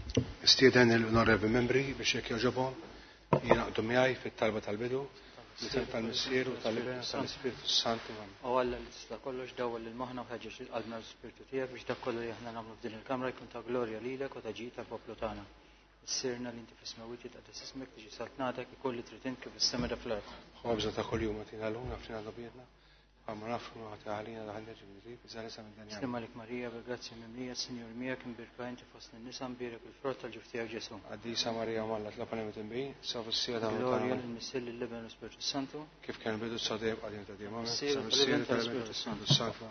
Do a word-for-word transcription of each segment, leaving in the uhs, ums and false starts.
Istieden l-onorevoli membri biex jekk jogħġobhom jingħaqdu miegħi fit-talba tal-bidu tal-Missier u tal-Iben tal-Ispiritu Santu. U Alla li tista' kollox dawwel lil moħħna u ħeġġeġ il-qalbna l-Ispiritu tiegħek biex dak kollu li aħna nagħmlu f'din il-Kamra jkun ta' glorja lilek u ta' ġid tal-poplu tagħna. Issirna li inti fis-smawiet taqdis ismek tiġi saltnatek ikun li trid int kif is-sema da fl-ard. Ħobża ta' kuljum tina l-ħuna f'tina dobiedna. Għamma nafru għata għalina daħħal ġimri, bizzalisa minn danjan. Slimma lik Marija, bil-grazzi mimlija, Sinjur miegħek imbirka inti fost n-nisa mbirek il-frott tal-ġuf tiegħek Ġesu. Għaddisa Marija Malla tlapani mitinbi, safu s-sija ta' Glorja l-Missier l-Liben l-Spiritu Santu. Kif kien bidu s-sadeb għadim ta' diem. Missier l-Liben tal-Spiritu Santu.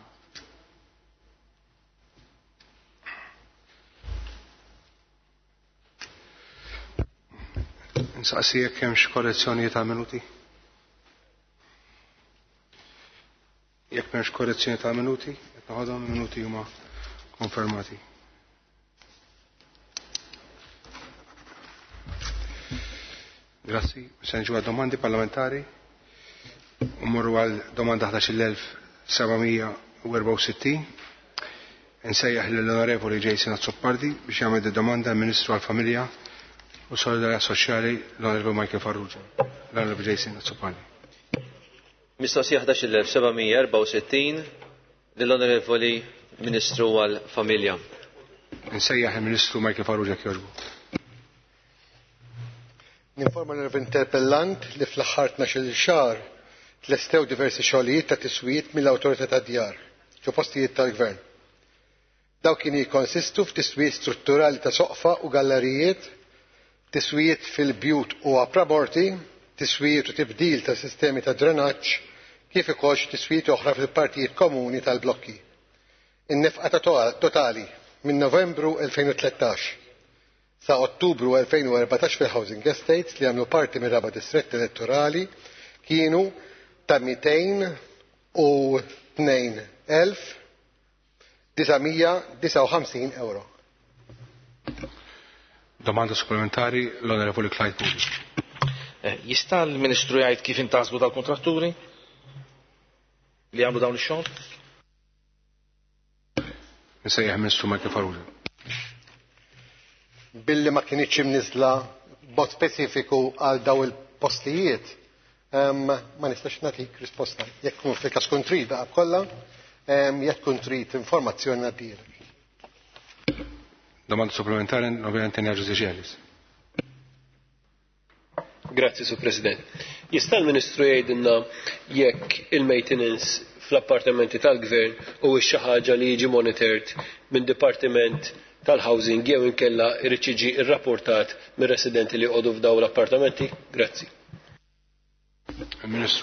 Nsaqsijek kemx korrezzjoni ta' minuti? Jekk m'hemmx korrezzjoni ta' minuti, qed naħodhom minuti huma konfermati. Grazzi, se nġu għad domandi parlamentari. Umorru għal domanda ħdax elf sebgħmija u erba' u sittin. Nsejjaħ lill-Onorevoli Jason Azzopardi biex jagħmel domanda għall-Ministru għall-Familja u Solidarjetà Soċjali l-Onorevoli Michael Farrugia. L-Onorevoli Jason Azzopardi. Mistoqsija ħdax elf sebgħmija u erba' u sittin lill-Onorevoli Ministru għall-Familja. Nsejjaħ il-Ministru Michael Farrugia kjoġbu. Ninforma l-interpellant li fl-aħħar tnax-il xahar tlestew diversi xogħlijiet ta' tiswijiet mill-Awtorità tad-Djar ġo postijiet tal-Gvern. Daw kienu jikkonsistu f'tiswijiet strutturali ta' soqfa u gallerijiet, tiswijiet fil-bjut u apramorti, tiswijiet u tibdil ta' sistemi ta' drenaġġ, kif ukoll tiswijiet oħra fil-partijiet komuni tal-blokki. In-nefqa totali minn Novembru elfejn u tlettax sa' Ottubru elfejn u erbatax fil-Housing Estates li għamlu parti minn raba' distretti elettorali kienu ta' mitejn u tnejn elf tisamija disa' u ħamsin euro. Domanda supplementari l-Onorevoli Clyde Moody. Jista' l-Ministru jgħid kif intasbu tal-kontratturi li għamlu dawn ix-xogħol? Nsejjaħ Ministru Michael Farrugia. Billi ma kienitx imniżla b'mod speċifiku għal daw il-postijiet, ma nistax nagħtik risposta. Jekk tkun fil-każ tkun trid baqgħa kollha, jekk tkun trid informazzjoni ngħaddilek. Domanda supplementari ovvjament Enea Ġużeġelis. Grazzi, Sur President. Jista' l-Ministru jgħidilna jekk il-maintenance fl-appartamenti tal-Gvern huwiex xi ħaġa li jiġi monitored minn Dipartiment tal-Housing jew inkella irid jiġi rrapportat mir-residenti li jqogħdu f'dawn l-appartamenti? Grazzi. Ministru.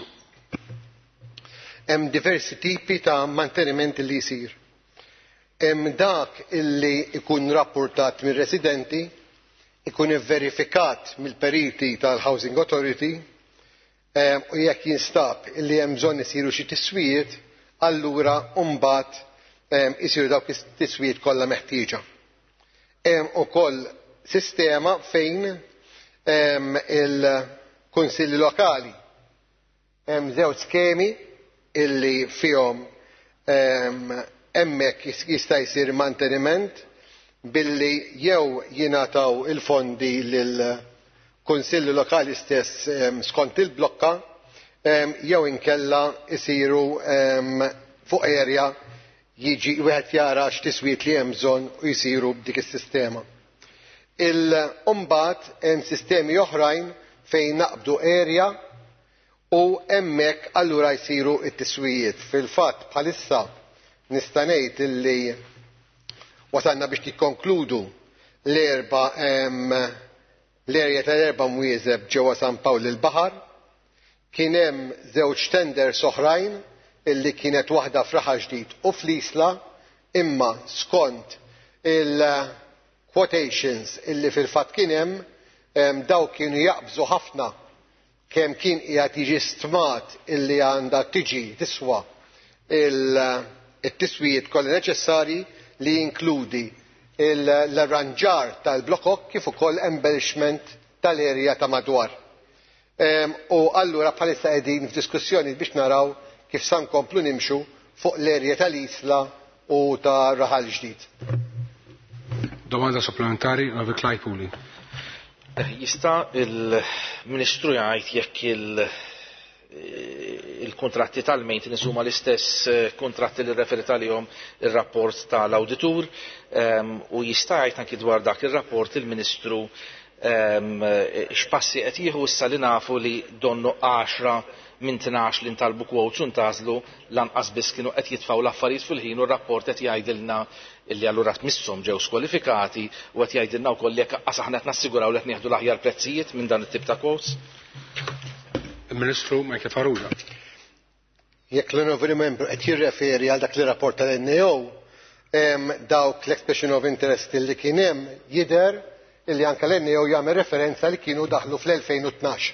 Hemm diversi tipi ta' mantenimenti li jsir. Hemm dak illi ikun rapportat mir-residenti, ikun verifikat mill-periti tal-Housing Authority u jekk jinstab illi hemm bżonn isiru xi tiswijiet, allura mbagħad isiru dawk is-tiswijiet kollha meħtieġa. Hemm ukoll sistema fejn il-kunsilli lokali hemm żewġ skemi illi fihom hemmhekk jista' jsir manteniment billi jew jingħataw il-fondi lil kunsilli lokali stess skont il-blokka jew inkella isiru fuq area jiġi wieħed jara x'tiswiet li hemm bżonn u jsiru b'dik is-sistema. Il-mbagħad hemm sistemi oħrajn fejn naqbdu area u hemmhekk allura jsiru t-tiswijiet. Fil-fatt bħalissa nista' ngħid illi wasalna biex nikkonkludu l-erba' l-erja tal-erba' mwieżeb ġewwa San Pawl il-Baħar. Kien hemm żewġ tenders oħrajn illi kienet waħda f'Raħa Ġdid u fl-Isla, imma skont il-quotations illi fil-fatt kien hemm daw kienu jaqbżu ħafna kemm kien qiegħed jiġi stmat illi għandha tiġi tiswa it-tiswijiet kollha neċessarji li jinkludi l-arranġar tal-blokok kif ukoll embellishment tal-erja ta' madwar. U allura bħalissa qegħdin f'diskussjoni biex naraw kif se nkomplu nimxu fuq l-erja tal-Isla u ta' Raħal Ġdid. Domanda supplementari, Onorevole Claypool. Jista' il-Ministru jgħid jekk il- il-kontratti tal-maintenance huma l-istess kontratti li referita għalihom ir-rapport tal-awditur u jista' jgħid anki dwar dak ir-rapport il-Ministru x'passi qed jieħu issa li nafu li donnu għaxra minn tnax li ntalbu quotes u ntażlu lanqas biss kienu qed jitfgħu l-affarijiet fil-ħin u r-rapport qed jgħidilna illi allura tmisshom ġew skwalifikati u qed jgħidilna wkoll li jekk qas aħna qed nassiguraw li qed nieħdu l-aħjar prezzijiet minn dan it-tip ta' quotes. Il-Ministru Michael Farrugia. Jekk l-Honorable Member qed jirreferi għal dak li rapport tal-N A O, dawk l-expression of interest li kien hemm jidher illi anke l-N A O jagħmel referenza li kienu daħlu fl-elfejn u tnax.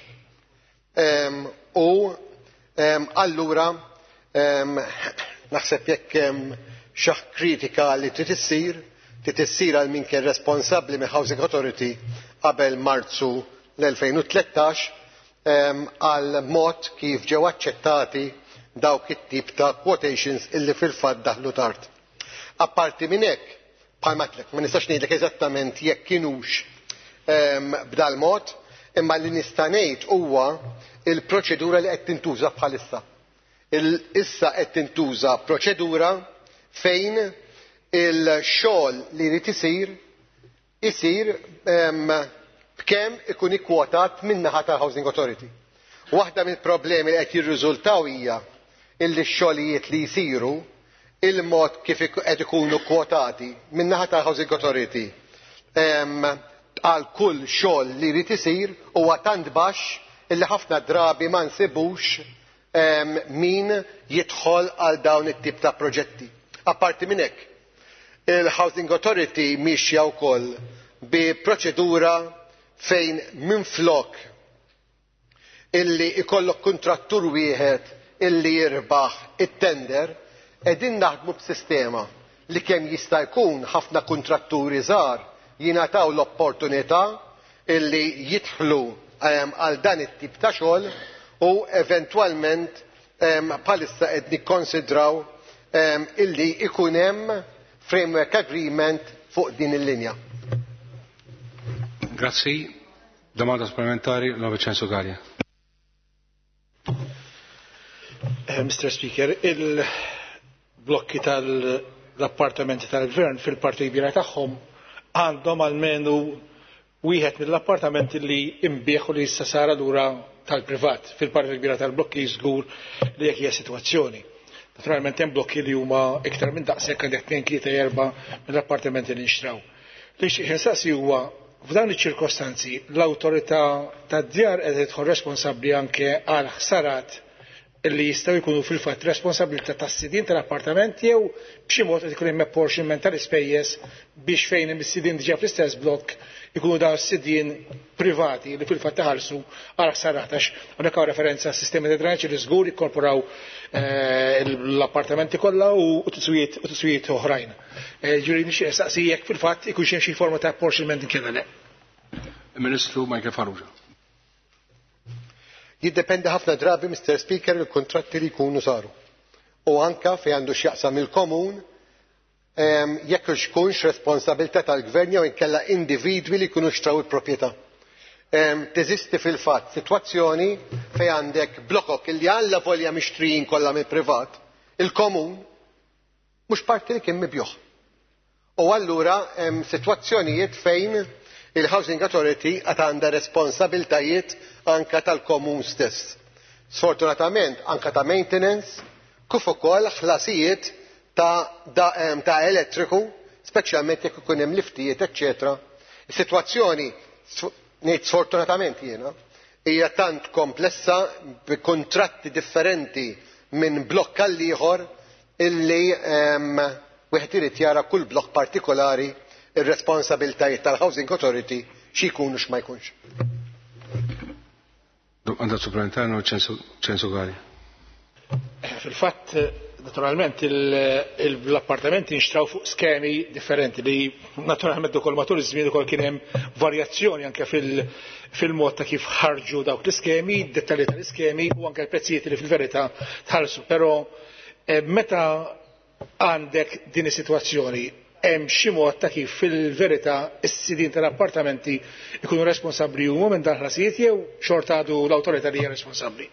U allura naħseb jekk hemm xi kritika li trid issir, trid issir għal min kien responsabbli minn Housing Authority qabel Marzu l-elfejn u tlettax għal mod kif ġew aċċettati dawk it-tip ta' quotations illi fil-fatt daħlu tard. Apparti minn hekk, bħalma tlek, ma nistax ngħidlek eżattament jekk kienux b'dal mod, imma li nista' ngħid huwa il-proċedura li qed tintuża bħalissa. Issa qed tintuża proċedura fejn il-xogħol li jrid isir isir b'kemm ikun ikkwotat min-naħa tal-Housing Authority. Waħda mill-problemi li qed jirriżultaw hija illi x-xogħlijiet li jsiru il-mod kif qed ikunu kwotati min-naħa tal-Housing Authority għal kull xogħol li jrid isir huwa tant baxx illi ħafna drabi ma nsibux min jidħol għal dawn it-tip ta' proġetti. Apparti minn hekk, il-Housing Authority mixja wkoll bi proċedura fejn minflok illi ikollok kuntrattur wieħed illi jirbaħ it-tender qegħdin naħdmu b'sistema li kemm jista' jkun ħafna kuntratturi żgħar jingħataw l-opportunità illi jidħlu għal dan it-tip ta' xogħol u eventwalment bħalissa qed nikkonsidraw illi ikun hemm framework agreement fuq din il-linja. Grazzi. Domanda supplementari, Onorevole Censo Galia. Mister Speaker, il-blokki tal-appartamenti tal-gvern fil-parti kbira tagħhom għandhom almenu wieħed mill-appartamenti li imbieħu li issa sara lura tal-privat fil-parti kbira tal-blokki żgur li jekk hija sitwazzjoni. Naturalment hemm blokki li huma iktar minn daqshekk għandek tnejn tlieta erba' mill-appartamenti li nixtraw. Li xi insaqsi huwa f'dawn iċ-ċirkostanzi l-awtorità tad-djar qed tidħol responsabbli anke għal ħsarat li jistgħu jkunu fil-fatt responsabilità tas-sidien tal-appartament jew b'xi mod qed ikun hemm apportionment tal-ispejjeż biex fejn hemm is-sidien diġà fl-istess blokk ikunu dawn is-sidien privati li fil-fatt taħallsu għal ħsarat għax hawnhekk hawn referenza għas sistemi ta' drainage li żgur jikkorporaw l-appartamenti kollha u tiswijiet oħrajn. Ġifieri nixtieq nistaqsi jekk fil-fatt ikun xi forma ta' apportionment inkella le. Il-Ministru Michael Farrugia. Jiddependi ħafna drabi, Mister Speaker, il-kontratti li jkunu saru. U anka fejn għandu x'jaqsam il-komun jekk xkunx responsabilità tal-gvern jew inkella individwi li jkunu xtraw il-proprjetà. Teżisti fil-fatt sitwazzjoni fejn għandek blokok illi għalla volja mixtrijin kollha mill-privat, il-komun mhux parti li kien mibjuħ. U allura hemm sitwazzjonijiet fejn il-Housing Authority għad għandha responsabiltajiet anka tal-komun stess. Sfortunatament anka ta' maintenance kif ukoll ħlasijiet ta' elettriku, speċjalment jekk ikun hemm liftijiet, eċċetera. Is-sitwazzjoni ngħid sfortunatament jiena hija tant komplessa bi kuntratti differenti minn blokk għal ieħor illi wieħed irid jara kull blokk partikolari ir-responsabiltajiet tal-Housing Authority xi jkunu x'ma jkunx. Domanda supplementare Censo Galia. Fil-fatt, naturalment, l-appartamenti nxtraw fuq skemi differenti li naturalment ukoll matul iż-żmien ukoll kien hemm varjazzjoni anke fil-mod ta' kif ħarġu dawk l-iskemi, id-dettalji tal-iskemi u anke l-prezzijiet li fil-verità tħallsu. Però meta għandek din is-sitwazzjoni hemm xi mod ta' kif fil-verità is-sidien tal-appartamenti ikunu responsabbli huma minn dan ħlasijiet jew xorta għadu l-awtorità li hija responsabbli.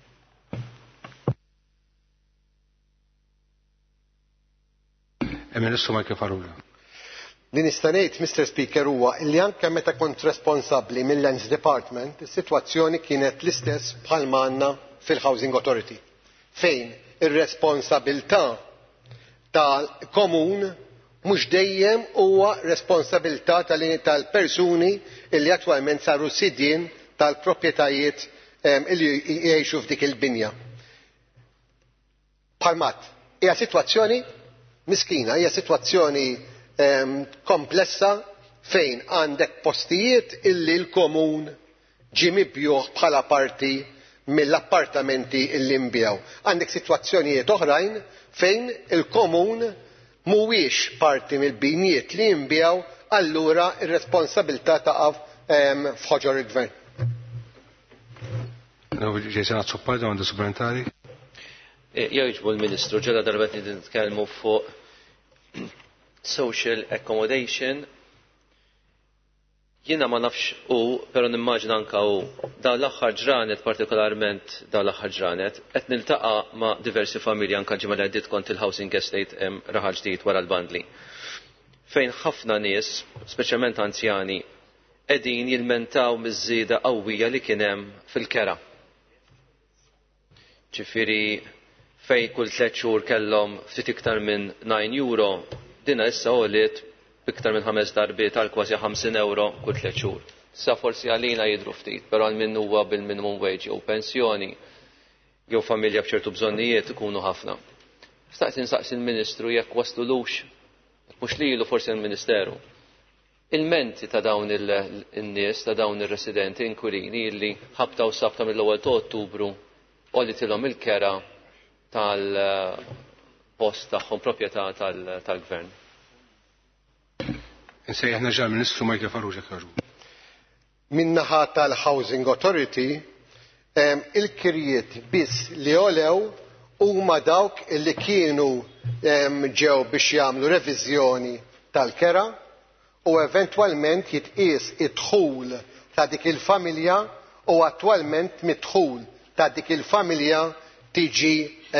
Ministru Michael Farrugia. Li nista' ngħid, Mister Speaker, huwa li anke meta kont responsabbli mill-Lands Department, is-sitwazzjoni kienet l-istess bħal għandna fil-Housing Authority, fejn ir-responsabilità tal-komun mhux dejjem huwa responsabilità tal-persuni li attwalment saru sidien tal-proprjetajiet li jgħixu f'dik il-binja. Bħalmat, hija sitwazzjoni miskina, hija sitwazzjoni komplessa fejn għandek postijiet illi l-komun ġie mibjuħ bħala parti mill-appartamenti illi nbjew. Għandek sitwazzjonijiet oħrajn fejn il-komun mhuwiex parti mill-binijiet li nbjew, allura r-responsabilità taqaf f'ħoġor il-gvern. Jgħiġbu l-Ministru ġela darbet li nitkellmu fuq social accommodation. Jiena ma nafx u, pero nimmaġina anka u dawn l-aħħar ġranet, partikolarment dawn l-aħħar ġranet, qed niltaqa' ma' diversi familji anka ġimgħa li għaddiet kont il-housing estate hemm raħa ġdid wara l-Bandli. Fejn ħafna nies, speċjalment anzjani, qegħdin jilmentaw miż-żieda qawwija li kien hemm fil-kera. Ġifieri fejn kull tliet xhur kellhom ftit iktar minn nine euro, dina issa għoliet biktar minn ħames darbiet għal kważi ħamsin euro kull tliet xhur. Sa forsi għalina jidru ftit, però għal min huwa bil-minimum wage jew pensjoni jew familja b'ċertu bżonnijiet ikunu ħafna. Staqt insaqsi l-Ministru jekk waslulux, mhux lilu forsi l-Ministeru, il-menti ta' dawn in-nies, ta' dawn ir-residenti inkwilini li ħabtaw sabta mill-ewwel ta' Ottubru qolitilhom il-kera tal-post tagħhom proprjetà tal-gvern. Insejjaħ nerġa' l-Ministru Michael Farrugia kħarġu. Min-naħa tal-Housing Authority, il-kirjiet biss li għolew huma dawk li kienu ġew biex jagħmlu reviżjoni tal-kera u eventwalment jitqies id-dħul ta' dik il-familja u attwalment mid-dħul ta' dik il-familja tiġi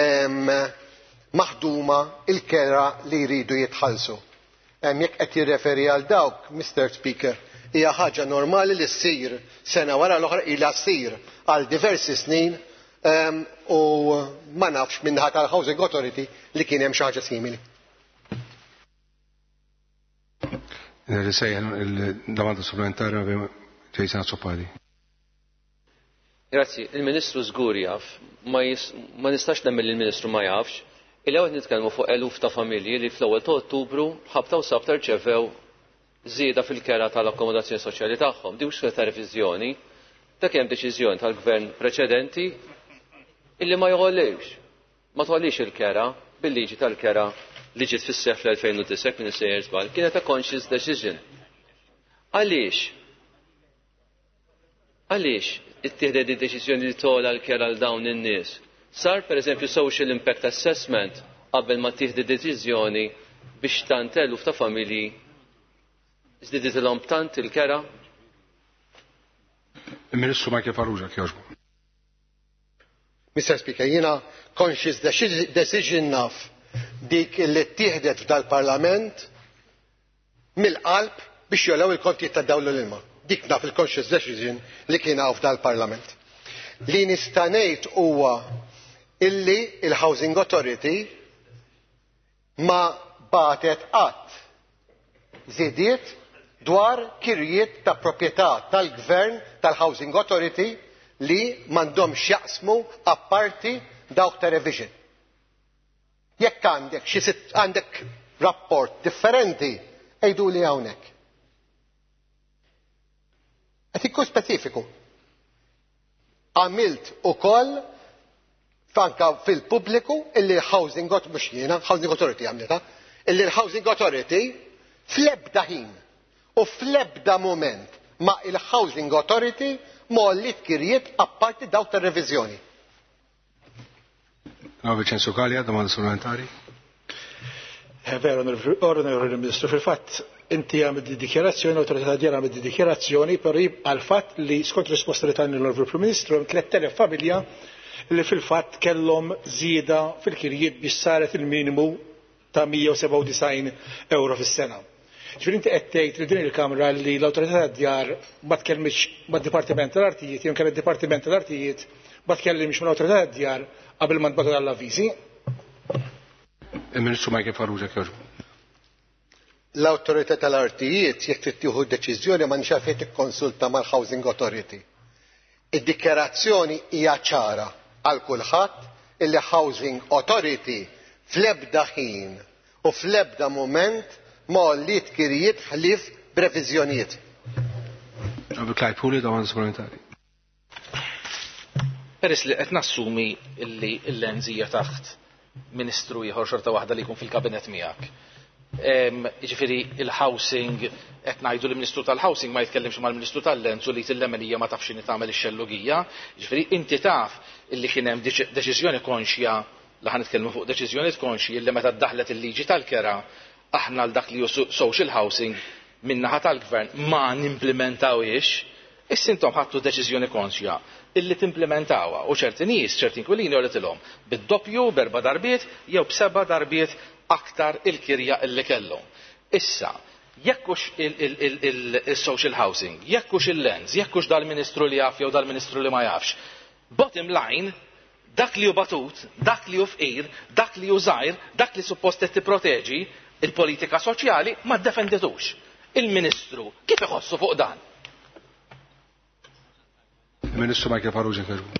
maħduma il-kera li jridu jitħallsu. Jekk qed jirreferi għal dawk, Mister Speaker, hija ħaġa normali li ssir sena wara l-oħra ilha ssir għal diversi snin u ma nafx min-naħa tal-Housing Authority li kien hemm xi ħaġa simili. Il-domanda supplementare Jason Azzopadi. Grazzi, il-Ministru żgur jaf, ma nistax nemmel il-Ministru ma jafx. Il-għawet nitkellmu fuq eluf ta' familji li fl-ewwel ta' Ottubru ħabtaw sabta rċevew żieda fil-kera tal-akkomodazzjoni soċjali tagħhom. Dik mhux ta' reviżjoni, dak hemm deċiżjoni tal-gvern preċedenti illi ma joħollewx. Ma tħollix il-kera bil-liġi tal-kera li ġiet fis-seħħ fl-elfejn u tisa minn is-sejjer żball, kienet a conscious decision. Għaliex? Għaliex ittieħdet id-deċiżjoni li tola l-kera għal dawn in-nies? Sar per eżempju social impact assessment qabel ma tieħdi deċiżjoni biex tant eluf ta' familji żdiedetilhom tant il-kera? Il-Ministru Michael Farrugia kjoġbu. Mister Speaker, jiena conscious decision naf dik li ttieħdet f'dal-Parlament mill-qalb biex jolew il-kontijiet ta' dawlu l-ilma. Dik naf il-conscious decision li kien hawn f'dal-Parlament. Li nista' ngħid huwa illi il-Housing Authority ma batet qatt żiediet dwar kirjiet ta' proprjetà tal-Gvern tal-Housing Authority li m'għandhomx jaqsmu apparti dawk ta' revision. Jekk għandek xi għandek rapport differenti, ejduli hawnhekk. Qed ikun speċifiku. Għamilt ukoll fanka fil-pubbliku illi l-Housing Authority, mhux jiena, Housing Authority għamlita, illi l-Housing Authority fl-ebda ħin u fl-ebda moment ma il-Housing Authority mollit kirjiet apparti dawk tar-reviżjoni. Vincenzo Gallia, domanda supplementari. Veru, Onorevoli Ministru, fil-fatt inti għamid dikjerazzjoni, l-autorità djera għamid dikjerazzjoni, per għal-fatt li skont risposta li tani l-Onorevoli Prim Ministru tliet elef familja li fil-fatt kellhom żieda fil-kirjiet biex saret il-minimu ta' mija u seba' u disgħin euro fis-sena. Ġifieri inti qed tgħid li din il-Kamra li l-Awtorità tad-Djar ma tkellmx mad-Dipartiment tal-Artijiet, jew kien id-Dipartiment tal-Artijiet ma tkellimx mal-Awtorità tad-Djar qabel ma nbagħtu l-avviżi. Il-Ministru Michael Farrugia kjoġbu. L-Awtorità tal-Artijiet jekk trid tieħu deċiżjoni ma nix għalfejn tikkonsulta mal-Housing Authority. Id-dikjerazzjoni hija ċara għal kulħadd illi Housing Authority fl-ebda ħin u fl-ebda mument ma olliet kirjiet ħlief b'reviżjonijiet. Ġabi Clyde Pooley dawn supplementari. Peress li qed nassumi illi l-lenzija taħt Ministru ieħor xorta waħda li jkun fil-kabinet miegħek. Jiġifieri il-housing qed ngħidu li Ministru tal-Housing ma jitkellimx mal-Ministru tal-Lenz u li t-lemelija ma tafx x'inhi tagħmel ix-xellugija. Jiġifieri inti taf illi kien hemm deċiżjoni konxja li ħa nitkellmu fuq deċiżjonijiet konxji illi meta ddaħlet il-liġi tal-kera aħna l dak li hu social housing min-naħa tal-Gvern ma nimplementawhiex. Issa intom ħadtu deċiżjoni konxja illi timplementawha u ċerti nies, ċerti inkwilini għoltilhom bid-doppju berba darbiet jew b'seba' darbiet aktar il-kirja illi kellhom. Issa, jekkux il-social housing, jekkux il-Lenz, jekkux dal-Ministru li jaf jew dal-Ministru li ma jafx. Bottom line, dak li hu batut, dak li hu fqir, dak li hu żgħir, dak li suppost qed tipproteġi il-politika soċjali ma ddefenditux. Il-Ministru kif iħossu fuq dan? Il-Ministru Michael Farrugia kjoġbu.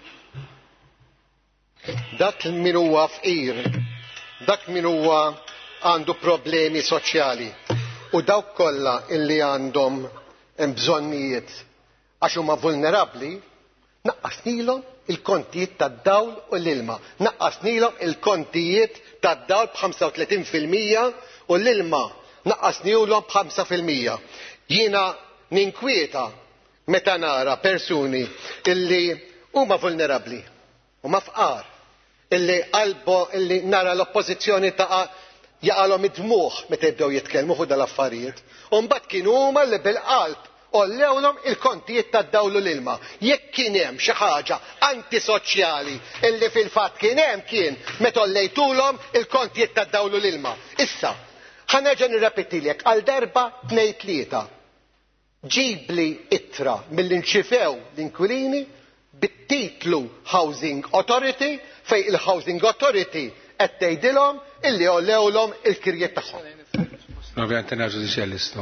Dak min huwa fqir, dak min huwa għandu problemi soċjali u dawk kollha illi għandhom bżonnijiet għax huma vulnerabbli, naqqasnilhom il-kontijiet tad-dawl u l-ilma. Naqqasnilhom il-kontijiet tad-dawl b'ħamsa u tletin fil-mija u l-ilma naqqasnilhom b'ħamsa fil-mija. Jiena ninkwieta meta nara persuni illi huma vulnerabbli, huma fqar, illi qalbu illi nara l-oppożizzjoni ta' jaqalhom id-dmuħ meta jibdew jitkellmu fuq dal-affarijiet. U mbagħad kienu huma li bil-qalb ollewlhom il-kontijiet tad-dawl u l-ilma. Jekk kien hemm xi ħaġa antisoċjali illi fil-fatt kien hemm kien meta ollejtulhom il-kontijiet tad-dawl u l-ilma. Issa, ħanerġa' nirrepetilek għal darba tnejn tlieta. Ġibli ittra mill-inċifew l-inkwilini bit-titlu Housing Authority fej il-Housing Authority qed tgħidilhom illi ollewlhom il-kirjiet tagħhom. Ovvjament nerġu dixellis,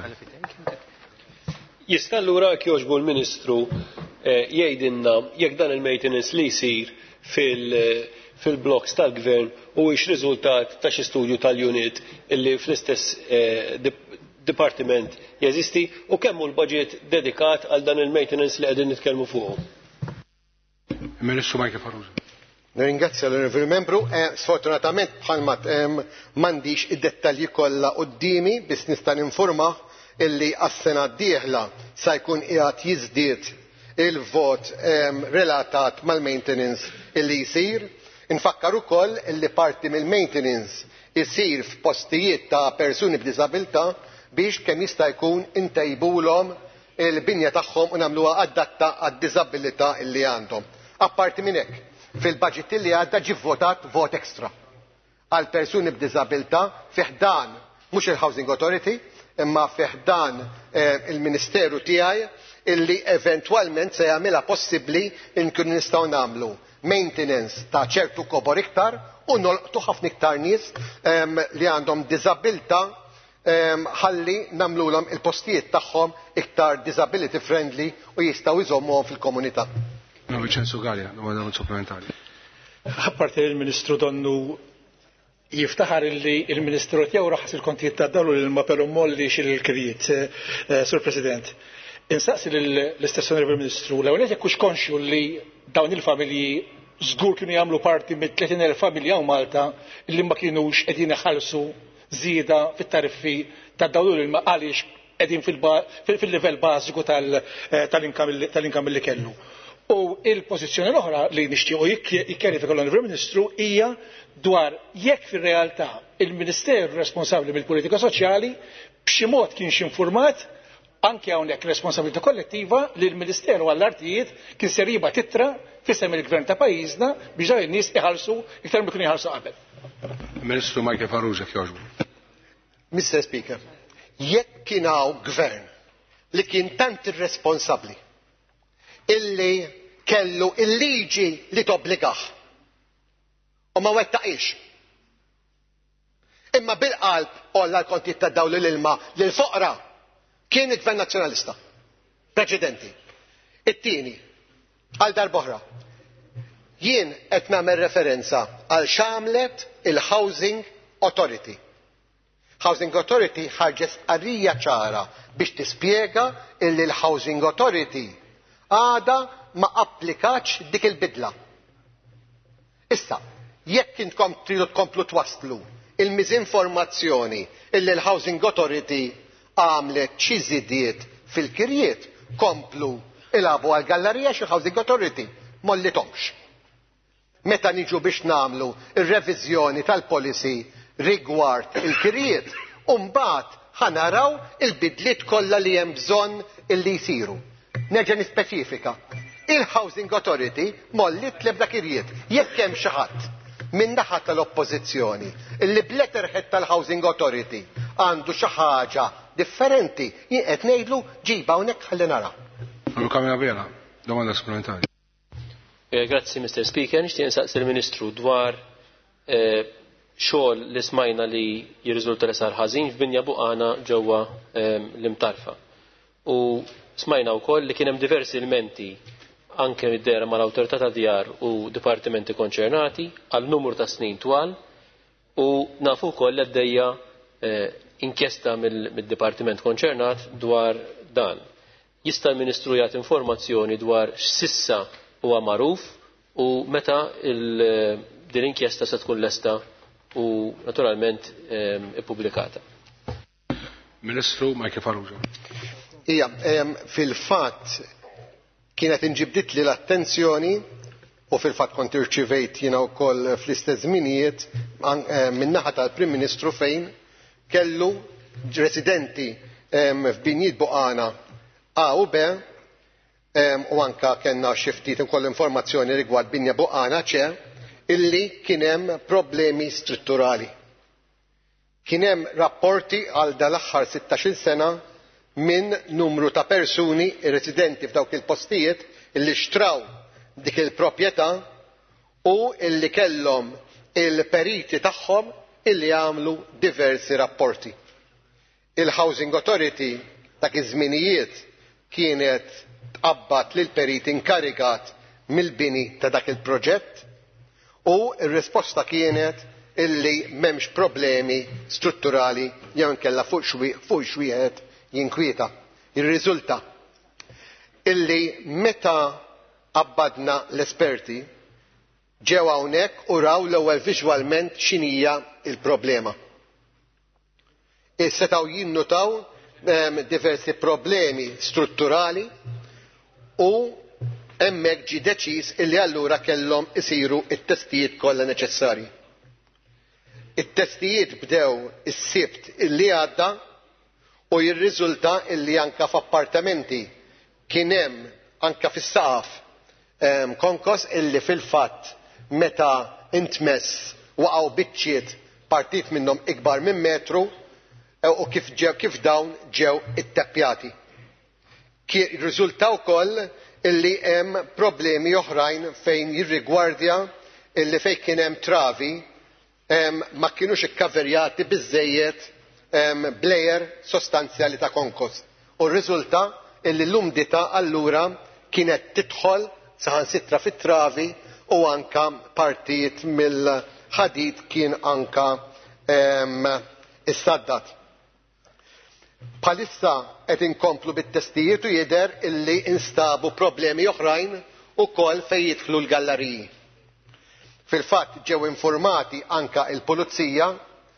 Jista' allura jogħġbu l-Ministru jgħidilna jekk dan il-maintenance li jsir fil-bloks tal-Gvern huwiex riżultat ta' xi studju tal-unit illi fl-istess dipartiment jeżisti u kemm hu l-budget dedikat għal dan il-maintenance li qegħdin nitkellmu fuqu. Il-Ministru Michael Farrugia. Nirringrazzja l-Onorevoli Membru, sfortunatament bħalma m'għandix id-dettalji kollha qudiemi biss nista' ninformah illi għas-sena d-dieħla sa jkun qiegħed jiżdied il-vot relatat mal-maintenance illi jsir. Infakkar ukoll illi parti mill-maintenance isir f'postijiet ta' persuni b'diżabilità biex kemm jista' jkun intejbulhom il-binja tagħhom u nagħmluha adatta għad-diżabilità illi għandhom. Apparti minn hekk, fil-budget illi għadda ġie vvotat vot ekstra għal persuni b'diżabilità fih dan mhux il-Housing Authority imma fih dan il-Ministeru tiegħi illi eventwalment se jagħmilha possibbli nkunu nistgħu nagħmlu maintenance ta' ċertu kobor iktar u nolqtu ħafna iktar nies li għandhom diżabilità ħalli nagħmluhom il-postijiet tagħhom iktar disability friendly u jistgħu jżommuhom fil-komunità. No, Vincenzo Gallia, domanda supplementari. Apparti il-Ministru donnu jiftaħar li il-Ministru tiegħu raħas il-kontijiet tad-dawl u l-ilma però molli xil-kirjiet, Sur President. Insaqsi l-istess Onorevoli Ministru, l-ewwel jekk hux konxju li dawn il-familji żgur kienu jagħmlu parti mit-tletin elef familja u Malta illi ma kienux qegħdin iħallsu żieda fit-tariffi tad-dawl u l-ilma għaliex qegħdin fil-livell bażiku tal-inkam li kellu. U il-pożizzjoni l-oħra li nixtiequ jikkjarifika l-Onorevoli Ministru hija dwar jekk fir-realtà il-Ministeru responsabbli mill-politika soċjali b'xi mod kienx infurmat anke hawnhekk responsabilità kollettiva li l-Ministeru għall-Artijiet kien ser jibgħat ittra f'isem il-Gvern ta' pajjiżna biex dawn in-nies iħallsu iktar milli kienu jħallsu qabel. Ministru Michael Farrugia jogħġbu. mister Speaker, jekk kien hawn gvern li kien tant irresponsabbli illi kellu il-liġi li tobbligaħ u ma wettaqix. Imma bil-qalb olla l-kontijiet ta' dawl l-ilma lil-foqra kien il-Gvern Nazzjonalista. Preċedenti. It-tieni, għal darb'oħra, jien qed nagħmel referenza għal x'għamlet il-Housing Authority. Housing Authority ħarġet qarrija ċara biex tispjega illi l-Housing Authority għada ma applikax dik il-bidla. Issa, jekk intkom tridu tkomplu twasslu il-miżinformazzjoni illi l-Housing Authority għamlet xi żidiet fil-kirjiet, komplu ilagħbu għall-gallerija xi Housing Authority mollithomx. Meta niġu biex nagħmlu ir-reviżjoni tal-policy rigward il-kirjiet, u mbagħad ħanaraw il-bidliet kollha li hemm bżonn illi jsiru. Nerġa' nispeċifika. Il-Housing Authority molli tlebda kirjiet. Jekk hemm xi ħadd min naħa tal-oppożizzjoni illi b'letterhead tal-Housing Authority għandu xi ħaġa differenti, jien qed ngħidlu ġiba hawnhekk ħalli nara. Kamera Bela, domanda supplementari. Grazzi, mister Speaker. Nixtieq insaqsi l-Ministru dwar xogħol li smajna li jirriżulta li sar ħażin f'Binja Buqana ġewwa l-Imtarfa. U smajna wkoll li kien hemm diversi elementi anke mid-dera mal-awtorità ta' djar u dipartimenti konċernati għal numru ta' snin twal u nafu wkoll li għaddejja inkjesta mill-dipartiment konċernat dwar dan. Jista' l-Ministru jagħti informazzjoni dwar x'sissa huwa magħruf u meta din l-inkjesta se tkun lesta u naturalment ippubblikata. Ministru Michael Farrugia. Ija, fil-fatt kienet inġibdit li l-attenzjoni u fil-fatt kont irċivejt jiena wkoll fl-istess żminijiet min-naħa tal-Prim Ministru fejn kellu residenti f'Binjiet Buqana A u B u anke kellna xi ftit ukoll informazzjoni rigward Binja Buqana C illi kien hemm problemi strutturali. Kien hemm rapporti għal dal-aħħar sittax-il sena minn numru ta' persuni residenti f'dawk il-postijiet illi xtraw dik il-proprjetà u illi kellhom il-periti tagħhom illi għamlu diversi rapporti. Il-Housing Authority dak iż-żminijiet kienet tqabbad lil periti inkarigat mill-bini ta' dak il-proġett u r-risposta kienet illi m'hemmx problemi strutturali jew inkella fuq xwieħed jinkwieta. Ir-riżulta illi meta qabbadna l-esperti ġew hawnhekk u raw l-ewwel viżwalment x'inhija l-problema. Setgħu jinnutaw diversi problemi strutturali u hemmhekk ġie deċiż illi allura kellhom isiru t-testijiet kollha neċessarji. It-testijiet bdew is-sibt illi għadda u jirriżulta illi anke f'appartamenti kien hemm anke fis-saqaf konkos illi fil-fatt meta intmess waqgħu biċċiet partit minnhom ikbar minn metru u kif ġew kif dawn ġew itteppjati. Jirriżulta wkoll illi hemm problemi oħrajn fejn jirrigwardja illi fejn kien hemm travi ma kienux ikkaverjati biżżejjed blejer sostanzjali ta' konkos. U r-riżulta illi l-umdità allura kienet tidħol saħansitra fit-travi u anke partijiet mill-ħadid kien anke issaddat. Bħalissa qed inkomplu bit-testijiet u jidher illi instabu problemi oħrajn ukoll fejn jidħlu l-galleriji. Fil-fatt ġew informati anke l-Pulizija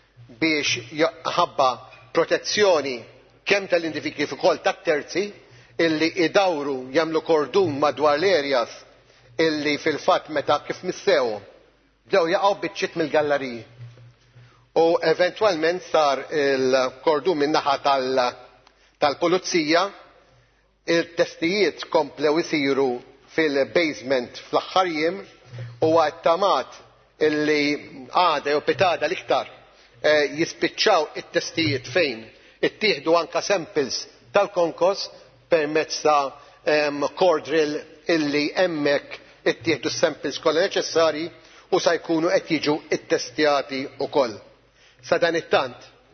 biex ħabba protezzjoni kemm tal-individwi kif ukoll tat-terzi illi idawru jagħmlu kordun madwar l-areas illi fil-fatt meta kif missew bdew jaqgħu biċċiet mill-galleriji. U eventwalment sar il-kordun min-naħa tal-pulizija, il-testijiet komplew isiru fil-basement fl-aħħar jiem u għattamat illi għada jew pitada l-iktar jispiċċaw it-testijiet fejn ittieħdu anka samples tal-konkos permezz ta' core drill illi hemmhekk ittieħdu s-samples kollha neċessarji u se jkunu qed jiġu ttestjati wkoll. Sa dan it-tant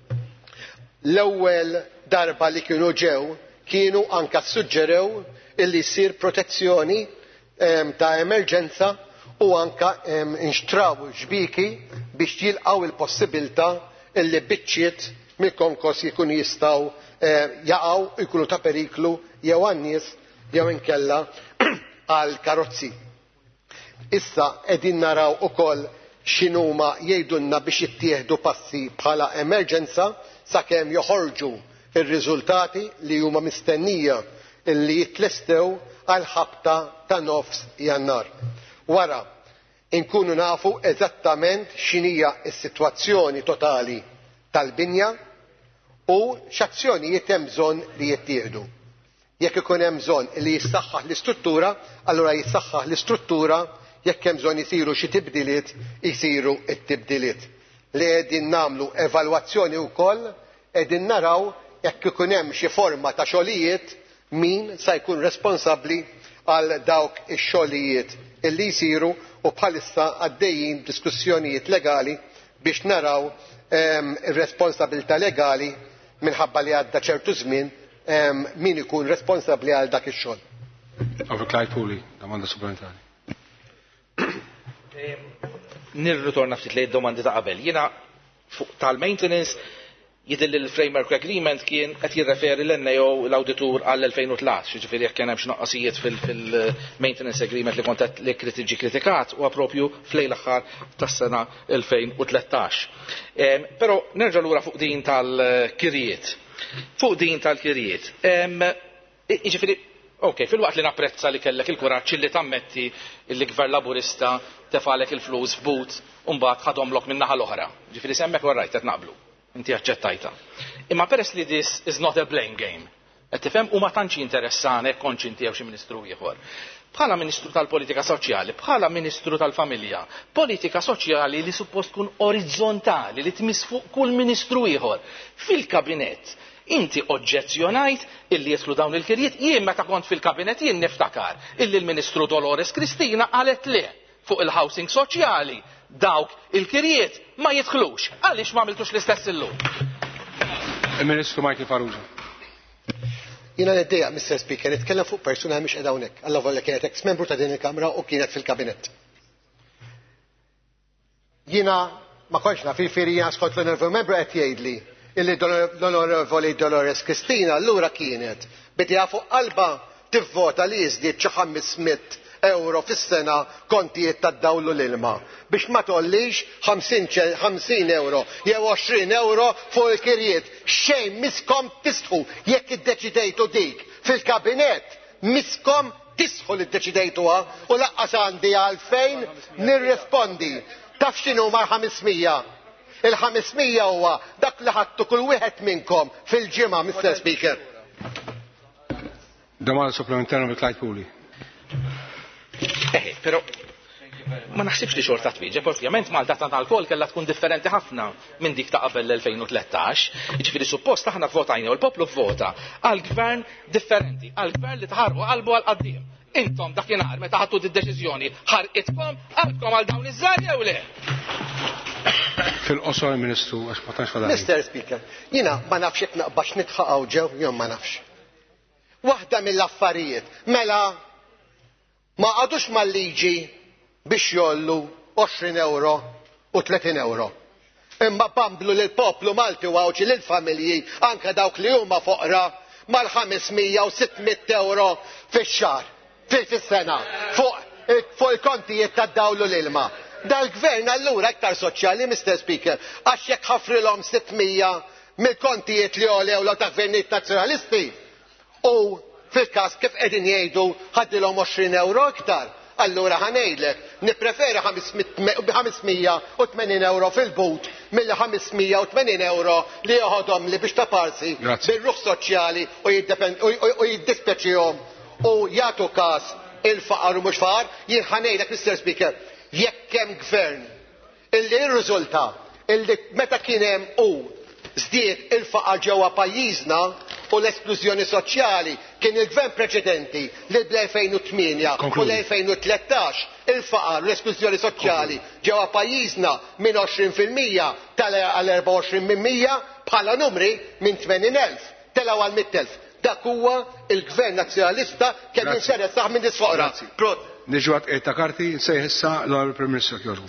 l-ewwel darba li kienu ġew kienu anke ssuġġerew illi jsir protezzjoni ta' emerġenza u anke nxtraw xbiki biex jilqgħu il-possibilità illi biċċiet mill-konkos jkunu jistgħu jaqgħu u jkunu ta' periklu jew għan-nies jew inkella għall karozzi. Issa qegħdin naraw ukoll x'inhuma jgħidulna biex jittieħdu passi bħala emerġenza sakemm joħorġu ir-riżultati li huma mistennija illi jitlestew għal ħabta ta' nofs Jannar. Wara nkunu nafu eżattament x'inhija s-sitwazzjoni totali tal-binja u x'azzjonijiet hemm bżonn li jittieħdu. Jekk ikun hemm bżonn li jissaħħaħ l-istruttura, allura jissaħħaħ l-istruttura, jekk hemm bżonn isiru xi tibdiliet, isiru t-tibdiliet. Li qegħdin nagħmlu evalwazzjoni wkoll qegħdin naraw jekk ikun hemm xi forma ta' xogħlijiet min se jkun responsabbli għal dawk ix-xogħlijiet illi jsiru u bħalissa għaddejjin diskussjonijiet legali biex naraw ir-responsabbiltà legali minħabba li għadda ċertu żmien min ikun responsabbli għal dak ix-xogħol. Over Clyde Pooley, domanda supplementari. Nirritorna ftit lejn domandi ta' qabel. Jiena fuq tal-maintenance jidil li l-framework agreement kien qed jirreferi l-N A O l-awditur għall elfejn u tlax, jiġifieri jekk kien hemm xi noqqasijiet fil-maintenance agreement li kont qed li tiġi kritikat huwa proprju fl-lejl aħħar tas-sena elfejn u tlettax. Però nerġa' lura fuq din tal-kirjiet. Fuq din tal-kirjiet. Jiġifieri ok, fil-waqt li napprezza li kellek il-kuraġġ li tammetti li gvern laburista tefalek il-flus f'but u mbagħad ħadhomlok min-naħa l-oħra. Ġifieri semmek warrajt qed naqblu. Inti aċċettajta. Imma peress li this is not a blame game. Qed tifhem u ma tantx interessani konċ inti jew xi ministru ieħor. Bħala Ministru tal-Politika Soċjali, bħala Ministru tal-Familja, politika soċjali li suppost tkun orizzontali li tmiss fuq kull ministru ieħor. Fil-kabinett inti oġġezzjonajt illi jidħlu dawn il-kirjiet, jien meta kont fil-kabinett jien niftakar illi l-Ministru Dolores Cristina qalet le fuq il-housing soċjali dawk il-kirjiet ma jidħlux. Għaliex ma għamiltux l-istess illum? Il-Ministru Michael Farrugia. Jiena niddejjaq, Mister Speaker, nitkellem fuq persuna mhix qiegħda hawnhekk. Alla volja kienet ex-membru ta' din il-Kamra u kienet fil-Kabinett. Jiena ma kontx naf il-firija skont l-Honorable Member qed jgħidli illi l-Onorevoli Dolores Cristina allura kienet bidja fuq qalba tivvota li jiżdied xi ħammismit euro fis-sena kontijiet tad-dawl u l-ilma biex ma tollix ħamsin euro jew għoxrin euro fuq il-kirjiet. Xejn miskom tistħu jekk iddeċidejtu dik fil-kabinett miskom tisħu li ddeċidejtuha u laqqas għandi għalfejn nirrispondi. Taf x'inhu ma' ħamismija? Il-ħamismija huwa dak li ħadtu kull wieħed minnkom fil-ġimgħa, Mister Speaker. Domanda supplementari mill Clyde Pooley. Eh, però ma naħsibx li xorta twieġeb, ovvjament Malta tagħna l-kol kellha tkun differenti ħafna minn dik ta' qabel l-elfejn u tlettax. Jiġifieri suppost aħna vvotajna u l-poplu vvota għal gvern differenti, għal gvern li tħarqu qalbu għal qaddim. Intom dakinhar meta ħadtu d-deċiżjoni ħarqitkom qalbkom għal dawn iż-żar jew le? Fil-qosor Ministru għax ma tantx fadal. Mister Speaker, jiena ma nafx jekk naqbax nitħaqgħu ġew jew ma nafx. Waħda mill-affarijiet mela ma għadux mal-liġi biex jollu għoxrin euro u tletin euro. Imma bamblu lil poplu Malti u għawċi lil familji anke dawk li huma foqra mal-ħamismija u sittmija euro fix-xahar, fis-sena, fuq il-kontijiet tad-dawl u l-ilma. Dal-gvern allura iktar soċjali, Mister Speaker, għax jekk ħafrilhom sittmija mill-kontijiet li għolew ta' gvernijiet nazzjonalisti u fil-każ kif qegħdin jgħidu ħaddilhom għoxrin euro iktar. Allura ħanejdlek, nippreferi ħamesmija u tmenin euro fil-but milli ħamesmija u tmenin euro li joħodhom li biex taparsi bil-ruħ soċjali u jiddispeċihom u jagħtu każ il-faqar u mhux faqar. Jien ħanejdlek, Mister Speaker, jekk hemm gvern illi rriżulta illi meta kien hemm hu żdied il-faqar ġewwa pajjiżna u l-esklużjoni soċjali kien il-gvern preċedenti li bl-elfejn u tminja u l-elfejn u tlettax il-faqar u l-esklużjoni soċjali ġewwa pajjiżna minn għoxrin fil-mija tela għal erba' u għoxrin fil-mija bħala numri minn tmenin elf telaw għal mitt elf. Dak huwa il-gvern nazzjonalista kemm jinteressaħ minn is-foqra. Niġu għat ta' karti nsejħ issa l-Onorevoli Prim Ministru jogħġbu.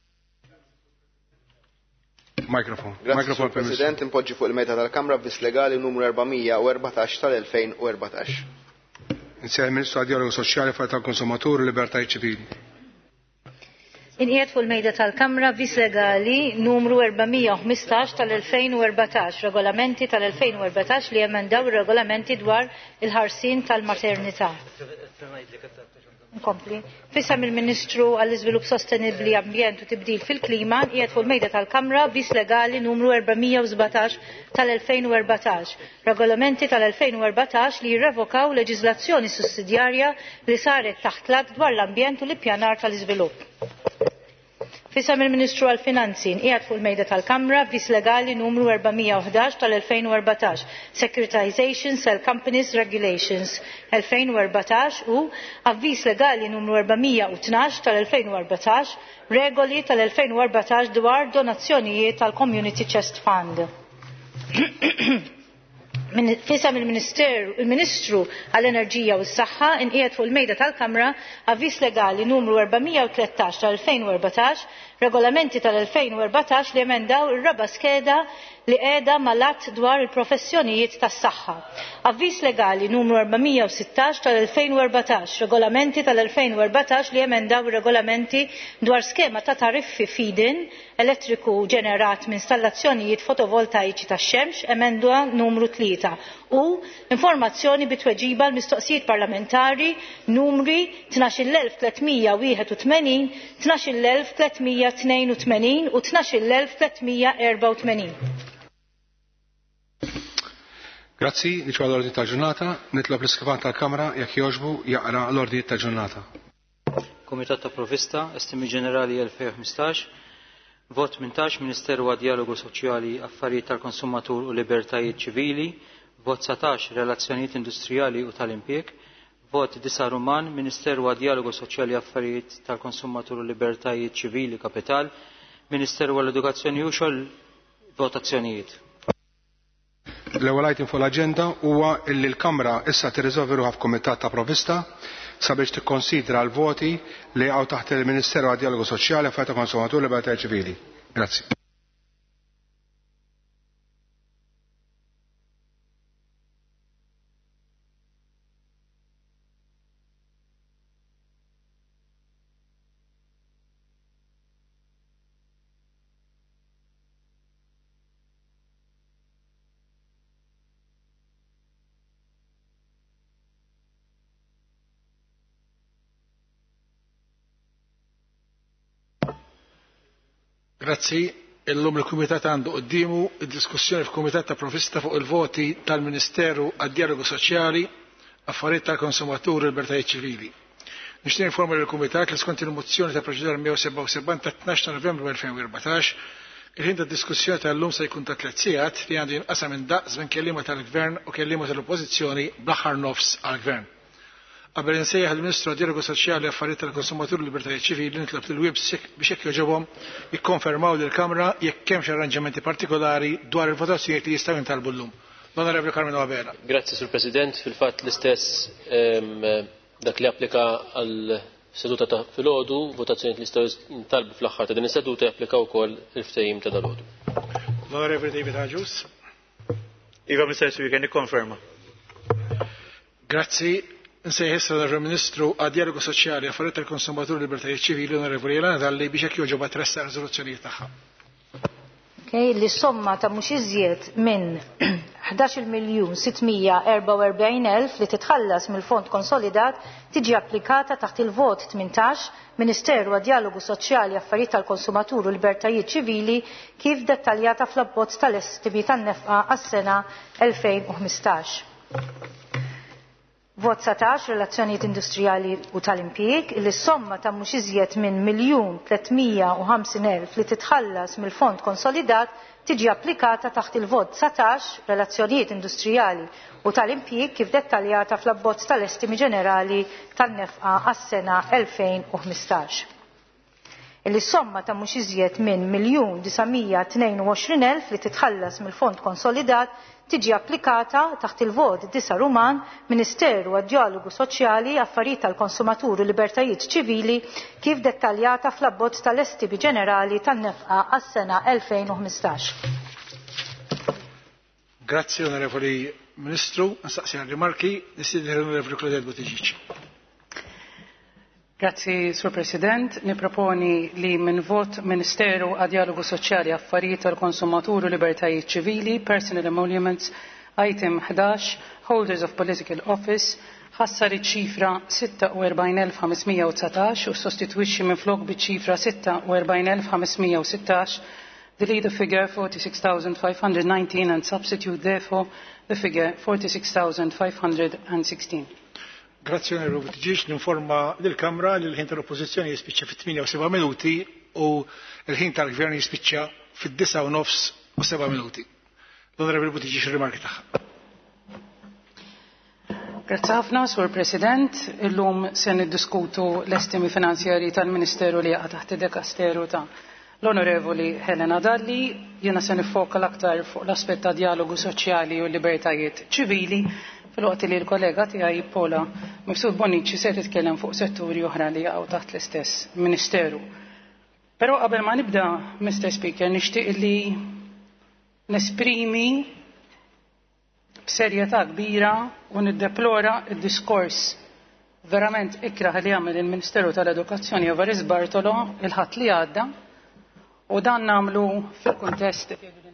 Mikrofon. Mikrofon, President, impoġġi fuq il-mejda tal-Kamra avviż legali numru erbamija u erbatax tal-elfejn u erbatax. Insejħ Ministru għad-Dialogu Soċjali fuq tal-Konsumatur u Libertajiet Ċivili. Inqiegħed fuq il-mejda tal-Kamra avviż legali numru erbamija u ħmistax tal-elfejn u erbatax, regolamenti tal-elfejn u erbatax li emendaw ir-regolamenti dwar il-ħarsien tal-maternità. Nkompli. Fissam il-Ministru għall-Iżvilupp Sostenibbli, Ambjent u Tibdil fil-Klima qiegħed fuq il-mejda tal-Kamra avviż legali numru erbamija u sbatax tal-elfejn u erbatax, regolamenti tal-elfejn u erbatax li jirrevokaw leġiżlazzjoni sussidjarja li saret taħt l-att dwar l-ambjent u l-ippjanar tal-iżvilupp. Fissam il-Ministru għall-Finanzi qiegħed fuq il-mejda tal-Kamra avviż legali numru erbamija u ħdax tal-elfejn u erbatax, Securitization Cell Companies Regulations elfejn u erbatax u avviż legali numru erbamija u tnax tal-elfejn u erbatax, regoli tal-elfejn u erbatax dwar donazzjonijiet tal-Community Chest Fund. Fissam il-Ministru għall-Enerġija u s-Saħħa inqiegħed fuq il-mejda tal-Kamra avviż legali numru erbamija u tlettax tal-elfejn u erbatax, regolamenti tal-elfejn u erbatax li emendaw ir-raba' skeda li qiegħda mal-att dwar il-professjonijiet tas-saħħa. Avviż legali numru erbamija u sittax tal-elfejn u erbatax, regolamenti tal-elfejn u erbatax li emendaw ir-regolamenti dwar skema ta' tariffi feed-in elettriku ġenerat minn installazzjonijiet fotovoltaiċi tax-xemx emenda numru tlieta u informazzjoni bitweġiba l-mistoqsijiet parlamentari numri tnax-il elf tletmija wieħed u tmenin, tnax-il elf tletmija tnejn u tmenin u tnax-il elf tletmija erba' u tmenin. Grazzi, niċu għall-ordni tal-ġurnata, nitlob l-iskrivan tal-Kamra jekk jogħġbu jaqra l-ordni tal-ġurnata. Komitat ta' Provvista, Estimi Ġenerali elfejn u ħmistax, vot tmintax Ministeru għad-Dialogu Soċjali, Affarijiet tal-Konsumatur u Libertajiet Ċivili, vot satax Relazzjonijiet Industrijali u tal-Impjeg, vot disa Ruman Ministeru għad-Dialogu Soċjali, Affarijiet tal-Konsumatur u Libertajiet Ċivili Kapital, Ministeru għall-Edukazzjoni u xogħol votazzjonijiet. L-ewwel item fuq l-aġenda huwa li l-Kamra issa tirriżolvi ruħha f'Kumitat ta' Provvista sabiex tikkonsidra l-voti li għaw taħt il-Ministeru għad-Dialogu Soċjali, Affarijiet tal-Konsumatur u Libertajiet Ċivili. Grazzi. Grazzi, illum il-Kumitat għandu qoddimu id-diskussjoni f'Kumitat ta' Provvista fuq il-voti tal-Ministeru għad-Dialogu Soċjali, Affarijiet tal-Konsumatur u Libertajiet Ċivili. Nixtieq informa lill-Kumitat li skont il-mozzjoni ta' proċedura mija u seba' u sebgħin ta' tnax ta' Novembru elfejn u erbatax, il-ħin tad-diskussjoni tal-lum se jkun ta' tliet sigħat li għandu jinqasam minn daqs minn kelliema tal-Gvern u kelliema tal-Oppożizzjoni bl-aħħar nofs għall-Gvern. Qabel insejjaħ il-Ministru għad-Dialogu Soċjali u Affarijiet tal-Konsumatur u Libertajiet Ċivili nitlob lill-Web biex jekk jogħġobhom jikkonfermaw lill-Kamra jekk hemmx arranġamenti partikolari dwar il-votazzjonijiet li jistgħu jintalbu llum. L-Onorevoli Carmelo Avera. Grazzi, Sur President. Fil-fatt l-istess dak li applika għal seduta ta' filgħodu, votazzjonijiet li jistgħu jintalbu fl-aħħar ta' din is-seduta japplika wkoll il-ftehim ta' dalgħodu. L-Onorevoli David Hajus. Iva, Mister Speaker, nikkonferma. Grazzi. Nsejħisra l-Ministru għad-Dialogu Soċjali, Affarijiet tal-Konsumatur u Libertajiet Ċivili Onorevoli Elena Dalli biex jekk jogħġobha tressa riżoluzzjonijiet tagħha. Li somma ta' mhux iżjed minn ħdax-il miljun sittmija erba' u erbgħin elf li titħallas mill-Fond Konsolidat tiġi applikata taħt il-vot tmintax Ministeru għad-Dialogu Soċjali Affarijiet tal-Konsumatur u Libertajiet Ċivili kif dettaljata fl-abbozz tal-estimi tan-nefqa għas-sena elfejn u ħmistax. Vot satax relazzjonijiet industrijali u tal-impjieg li s-somma ta' mhux iżjed minn miljun tletmija u ħamsin elf li titħallas mill-Fond Konsolidat tiġi applikata taħt il-vot satax relazzjonijiet industrijali u tal-impjieg kif dettaljata fl-abbozz tal-estimi ġenerali tan-nefqa għas-sena elfejn u ħmistax. Illi s-somma ta' mhux iżjed minn miljun disamija tnejn u għoxrin elf li titħallas mill-Fond Konsolidat tiġi applikata taħt il-vot disa Ruman Ministeru għad-Dialogu Soċjali Affarijiet tal-Konsumatur u Libertajiet Ċivili kif dettaljata fl-abbozz tal-estimi ġenerali tan-nefqa għas-sena elfejn u ħmistax. Grazzi Onorevoli Ministru, nsaqsi għal-rimarki, nistieden l-Onorevoli Claudette Buttigieg. Grazzi, Sur President. Niproponi li minn vot Ministeru għad-Dialogu Soċjali Affarijiet tal-Konsumatur u Libertajiet Ċivili, Personal Emoluments, Item ħdax, Holders of Political Office, ħassar iċ-ċifra sitta u erbgħin elf ħamesmija u tsatax u sostitwixxi minflok biċ-ċifra sitta u erbgħin elf ħamesmija u sittax, delete the figure forty-six thousand five hundred nineteen and substitute therefore the figure forty-six thousand five hundred sixteen. Grazzi Onorevoli Buttigieg, ninforma lill-Kamra li l-ħin tal-Oppożizzjoni jispiċċa fit-tminja u seba' minuti u l-ħin tal-Gvern jispiċċa fid-disa u nofs u seba' minuti. L-Onorevoli Buttigieg ir-rimarki tagħha. Grazzi ħafna, Sur President. Illum se niddiskutu l-estimi finanzjari tal-Ministeru li jaqa' taħt id-Dekasteru ta' l-Onorevoli Helena Dalli. Jiena se nifoka l-aktar fuq l-aspett ta' dialogu soċjali u libertajiet ċivili. Fil-waqt li l-kollega tiegħi Pola Mifsud Bonnici se titkellem fuq setturi oħra li jaqgħu taħt l-istess Ministeru. Però qabel ma nibda, Mister Speaker, nixtieq li nesprimi b'serjetà kbira u niddeplora d-diskors verament ikraħ li jagħmel il-Ministeru tal-Edukazzjoni Evaris Bartolo il-ħadd li għadda u dan nagħmlu fil-kuntest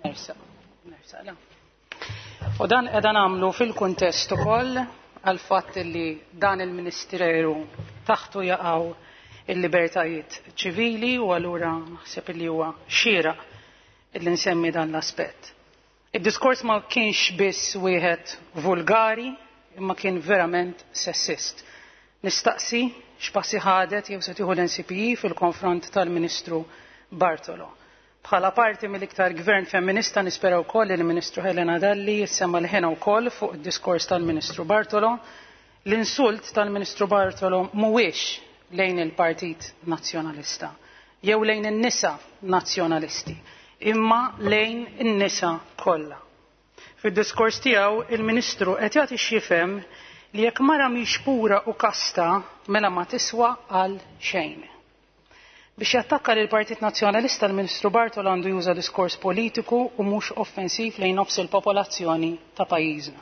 U dan qiegħda nagħmlu fil-kuntest ukoll għal fatt li dan il-Ministeru taħtu jaqgħu il-libertajiet ċivili u allura naħseb li huwa xieraq illi nsemmi dan l-aspett. Id-diskors ma kienx biss wieħed vulgari imma kien verament sessist. Nistaqsi x'passi ħadet jew se tieħu l-N C P I fil-konfront tal-Ministru Bartolo. Bħala parti mill-iktar gvern femminista nispera wkoll li l-Ministru Helena Dalli jissemma l-ħena wkoll fuq id-diskors tal-Ministru Bartolo. L-insult tal-Ministru Bartolo mhuwiex lejn il-Partit Nazzjonalista jew lejn in-nisa nazzjonalisti, imma lejn in-nisa kollha. Fid-diskors tiegħu il-Ministru qed jagħti x'jifhem li jekk mara mhix pura u kasta mela ma tiswa għal xejn. Biex jattakka lil Partit Nazzjonalista l-Ministru Bartolo għandu juża diskors politiku u mhux offensiv lejn nofs il-popolazzjoni ta' pajjiżna.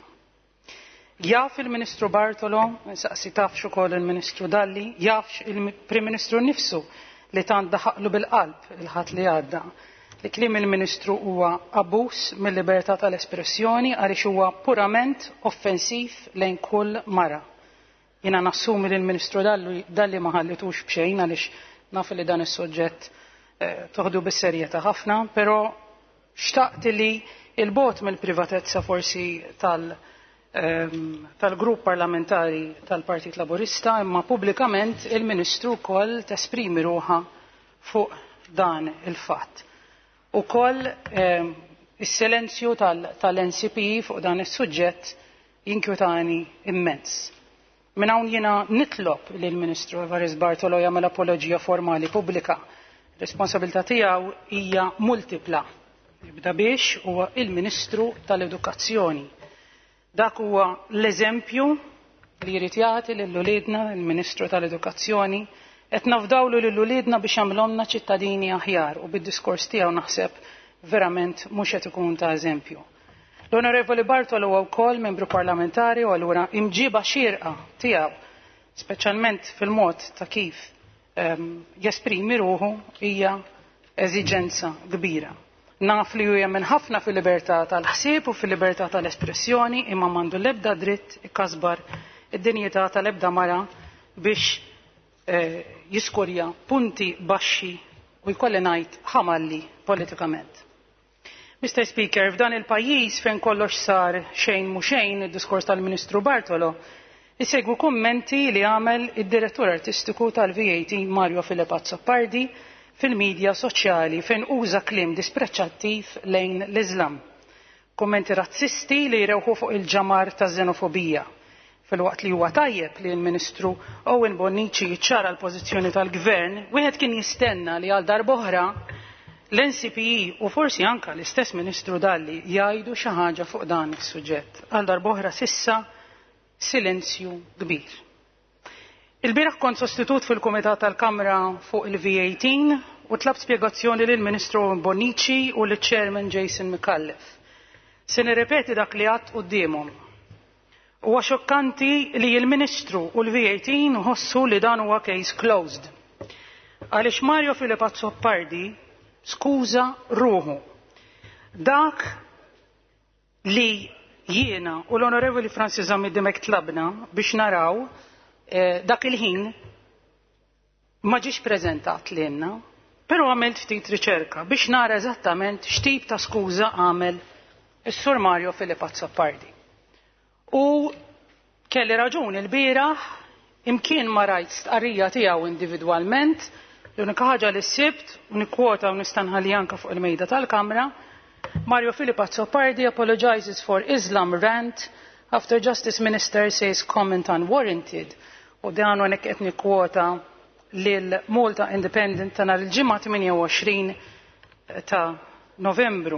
Jaf il-Ministru Bartolo, saqsi tafx ukoll il-Ministru Dalli, jafx il-Prim Ministru nnifsu li tant daħaqlu bil-qalb il-ħadd li għadda. Li kliem il-Ministru huwa abbuż mill-libertà tal-espressjoni għaliex huwa purament offensiv lejn kull mara. Jiena nassumi li l-Ministru Dalli ma ħallitux b'xejn għaliex naf li dan is-suġġett toħdu bis-serjetà ħafna, però xtaqt li il-bot mill-privatezza forsi tal- tal-grupp parlamentari tal-Partit Laburista imma pubblikament il-Ministru wkoll tesprimi ruħha fuq dan il-fatt. Ukoll is-silenzju tal-N C P I fuq dan is-suġġett jinkwetani immens. Minn hawn jiena nitlob li l-Ministru Evaris Bartolo jagħmel apoloġija formali pubblika. Responsabilità tiegħu hija multipla. Jibda biex huwa il-Ministru tal-Edukazzjoni. Dak huwa l-eżempju li jrid jagħti lil uliedna il-Ministru tal-Edukazzjoni qed nafdawlu lil uliedna biex jagħmlhomna ċittadini aħjar u bid-diskors tiegħu naħseb verament mhux qed ikun ta' eżempju. L-Onorevoli Bartolo huwa wkoll membru parlamentari u allura imġiba xierqa tiegħu, speċjalment fil-mod ta' kif um, jesprimi ruħu hija eżiġenza kbira. Naf li huwa minn ħafna fil-libertà tal-ħsieb u fil-libertà tal-espressjoni imma m'għandu l-ebda dritt ikkasbar id-dinjità tal-ebda mara biex eh, jiskurja punti baxxi u jkolli ngħid ħamalli politikament. Mister Speaker, f'dan il-pajjiż fejn kollox sar xejn mhu xejn id-diskors tal-Ministru Bartolo, isegwu kummenti li għamel id-direttur artistiku tal-V A T Mario Filippo Azzopardi fil-medja soċjali fejn uża kliem dispreċċattiv lejn l-Iżlam. Kummenti razzisti li jrewħu fuq il-ġamar ta' xenofobija. Fil-waqt li huwa tajjeb li l-Ministru Owen Bonnici jiċċara l-pożizzjoni tal-Gvern, wieħed kien jistenna li għal darb'oħra l-N C P E u forsi anke l-istess Ministru Dalli jgħidu xi ħaġa fuq dan is-suġġett. Għal darb'oħra sissa silenzju kbir. Il-bieraħ kont sostitut fil-Kumitat tal-Kamra fuq il-V A T u tlab spjegazzjoni lill Ministru Owen Bonnici u lill-Chairman Jason McAuliffe. Se nirrepeti dak li għadt qudiemhom. Huwa xokkanti li l-Ministru u l-V A T nħossu li dan huwa case closed. Għaliex Mario Filippo Azzopardi skuża ruħu. Dak li jiena u l-Onorevoli Francis Amidimek tlabna biex naraw eh, dak il-ħin ma ġiex preżentat lilna, però għamilt ftit riċerka biex nara eżattament x'tip ta' skuża għamel is-Sur Mario Filippo Azzopardi. U kelli raġun il-bieraħ imkien ma rajt stqarrija tiegħu individwalment, l-unika ħaġa li ssibt u nikkwota u nistanħalli anke fuq il-mejda tal-Kamra, Mario Filippo Azzopardi apologizes for Islam rant after Justice Minister says comment unwarranted. U dan hawnhekk qed nikkwota lil Malta Independent ta' nhar il-ġimgħa tminja u għoxrin ta' Novembru.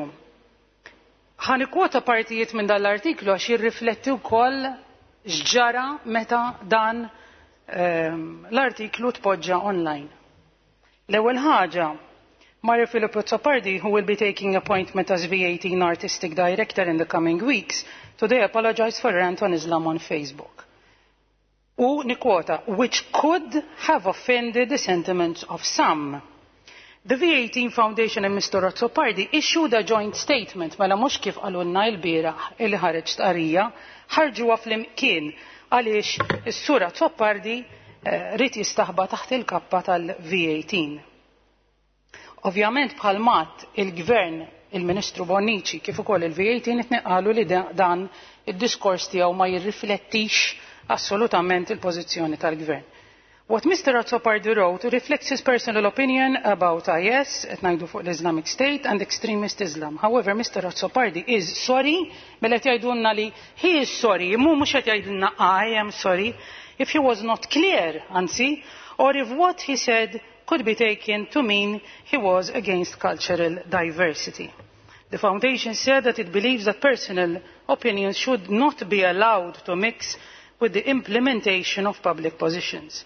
Ħa nikkwota partijiet minn dan l-artiklu għax jirrifletti wkoll x'ġara meta dan um, l-artiklu tpoġġa online. L-ewwel ħaġa, Mario Filippo Azzopardi, who will be taking appointment as V A T Artistic Director in the coming weeks, today apologized for a rant on Islam on Facebook. U nikwota, which could have offended the sentiments of some. The V A T Foundation and Mister Azzopardi issued a joint statement mela mhux kif qalulna l-bieraħ illi ħareġ tqarrija, ħarġuha flimkien għaliex is-Sur Azzopardi rrid jistaħba taħt il-kappa tal-V A T. Ovvjament bħal mat il-Gvern, il-Ministru Bonnici kif ukoll il-V A T nitneqalu li dan id-diskors tiegħu ma jirriflettix assolutament il-pożizzjoni tal-Gvern. What Mister Azzopardi wrote reflects his personal opinion about I S, qed ngħidu fuq l-Islamic State and extremist Islam. However, Mister Azzopardi is sorry, mela qed jgħidulna li he is sorry, mhu mhux qed jgħidilna I am sorry, if he was not clear, anzi, or if what he said could be taken to mean he was against cultural diversity. The Foundation said that it believes that personal opinions should not be allowed to mix with the implementation of public positions.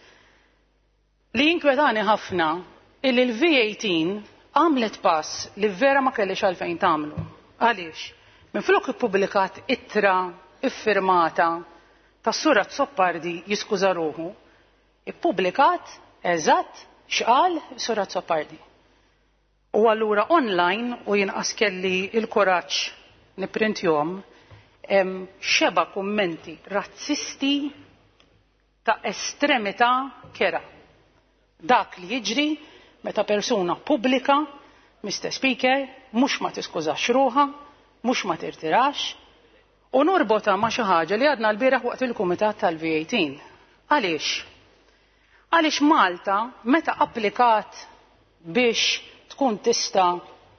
Li jinkwetani ħafna illi l-V A T għamlet pass li vera ma kellix għalfejn tagħmlu. Għaliex? Minflok ippubblikat ittra iffirmata tas-Sur Azzopardi jiskuża ruħu, ippubblikat eżatt x'qal Sur Azzopardi. U allura online u jinqas kelli il-kuraġġ nipprintjhom hemm xeba kummenti razzisti ta' estremità kera. Dak li jiġri meta persuna pubblika, Mister Speaker, mhux ma tiskużax ruħha, mhux ma tirtirax, u norbota ma' xi ħaġa li għadna l-bieraħ waqt il-Kumitat tal-V A T. Għaliex? Għaliex Malta meta applikat biex tkun tista'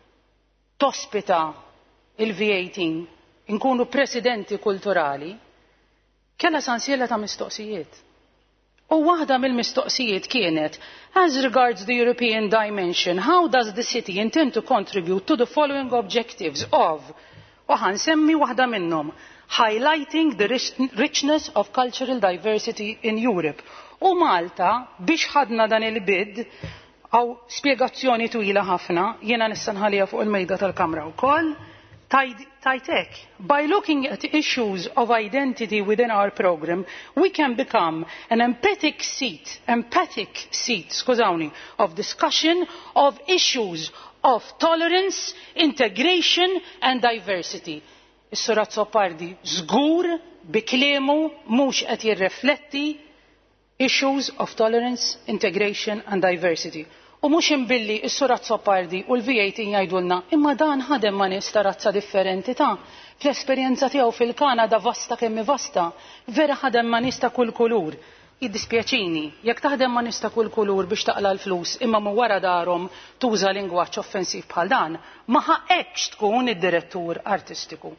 tospita il-V A T, inkunu presidenti kulturali, kellha sansiela ta' mistoqsijiet. U waħda mill-mistoqsijiet kienet, as regards the European dimension, how does the city intend to contribute to the following objectives of, u ħansemmi waħda minnhom, highlighting the richness of cultural diversity in Europe. U Malta biex ħadna dan il-bid, għaw spjegazzjoni twila ħafna, jiena nista' nħallija fuq il-mejda tal-Kamra wkoll, tajtek, by looking at issues of identity within our program, we can become an empathic seat, empathic seat, skużawni, of discussion of issues of tolerance, integration and diversity. Is-Sur Azzopardi żgur bi kliemu mhux qed jirrifletti issues of tolerance, integration and diversity. U mhux inbilli is-Sur Azzopardi u l-V eighteen jgħidulna imma dan ħadem ma' nies ta' razza differenti ta' fl-esperjenza tiegħu fil-Kanada vasta kemm vasta, vera ħadem ma' nies ta' kull kulur. Jiddispjaċini, jekk taħdem ma' nies ta' kull kulur biex taqla l-flus imma mu wara darhom tuża lingwaġġ offensiv bħal dan, ma ħaqekx tkun id-direttur artistiku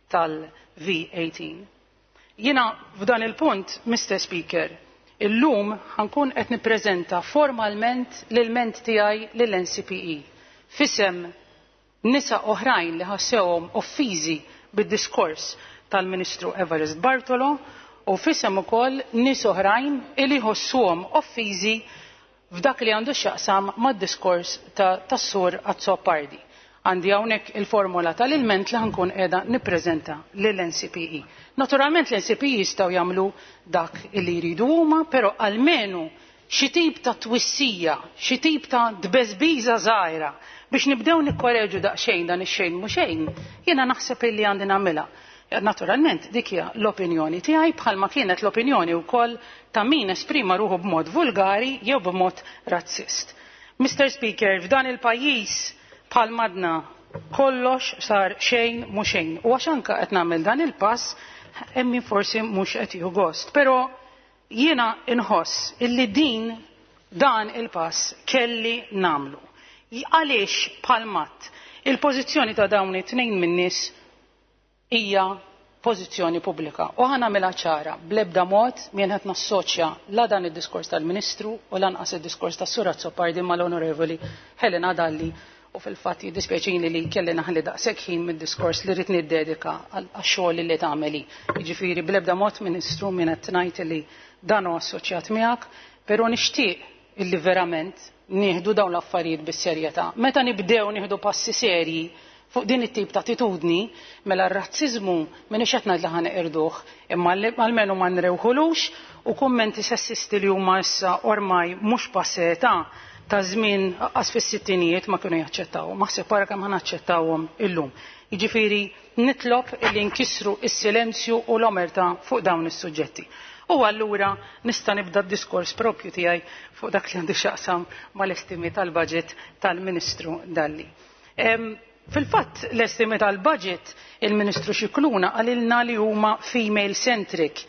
tal-V eighteen. Jiena f'dan il-punt, Mister Speaker, illum ħankun qed nippreżenta formalment l-ilment tiegħi lill-N C P E f'isem nisa oħrajn li ħassewhom offiżi bid-diskors tal-Ministru Evarist Bartolo u f'isem ukoll nies oħrajn li jħossuhom offiżi f'dak li għandu x'jaqsam mad-diskors tas-Sur Azzopardi. Għandi hawnhekk il-formula tal-ilment li ħankun qiegħda nippreżenta lill-N C P E. Naturalment l-N C P E jistgħu jagħmlu dak li jridu huma, però almenu xi tip ta' twissija, xi tip ta' dbeżbiża żgħira biex nibdew nikkoreġu daqsxejn dan ix-xejn mhux xejn, jiena naħseb illi għandi nagħmilha. Naturalment dik hija l-opinjoni tiegħi bħalma kienet l-opinjoni wkoll ta' min esprima ruħu b'mod vulgari jew b'mod razzist. Mister Speaker, f'dan il-pajjiż bħal madna kollox sar xejn mhux xejn. U għax anke qed nagħmel dan il-pass hemm min forsi mhux qed jieħu gost. Però jiena inħoss illi din dan il-pass kelli nagħmlu. Għaliex bħal matt il-pożizzjoni ta' dawn it-tnejn min-nies hija pożizzjoni pubblika. U ħa nagħmilha ċara bl-ebda mod min qed nassoċja la dan id-diskors tal-Ministru u lanqas id-diskors tas-Sur Azzopardi mal-Onorevoli Helena Dalli. U fil-fatt jiddispjaċini li kelli naħli daqshekk ħin mid-diskors li rrid niddedika għax-xogħol li tagħmeli. Jiġifieri bl-ebda mod Ministru min qed ngħid li dan huwa assoċjat miegħek, però nixtieq illi verament nieħdu dawn l-affarijiet bis-serjetà. Meta nibdew nieħdu passi serji fuq din it-tip ta' attitudni, mela r-razziżmu m'iniex qed ngħid li ħaneqirduh, imma almenu ma nrewħulux u kummenti sessisti li huma issa ormai mhux passeta ta' żmien qas fis-sittinijiet ma kienu jaċċettaw. Maħseb wara kemm ħanaċċettawhom illum. Jiġifieri nitlob illi nkissru s-silenzju u l-omerta fuq dawn is-suġġetti. U allura nista' nibda d-diskors propju tiegħi fuq dak li għandu x'jaqsam mal-estimi tal-budget tal-Ministru Dalli. Fil-fatt l-estimi tal-budget il-Ministru Xikluna qalilna li huma female centric.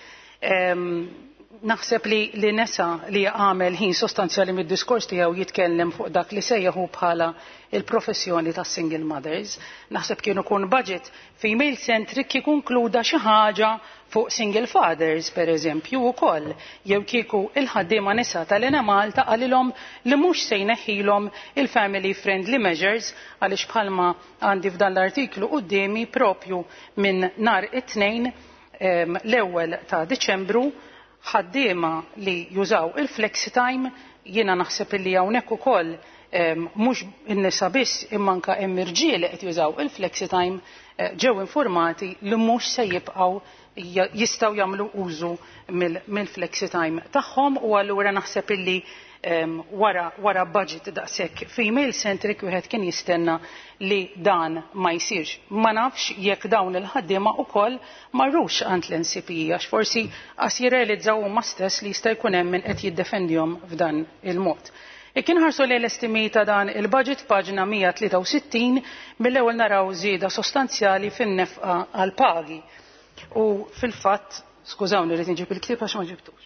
Naħseb li li nesa li għamel ħin sostanzjali mid-diskors tiegħu jitkellem fuq dak li sejjaħu bħala il-professjoni ta' single mothers. Naħseb kienu kun budget female centric kieku inkluda xi ħaġa fuq single fathers per eżempju wkoll, jew kieku il-ħaddiema nisa tal-Ena Malta qalilhom li mhux se jneħħilhom il-family friendly measures għaliex bħalma għandi f'dan l-artiklu qudiemi propju minn nhar it-tnejn l-ewwel ta' Diċembru ħaddiema li jużaw il-flexi time, jiena naħseb illi hawnhekk ukoll mhux in-nisa biss imma anke hemm irġiel qed jużaw il-flexi time ġew informati li mhux se jibqgħu jistgħu jagħmlu użu mill-flexi time tagħhom u allura naħseb illi wara wara budget daqshekk female centric wieħed kien jistenna li dan ma jsirx. Ma nafx jekk dawn il-ħaddiema wkoll marrux għand l-N C P E għax forsi qas jirrealizzaw huma stess li jista' jkun hemm min qed jiddefendihom f'dan il-mod. Jekk inħarsu lejn l-estimi ta' dan il-budget paġna mija tlieta u sittin mill-ewwel naraw żieda sostanzjali fin-nefqa għal pagi. U fil-fatt, skużawni rrid inġib il-ktieb għax ma ġibtux.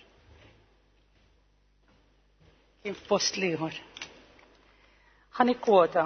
Kien f'post liħor. Ħanikwota.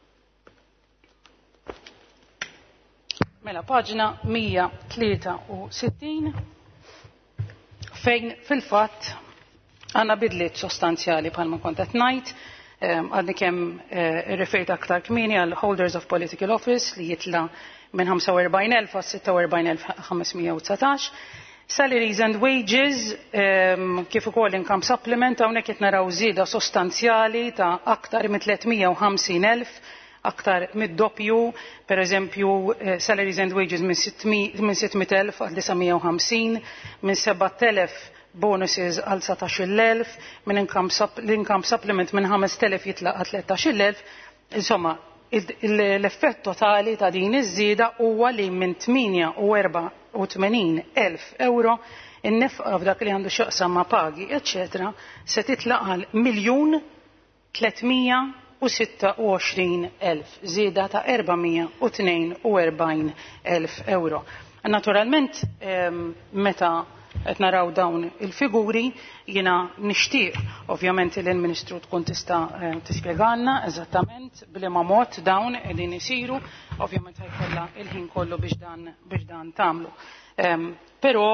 Mela paġna mija tlieta u sittin fejn fil-fatt għandna bidliet sostanzjali bħalma kont qed ngħid, għadni kemm irreferit aktar kmieni għal holders of political office li jitla minn ħamsa u erbgħin elf għal sitta u erbgħin elf ħamesmija u tsatax. Salaries and wages, um, kif ukoll income supplement, hawnhekk qed naraw żieda sostanzjali ta' aktar minn tlietmija u ħamsin elf, aktar mid-doppju, per eżempju uh, salaries and wages minn sittmija elf għal disamija u ħamsin, minn seba' elef bonuses għal satax elf, minn income, supp income supplement minn ħames elef jitlaq għal tletax elf, insomma, l-effett totali ta' din iż-żieda huwa li minn tminja u erba' u tmenin elf euro in-nefqa f'dak li għandu x'jaqsam ma' pagi, eċċetera, se titlaq għal miljun tletmija u sitta u għoxrin elf, żieda ta' erba'mija u tnejn u erbgħin elf euro. Naturalment, meta qed naraw dawn il-figuri, jiena nixtieq ovvjament li l-Ministru tkun tista' tispjegalna eżattament bliema mod dawn qegħdin isiru, ovvjament ħajkollha il-ħin kollu biex dan biex dan tagħmlu. Però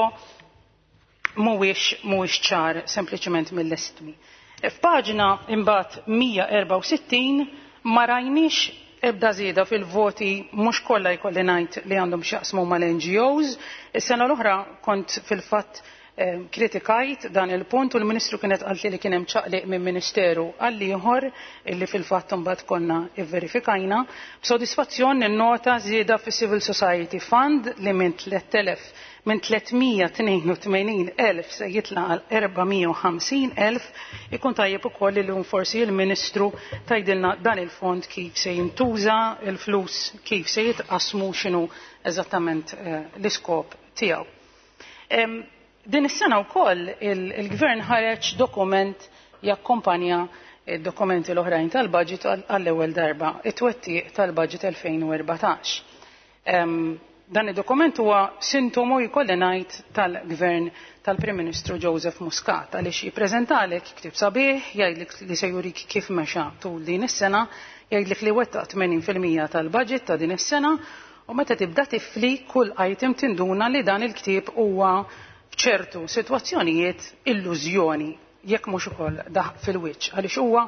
mhuwiex mhuwiex ċar sempliċement mill-estmi. F'paġna imbagħad mija erba' u sittin ma rajniex ebda żieda fil-voti mhux kollha jkolli ngħid li għandhom x'jaqsmu mal-N G Os. Is-sena l-oħra kont fil-fatt kritikajt dan il-punt u l-Ministru kienet qalt li kien hemm ċaqliq minn Ministeru għal ieħor illi fil-fatt imbagħad konna ivverifikajna. B'sodisfazzjon ninnota żieda fis-Civil Society Fund li minn tliet elef minn tletmija tnejn u tmenin elf se jitla għal erba'mija u ħamsin elf, ikun tajjeb ukoll li forsi l-Ministru tgħidilna dan il-fond kif se jintuża, il-flus kif se jitqasmu x'inhu eżattament l-iskop tiegħu. Din is-sena wkoll il-Gvern ħareġ dokument jakkompanja id-dokumenti l-oħrajn tal-budget għall-ewwel darba, it-twettiq tal-budget elfejn u erbatax. Dan id-dokument huwa sintomu jkolli ngħid tal-Gvern tal-Prim Ministru Joseph Muscat għaliex jippreżentalek ktieb sabiħ, jgħidlek li se jurik kif mexa tul din is-sena, jgħidlek li wettaq tmenin fil-mija tal-budget ta' din is-sena u meta tibda tifli kull item tinduna li dan il-ktieb huwa f'ċertu sitwazzjonijiet illużjoni jekk mhux ukoll daħq fil-wiċċ għaliex huwa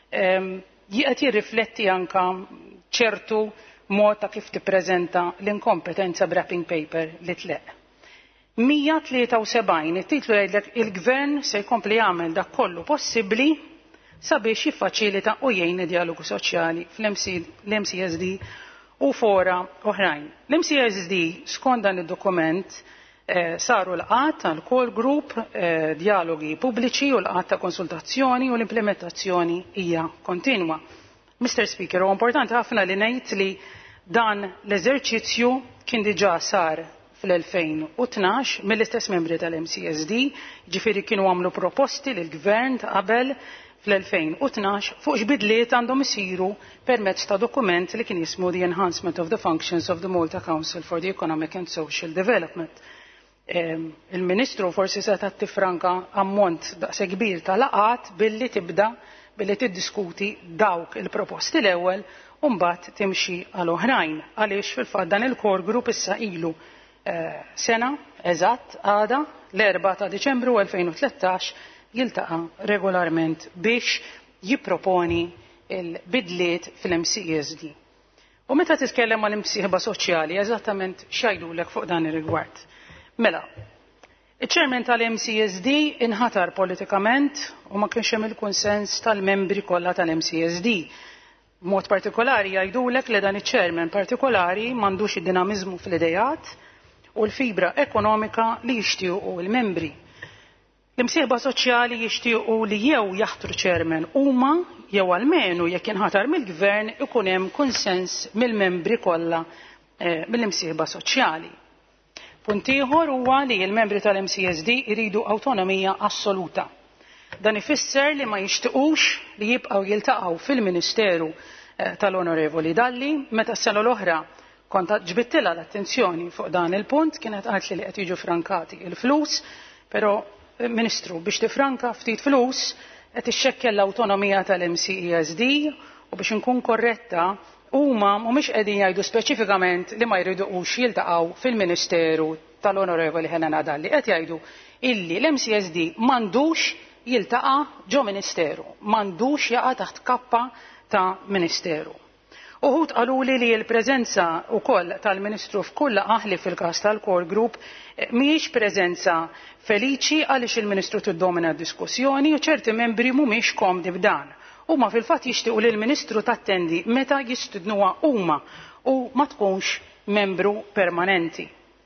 qed jirrifletti anke ċertu mod ta' kif tippreżenta l-inkompetenza b'wrapping paper li tleq. mija tlieta u sebgħin it-titlu jgħidlek il-Gvern se jkompli jagħmel dak kollu possibbli sabiex jiffaċilita u jgħin id-dialogu soċjali fl-M C S D u fora oħrajn. L-M C S D skont dan id-dokument saru l-qat tal-core group, dialogi pubbliċi u l-qat ta' konsultazzjoni u l-implementazzjoni hija kontinwa. Mister Speaker, u importanti ħafna li ngħid li dan l-eżerċizzju kien diġà sar fl-elfejn u tnax mill-istess membri tal-M C S D, ġifieri kienu għamlu proposti lill gvern ta' qabel fl-elfejn u tnax fuq x'bidliet għandhom isiru permezz ta' dokument li kien jismu The Enhancement of the Functions of the Malta Council for the Economic and Social Development. Il-Ministru forsi se tifranka ammont daqs kbir ta' laqat billi tibda billi tiddiskuti dawk il-proposti l-ewwel u mbagħad timxi għal oħrajn għaliex fil-fatt dan il-core group issa ilu sena eżatt għada l-erba' ta' Diċembru elfejn u tlettax jiltaqa' regolarment biex jipproponi il-bidliet fil-M C S D. U meta titkellem mal-imsieħba soċjali eżattament x'għidulek fuq dan ir-rigward. Mela, iċ-Chairman tal-M C S D inħatar politikament u ma kienx hemm il-kunsens tal-membri kollha tal-M C S D. Mod partikolari jgħidulek li dan iċ-Chairman partikolari m'għandux id-dinamiżmu fl-idejat u l-fibra ekonomika li jixtiequ l-membri. L-imsieħba soċjali jixtiequ li jew jaħtru Chairman huma jew almenu jekk inħatar mill-Gvern ikun hemm kunsens mill-membri kollha mill-imsieħba soċjali. Punt ieħor huwa li l-membri tal-M C S D jridu awtonomija assoluta. Dan ifisser li ma jixtiequx li jibqgħu jiltaqgħu fil-Ministeru tal-Onorevoli Dalli meta s-sena l-oħra kont ġbittilha l-attenzjoni fuq dan il-punt kienet qalt li qed jiġu frankati il-flus, però Ministru biex tifranka ftit flus qed ixxekkel l-awtonomija tal-M C S D u biex inkun korretta huma mhumiex qegħdin jgħidu speċifikament li ma jridux jiltaqgħu fil-Ministeru tal-Onorevoli Helena Dalli. Qed jgħidu illi l-M C S D m'għandux jiltaqa' ġo Ministeru, m'għandux jaqa' taħt kappa ta' Ministeru. Uħud qaluli li l-preżenza wkoll tal-Ministru f'kull aħli fil-każ tal-Core Group mhijiex preżenza feliċi għaliex il-Ministru tiddomina d-diskussjoni u ċerti membri mhumiex komdi b'dan. Huma fil-fatt jixtiequ li l-Ministru tattendi meta jistidnuha huma u ma tkunx membru permanenti.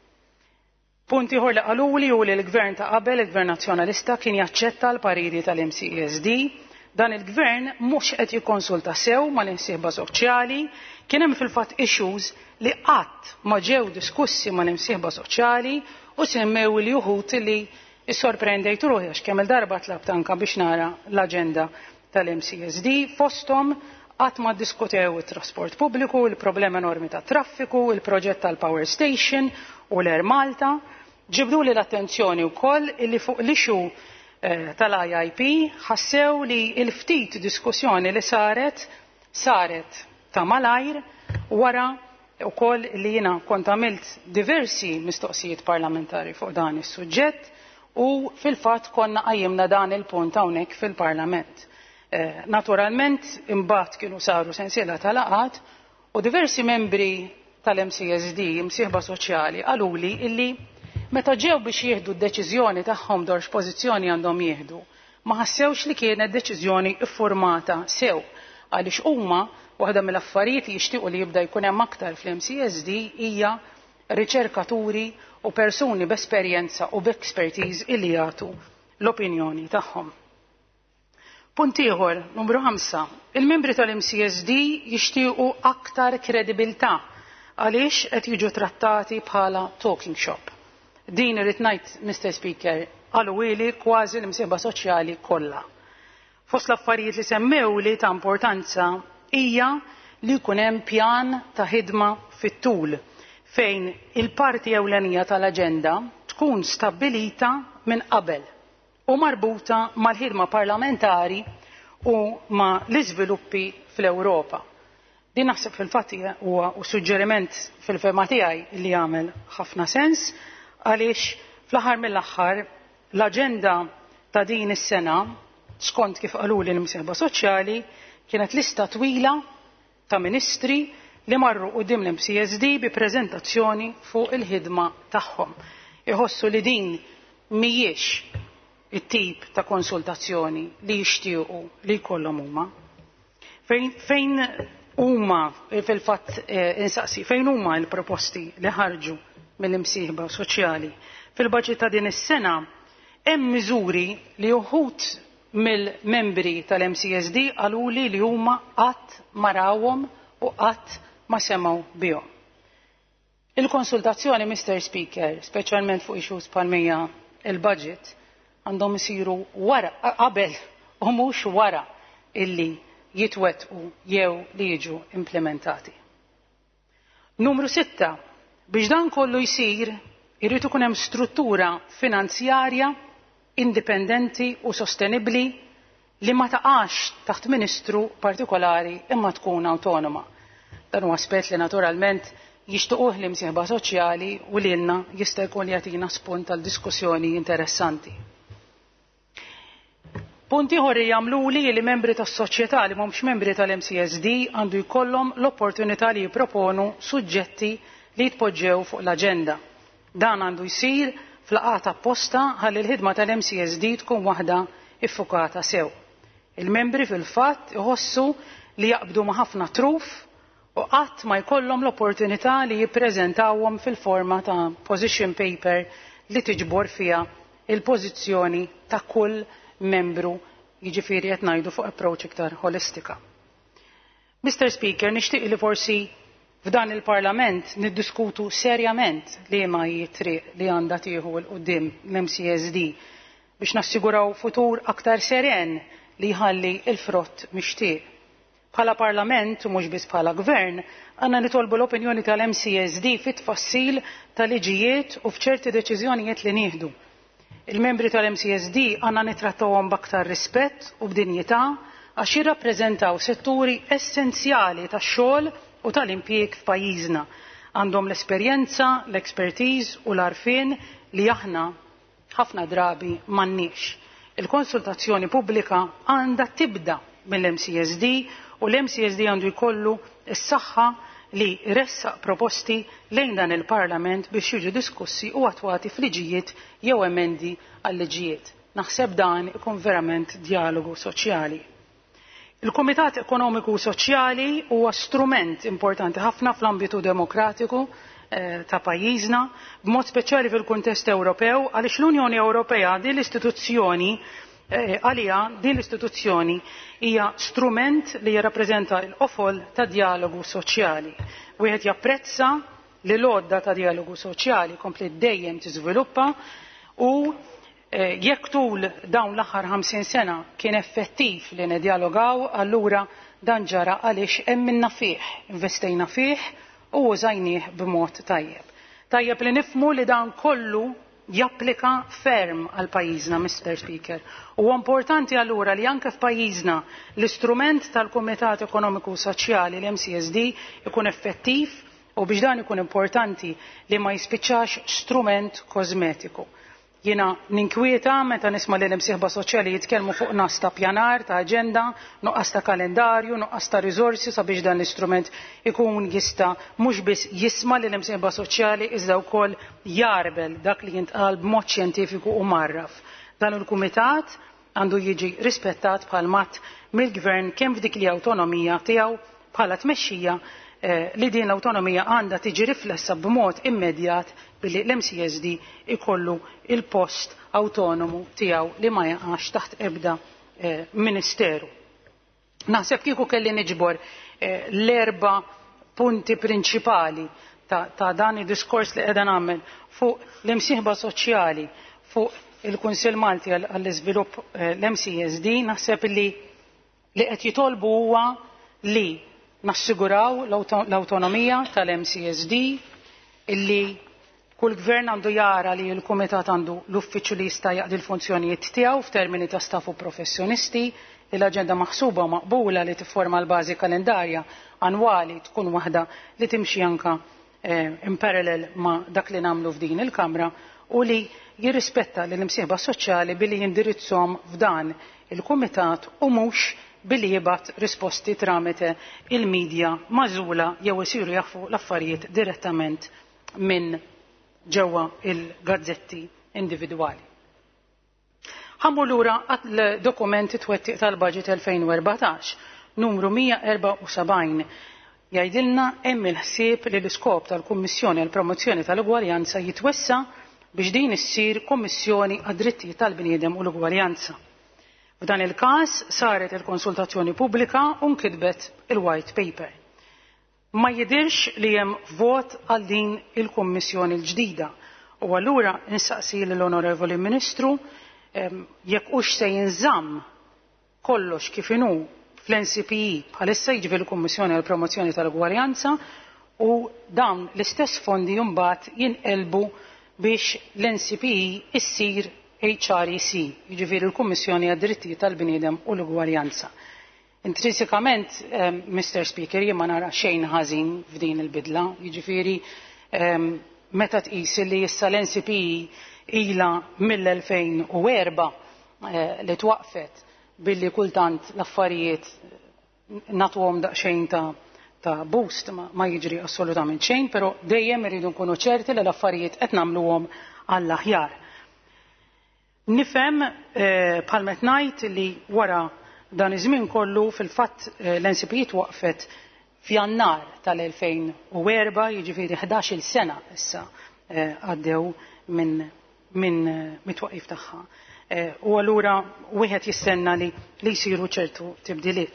Punt ieħor li qaluli hu li l-Gvern ta' qabel, il-Gvern Nazzjonalista, kien jaċċetta l-pariri tal-M C S D Dan il-gvern mhux qed jikkonsulta sew mal-imsieħba soċjali, kien hemm fil-fatt issues li qatt ma ġew diskussi mal-imsieħba soċjali u semmew li wħud li issorprendejt ruħi għax kemm il-darba tlabt anke biex nara l-aġenda tal-M C S D fosthom qatt ma ddiskutew it-trasport pubbliku, il-problema enormi tat traffiku, il-proġett tal-Power Station u l-Air Malta. Ġibdu li l-attenzjoni wkoll illi fuq l-ixu tal-I I P ħassew li l-ftit diskussjoni li saret saret ta' malajr wara wkoll li jiena kont għamilt diversi mistoqsijiet parlamentari fuq dan is-suġġett u fil-fatt konna qajjimna dan il-punt hawnhekk fil-Parlament. Naturalment imbagħad kienu saru sensiela ta' laqat u diversi membri tal-M C S D, imsieħba soċjali, qaluli illi meta ġew biex jieħdu d-deċiżjoni tagħhom dwar x'pożizzjoni għandhom jieħdu, ma ħassewx li kienet deċiżjoni iffurmata sew għaliex huma waħda mill-affarijiet li jixtiequ li jibda jkun hemm aktar fl-M C S D hija riċerkaturi u persuni b'esperjenza u b'expertise illi jagħtu l-opinjoni tagħhom. Punt ieħor, numru ħamsa, il-membri tal-M C S D jixtiequ aktar kredibilità għaliex qed jiġu trattati bħala talking shop. Din irid ngħid, Mister Speaker, qalu ili kważi l-imsieħba soċjali kollha. Fost l-affarijiet li semmew li ta' importanza hija li jkun hemm pjan ta' ħidma fit-tul fejn il-parti ewlenija tal-aġenda tkun stabbilita minn qabel u marbuta mal-ħidma parlamentari u ma' l-iżviluppi fl-Ewropa. Din naħseb fil-fatt huwa suġġeriment fil-fema tiegħi li jagħmel ħafna sens għaliex fl-aħħar mill-aħħar l-aġenda ta' din is-sena skont kif qalu l-imsieħba soċjali kienet lista twila ta' ministri li marru quddiem l-M C S D bi preżentazzjoni fuq il-ħidma tagħhom. Iħossu li din mhijiex it-tip ta' konsultazzjoni li jixtiequ li jkollhom huma. Fejn fejn huma fil-fatt insaqsi fejn huma l-proposti li ħarġu mill-imsieħba soċjali fil-baġit ta' din is-sena hemm miżuri li uħud mill-membri tal-M C S D qaluli li huma qatt ma rawhom u qatt ma semgħu bihom. Il-konsultazzjoni, Mister Speaker, speċjalment fuq issues bħal il-budget, għandhom isiru wara qabel u mhux wara illi jitwettqu jew li jiġu implementati. Numru sitta, biex dan kollu jsir irid ikun hemm struttura finanzjarja indipendenti u sostenibbli li ma taqax taħt ministru partikolari imma tkun awtonoma. Dan huwa aspett li naturalment jixtiequh l-imsieħba soċjali u lilna jista' jkun jagħtina spunt tal diskussjoni interessanti. Punti ieħor jagħmluli li membri tas-soċjetà li mhumiex membri tal-M C S D għandu jkollhom l-opportunità li jipproponu suġġetti li jitpoġġew fuq l-aġenda. Dan għandu jsir fl-laqgħat apposta ħalli l-ħidma tal-M C S D tkun waħda iffukata sew. Il-membri fil-fatt iħossu li jaqbdu ma' ħafna truf u qatt ma jkollhom l-opportunità li jippreżentawhom fil-forma ta' position paper li tiġbor fiha il-pożizzjoni ta' kull membru jiġifieri qed ngħidu fuq approach iktar holistika. Mister Speaker, nixtieq li forsi f'dan il-Parlament niddiskutu serjament liema triq li għandha tieħu l quddiem l-M C S D biex nassiguraw futur aktar seren li jħalli l-frott mixtieq. Bħala Parlament u mhux biss bħala Gvern għandna nitolbu l-opinjoni tal-M C S D fit-tfassil tal-liġijiet u f'ċerti deċiżjonijiet li nieħdu. Il-membri tal-M C S D għandna nittrattawhom b'aktar rispett u b'dinjità għax jirrappreżentaw setturi essenzjali tax-xogħol u tal-impjieg f'pajjiżna. Għandhom l-esperjenza, l-expertise u l-għarfien li aħna ħafna drabi m'għandniex. Il-konsultazzjoni pubblika għandha tibda mill-M C S D u l-M C S D għandu jkollu s-saħħa li ressaq proposti lejn dan il-Parlament biex jiġu diskussi u attwati f'liġijiet jew emendi għal liġijiet. Naħseb dan ikun verament dialogu soċjali. Il-Kumitat Ekonomiku Soċjali huwa strument importanti ħafna fl-ambitu demokratiku eh, ta' pajjiżna, b'mod speċjali fil-kuntest Ewropew għaliex l-Unjoni Ewropea din l-istituzzjoni għalija din l-istituzzjoni hija strument li jirrappreżenta l-qofol ta' dialogu soċjali. Wieħed japprezza li l-għodda ta' dialogu soċjali kompli dejjem tiżviluppa u jekk tul dawn l-aħħar ħamsin sena kien effettiv li nedialogaw, allura dan ġara għaliex emminna fih, investejna fih u użajnieh b'mod tajjeb. Tajjeb li nifmu li dan kollu japplika ferm għal pajjiżna, Mister Speaker. U importanti allura li anke f'pajjiżna l-istrument tal-Kumitat Ekonomiku Soċjali l-M C S D ikun effettiv u biex dan ikun importanti li ma jispiċċax strument kozmetiku. Jiena ninkwieta meta nisma' li l-imsieħba soċjali jitkellmu fuq nas ta' pjanar, ta' aġenda, nuqqas ta' kalendarju, nuqqas ta' riżorsi sabiex dan l-istrument ikun jista' mhux biss jisma' li l-imsieħba soċjali iżda wkoll jarbel dak li jintqal b'mod xjentifiku u marraf. Dan il-kumitat għandu jiġi rispettat bħal matt mill-gvern kemm f'dik li awtonomija tiegħu bħala tmexxija li din l-awtonomija għandha tiġi riflessa b'mod immedjat billi l-M C S D ikollu il-post autonomu tiegħu li ma jaqax taħt ebda ministeru. Naħseb kieku kelli niġbor l-erba punti prinċipali ta' dan id-diskors li qiegħda nagħmel fuq l-imsieħba soċjali, fuq il-Kunsill Malti għall-iżvilupp l-M C S D, naħseb li li qed jitolbu huwa li nassiguraw l-autonomija tal-M C S D, illi kull gvern għandu jara li l-Kumitat għandu l-uffiċċju li jista' jaqdi l-funzjonijiet tiegħu f'termini ta' staff u professjonisti, li l-aġenda maħsuba u maqbula li tifforma l-bażi kalendarja annwali tkun waħda li timxi anka in parallel ma' dak li nagħmlu f'din il-Kamra u li jirrispetta lill imsieħba soċjali billi jindirizzhom f'dan il-Kumitat u mhux billi jibat risposti tramite il-medja mażula jew isiru jaħfu l-affarijiet direttament minn ġewwa il-gazzetti individwali. Ħammu lura għal-dokumenti twettiq tal-Baġit elfejn u erbatax, numru mija erba' u sebgħin, jgħidilna hemm il-ħsieb li l-iskop tal-Kummissjoni għall promozzjoni tal-Ugwaljanza jitwessa biex din issir Kummissjoni għad-drittijiet tal-bniedem u l-ugwaljanza. F'dan il-każ saret il-konsultazzjoni pubblika u nkitbet il-white paper. Ma jidirx li hemm vot għal din il-Kummissjoni l-ġdida u allura insaqsi l-Onorevoli Ministru jekk hux se jinżamm kollox kif inhu fl-N C P E bħalissa jiġi fil-Kummissjoni għall promozzjoni tal-Ugwaljanza u dawn l-istess fondi mbagħad jinqelbu biex l-N C P E issir H R E C, jiġifieri l-Kummissjoni għad-Drittijiet tal-Bniedem u l-Ugwaljanza. Intrinsikament, Mister Speaker, jien ma nara xejn ħażin f'din il-bidla, jiġifieri meta tqis li issa l-N C P E ilha mill-elfejn u erba' li twaqfet billi kultant l-affarijiet nagħtuhom daqsxejn ta' ta' boost ma jiġri assolutament xejn, però dejjem irridu nkunu ċerti li l-affarijiet qed nagħmluhom għall-aħjar. Nifhem bħalma qed ngħid li wara dan iż-żmien kollu fil-fatt l-N C P E twaqfet f'Jannar tal-elfejn u erba', jiġifieri ħdax-il sena issa għaddew minn minn mit-twaqqif tagħha. U allura wieħed jistenna li li jsiru ċertu tibdiliet.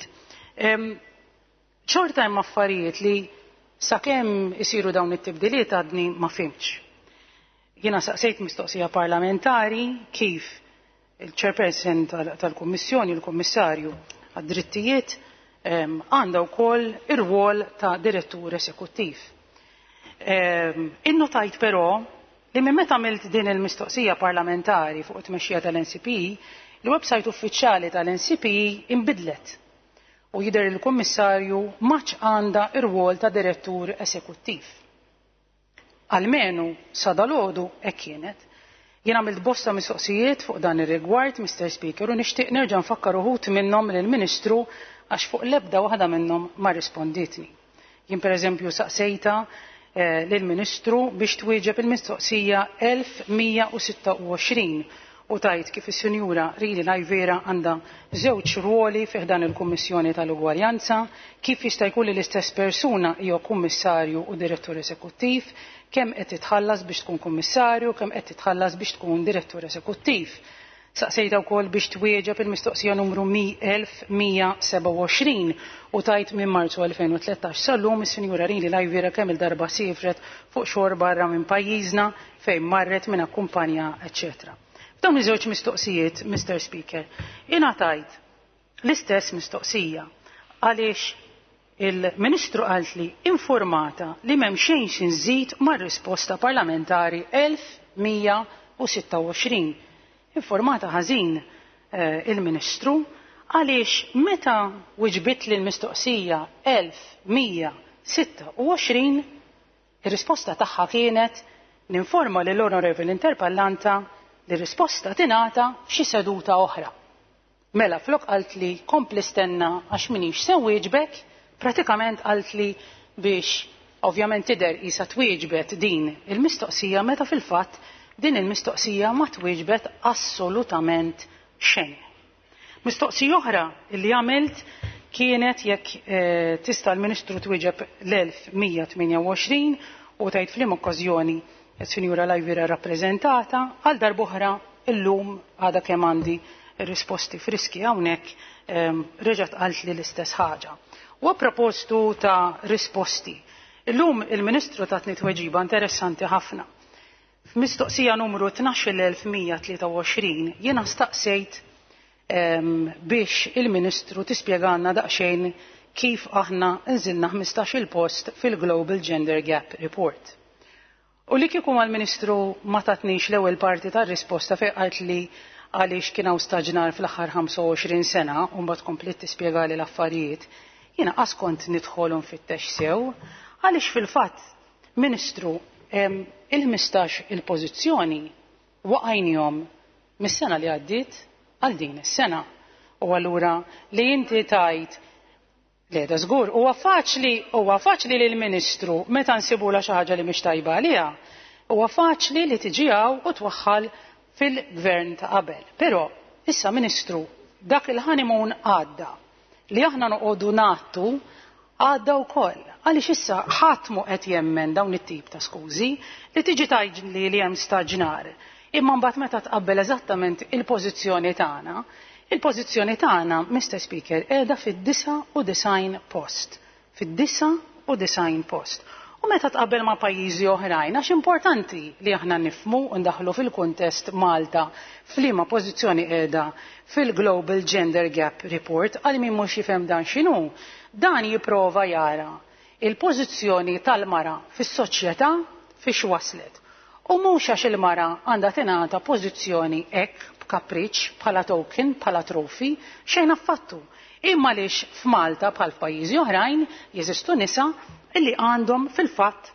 ċorta hemm affarijiet li sakemm isiru dawn it-tibdiliet għadni ma fimx. Jiena saqsejt mistoqsija parlamentari kif il-chairperson tal-Kummissjoni, il-Kummissarju għad-drittijiet għandha wkoll ir-rwol ta' direttur esekuttiv. Innotajt però li minn meta għamilt din il-mistoqsija parlamentari fuq it-tmexxija tal-N C P E, il-website uffiċjali tal-N C P E inbidlet u jidher il-Kummissarju maċ għandha ir-rwol ta' direttur esekuttiv. Almenu sa dalgħodu hekk kienet. Jien għamilt bosta mistoqsijiet fuq dan ir-rigward, Mister Speaker, u nixtieq nerġa' nfakkar uħud minnhom lill-Ministru għax fuq l-ebda waħda minnhom ma risponditni. Jien pereżempju saqsejta lill-Ministru biex twieġeb il-mistoqsija elf mija u sitta u għoxrin u tajt kif is-Sinjura Rili Lajvera għandha żewġ ruoli fih dan il-Kummissjoni tal-Ugwaljanza, kif jista' jkun li l-istess persuna hija kummissarju u direttur esekuttiv, kemm qed titħallas biex tkun kummissarju, kemm qed titħallas biex tkun direttur esekuttiv. Saqsejta wkoll biex twieġeb il-mistoqsija numru elf mija seba' għoxrin u tajt minn Marzu elfejn u tlettax sal-lum is-Sinjura Rini Lajvira kemm il-darba sifret fuq xogħol barra minn pajjiżna fejn marret minn akkumpanja, eċċetera. F'dawn iż-żewġ mistoqsijiet, Mister Speaker, jiena tajt l-istess mistoqsija għaliex il-Ministru qalt li informata li m'hemm xejn xi nżid mar-risposta parlamentari elf mija sitta għoxrin. Informata ħażin eh, il-Ministru għaliex meta wiġbit li l-mistoqsija elf mija sitta għoxrin ir-risposta tagħha kienet ninforma lil onorevoli interpellanta li risposta tingħata f'xi seduta oħra. Mela flok qalt li kompli stenna għax minix se wieġbek, pratikament qalt li biex ovvjament tidher qisha twieġbet din il-mistoqsija meta fil-fatt din il-mistoqsija ma twieġbet assolutament xejn. Mistoqsija oħra li għamilt kienet jekk eh, tista' l-Ministru twieġeb l-elf mija tminja għoxrin u tgħid f'liem okkażjoni s-Sinjura Lajvira rappreżentata għal darb'oħra illum għadha kemm għandi risposti friski hawnhekk eh, reġgħet qalt li l-istess ħaġa. U appropostu ta' risposti. Illum il-Ministru tatni tweġiba interessanti ħafna. F'mistoqsija numru tnax elf mija tlieta għoxrin jiena staqsejt um, biex il-Ministru tispjegalna daqsxejn kif aħna nżilna ħmistax il post fil-Global Gender Gap Report. U li kieku mal-Ministru ma tatnix l-ewwel parti tar-risposta fejn qalt li għaliex kien hawn staġnar fl-aħħar ħamsa u għoxrin sena u mbagħad komplet tispjegali l-affarijiet, jiena qas kont nidħol nfittex sew għaliex fil-fatt Ministru il-ħmistax il-pożizzjoni waqajnihom mis-sena li għaddiet għal din is-sena. U allura li inti tajt le da żgur huwa faċli huwa faċli lil Ministru meta nsibula xi ħaġa li mhix tajba għaliha, huwa faċli li tiġi hawn u twaħħal fil-gvern ta' qabel. Però issa Ministru dak il-ħanimun għadda li aħna noqogħdu nagħtu għadda wkoll. Għaliex issa ħadd mu qed jemmen dawn it-tip ta' skużi li tiġi tgħidli li hemm staġnar. Imma mbagħad meta tqabbel eżattament il-pożizzjoni tagħna, il-pożizzjoni tagħna, Mister Speaker, qiegħda fid-disa' u design post. Fid-disa' u design post. U meta tqabbel ma' pajjiżi oħrajn, għax importanti li aħna nifhmu u ndaħlu fil-kuntest Malta f'liema pożizzjoni qiegħda fil-Global Gender Gap Report għal min mhux jifhem dan x'inhu, dan jipprova jara il-pożizzjoni tal-mara fis-soċjetà fiex waslet. U mhux għax il-mara għandha tingħata pożizzjoni hekk b'kapriċċ bħala token, bħala trofi, xejn affattu. Imma għaliex f'Malta bħal pajjiżi oħrajn jeżistu nisa illi għandhom fil-fatt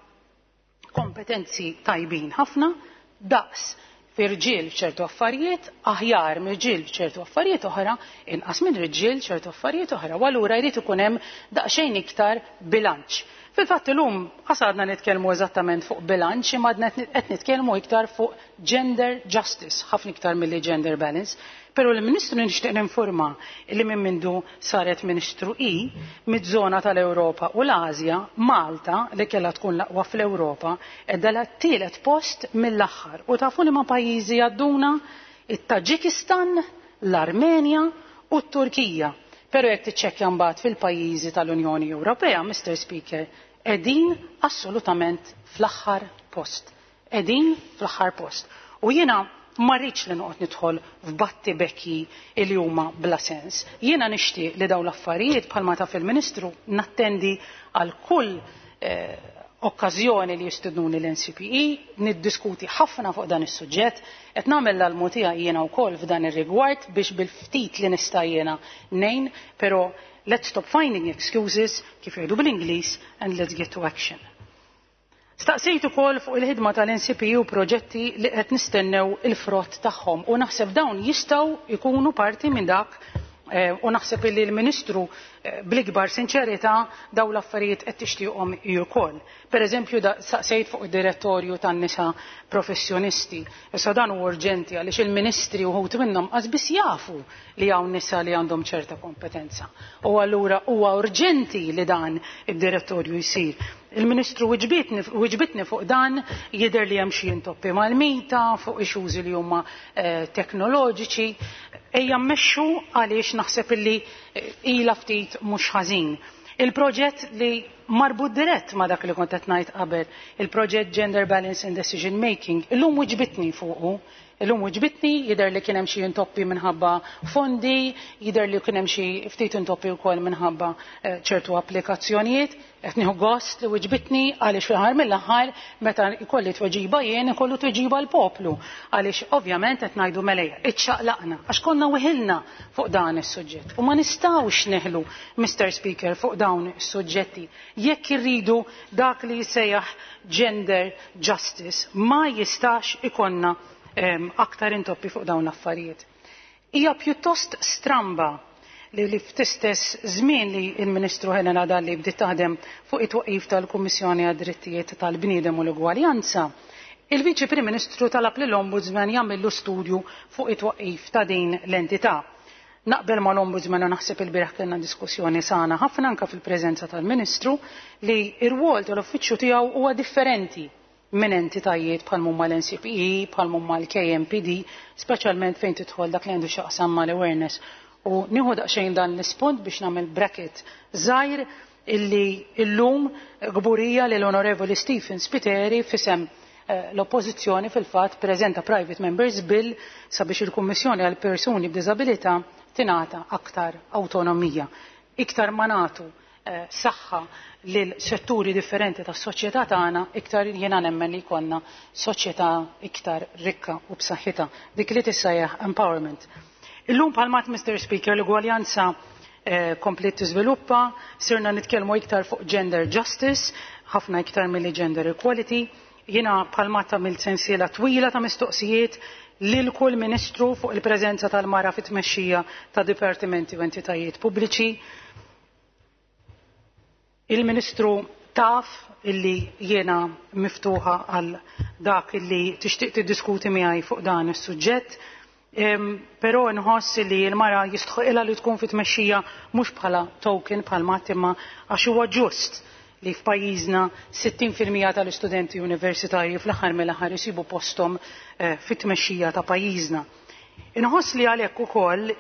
kompetenzi tajbin ħafna daqs fir-riġiel f'ċertu affarijiet, aħjar mir-riġiel f'ċertu affarijiet oħra, inqas minn riġiel f'ċertu affarijiet oħra. U allura jrid ikun hemm daqsxejn iktar bilanċ. Fil-fatt illum ħasadna nitkellmu eżattament fuq bilanċ imma qed nitkellmu iktar fuq gender justice, ħafna iktar milli gender balance. Però l-Ministru nixtieq ninforma li minn mindu saret Ministru I mid-żona tal-Ewropa u l-Asja, Malta li kellha tkun l-aqwa fl-Ewropa qiegħda l-tielet post mill-aħħar. U tafu li ma' pajjiżi għadduna it-Taġikistan, l-Armenja u t-Turkija. Però jekk tiċċekkja mbagħad fil-pajjiżi tal-Unjoni Ewropea, Mister Speaker, qegħdin assolutament fl-aħħar post. Qegħdin fl-aħħar post. U jiena ma rridx li noqgħod nidħol f'batti bekki li huma bla sens. Jiena nixtieq li dawn l-affarijiet bħalma taf il-Ministru nattendi għal kull eh, okkażjoni li jistidnuni l-N C P E, niddiskuti ħafna fuq dan is-suġġett, qed nagħmel l-almu tiegħi jiena wkoll f'dan ir-rigward biex bil-ftit li nista' jiena ngħin, però let's stop finding excuses kif jgħidu bl-Ingliż and let's get to action. Staqsejt ukoll fuq il-ħidma tal-N C P E u proġetti li qed nistennew il-frott tagħhom u naħseb dawn jistgħu jkunu parti minn dak u naħseb li l-Ministru bl-ikbar sinċerità daw l-affarijiet qed tixtieqhom wkoll. Pereżempju saqsejt fuq id-direttorju tan-nisa professjonisti. Issa dan huwa urġenti għaliex il-ministri wħud minnhom qas biss jafu li hawn nisa li għandhom ċerta kompetenza. U allura huwa urġenti li dan id-direttorju jsir. Il-Ministru wiġbitni fuq dan jidher li hemm xi intoppi mal-mita fuq issues li huma teknoloġiċi. Ejja mmexxu għaliex naħseb illi ilha ftit mhux ħażin. Il-proġett li marbut dirett ma' dak li kont qed ngħid qabel, il-proġett Gender Balance in Decision Making, illum wiġbitni fuqu. Illum wiġbitni jidher li kien hemm xi intoppi minħabba fondi, jidher li kien hemm xi ftit intoppi wkoll minħabba ċertu applikazzjonijiet. Qed nieħu gost li wiġbitni għaliex fl-aħħar mill-aħħar meta jkolli tweġiba jien ikollu tweġiba l-poplu. Għaliex ovvjament qed ngħidu melejja iċċaqlaqna għax konna wiħilna fuq dan is-suġġett. U ma nistgħux neħlu, Mister Speaker, fuq dawn is-suġġetti. Jekk irridu dak li jsejjaħ gender justice ma jistax ikonna aktar intoppi fuq dawn l-affarijiet. Hija pjuttost stramba li li f'tistess żmien li l-Ministru Helena Dalli bdiet taħdem fuq it-twaqqif tal-Kummissjoni għad-Drittijiet tal-Bniedem u l-Ugwaljanza, il-Viċi Prim Ministru talab lill-Ombudsman jagħmel studju fuq it-twaqqif ta' din l-entità. Naqbel mal-Ombudsman u naħseb il-bieraħ kellna diskussjoni sana ħafna anke fil-preżenza tal-Ministru li r-rwol tal-uffiċċju tiegħu huwa differenti minn entitajiet bħal mumma l-N C P E, bħal mumma l-K M P D, speċjalment fejn tidħol dak li għandu xaqsam mal-awareness. U nieħu daqsxejn dan l-ispunt biex nagħmel bracket żgħir illi llum gburija lil Onorevoli Stephen Spiteri fisem l-Oppożizzjoni fil-fatt preżenta Private Members Bill sabiex il-Kummissjoni għal persuni b'diżabilità tingħata aktar awtonomija, iktar ma nagħtu saħħa lil setturi differenti tas-soċjetà tagħna, iktar jiena nemmen li jkollna soċjetà iktar rikka u b'saħħitha, dik li tissejjaħ empowerment. Illum bħalmat Mister Speaker l-ugwaljanza komplet tiżviluppa, sirna nitkellmu iktar fuq gender justice, ħafna iktar milli gender equality. Jiena bħalmat tagħmilt sensiela twila ta' mistoqsijiet lil kull Ministru fuq il-preżenza tal-mara fit-tmexxija ta' dipartimenti u entitajiet pubbliċi. Il-Ministru taf illi jiena miftuħa għal dak illi tixtieq tiddiskuti miegħi fuq dan is-suġġett, però nħoss li l-mara jistħoqilha li tkun fit-tmexxija mhux bħala token bħalma imma għax huwa ġust li f'pajjiżna sittin fil-mija tal-istudenti universitarji fl-aħħar mill-aħħar isibu posthom fit-tmexxija ta' pajjiżna. Inħoss li għalhekk ukoll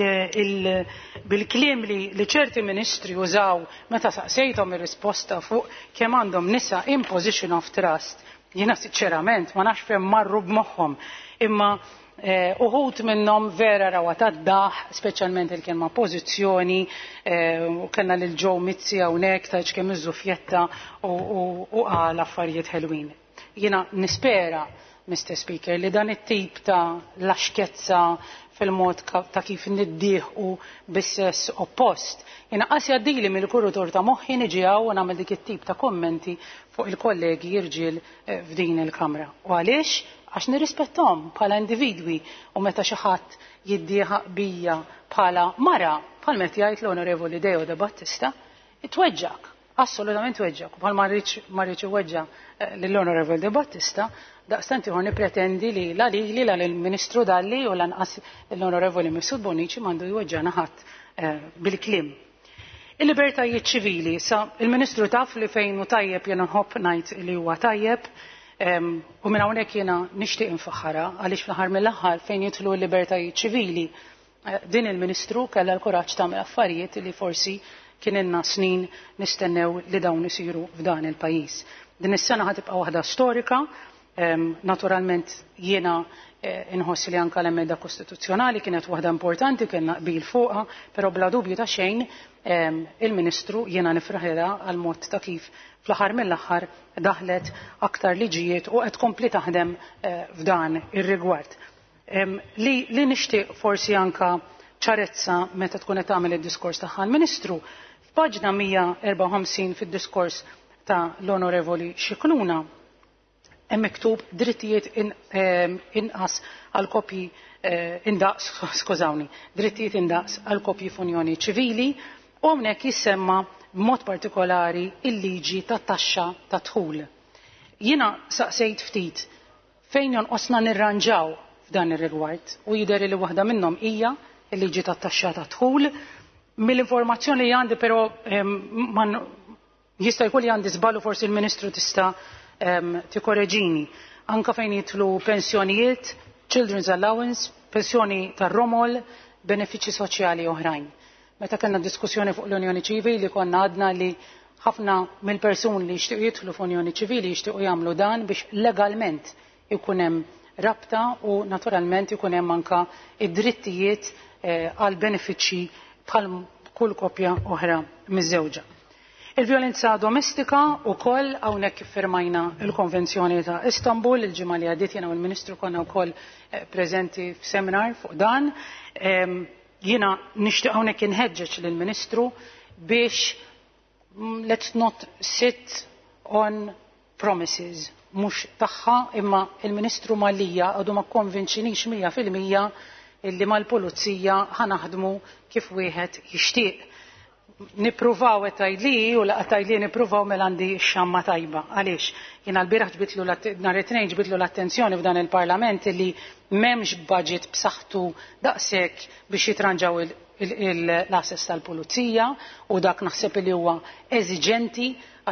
bil-kliem li ċerti ministri użaw meta saqsejthom ir-risposta fuq kemm għandhom nisa in position of trust, jiena sinċerament ma nafx fejn marru b'moħħhom, imma uħud minnhom vera rawa tad-daħ, speċjalment il-kelma pożizzjoni, u kellna lil Joe Mizzi hawnhekk ta' kemm iżżufjetta u qal affarijiet ħelwin. Jiena nispera, Mister Speaker, li dan it-tip ta' laxkezza fil-mod ta' kif niddieħu bis-sess oppost. Inqas jgħaddili mill-kurutur ta' moħħi niġi hawn u nagħmel dik it-tip ta' kommenti fuq il-kollegi jirġiel f'din il-Kamra. U għaliex? Għax nirrispettom bħala individwi u meta xi ħadd jiddieħaq bija bħala mara, bħal meta jgħid l-Onorevoli Deo De Battista, itweġġaq, assolutament tweġġaq. Bħal ma rridx iweġġa' lill-Onorevoli De Battista, daqstant ieħor nippretendi li la lili la lill-Ministru Dalli u lanqas l-Onorevoli Mifsud Bonici m'għandu jweġġana ħadd bil-kliem. Il-libertajiet ċivili, sa il-Ministru taf li fejn hu tajjeb jiena nħobb ngħid li huwa tajjeb, u minn hawnhekk jiena nixtieq infaħħarha għaliex fl-aħħar mill-aħħar fejn jidħlu l-libertajiet ċivili din il-Ministru kellha l-kuraġġ tagħmel affarijiet li forsi kien ilna snin nistennew li dawn isiru f'dan il-pajjiż. Din is-sena ħatibqa' waħda storika. Naturalment jiena inħoss li anke l-emenda kostituzzjonali kienet waħda importanti, kellna qbil fuqha, però bla dubju ta' xejn il-Ministru jiena nifraħilha għal mod ta' kif fl-aħħar mill-aħħar daħlet aktar liġijiet u qed tkompli taħdem f'dan ir-rigward. Li nixtieq forsi anke ċarezza meta tkun qed tagħmel id-diskors tagħha l-Ministru, f'paġna mija erba' u ħamsin fid-diskors ta' l-Onorevoli Scicluna hemm miktub drittijiet inqas għal kopji indaqs, skużawni, drittijiet indaqs għal kopji f'unjoni ċivili U hawnhekk jissemma b'mod partikolari il-liġi tat-taxxa ta' dħul. Jiena saqsejt ftit fejn jonqosna nirranġaw f'dan ir-rigward u jidher li waħda minnhom hija il-liġi tat-taxxa ta' dħul. Mill-informazzjoni li għandi però jista' jkun li għandi żballu forsi l-Ministru tista' tikkoreġini. Anka fejn jitlu pensjonijiet, children's allowance, pensjoni tar-romol, benefiċċji soċjali oħrajn. Meta kellna diskussjoni fuq l-Unjoni Ċivili konna għadna li ħafna mill-persuni li jixtiequ jidħlu f'Unjoni Ċivili jixtiequ jagħmlu dan biex legalment ikun hemm rabta u naturalment ikun hemm anke id-drittijiet għal benefiċċji bħal kull koppja oħra miż-żewġa. Il-vjolenza domestika wkoll hawnhekk iffirmajna l-Konvenzjoni ta' Istanbul il-ġimgħa li għaddiet jiena u l-Ministru konna wkoll preżenti f'seminar fuq dan. Jiena nixtieq hawnhekk inħeġġeġ lill-Ministru biex let's not sit on promises mhux tagħha imma il-Ministru Malija għadu ma kkonvinċinix mija fil-mija illi mal-pulizija ħanaħdmu kif wieħed jixtieq. Nippruvaw qed tgħidli u laqgħa tgħidli nippruvaw mela għandi x-xamma tajba. Għaliex jiena l-bieraħ ġbitlu nhar it-tnejn ġbitlu l-attenzjoni f'dan il-Parlament illi m'hemmx budget b'saħħtu daqshekk biex jitranġaw l-assess tal-pulizija u dak naħseb li huwa eżiġenti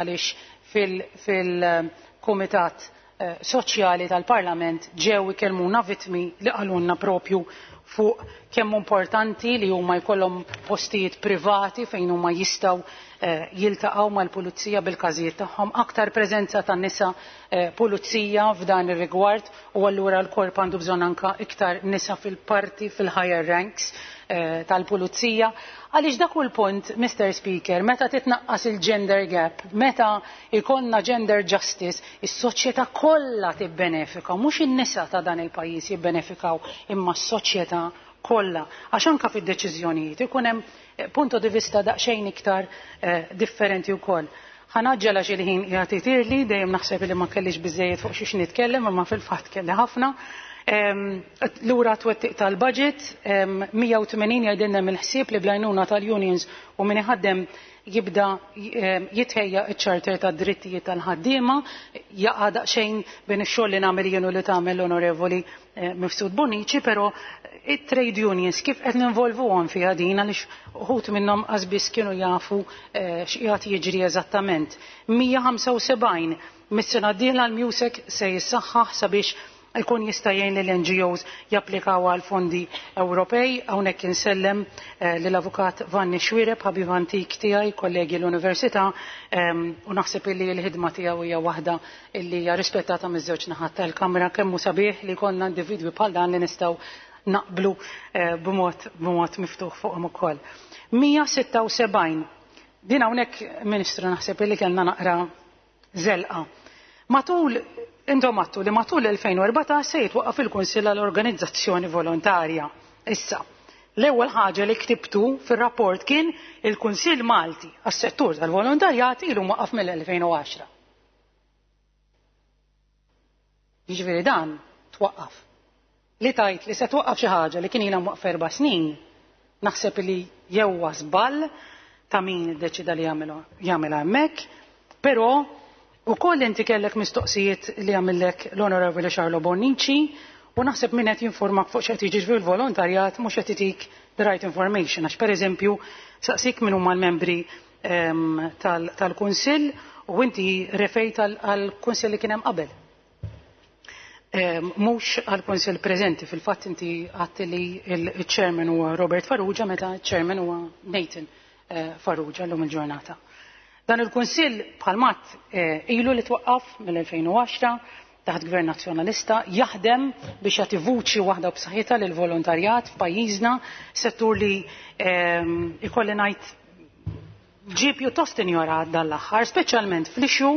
għaliex fil-Kumitat Soċjali tal-Parlament ġew ikellmuna vittmi li qalulna propju fuq kemm importanti li huma jkollhom postijiet privati fejn huma jistgħu jiltaqgħu mal-pulizija bil-każijiet tagħhom, aktar preżenza tan-nisa pulizija f'dan ir-rigward u allura l-korp għandu bżonn anke iktar nisa fil-parti fil-higher ranks tal-pulizija. Għaliex dak il punt, Mister Speaker, meta titnaqqas il-gender gap, meta jkollna gender justice, is-soċjetà kollha tibbenefika, mhux in-nisa ta' dan il-pajjiż jibbenefikaw imma s-soċjetà kollha. Għax anke fid-deċiżjonijiet ikun hemm punto di vista daqsxejn iktar differenti wkoll. Ħanaġġel għax il-ħin qiegħed itirli, dejjem naħseb li ma kellix biżżejjed fuq xiex nitkellem imma fil-fatt kelli ħafna. Lura twettiq tal-budget, mija u tmenin jgħidilna mill-ħsieb li bl-għajnuna tal-unions u min iħaddem jibda jitħejja iċ-charter tad-drittijiet tal-ħaddiema, jaqa' daqsxejn bejn ix-xogħol li nagħmel jien u li tagħmel l-Onorevoli Mifsud Bonici, però it-trade unions kif qed ninvolvuhom fiha din għaliex uħud minnhom qasbis kienu jafu x'qiegħed jiġri eżattament. mija ħamsa u sebgħin mis-sena d-dieħla l-Musec se jissaħħaħ sabiex jkun jista' jgħin lill N G Os japplikaw għal fondi Ewropej. Hawnhekk insellem lill-Avukat Vanni Xwireb, ħabib antik tiegħi, kollegi l-Università, u naħseb illi l-ħidma tiegħu hija waħda illi hija rispettata miż-żewġ naħat tal-Kamra kemm hu sabiħ li jkollna individwi bħal dan li nistgħu naqblu b'mod b'mod miftuħ fuqhom ukoll. mija sitta u sebgħin. Din hawnhekk Ministru naħseb illi kellna naqra żelqa. Matul Intom għattu li matul l-elfejn u erbatax se jitwaqqaf il-Kunsill għall-Organizzazzjoni Volontarja. Issa, l-ewwel ħaġa li ktibtu fir-rapport kien il-Kunsill Malti għas-settur tal-volontarjat ilu waqaf mill-elfejn u għaxra. Jiġifieri dan twaqqaf. Li tajt li se twaqqaf xi ħaġa li kien ilha waqf erba' snin, naħseb li jew żball ta' min iddeċida li jagħmilha hemmhekk, però u koll inti kellek mistoqsijiet li għamillek l-Onorevoli Charlo Bonici u naħseb min qed jinformak fuq x'qed jiġi fil-volontarjat mhux qed itik the right information għax pereżempju saqsik min huma l-membri tal-Kunsill u inti refejt għall-Kunsill li kien hemm qabel. Mhux għall-Kunsill preżenti, fil-fatt inti għadt li l-Chairman huwa Robert Farrugia meta ċ-Chairman huwa Nathan Farrugia llum il-ġurnata. Dan il-Kunsill bħalmat ilu li twaqqaf mill-elfejn u għaxra taħt Gvern Nazzjonalista jaħdem biex jagħti vuċi waħda b'saħħitha lil volontarjat f'pajjiżna, settur li ikolli ngħid ġie pjuttost injorat dal-aħħar, speċjalment fl-ixxu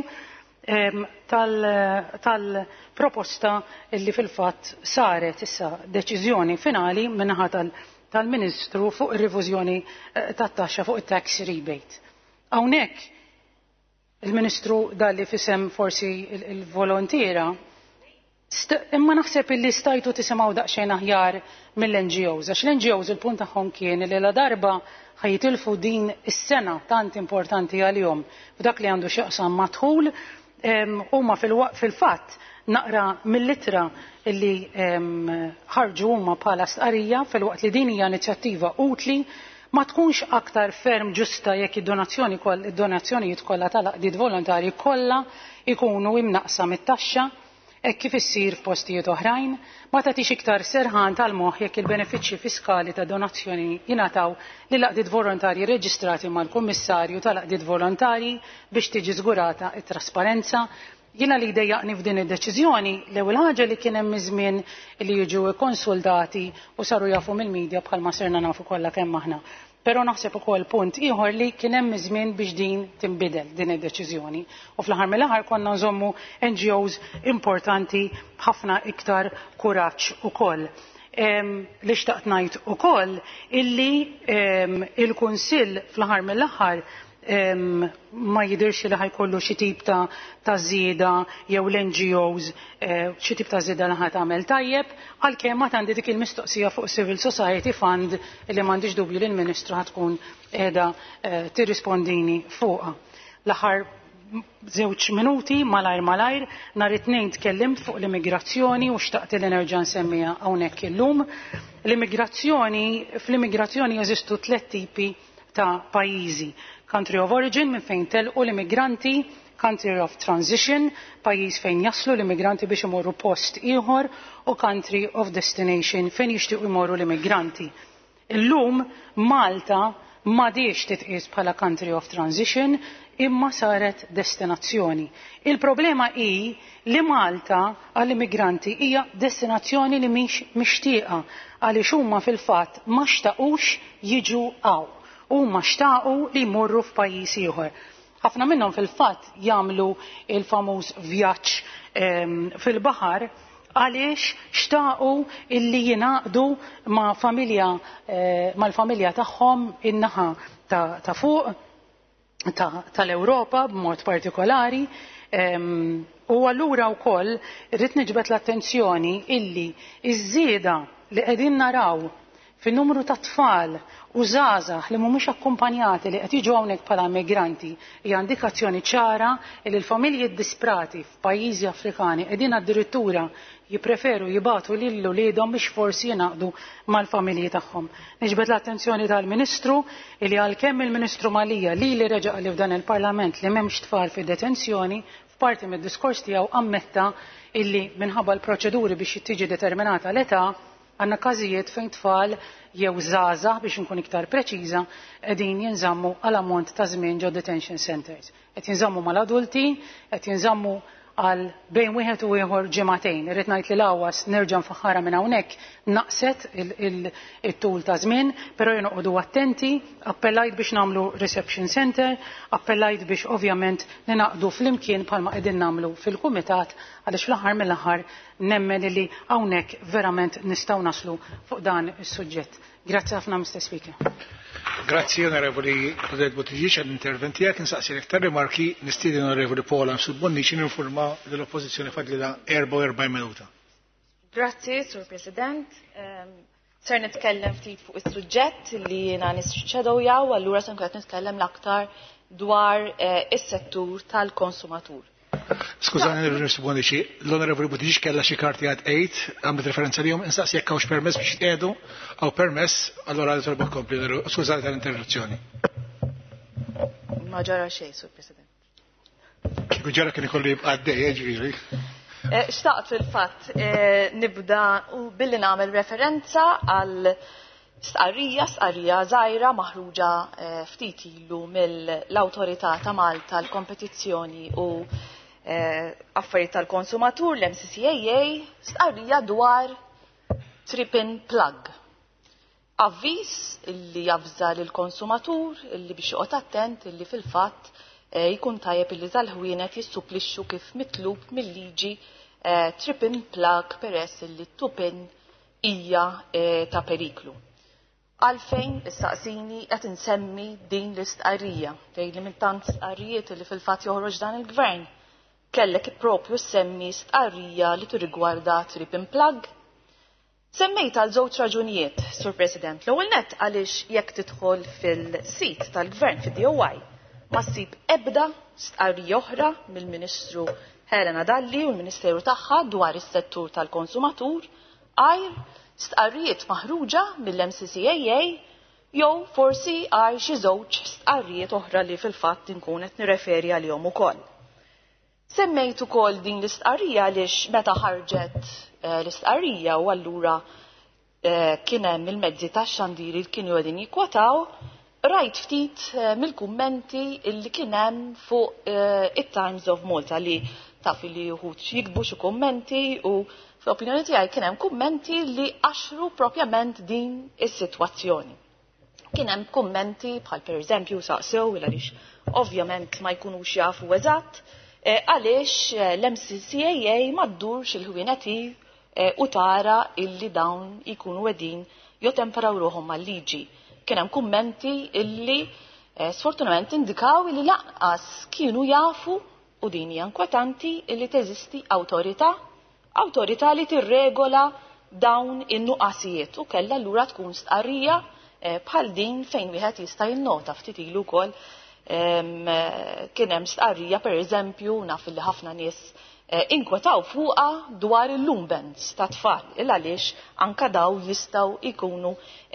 tal-proposta li fil-fatt saret issa deċiżjoni finali min-naħa tal-Ministru fuq ir-rivużjoni tat-taxxa fuq it-tax rebate. Hawnhekk il-Ministru dalli fisem forsi il-volontiera Imma naħseb illi stajtu tisimgħu daqsxejn aħjar mill-N G Os, għax l-N G Os il-punt tagħhom kien li la darba ħajtilfu din is-sena tant importanti għalihom f'dak li għandu x'jaqsam madħul huma fil-fatt naqra mill-ittra li ħarġu huma bħala stqarrija fil-waqt li din hija inizjattiva utli ma tkunx aktar ferm ġusta jekk id-donazzjoni id-donazzjonijiet kollha tal-għaqdiet volontarji kollha ikunu imnaqsa mit-taxxa hekk kif issir f'postijiet oħrajn, ma tagħtix iktar serħan tal-moħħ jekk il-benefiċċji fiskali ta' donazzjoni jingħataw lil għaqdiet volontarji reġistrati mal-Kummissarju tal-għaqdiet volontarji biex tiġi żgurata t-trasparenza. Jiena li jdejjaqni f'din id-deċiżjoni l-ewwel ħaġa li kien hemm żmien li jiġu konsultati u saru jafu mill-midja bħalma serna nafu kollha kemm aħna. Però naħseb ukoll punt ieħor li kien hemm żmien biex din tinbidel din id-deċiżjoni. U fl-aħħar mill-aħħar konna nżommu N G Os importanti b'ħafna iktar kuraġġ ukoll. Li xtaqt ngħid ukoll illi il-Kunsill fl-aħħar mill-aħħar ma jidirx li ħajkollu xi tip ta' ta' żieda jew l-N G Os xi tip ta' żieda li ħadd tagħmel tajjeb għalkemm ma għandi dik il-mistoqsija fuq Civil Society Fund li m'għandix dubju li l-Ministru ħatkun qiegħda tirrispondini fuqha. L-aħħar żewġ minuti malajr malajr nhar it-tnejn tkellimt fuq l-immigrazzjoni u xtaqt li nerġa' nsemmija hawnhekk illum. L-immigrazzjoni fl-immigrazzjoni jeżistu tliet tipi ta' pajjiżi. Country of origin minn fejn telqu l-immigranti, country of transition, pajjiż fejn jaslu l-immigranti biex imorru post ieħor u country of destination fejn jixtiequ jmorru l-immigranti. Illum Malta m'għadix titqies bħala country of transition imma saret destinazzjoni. Il-problema hi li Malta għall-immigranti hija destinazzjoni li mhix mixtieqa għaliex huma fil-fatt ma xtaqux jiġu hawn. Huma xtaqu li jmorru f'pajjiż ieħor. Ħafna minnhom fil-fatt jagħmlu il-famuż vjaġġ fil-baħar għaliex xtaqu illi jingħaqdu ma' familja mal-familja tagħhom in-naħa ta' fuq tal-Ewropa b'mod partikolari. U allura wkoll rrid niġbed l-attenzjoni illi iż-żieda li qegħdin naraw fin-numru ta' tfal u żgħażagħ li mhumiex akkumpanjati li qed jiġu hawnhekk bħala immigranti hija indikazzjoni ċara li l-familji disprati f'pajjiżi Afrikani qegħdin addirittura jippreferu jibagħtu lil uliedhom biex forsi jingħaqdu mal-familji tagħhom. Niġbed l-attenzjoni tal-Ministru li għalkemm il-Ministru Malija li li reġa' li f'dan il-Parlament li m'hemmx tfal fid-detenzjoni f'parti mid-diskors tiegħu ammetta illi minħabba l-proċeduri biex tiġi determinata l-età għandna każijiet fejn tfal jew żgħażagħ biex inkun iktar preċiża qegħdin jinżammu għal ammont ta' żmien ġo detention centers. Qed jinżammu mal-adulti, qed jinżammu għal bejn wieħed u ieħor ġimagħtejn. Irrid ngħid li l-awas nerġa' nfaħħarha minn hawnhekk naqset it-tul ta' żmien, però jonoqogħdu attenti, appellajt biex nagħmlu reception center, appellajt biex ovvjament ninaqdu flimkien bħalma qegħdin nagħmlu fil-kumitat għaliex fl-aħħar mill-aħħar nemmen li hawnhekk verament nistgħu naslu fuq dan is-suġġett. Grazzi ħafna, Mister Speaker. Grazzi onorevoli Claudette Buttigieg għall-interventi għak nsaqsi l-iktar rimarki nistiedi onorevoli Paula Msud-Bonnici ninforma l-Oppożizzjoni fadlila erba' u erbgħin minuta. Grazzi, Sur President. Ser nitkellem ftit fuq is-suġġett li jiena nisċedow jaw, allura se nkun qed nitkellem l-aktar dwar is-settur tal-konsumatur. Skużani, Mister Bonnici, l-Onorevoli Buttigieg kellha xi karti għad eight għamlet referenza lihom, insaqsi jekk hawnx permess biex jitqiegħdu aw permess, allura għal tolba kompli. Skużani tal-interruzzjoni. Ma ġara xejn, Sur President. Kieku ġara kien ikollu jibqa' għaddej, ġifieri. Xtaqt fil-fatt nibda billi nagħmel referenza għal stqarrija stqarrija żgħira maħruġa ftit ilu mill-Awtorità ta' Malta l-Kompetizzjoni u Affarijiet tal-Konsumatur l-M C C A A stqarrija dwar trip-in plug. Avviż illi javża lill-konsumatur illi biex joqgħod attent illi fil-fatt jkun tajjeb illi tal-ħwienet jissupplixxu kif mitlub mill-liġi trip-in plug peress illi t-tupin hija ta' periklu. Għalfejn issaqsini qed insemmi din l-istqarrija, dejli minn tant stqarrijiet li fil-fatt joħroġ dan il-gvern. kellek propju semmi stqarrija li tirrigwarda trip and plug. Semmejt għal żewġ raġunijiet, Sur President. L-ewwel nett għaliex jekk tidħol fil-sit tal-Gvern fid-D O I ma ssib ebda stqarrija oħra mill-Ministru Helena Dalli u l-Ministeru tagħha dwar is-settur tal-konsumatur, għajr stqarrijiet maħruġa mill-M C C A A jew forsi għal xi żewġ stqarrijiet oħra li fil-fatt inkun qed nirreferi għalihom ukoll. Semmejt ukoll din l-istqarrija għaliex meta ħarġet l-istqarrija u allura kien hemm il-mezzi tax-xandiri li kienu qegħdin jikkwataw, rajt ftit mill-kummenti li kien hemm fuq it-Times of Malta li taf li wħud jikbu xi kummenti u fl-opinjoni tiegħi kien hemm kummenti li għaxru propjament din is-sitwazzjoni. Kien hemm kummenti bħal pereżempju saqsew għaliex ovvjament ma jkunux jafu eżatt għaliex l-M C C A A ma ddurx il-ħwienet u tara illi dawn ikunu qegħdin jotemperaw ruħhom mal-liġi. Kien hemm kummenti illi sfortunatament indikaw illi lanqas kienu jafu u din hija inkwetanti illi teżisti awtorità, awtorità li tirregola dawn in-nuqqasijiet u kellha allura tkun stqarrija bħal din fejn wieħed jista' jinnota ftit ilu wkoll kien hemm stqarrija pereżempju naf li ħafna nies inkwetaw fuqha dwar il-lumbens ta' tfal il għaliex anke daw jistgħu jkunu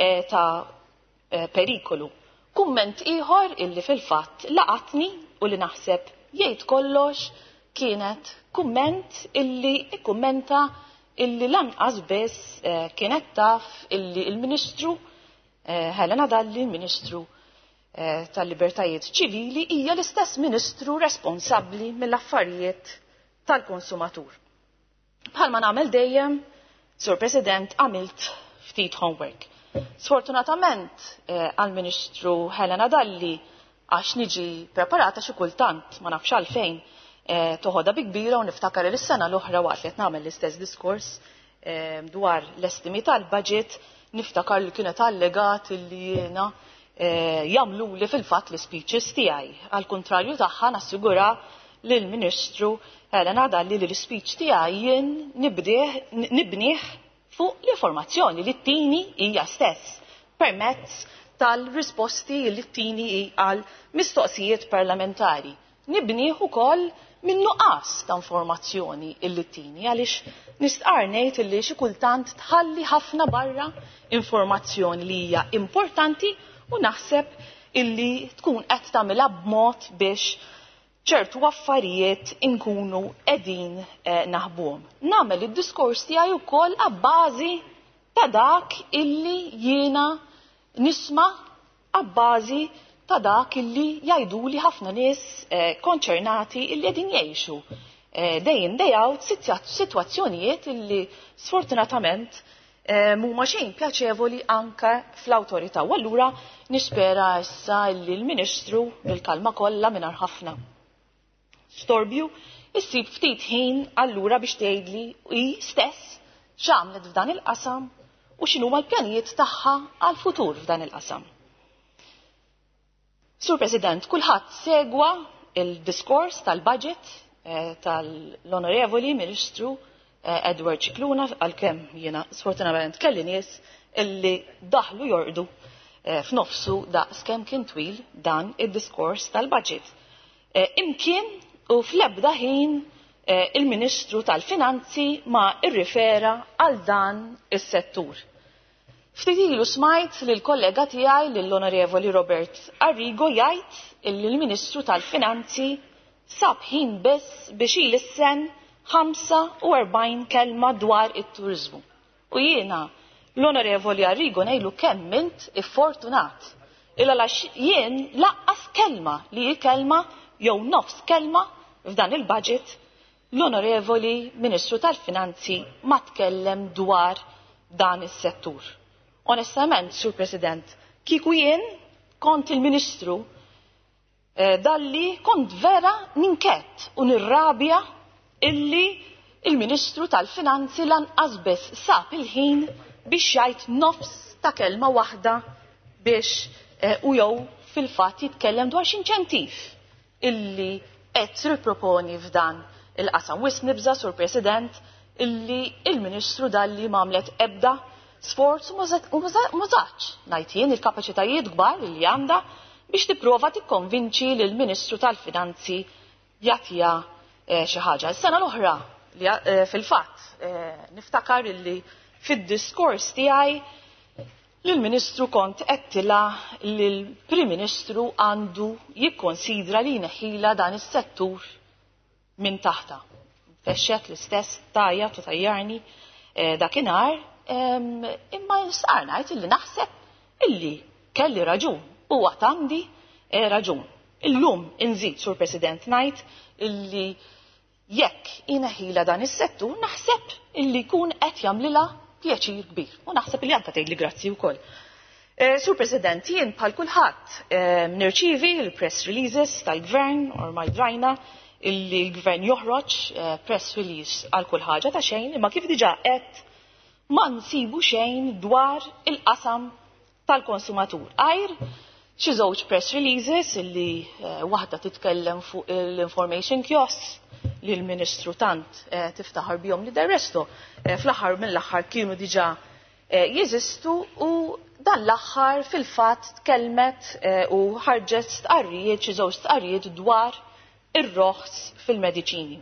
ta' perikolu. Kumment ieħor illi fil-fatt laqatni u li naħseb jgħid kollox kienet kumment illi ikkummenta illi lanqas biss kienet taf illi il-Ministru Helena Dalli, il-Ministru tal-Libertajiet ċivili, hija l-istess Ministru responsabbli mill-affarijiet tal-konsumatur. Bħalma nagħmel dejjem, Sur President, għamilt ftit homework. Sfortunatament għall-Ministru Helena Dalli għax niġi preparata xi kultant ma nafx għalfejn toħodha bi kbira u niftakar li s-sena l-oħra waqt li qed nagħmel l-istess diskors dwar l-estimi tal-budget niftakar li kienet allegat li jiena jamlu li fil-fatt l-speeches tiegħi. Al kontrarju tagħha nassigura lil Ministru Helena Dalli li l-speech tiegħi jien nibnieh fuq l-informazzjoni li t-tini hija stess permezz tal-risposti li t-tini għal mistoqsijiet parlamentari. Nibnieh ukoll minn nuqqas ta' informazzjoni illi t-tini għaliex nistqar ngħid illi xi kultant tħalli ħafna barra informazzjoni li hija importanti u naħseb illi tkun qed tagħmilha b'mod biex ċertu affarijiet inkunu qegħdin naħbuhom. Nagħmel id-diskors tiegħi wkoll abbażi ta' dak illi jiena nisma' abbażi ta' dak illi jgħiduli ħafna nies konċernati illi qegħdin jgħixu day in day out sitwazzjonijiet illi sfortunatament mhuma xejn pjaċevoli anke fl-awtorità. U allura nispera issa li l-Ministru bil-kalma kollha mingħajr ħafna storbju issib ftit ħin allura biex tgħidli hi stess x'għamlet f'dan il-qasam u x'inhuma l-pjanijiet tagħha għall-futur f'dan il-qasam. Sur President, kulħadd segwa il-diskors tal-budget tal-Onorevoli Ministru Edward Cicluna għalkemm jiena sfortunatament kelli nies illi daħlu jorqdu f'nofsu daqskemm kien twil dan id-diskors tal-budget. Imkien u fl-ebda ħin il-Ministru tal-Finanzi ma irrifera għal dan is-settur. Ftit ilu smajt lil kollega tiegħi lill-Onorevoli Robert Arrigo jgħid illi l-Ministru tal-Finanzi sab ħin biss biex jilissen ħamsa u erbgħin kelma dwar it-turiżmu. U jiena l-Onorevoli Arrigo ngħidu kemm int iffortunat. Illa għax jien laqqas kelma li hi kelma jew nofs kelma f'dan il-budget l-Onorevoli Ministru tal-Finanzi ma tkellem dwar dan is-settur. Onestament, Sur President, kieku jien kont il-Ministru Dalli kont vera ninket u nirrabja illi il-Ministru tal-Finanzi lanqas biss sab il-ħin biex jgħid nofs ta' kelma waħda biex u jew fil-fatt jitkellem dwar x'inċentiv illi qed ripproponi f'dan il-qasam. Wis nibża, Sur President, illi il-Ministru dalli mamlet ebda sforz u mużaċ najtien il-kapaċitajiet kbar li għanda biex tipprova tikkonvinċi lill-Ministru tal-Finanzi jagħtiha xi ħaġa. Is-sena l-oħra li fil-fatt niftakar illi fid-diskors tiegħi lill-Ministru kont qedtilha li l-Prim Ministru għandu jikkonsidra li jneħħilha dan is-settur minn taħta. Fexxet l-istess tajja tu tajjarni dakinhar, imma nisqar ngħid illi naħseb illi kelli raġun u għad għandi raġun. Illum inżid, Sur President, ngħid illi jekk ineħħilha dan is-settur naħseb illi jkun qed jagħmlilha pjaċir kbir. U naħseb li anke tgħidli grazzi wkoll. Sur President, jien bħal kulħadd nirċievi l-press releases tal-Gvern ormai drajna illi l-Gvern joħroġ press release għal kull ħaġa ta' xejn, imma kif diġà qed ma nsibu xejn dwar il-qasam tal-konsumatur. Għajr xi żewġ press releases illi waħda titkellem fuq l-information kiosks li l-Ministru tant tiftaħar bihom li derrestu fl-aħħar mill-aħħar kienu diġà jeżistu u dan l-aħħar fil-fatt tkellmet u ħarġet stqarrijiet xi żewġ stqarrijiet dwar ir-roħs fil-mediċini.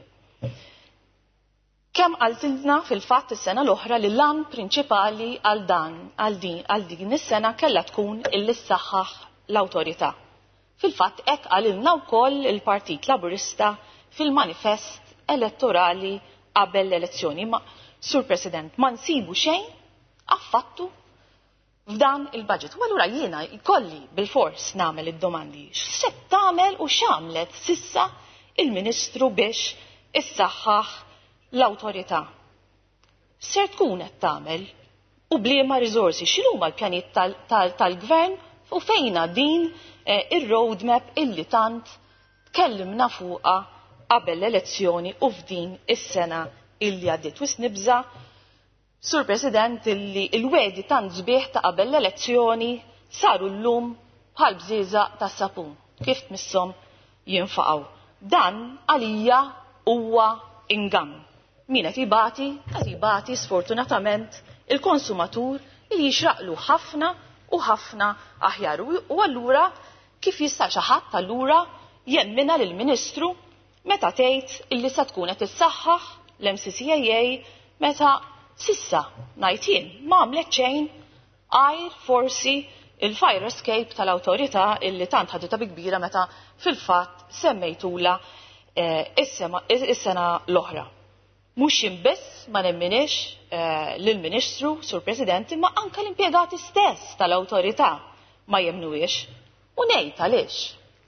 Kemm qaltilna fil-fatt is-sena l-oħra li l-lan prinċipali għal dan għal din għal din is-sena kellha tkun illi ssaħħaħ l-awtorità. Fil-fatt hekk qalilna wkoll il-Partit Laburista fil-manifest elettorali qabel l-elezzjoni. Ma, Sur President, ma nsibu xejn affattu f'dan il-budget. U allura jiena jkolli bil-fors nagħmel id-domandi. X'se tagħmel u x'għamlet sissa il-Ministru biex issaħħaħ l-awtorità? Ser tkun qed tagħmel u bliema riżorsi x'huma l-pjanijiet tal-Gvern u fejna din ir-roadmap illi tant tkellimna fuqha qabel l-elezzjoni u f'din is-sena illi għaddiet. Wis nibża, Sur President, illi il-wedi tant sbieħ ta' qabel l-elezzjoni saru llum bħal bżieża ta' sapun kif tmisshom jinfaqgħu. Dan għalija huwa ingamm. Min qed ibati, qed ibati sfortunatament il-konsumatur li jixraqlu ħafna u ħafna aħjar. U allura kif jista' xi ħadd allura jemmina lill-Ministru meta tgħid illi se tkun qed issaħħaħ l-M C C A A meta sissa ngħid jien m'għamlet xejn għajr forsi il-fire escape tal-awtorità illi tant ħadita bi kbira meta fil-fatt semmejtula is-sena l-oħra. Mhux inbiss ma nemminix lill-Ministru, Sur President, imma anke l-impjegati stess tal-awtorità ma jemmnuhiex. U ngħid għaliex.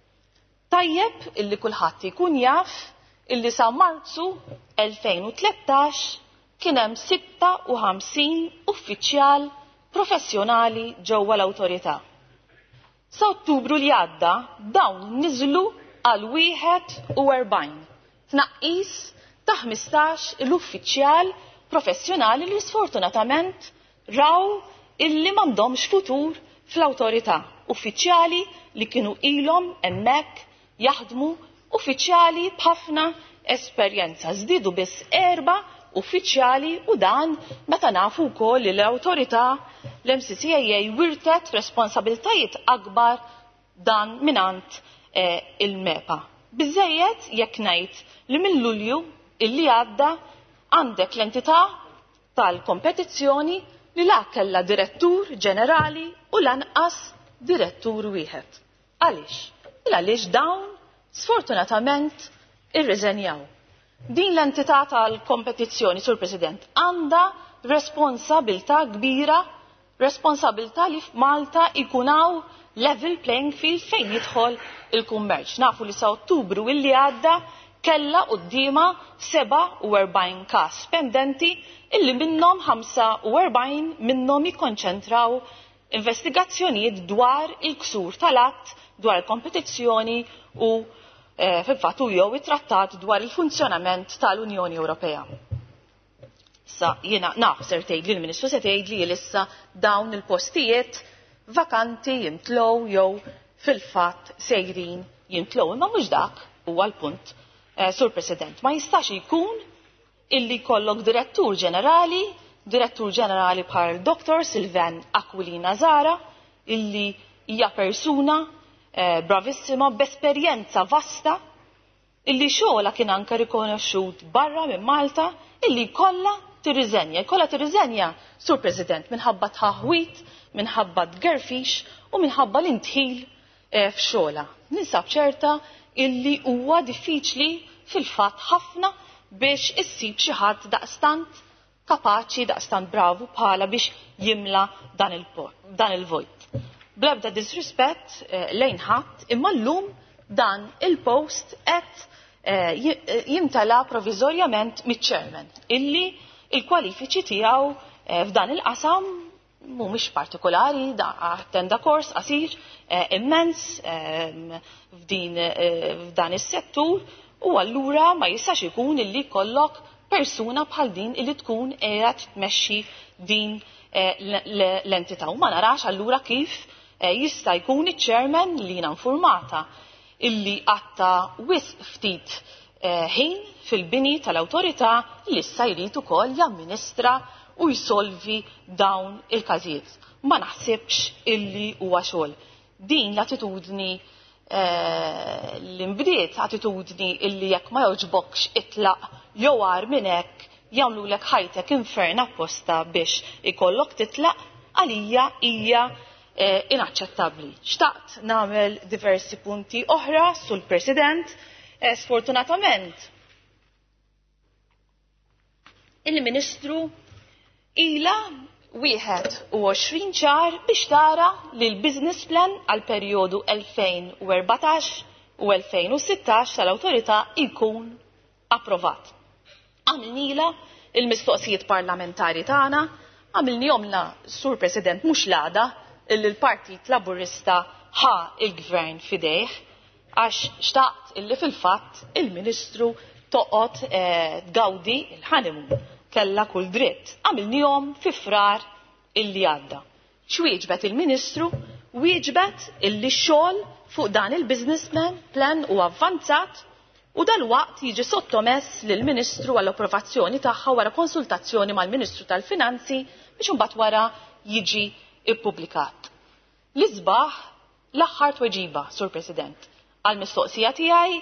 Tajjeb illi kulħadd ikun jaf illi sa Marzu elfejn u tlettax kien hemm sitta u ħamsin uffiċjal professjonali ġewwa l-awtorità. Sa Ottubru li għadda dawn niżlu għal wieħed u erbgħin. Tnaqqis ta' ħmistax l-uffiċjal professjonali li sfortunatament raw illi m'għandhomx futur fl-awtorità. Uffiċjali li kienu ilhom hemmhekk jaħdmu, uffiċjali b'ħafna esperjenza. Żdiedu biss erba' uffiċjali u dan meta nafu wkoll li l-awtorità l-M C C A A wirtet responsabiltajiet akbar dan minant il-mepa. Biżejjed jekk ngħid li minn Lulju illi għadda għandek l-entità tal-kompetizzjoni li la kellha direttur ġenerali u lanqas direttur wieħed. Għaliex? Għaliex dawn sfortunatament irriżenjaw. Din l-entità tal-kompetizzjoni, Sur President, għandha responsabilità kbira, responsabilità li f'Malta ikunaw level playing field fejn jidħol il-kummerċ. Nafu li sa Ottubru illi għadda kella qudiema seba' u erbgħin każ pendenti illi minnhom ħamsa u erbgħin minnhom jikkonċentraw investigazzjonijiet dwar il-ksur tal-att dwar il-kompetizzjoni u fil-fatt jew it-trattat dwar il-funzjonament tal-Unjoni Ewropea. Issa jiena naf ser tgħidli l-Ministru se tgħidli li issa dawn il-postijiet vakanti jimtlow jew fil-fatt sejrin jimtlow, imma mhux dak huwa l-punt Sur President, ma jistax ikun illi kollok direttur ġenerali, direttur ġenerali bħal doktor Sylvain Aquilina Zara, illi hija persuna eh, bravissima, b'esperjenza vasta, illi xogħla kien anke rikonoxxut barra minn Malta, illi kollha tirriżenja, kollha tirriżenja, Sur President, minħabba tħaħwit, minħabba tgerfix u minħabba l-intħil eh, f'xogħla. Ninsab ċerta illi huwa diffiċli fil-fatt ħafna biex issib xi ħadd daqstant kapaċi, daqstant bravu bħala biex jimla dan il-vojt. Bl-ebda disrispett eh, lejn ħadd, imma llum dan il-post qed eh, jimtela provizorjament miċ-chairman illi il-kwalifiċi tiegħu eh, f'dan il-qasam mhumiex partikolari, da attenda kors qasir eh, immens eh, f'din eh, f'dan is-settur u allura ma jistax ikun illi kollok persuna bħal din illi tkun qiegħed tmexxi din eh, l-entità. U ma narax allura kif eh, jista' jkun iċ-chairman li jiena informata illi għatta wisq ftit eh, ħin fil-bini tal-awtorità li issa jrid ukoll jamministra u jsolvi dawn il-każijiet. Ma naħsibx illi huwa xogħol. Din l-attitudni eh, l-imbdiet attitudni illi jekk ma joġbokx itlaq jew għar minn hekk jagħmlulek ħajtek infern apposta biex ikollok titlaq għalija hija eh, inaċċettabbli. Xtaqt nagħmel diversi punti oħra sul President, eh, sfortunatament il-Ministru ila wieħed u għoxrin ċar biex tara li l-business plan għal perjodu elfejn u erbatax u elfejn u sittax tal-awtorità jkun approvat. Għamilnila il-mistoqsijiet parlamentari tagħna, għamilnihomna Sur President mhux l-għada illi l-Partit Laburista ħa il-Gvern fidejh għax xtaqt illi fil-fatt il-Ministru toqgħod eh, tgawdi il-ħanimun. Kella kull dritt, għamilnihom fi frar illi għadda. X'wieġbet il-Ministru? Wieġbet illi xogħol fuq dan il-business plan, plan u avvanzat u dal-waqt jiġi sottomess lill-Ministru għall-approvazzjoni tagħha wara konsultazzjoni mal-Ministru tal-Finanzi biex imbagħad wara jiġi ippubblikat. L-isbaħ l-aħħar tweġiba, Sur President, għall-mistoqsija tiegħi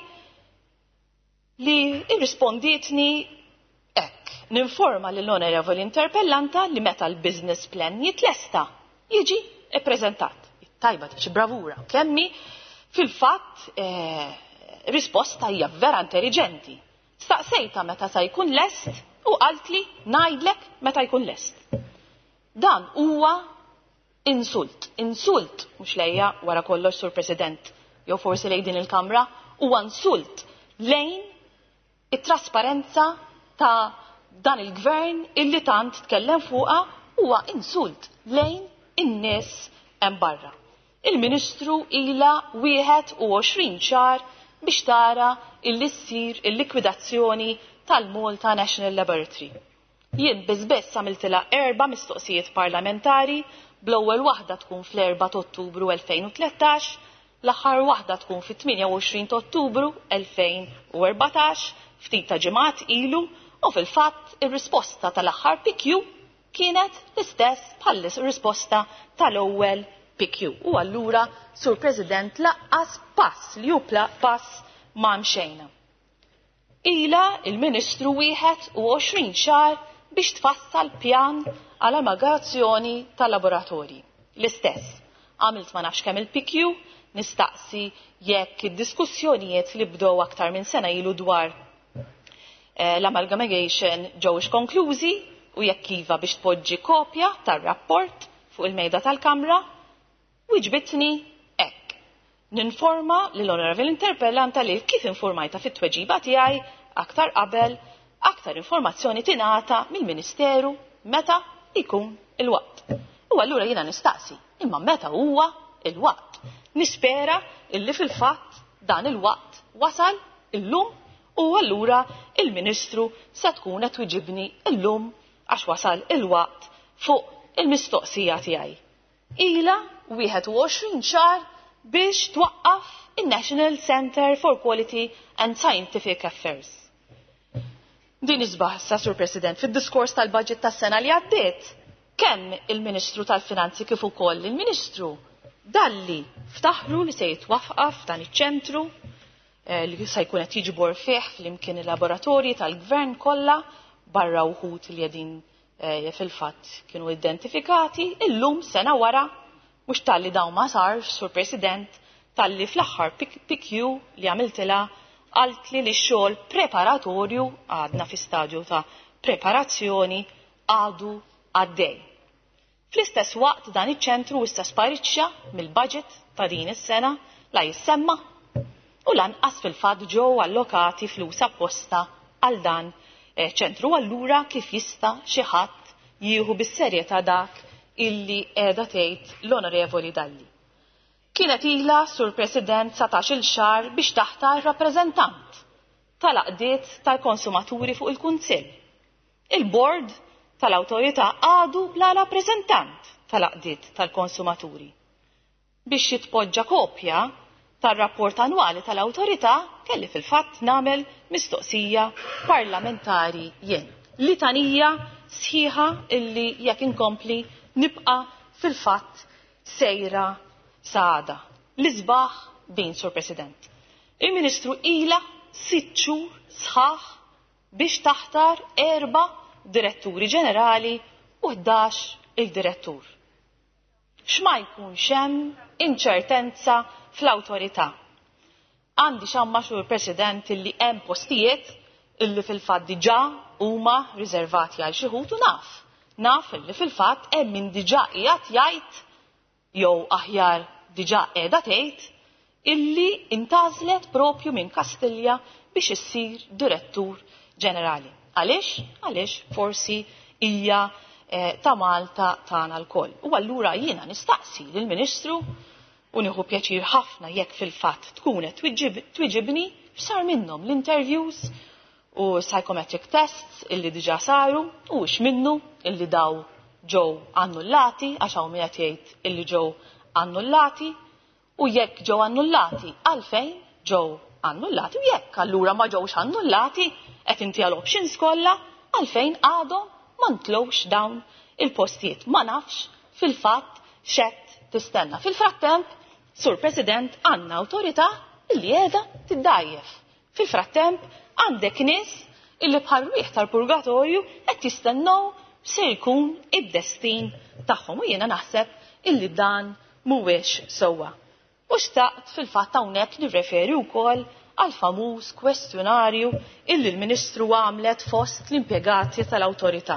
li irrispondietni hekk. Ninforma lill-onorevoli interpellanta li meta l-business plan jitlesta jiġi ippreżentat. Tajba xi bravura. Kemmi fil-fatt eh, risposta hija vera intelligenti. Staqsejta meta sa jkun lest u qaltli ngħidlek meta jkun lest. Dan huwa insult, insult mhux lejja wara kollox Sur President, jew forsi lejn din il-Kamra, huwa insult lejn it-trasparenza ta' dan il-gvern illi tant tkellem fuqha huwa insult lejn in-nies hemm barra. Il-Ministru ila wieħed u għoxrin ċar biex tara illi ssir il-likwidazzjoni tal-Malta National Laboratory. Jien biżbiss għamiltilha erba' mistoqsijiet parlamentari, bl-ewwel waħda tkun fl-erba' ta' Ottubru elfejn u tlettax, l-aħħar waħda tkun fit-tminja u għoxrin ta' Ottubru elfejn u erbatax, ftit ta' ġimgħat ilu. U fil-fatt ir-risposta tal-aħħar P Q kienet l-istess bħal risposta tal-ewwel P Q. U allura, Sur President, laqqas pass li jupla pass ma' mxejna. Ila il-Ministru wieħed u għoxrin xahar biex tfassal pjan għal amalgamazzjoni tal-laboratorji. L-istess. Għamilt ma nafx kemm il-P Q, nistaqsi jekk id-diskussjonijiet li bdew aktar minn sena ilu dwar l-amalgamation ġewx konklużi u jekk iva biex tpoġġi kopja tar-rapport fuq il-mejda tal-Kamra, wiġbitni hekk. Ninforma lill-Onorevoli Interpellanta li kif informajta fit-tweġiba tiegħi aktar qabel, aktar informazzjoni tingħata mill-Ministeru meta ikun il-waqt. U allura jiena nistaqsi, imma meta huwa il-waqt? Nispera illi fil-fatt dan il-waqt wasal illum u allura il-Ministru se tkun qed twiġibni llum għax wasal il-waqt fuq il-mistoqsija tiegħi. Ila wieħed u għoxrin xahar biex twaqqaf il-National Center for Quality and Scientific Affairs. Din isbaħ sa, Sur President, fid-diskors tal-budget tas-sena li għaddiet, kemm il-Ministru tal-Finanzi kif ukoll il-Ministru dalli ftaħru li se jitwaqqaf dan iċ-ċentru li se jkun qed jiġbor fih fl-imkien il-laboratorji tal-Gvern kollha barra wħud li qegħdin fil-fatt kienu identifikati, illum sena wara mhux talli dawn ma sarx, Sur President, talli fl-aħħar P Q li għamiltilha qalt li x-xogħol preparatorju għadna fi stadju ta' preparazzjoni għadu għaddej. Fl-istess waqt dan iċ-ċentru issa spariċċja mill-budget ta' din is-sena la jissemma u lanqas fil-fatt ġew allokati flus apposta għal dan ċentru allura kif jista' xi ħadd jieħu bis-serjetà dak illi qiegħda tgħid l-Onorevoli Dalli. Kienet ilha, Sur President, satax-il xahar biex taħtar rappreżentant tal-għaqdiet tal-konsumaturi fuq il-Kunsill. Il-Bord tal-Awtorità għadu bla rappreżentant tal-għaqdiet tal-konsumaturi. Biex jitpoġġa kopja tar-rapport annwali tal-Awtorità kelli fil-fatt nagħmel mistoqsija parlamentari jien. Litanija sħiħa illi jekk inkompli nibqa' fil-fatt sejra saada. L-isbaħ din, Sur President. Il-Ministru ila sitt xhur sħaħ biex taħtar erba' diretturi ġenerali u ħdax il-direttur. X'ma jkunx hemm inċertenza fl-awtorità. Għandi xamma, Sur President, illi hemm postijiet illi fil-fatt diġà huma riservati għal xi ħud u naf. Naf illi fil-fatt hemm min diġà qiegħed jgħid jew aħjar diġà qiegħda tgħid illi intażlet propju minn Kastilja biex issir direttur ġenerali. Għaliex? Għaliex forsi hija eh, ta' Malta tagħna l-koll. U allura jiena nistaqsi lill-Ministru u nieħu pjaċir ħafna jekk fil-fatt tkun qed twiġibni x'sar minnhom l-interviews u psychometric tests illi diġà saru u x'minnu illi daw ġew annullati għax hawn min qed jgħid illi ġew annullati u jekk ġew annullati għalfejn ġew annullati u jekk allura ma ġewx annullati qed inti għal options kollha għalfejn għadhom ma ntlewx dawn il-postijiet. Ma nafx fil-fatt x'qed tistenna. Fil-frattemp, Sur President, għandna awtorità illi qiegħda tiddajjef. Fil-frattemp għandek nies illi bħal rieħ tal-purgatorju qed jistennew se jkun id-destin tagħhom u jiena naħseb illi dan mhuwiex sewwa. U xtaqt fil-fatt hawnhekk nirreferi wkoll għal famuż kwestjonarju illi l-Ministru għamlet fost l-impjegati tal-awtorità.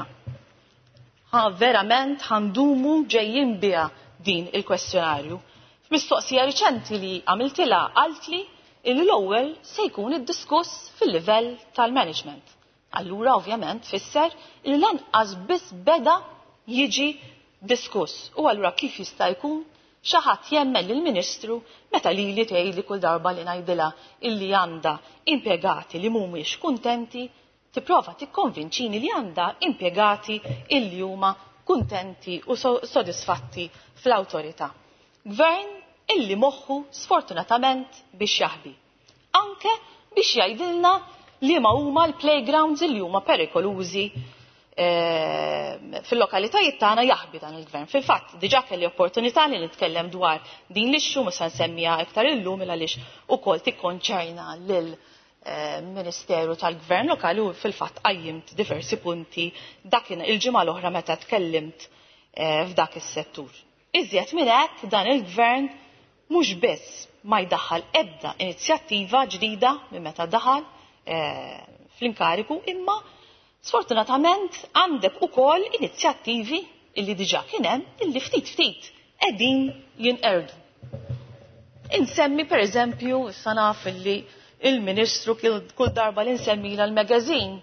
Ha verament ħandumu ġejjin biha din il-kwestjonarju. F'mistoqsija riċenti li għamiltilha qaltli illi l-ewwel se jkun iddiskuss fil-livell tal-management. Allura ovvjament fisser li lanqas biss beda jiġi diskuss. U allura kif jista' jkun xi ħadd jemmen lill-Ministru meta lili tgħidli kull darba li ngħidilha illi għandha impjegati li mhumiex kuntenti tipprova tikkonvinċini li għandha impjegati illi huma kuntenti u sodisfatti fl-awtorità. Gvern illi moħħu sfortunatament biex jaħbi. Anke biex jgħidilna li ma huma l-playgrounds illi huma perikolużi fil-lokalitajiet tagħna jaħbi dan il-gvern. Fil-fatt, diġà kelli opportunità li nitkellem dwar din l-ixxu mhux se nsemmiha iktar illum għaliex ukoll tikkonċerna lil Ministeru tal-Gvern Lokali u fil-fatt qajjimt diversi punti dakin il-ġimgħa l-oħra meta tkellimt f'dak is-settur. Iżjed minn hekk dan il-Gvern mhux biss ma jdaħħal ebda inizjattiva ġdida minn meta daħal fl-inkariku imma sfortunatament għandek ukoll inizjattivi illi diġà kien hemm illi ftit ftit qegħdin jinqerdu. Insemmi pereżempju issa naf illi il-Ministru kull darba li nsemmila l-magazin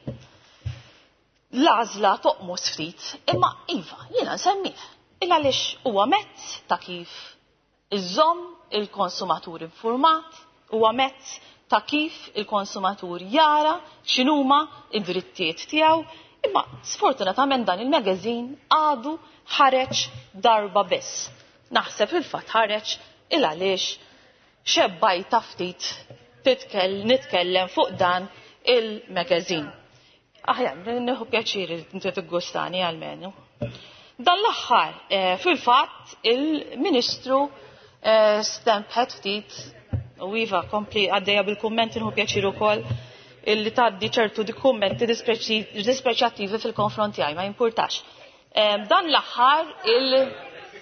l-għażla toqmos ftit, imma iva jiena nsemmih il għaliex huwa mezz ta' kif iżomm il-konsumatur informat, huwa mezz ta' kif il-konsumatur jara x'inhuma id-drittijiet tiegħu, imma sfortunatament dan il-magazin għadu ħareġ darba biss. Naħseb il-fatt ħareġ il għaliex xebbajta ftit nitkellem fuq dan il-magazin. Aħjar, nieħu pjaċiri inti tiggustani għalmenu. Dan l-aħħar fil-fatt il-Ministru stempħet ftit u iva kompli għaddejja bil-kummenti nieħu pjaċiri wkoll illi tgħaddi ċertu di kummenti dispreċjattivi fil-konfront tiegħi ma jimpurtax. Dan l-aħħar il-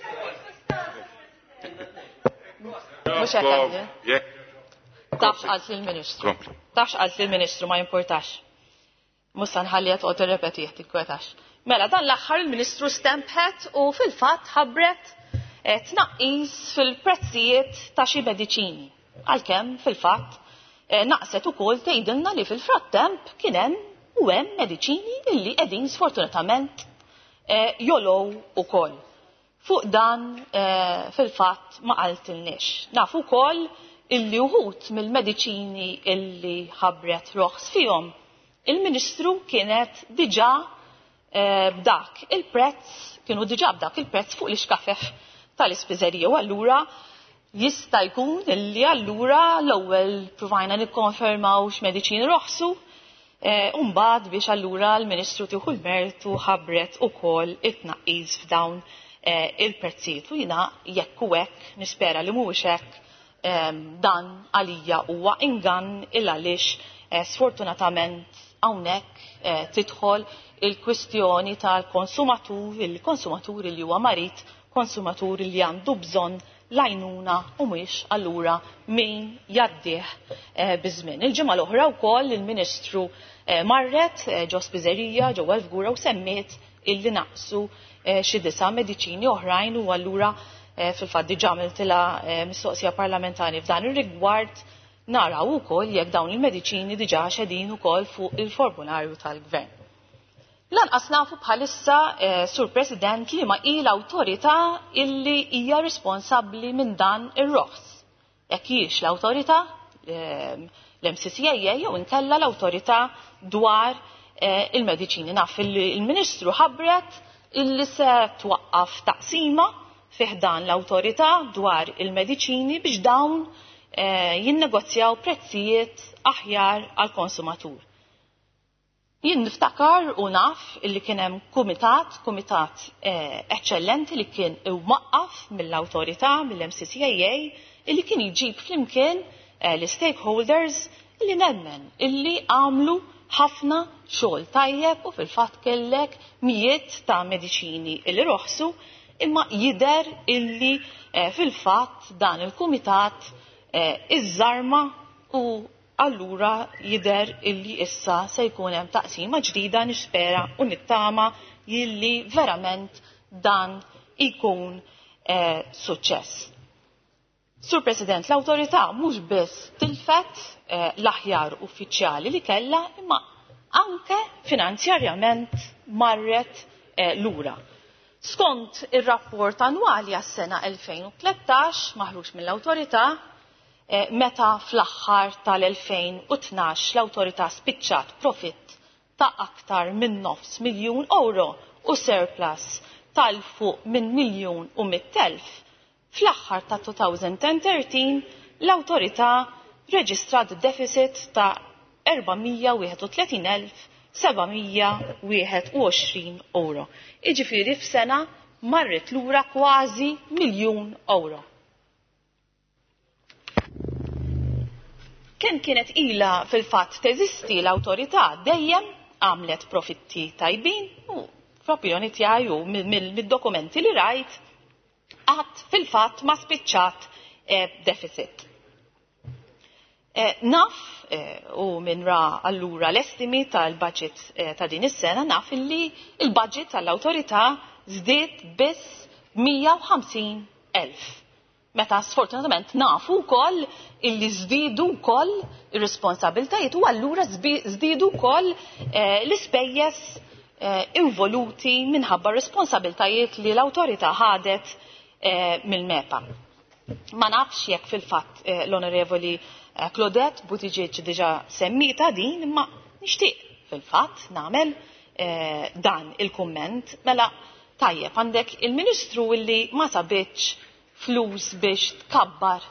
Mhux hekk Tafx qalt lill-Ministru. Tafx qalt lill-Ministru ma jimpurtax. Mhux se nħalli qed toqgħod irrepetih tikkwetax. Mela dan l-aħħar il-Ministru stempħet u fil-fatt ħabbret tnaqqis fil-prezzijiet ta' xi mediċini. Għalkemm fil-fatt naqset ukoll tgħidilna li fil-frattemp kien hemm u hemm mediċini illi qegħdin sfortunatament jolgħu ukoll. Fuq dan fil-fatt ma qaltilniex. Nafu wkoll illi wħud mill-mediċini illi ħabbret roħs fihom il-Ministru kienet diġà b'dak il-prezz, kienu diġà b'dak il-prezz fuq l-iskafef tal-ispiżerija u allura jista' jkun illi allura l-ewwel provajna nikkonfermaw x'mediċini roħsu u mbagħad biex allura l-Ministru tieħu l-mertu ħabbret ukoll it-tnaqqis f'dawn il-prezzijiet. U jiena jekk hu hekk nispera li mhuwiex hekk dan għalija huwa ingann il għaliex sfortunatament hawnhekk tidħol il-kwistjoni tal-konsumatur, il-konsumatur li huwa marit, konsumatur li għandu bżonn l-għajnuna u mhix allura min jaddih biżmien. Il-ġimgħa l-oħra wkoll il-Ministru marret ġo spiżerija ġo Elfgura u semmiet illi naqsu xi disa' mediċini oħrajn u allura fil-fatt diġà għamiltilha mistoqsija parlamentari f'dan ir-rigward naraw ukoll jekk dawn il-mediċini diġà xedin ukoll fuq il-formularju tal-Gvern. Lanqas nafu bħalissa, Sur President, li ma hi l-awtorità illi hija responsabbli minn dan ir-roħs. Jekk hijiex l-awtorità l-M C C A jew inkella l-awtorità dwar il-mediċini. Naf il-Ministru ħabbret illi se twaqqaf taqsima fih dan l-awtorità dwar il-mediċini biex dawn jinnegozjaw prezzijiet aħjar għall-konsumatur. Jien niftakar u naf illi kien hemm kumitat, kumitat eċċellenti li kien iwaqqaf mill-awtorità, mill-M C C A illi kien jġib flimkien l-stakeholders illi nemmen illi għamlu ħafna xogħol tajjeb u fil-fatt kellek mijiet ta' mediċini illi roħsu imma jidher illi fil-fatt dan il-kumitat iż-żarma u allura jidher illi issa se jkun hemm taqsima ġdida nispera u nittama illi verament dan ikun suċċess. Sur President, l-awtorità mhux biss tilfet l-aħjar uffiċjali li kellha imma anke finanzjarjament marret lura. Skont ir-rapport annwali għas-sena elfejn u tlettax maħruġ mill-awtorità meta fl-aħħar tal-elfejn u tnax l-awtorità spiċċat profitt ta' aktar minn nofs miljun euro u surplus tal-fuq minn miljun u mittelf, fl-aħħar ta' tletin l-awtorità reġistrat deficit ta' erba'mija wieħed u tletin elf seba'mija wieħed u għoxrin euro. Iġifieri f'sena marret lura kważi miljun euro. Kemm kienet ilha fil-fatt teżisti l-awtorità dejjem għamlet profitti tajbin u fl-opinjoni tiegħi u mid-dokumenti li rajt qatt fil-fatt ma spiċċat deficit. Naf u minn ra allura l-estimi tal-budget ta' din is-sena naf illi il-budget tal-awtorità żdied biss mija u ħamsin elf. Meta sfortunatament nafu wkoll illi żdiedu wkoll ir-responsabiltajiet u allura żdiedu wkoll l-ispejjeż involuti minħabba responsabiltajiet li l-awtorità ħadet mill-mepa. Ma nafx jekk fil-fatt l-Onorevoli Claudette Buttigieg diġà semmita din, imma nixtieq fil-fatt nagħmel dan il-kumment mela tajjeb għandek il-Ministru illi ma sabitx flus biex tkabbar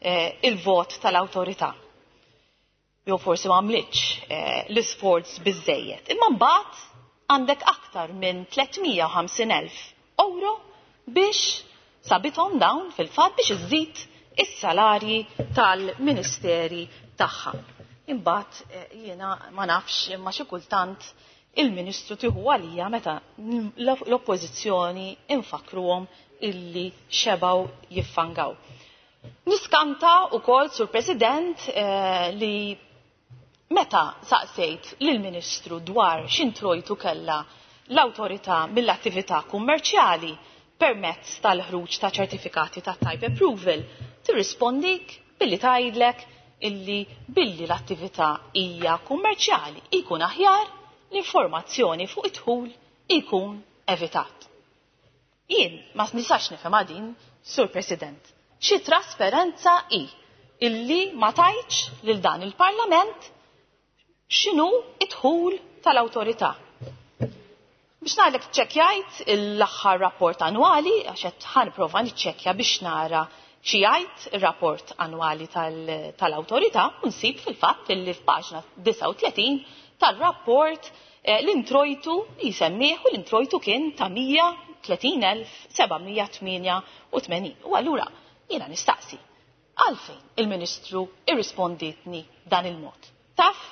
il-vot tal-awtorità. Jew forsi m'għamlitx l-isforz biżżejjed. Imma mbagħad għandek aktar minn tlietmija u ħamsin elf euro biex sabithom dawn fil-fatt biex iżżid is-salarji tal-ministeri tagħha. Imbagħad jiena ma nafx imma xi kultant il-Ministru tieħu għalija meta l-Oppożizzjoni infakruhom illi xebgħu jiffangaw. Niskanta wkoll sur President li meta saqsejt lill-Ministru dwar x'introjtu kellha l-awtorità mill-attività kummerċjali permezz tal-ħruġ ta' ċertifikati ta' type approval, tirrispondik billi tgħidlek illi billi l-attività hija kummerċjali ikun aħjar l-informazzjoni fuq id-dħul ikun evitat. Jien ma nistax nifhem din, Sur President, xi trasparenza hi illi ma tajtx lil dan il-Parlament x'inhu id-dħul tal-awtorità. Biex nagħlek ċekkjajt l-aħħar rapport annwali għax qed ħanprova niċċekkja biex nara xi jgħid ir-rapport annwali tal-awtorità u nsib fil-fatt illi f'paġna disa' u tletin tal-rapport l-introjtu jisemmieħu l-introjtu kien ta' mija u tletin elf sebgħamija tminja u tmenin. U allura jiena nistaqsi għalfejn il-Ministru irrisponditni dan il-mod. Taf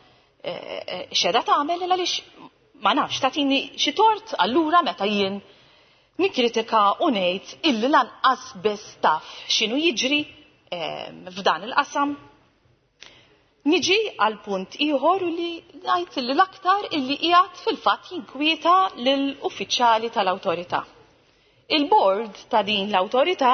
x'edha tagħmel għaliex ma nafx tagħtini xi tort allura meta jien nikkritika u ngħid illi lanqas biss taf x'inhu jiġri f'dan il-qasam. Niġi għal punt ieħor li ngħid li l-aktar illi qiegħed fil-fatt jinkwieta lill-uffiċjali tal-awtorità. Il-board ta' din l-awtorità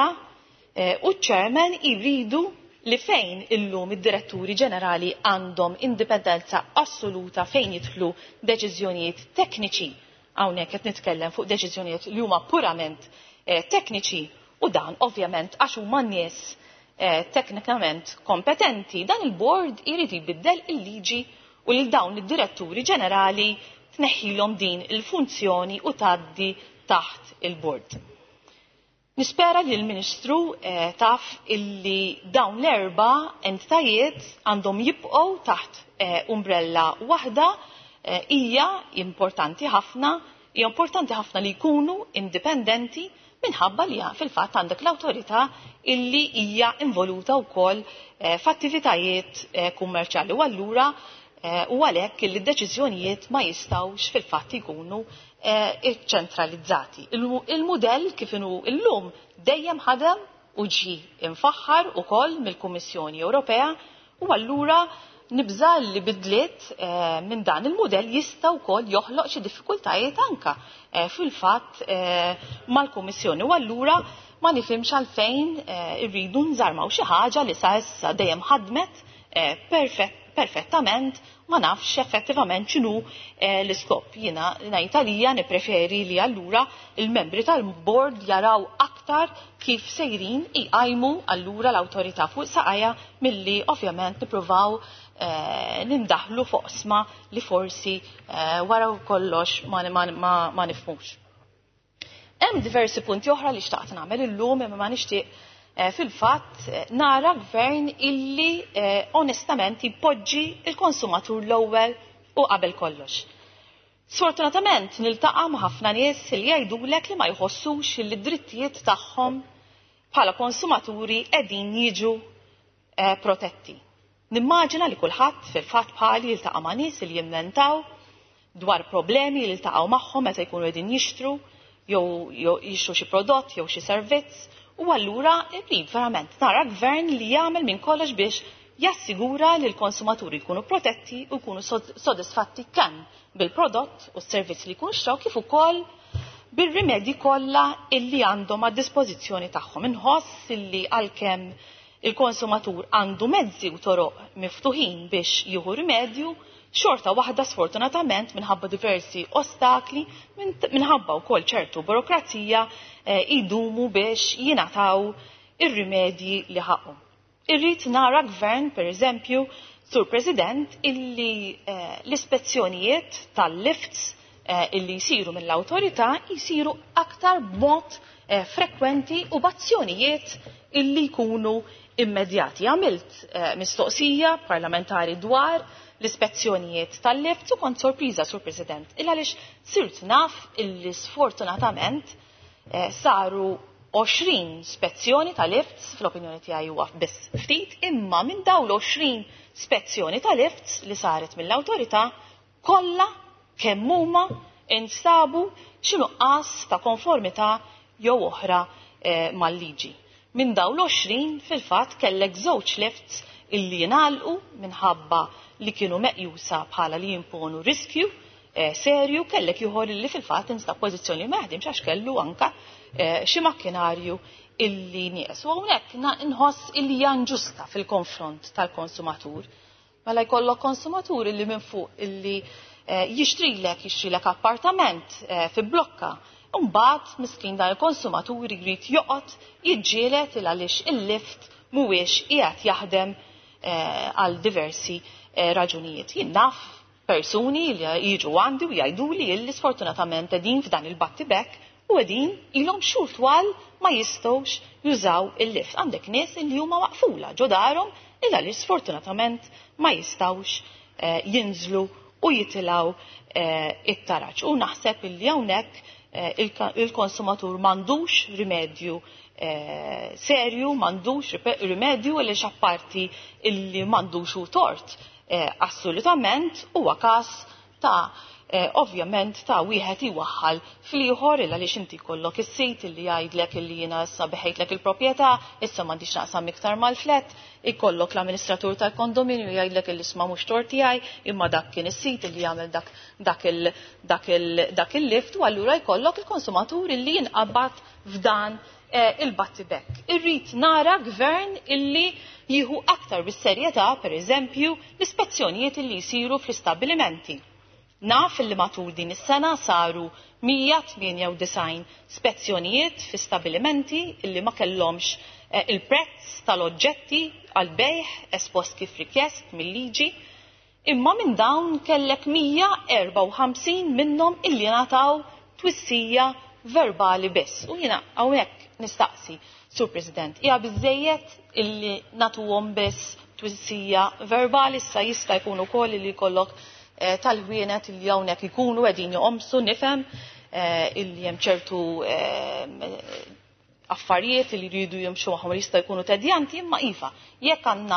u ċ-chairman jridu li fejn illum id-diretturi ġenerali għandhom indipendenza assoluta fejn jidħlu deċiżjonijiet tekniċi, hawnhekk qed nitkellem fuq deċiżjonijiet li huma purament tekniċi u dan ovvjament għax huma nies teknikament kompetenti, dan il-board jrid jbiddel il-liġi u lil dawn id-diretturi ġenerali tneħħilhom din il-funzjoni u tgħaddi taħt il-board. Nispera li l-Ministru taf illi dawn l-erba' entitajiet għandhom jibqgħu taħt umbrella waħda hija importanti ħafna, hija importanti ħafna li jkunu indipendenti minħabba li fil-fatt għandek l-awtorità illi hija involuta wkoll f'attivitajiet kummerċjali u allura u għalhekk illi d-deċiżjonijiet ma jistgħux fil-fatt ikunu iċċentralizzati. Il-mudell kif inhu llum dejjem ħadem u ġie infaħħar ukoll mill-Kummissjoni Ewropea u allura nibża li bidliet minn dan il-mudell jista' wkoll joħloq xi diffikultajiet anke fil-fatt mal-Kummissjoni u allura ma nifhimx għalfejn irridu nżarmaw xi ħaġa li sa issa dejjem ħadmet perfettament ma nafx effettivament x'inhu l-iskop. Jiena ngħid għalija nippreferi li allura il-membri tal-board jaraw aktar kif sejrin iqajmu allura l-awtorità fuq saqajja milli ovvjament nippruvaw nindaħlu fuq sma li forsi wara kollox ma nifhmux. Hemm diversi punti oħra li xtaqt nagħmel illum imma ma nixtieq fil-fatt nara gvern illi onestament jpoġġi il-konsumatur l-ewwel u qabel kollox. Sfortunatament niltaqa' ma' ħafna nies li jgħidulek li ma jħossux li d-drittijiet tagħhom bħala konsumaturi qegħdin jiġu protetti. Nimmaġina li kulħadd fil-fatt bħali jiltaqa' ma' nies li jimmentaw dwar problemi li jiltaqgħu magħhom meta jkunu qegħdin jixtru jew jixtru xi prodott jew xi servizz. U allura rrid verament nara gvern li jagħmel minn kollox biex jassigura li l-konsumaturi jkunu protetti u jkunu sodisfatti kemm bil-prodott u s-servizz li jkunu xtraw kif ukoll bir-rimedji kollha illi għandhom għad-dispożizzjoni tagħhom. Inħoss illi għalkemm il-konsumatur għandu mezzi u toroq miftuħin biex jieħu rimedju, xorta waħda sfortunatament minħabba diversi ostakli, minħabba wkoll ċertu burokrazija idumu biex jingħataw ir-rimedji li ħaqhom. Irrid nara gvern, pereżempju, Sur President, illi l-ispezzjonijiet tal-lifts illi jsiru mill-awtorità jsiru aktar b'mod frekwenti u b'azzjonijiet illi jkunu immedjati. Għamilt mistoqsija parlamentari dwar l-ispezzjonijiet tal-lift u kont sorpriża, Sur President, il għaliex sirt naf illi sfortunatament saru għoxrin spezzjoni tal-lifts, fl-opinjoni tiegħi huwa biss ftit, imma minn dawn l-għoxrin spezzjoni tal-lifts li saret mill-awtorità kollha kemm huma instabu xi nuqqas ta' konformità jew oħra mal-liġi. Minn dawn l-għoxrin fil-fatt kellek żewġ lifts illi jingħalqu minħabba li kienu meqjusa bħala li jimponu riskju serju, kellek ieħor illi fil-fatt instab pożizzjoni ma jaħdimx għax kellu anke xi makkinarju illi nieqes. U hawnhekk inħoss illi hija inġusta fil-konfront tal-konsumatur. Mela jkollok konsumatur illi minn fuq illi jixtrilek jixtrilek appartament fi blokka. Mbagħad miskin dan il-konsumatur jrid joqgħod jiġġieled il għaliex il-lift mhuwiex qiegħed jaħdem għal diversi raġunijiet. Jien naf persuni li jiġu għandi u jgħiduli illi sfortunatament qegħdin f'dan il-battibek u qegħdin ilhom xhur twal ma jistgħux jużaw il-lift. Għandek nies illi huma maqfula ġo darhom il għaliex sfortunatament ma jistgħux jinżlu u jitilgħu it-taraġġ. U naħseb illi hawnhekk il-konsumatur m'għandux rimedju serju, m'għandux rimedju li x'apparti illi m'għandux hu tort. Assolutament huwa każ ta' ovvjament ta' wieħed iwaħħal fl-ieħor illa għaliex inti jkollok is-sit illi jgħidlek illi jiena issa beħejtlek il-proprjetà, issa m'għandix naqsam iktar mal-flett, ikollok l-amministratur tal-kondominju jgħidlek illi isma' mhux tort tiegħi, imma dak kien is-sit illi jagħmel dak il-lift u allura jkollok il-konsumatur illi jinqabad f'dan il-battibek. Irrid nara gvern illi jieħu aktar bis-serjetà pereżempju l-ispezzjonijiet illi jsiru fl-istabbilimenti. Naf li matul din is-sena saru mija tminja u design spezzjonijiet fi stabilimenti illi ma kellhomx il-prezz tal-oġġetti għal bejħ espost kif rikjest mill-liġi, imma minn dawn kellek mija erba' u ħamsin minnhom illi nataw twissija verbali biss. U jiena hawnhekk nistaqsi, Sur President, hija biżejjed illi natuhom biss twissija verbali issa jista' jkun ukoll illi jkollok tal-ħwienet illi hawnhekk ikunu qegħdin joqomsu nifhem illi hemm ċertu affarijiet li jridu jimxu magħhom jista' jkunu tedjanti, imma iva jekk għandna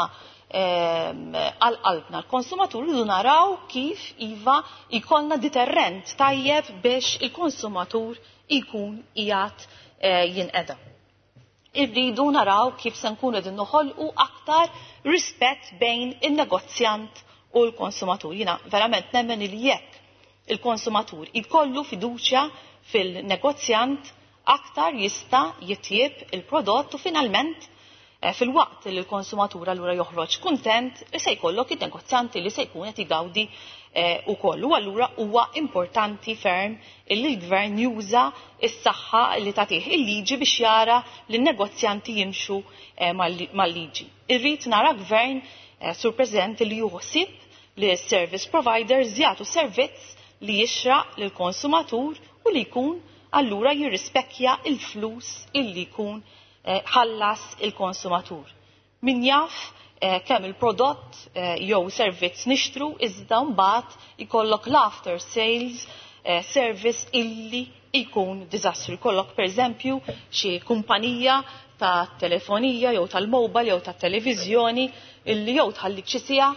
għal qalbna l-konsumatur rridu naraw kif iva jkollna deterrent tajjeb biex il-konsumatur ikun qiegħed jinqeda. Irridu naraw kif se nkunu qegħdin noħolqu aktar rispett bejn in-negozjant u l-konsumatur. Jiena verament nemmen li jekk il-konsumatur jkollu fiduċja fil-negozjant aktar jista' jitjieb il-prodott u finalment fil-waqt li l-konsumatur allura joħroġ kuntent li se jkollok il-negozjanti li se jkun qed jgawdi ukoll. U allura huwa importanti ferm li l-gvern juża s-saħħa li tagħtih il-liġi biex jara li n-negozjanti jimxu mal-liġi. Irrid nara gvern Sur President li juħsib li service providers jagħtu servizz li jixraq lill konsumatur u li jkun allura jirrispecchja il-flus illi jkun ħallas il-konsumatur. Min jaf kemm il-prodott jew servizz nixtru iżda mbagħad ikollok l-after sales service illi jkun diżastru. Jkollok pereżempju xi kumpanija ta' telefonija jew tal-mobile jew tat-televiżjoni illi jew tħallik xi siegħa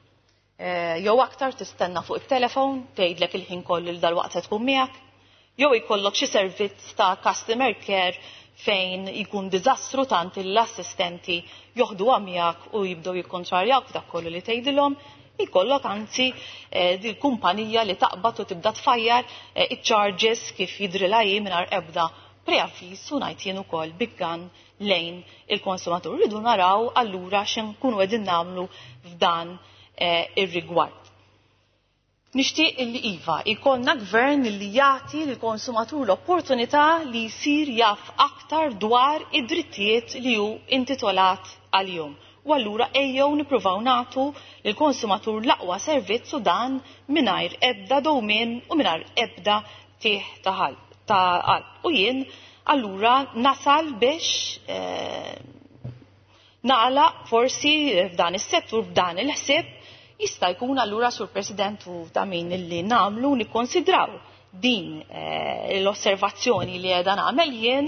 jew aktar tistenna fuq it-telefon tgħidlek il-ħin kollu il dalwaqt se tkun miegħek, jew ikollok xi servizz ta' customer care fejn ikun diżastru tant l-assistenti joħduha miegħek u jibdew jikkontrarjawk dak kollu li tgħidilhom, ikollok anzi dil kumpanija li taqbad u tibda tfajjar iċ-charges kif jidrilha hi mingħajr ebda preavviż u ngħid jien ukoll biggan lejn il-konsumatur. Rridu naraw allura x'inkunu qegħdin nagħmlu f'dan ir-rigward. Nixtieq illi iva jkollna gvern li jagħti lill-konsumatur l-opportunità li jsir jaf aktar dwar id-drittijiet li hu intitolat għalihom. U allura ejjew nippruvaw nagħtu lill-konsumatur l-aqwa servizz u dan mingħajr ebda dowmien u mingħajr ebda tieħ ta' qalb. U jien allura nasal biex nagħlaq forsi f'dan is-settur b'dan il-ħsieb jista' jkun allura sur President u ta' min illi nagħmlu nikkonsidraw din l-osservazzjoni li qiegħda nagħmel jien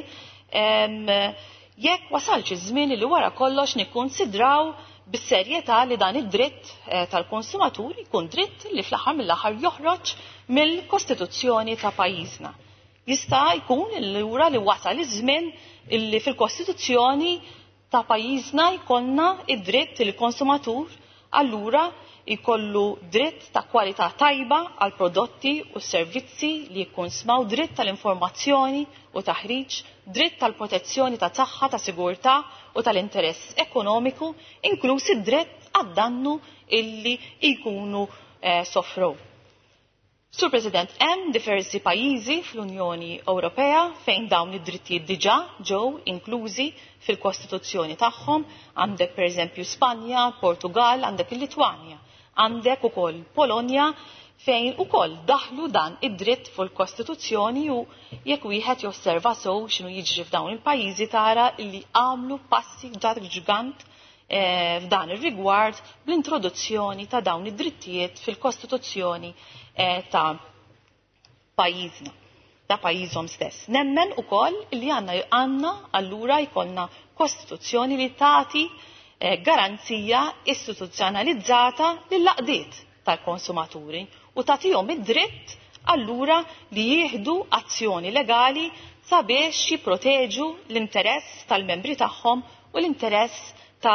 jekk wasalx iż-żmien li wara kollox nikkonsidraw bis-serjetà li dan id-dritt tal-konsumatur jkun dritt li fl-aħħar mill-aħħar joħroġ mill-Kostituzzjoni ta' pajjiżna. Jista' jkun allura li wasal iż-żmien illi fil-Kostituzzjoni ta' pajjiżna jkollna id-dritt li l-konsumatur allura jkollu dritt ta' kwalità tajba għal prodotti u servizzi li jikkonsmaw dritt tal-informazzjoni u taħriġ, dritt tal-protezzjoni ta' saħħa ta' sigurtà u tal-interess ekonomiku, inkluż id-dritt għad-dannu illi jkunu eh, sofru. Sur President, hemm diversi pajjiżi fl-Unjoni Ewropea fejn dawn id-drittijiet diġà ġew inklużi fil-Kostituzzjoni tagħhom, għandek pereżempju Spanja, Portugal, għandek il-Litwanja, għandek ukoll Polonja fejn ukoll daħlu dan id-dritt fil-Kostituzzjoni u jekk wieħed josserva sew x'inhu jiġri f'dawn il-pajjiżi tara li għamlu passi ġigant eh, f'dan ir-rigward bl-introduzzjoni ta' dawn id-drittijiet fil-Kostituzzjoni eh, ta' pajjiżna, ta' pajjiżhom stess. Nemmen ukoll li għandna għandna allura jkollna Kostituzzjoni li tagħti eh, garanzija istituzzjonalizzata lill-għaqdiet tal-konsumaturi u tagħtihom id-dritt allura li jieħdu azzjoni legali sabiex jipproteġu l-interess tal-membri tagħhom u l-interess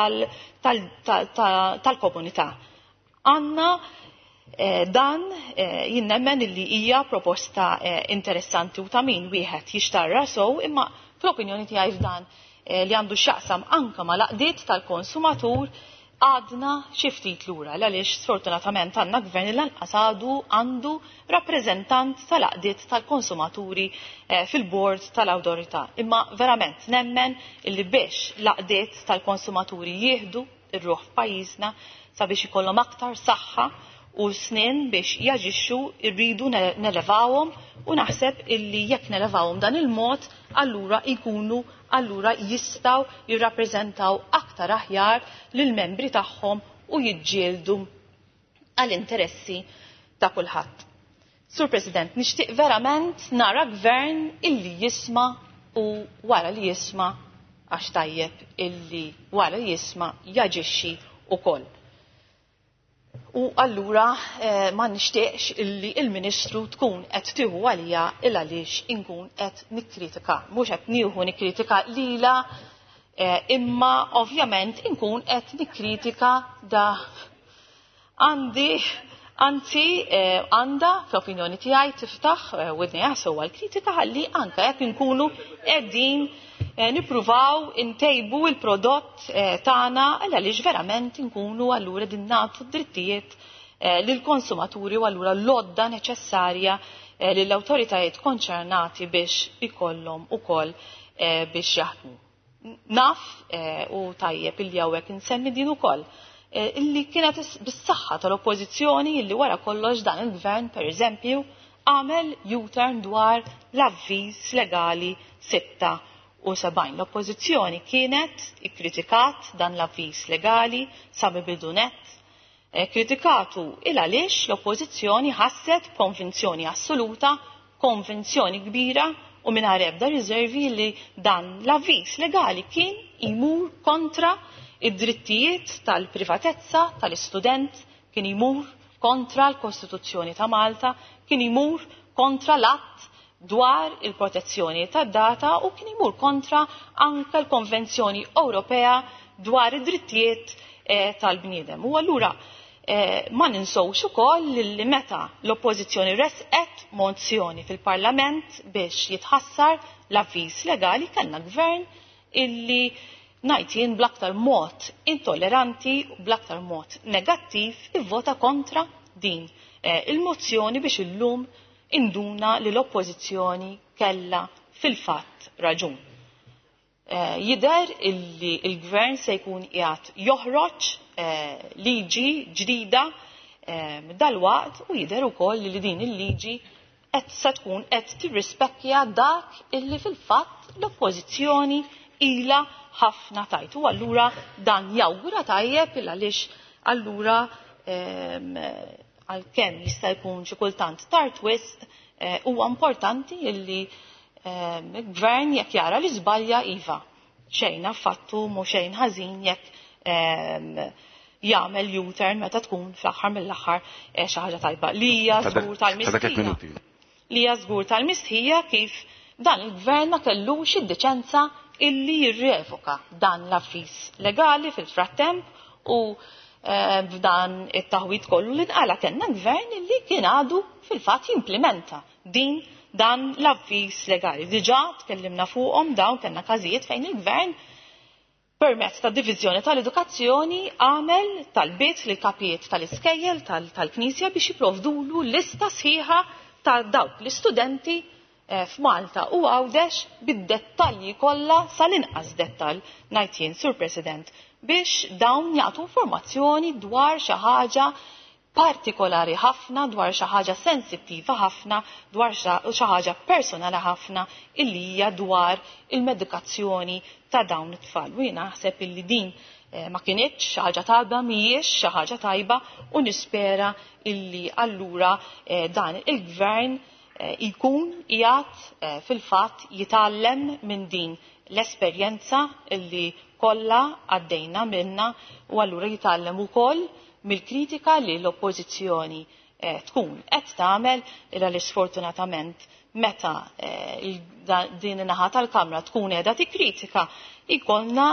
tal-komunità. Għandna eh, dan eh, jinnemmen li hija proposta eh, interessanti u ta' min wieħed jixtarra sew imma fl-opinjoni tiegħi f'dan eh, li għandu x'jaqsam anke mal-għaqdiet tal-konsumatur għadna xi ftit lura għaliex sfortunatament għandna gvern li lanqas għadu għandu rappreżentant tal-għaqdiet tal-konsumaturi eh, fil-bord tal-awtorità. Imma verament nemmen illi biex l-għaqdiet tal-konsumaturi jieħdu ir-ruħ f'pajjiżna sabiex ikollhom aktar saħħa u snin biex jaġixxu rridu nelevawhom u naħseb illi jekk nelevawhom dan il-mod allura jkunu allura jistgħu jirrappreżentaw aktar aħjar lill-membri tagħhom u jiġġieldu għall-interessi ta' kulħadd. Sur President, nixtieq verament nara gvern illi jisma' u wara li jisma' għax tajjeb illi wara li jisma' jaġixxi wkoll. U allura eh, ma nixtieqx illi il-Ministru tkun qed tieħu għalija il għaliex inkun qed nikkritika. Mhux qed nieħu nikkritika lila eh, imma ovvjament inkun qed nikkritika da għandi anzi għandha eh, fl-opinjoni tiegħi tiftaħ eh, widnejha sewwa l-kritika ħalli anke jekk inkunu qegħdin eh, nippruvaw intejbu il-prodott eh, tagħna għaliex verament inkunu allura din nagħtu drittijiet eh, lill-konsumaturi u allura l-lodda neċessarja eh, lill-awtoritajiet konċernati biex ikollhom ukoll eh, biex jaħdmu. Naf eh, u tajjeb illi hawnhekk insemmi din ukoll eh, illi kienet bis-saħħa tal-oppożizzjoni illi wara kollox dan il-gvern pereżempju għamel U-turn dwar l-avviż legali sitta u sebgħin. L-oppożizzjoni kienet ikkritikat dan l-avviż legali sa bidunet, kritikatu il għaliex l-oppożizzjoni ħasset konvinzjoni assoluta, konvinzjoni kbira u mingħajr ebda riservi li dan l-avviż legali kien imur kontra id-drittijiet tal-privatezza tal-istudent, kien imur kontra l-Kostituzzjoni ta' Malta, kien imur kontra l-att dwar il-protezzjoni tad-data u kien imur kontra anke l-Konvenzjoni Ewropea dwar id-drittijiet eh, tal-bniedem. U allura eh, ma ninsowx ukoll li meta l-oppożizzjoni resqet mozzjoni fil-Parlament biex jitħassar l-avviż legali kellna gvern illi ngħid jien bl-aktar mod intolleranti u bl-aktar mod negattiv ivvota kontra din eh, il-mozzjoni biex illum induna li l-oppożizzjoni kellha fil-fatt raġun. Eh, Jidher illi il-gvern se jkun qiegħed joħroġ eh, liġi ġdida eh, dalwaqt u jidher ukoll li din il-liġi qed se tkun qed tirrispecchja dak illi fil-fatt l-oppożizzjoni ilha ħafna tajtu. Allura dan jawgura tajjeb il għaliex allura għalkemm jista' jkun xi kultant tard wisq huwa importanti illi l-gvern jekk jara li żbalja iva xejn affattu mhu xejn ħażin jekk jagħmel U-turn meta tkun fl-aħħar mill-aħħar xi ħaġa tajba. Li hija żgur tal-mistħija. Li hija żgur tal-mistħija kif dan il-gvern ma kellux id-deċenza illi jirrevoka dan l-avviż legali fil-frattemp u f'dan it-taħwit kollu li nqala kellna gvern illi kien għadu fil-fatt jimplementa din dan l-avviż legali. Diġà tkellimna fuqhom dawn kellna każijiet fejn il-gvern permezz ta' diviżjoni tal-edukazzjoni għamel talbiet lil kapijiet tal-iskejjel tal-Knisja biex jipprovdulu lista sħiħa ta' dawk l-istudenti f'Malta u Għawdex bid-dettalji kollha sal-inqas dettall ngħid jien, Sur President, biex dawn jagħtu informazzjoni dwar xi ħaġa partikolari ħafna, dwar xi ħaġa sensittiva ħafna, dwar xi ħaġa personali ħafna illi hija dwar il-medikazzjoni ta' dawn it-tfal. U jiena naħseb illi din ma kienitx xi ħaġa tajba, mhijiex xi ħaġa tajba u nispera illi allura dan il-gvern jkun qiegħed fil-fatt jitgħallem minn din l-esperjenza illi kollha għaddejna minnha u allura jitgħallem ukoll mill-kritika li l-oppożizzjoni tkun qed tagħmel illa li sfortunatament meta din in-naħa tal-Kamra tkun qiegħda tikkritika jkollna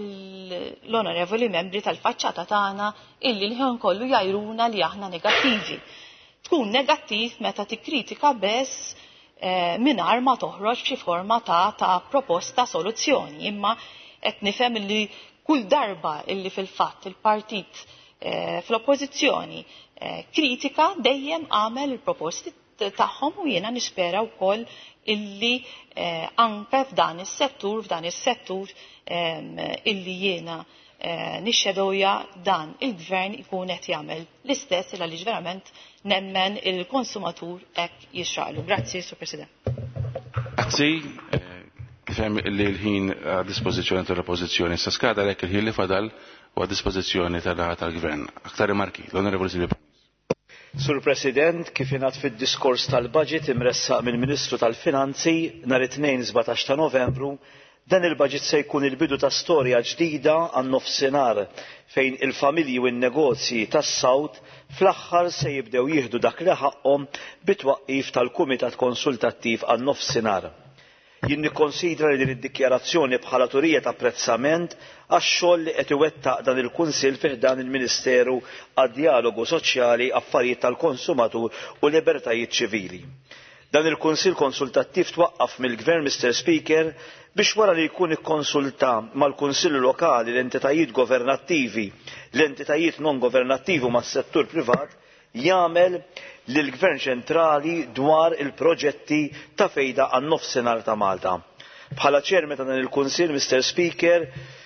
l-onorevoli membri tal-faċċata tagħna illi l-ħin kollu jgħidulna li aħna negattivi. Tkun negattiv meta tikkritika biss mingħajr ma toħroġ b'xi forma ta' ta' proposta soluzzjoni. Imma qed nifhem illi kull darba illi fil-fatt il-partit fl-oppożizzjoni kritika dejjem għamel il-proposti tagħhom u jiena nispera wkoll illi anke f'dan is-settur f'dan is-settur illi jiena nixxedowja dan il-gvern ikun qed jagħmel l-istess il għaliex verament nemmen il-konsumatur hekk jixraqlu. Grazzi, Sur President. Grazzi. Kifhem li l-ħin a dispożizzjoni tal-oppożizzjoni sa skada lek il-ħin li fadal u a dispożizzjoni tal-naħa tal-gvern. Aktar rimarki, l-Onorevoli Silvia. Sur President, kif ingħad fid-diskors tal-budget imressaq mill-Ministru tal-Finanzi nhar it-tnejn sebgħetax ta' Novembru, dan il-budget se jkun il-bidu ta' storja ġdida għan-nofsinhar fejn il-familji u n-negozji tas-Sawt fl-aħħar se jibdew jieħdu dak li ħaqhom bit-twaqqif tal-Kumitat Konsultattiv għan-nofsinhar. Jien nikkonsidra li din id-dikjarazzjoni bħala turija ta' apprezzament għax-xogħol li qed iwettaq dan il-Kunsill fih dan il-Ministeru għad-Dialogu Soċjali, Affarijiet tal-Konsumatur u Libertajiet Ċivili. Dan il-Kunsill Konsultattiv twaqqaf mill-Gvern, Mister Speaker, biex wara li jkun ikkonsulta mal-Kunsilli Lokali, l-entitajiet governattivi, l-entitajiet non governattivi u mas-settur privat, jagħmel lill-Gvern ċentrali dwar il-proġetti ta' fejda għan-nofsinhar ta' Malta. Bħala ċermen ta' dan il-Kunsill, Mister Speaker,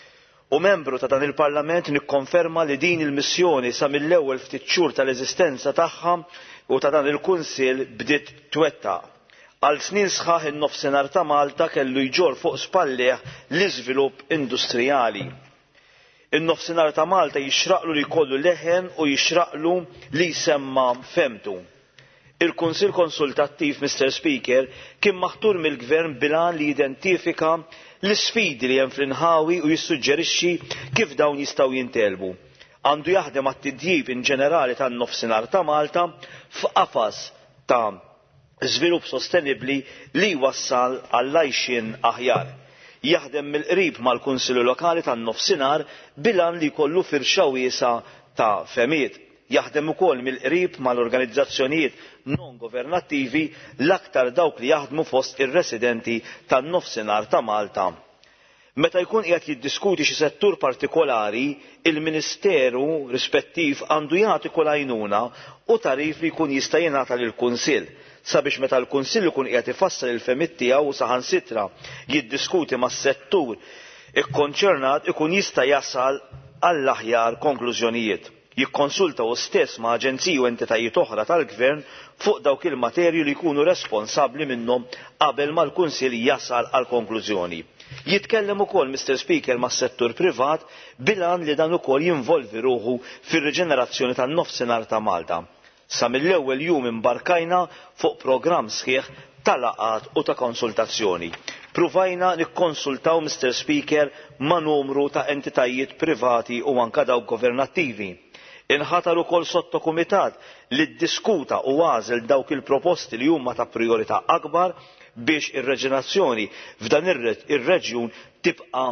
u membru ta' dan il-Parlament nikkonferma li din il-missjoni sa mill-ewwel ftit xhur tal-eżistenza tagħha u ta' dan il-Kunsill bdiet twettaq. Għal snin sħaħ in-nofsinhar ta' Malta kellu jġor fuq spallejh l-iżvilupp industrijali. In-nofsinhar ta' Malta jixraqlu li jkollu leħen u jixraqlu li jsemma femtu. Il-Kunsill Konsultattiv, Mister Speaker, kien maħtur mill-Gvern bilan li jidentifika l-isfidi li hemm fl-inħawi u jissuġġerixxi kif dawn jistgħu jintelbu. Għandu jaħdem għat-tidjib in ġenerali tan-nofsinhar ta' Malta f'qafas ta' żvilupp sostenibbli li jwassal għall-għajxien aħjar. Jaħdem mill-qrib mal-Kunsilli Lokali tan-nofsinhar bilan li jkollu firxa wiesa ta' femiet. Jaħdem ukoll mill-qrib mal-organizzazzjonijiet non governattivi l-aktar dawk li jaħdmu fost ir-residenti tan-nofsinhar ta' Malta. Meta jkun qiegħed jiddiskuti xi settur partikolari, il-Ministeru rispettiv għandu jagħti kull għajnuna u tarif li jkun jista' jingħata lill-Kunsill sabiex meta l-Kunsill ikun qiegħed ifassal il-femiet tiegħu saħansitra jiddiskuti mas-settur ikkonċernat ikun jista' jasal għall-aħjar konklużjonijiet. jikkonsultaw stess ma' aġenziji u entitajiet oħra tal-Gvern fuq dawk il-materji li jkunu responsabbli minnhom qabel ma l-Kunsill jasal għal konklużjoni. Jitkellem ukoll Mister Speaker mas-settur privat bilan li dan ukoll jinvolvi ruħu fir-riġenerazzjoni tan-nofsinhar ta' Malta. Sa mill-ewwel jum imbarkajna fuq programm sħiħ ta' laqgħat u ta' konsultazzjoni. Pruvajna nikkonsultaw Mister Speaker ma' numru ta' entitajiet privati u anke dawk governattivi. Inħatar ukoll sottokumitat li ddiskuta u għażel dawk il-proposti li huma ta' priorità akbar biex ir-reġenerazzjoni f'dan ir-reġjun tibqa'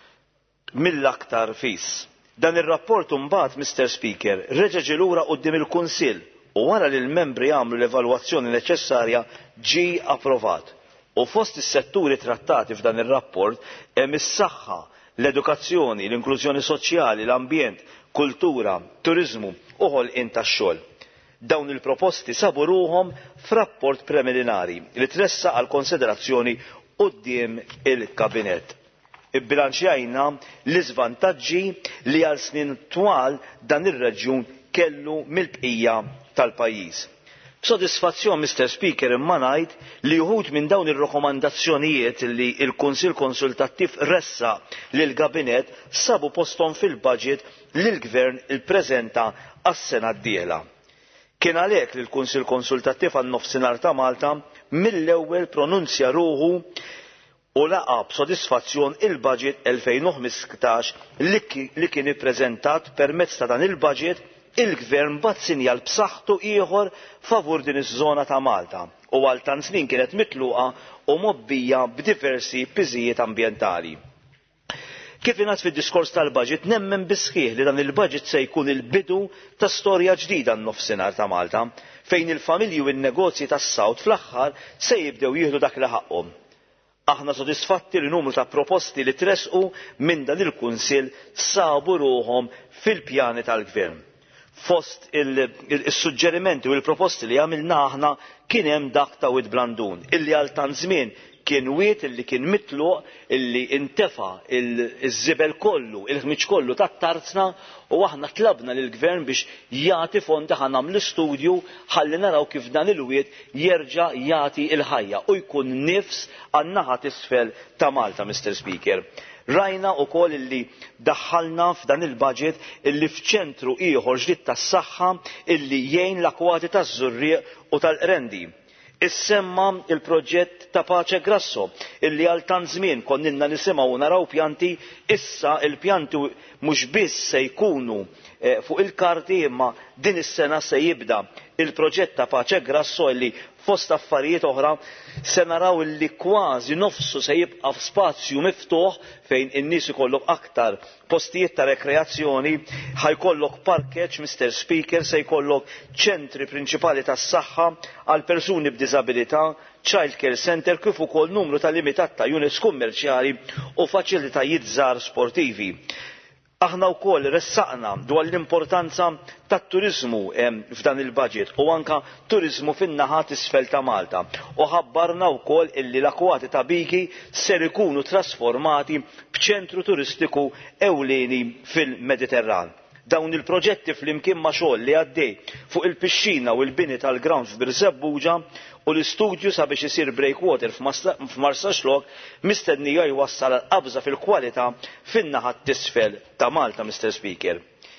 mill-aktar fis. Dan ir-rapport imbagħad Mister Speaker reġa' ġie lura quddiem il-Kunsill u wara li l-membri għamlu l-evalwazzjoni neċessarja ġie approvat. U fost is-setturi trattati f'dan ir-rapport hemm is-saħħa, l-edukazzjoni, l-inklużjoni soċjali, l-ambjent, kultura, turiżmu u ħolqien tax-xogħol. Dawn il-proposti sabu ruhom f'rapport preliminari li tressa għal konsiderazzjoni quddiem il-Kabinett. Ibbilanċjajna l-iżvantaġġi li għal snin twal dan ir-reġjun kellu mill-bqija tal-pajjiż. B'sodisfazzjon Mister Speaker imma ngħid li wħud minn dawn ir-rakkomandazzjonijiet li l-Kunsill Konsultattiv ressa lil Kabinett sabu posthom fil-budget li l-Gvern ippreżenta għas-sena d-dieħla. Kien għalhekk li l-Kunsill Konsultattiv għan-nofsinhar ta' Malta mill-ewwel pronunzja ruħu u laqa b'sodisfazzjon il-budget elfejn u ħmistax li kien ippreżentat permezz ta' dan il-budget il-Gvern bat sinjal b'saħħtu ieħor favur din iż-żona ta' Malta u għal tant snin kienet mitluqa u mobbija b'diversi piżijiet ambjentali. Kif ingħad fid-diskors tal-budget nemmen bi sħiħ li dan il-budget se jkun il-bidu ta' storja ġdida n-nofsinhar ta' Malta fejn il-familji u n-negozji tas-Sawt fl-aħħar se jibdew jieħdu dak li ħaqhom. Aħna sodisfatti li numru ta' proposti li tresqu minn dan il-Kunsill sabu ruhom fil-pjani tal-Gvern. Fost il-suġġerimenti u l-proposti li għamilna aħna kien hemm dak ta' Wied Blandun illi għal tant żmien kien wied illi kien mitluq illi intefa' iż-żibel kollu, il-ħmiġ kollu tat-tarzna u aħna tlabna lill-Gvern biex jagħti fondi ħa nagħmlu studju ħalli naraw kif dan il-wied jerġa' jagħti l-ħajja u jkun nifs għan-naħa t'isfel ta' Malta, Mister Speaker. Rajna wkoll illi daħħalna f'dan il-budget illi f'ċentru ieħor ġdid tas-saħħa illi jgħin l-akwati taż-żurrieq u tal-qrendi. Issemma il-proġett ta' Pace Grasso illi għal tant żmien konninna nisimgħu u naraw pjanti, issa il-pjanti mhux biss se jkunu fuq il-karti imma din is-sena se jibda il-proġett ta' Pace Grasso illi fost affarijiet oħra se naraw illi kważi nofsu se jibqa' f'spazju miftuħ fejn in-nies ikollhom aktar postijiet ta' rekreazzjoni, ħajkollok parkeġġ Mister Speaker, se jkollok ċentri prinċipali tas-saħħa għal persuni b'diżabilità, child care center kif ukoll numru ta' limitat ta' units kummerċjali u faċilitajiet żgħar sportivi. Aħna wkoll ressaqna dwar l-importanza tat-turiżmu f'dan il-budget u anke turiżmu fin-naħa t'isfel ta' Malta u ħabbarna wkoll illi l-akwati ta' Biki ser ikunu trasformati b'ċentru turistiku ewlieni fil-Mediterran. Dawn il-proġetti flimkien ma' xogħol li għaddej fuq il-pixxina u l-bini tal-ground f'Birsebbuġa u l-istudju sabiex isir breakwater f'Marsaxlok mistennija jwassal għal qabża fil-kwalità fin-naħa t'isfel ta' Malta, Mister Speaker.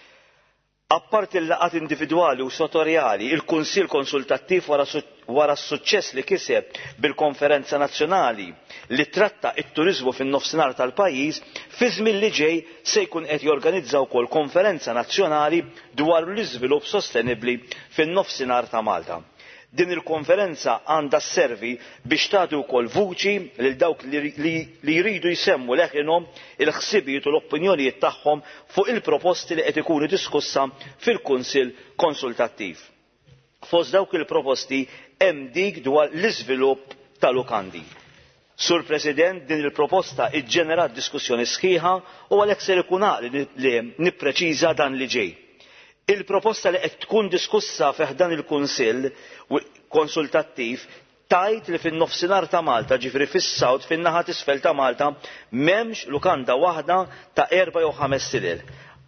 Apparti l-laqgħat individwali u settorjali, il-Kunsill Konsultattiv wara s-suċċess li kiseb bil-Konferenza Nazzjonali li tratta t-turiżmu fin-nofsinhar tal-pajjiż, fi żmien li ġej se jkun qed jorganizza wkoll konferenza nazzjonali dwar l-iżvilupp sostenibbli fin-nofsinhar ta' Malta. Din il-konferenza għandha sservi biex tagħti wkoll vuċi lil dawk li jridu jsemmu leħinhom il-ħsibijiet u l-opinjonijiet tagħhom fuq il-proposti li qed ikunu diskussa fil-Kunsill Konsultattiv. Fost dawk il-proposti hemm dik dwar l-iżvilupp tal-lukandi. Sur President, din il-proposta iġġenerat diskussjoni sħiħa u għalhekk ser ikun għaqli li nippreċiża dan li ġej. Il-proposta li qed tkun diskussa fih dan il-Kunsill Konsultattiv tajt li fin-nofsinhar ta' Malta, ġifri fis-Sawt fin-naħa t'isfel ta' Malta, m'hemmx lukanda waħda ta' erba' jew ħames silel.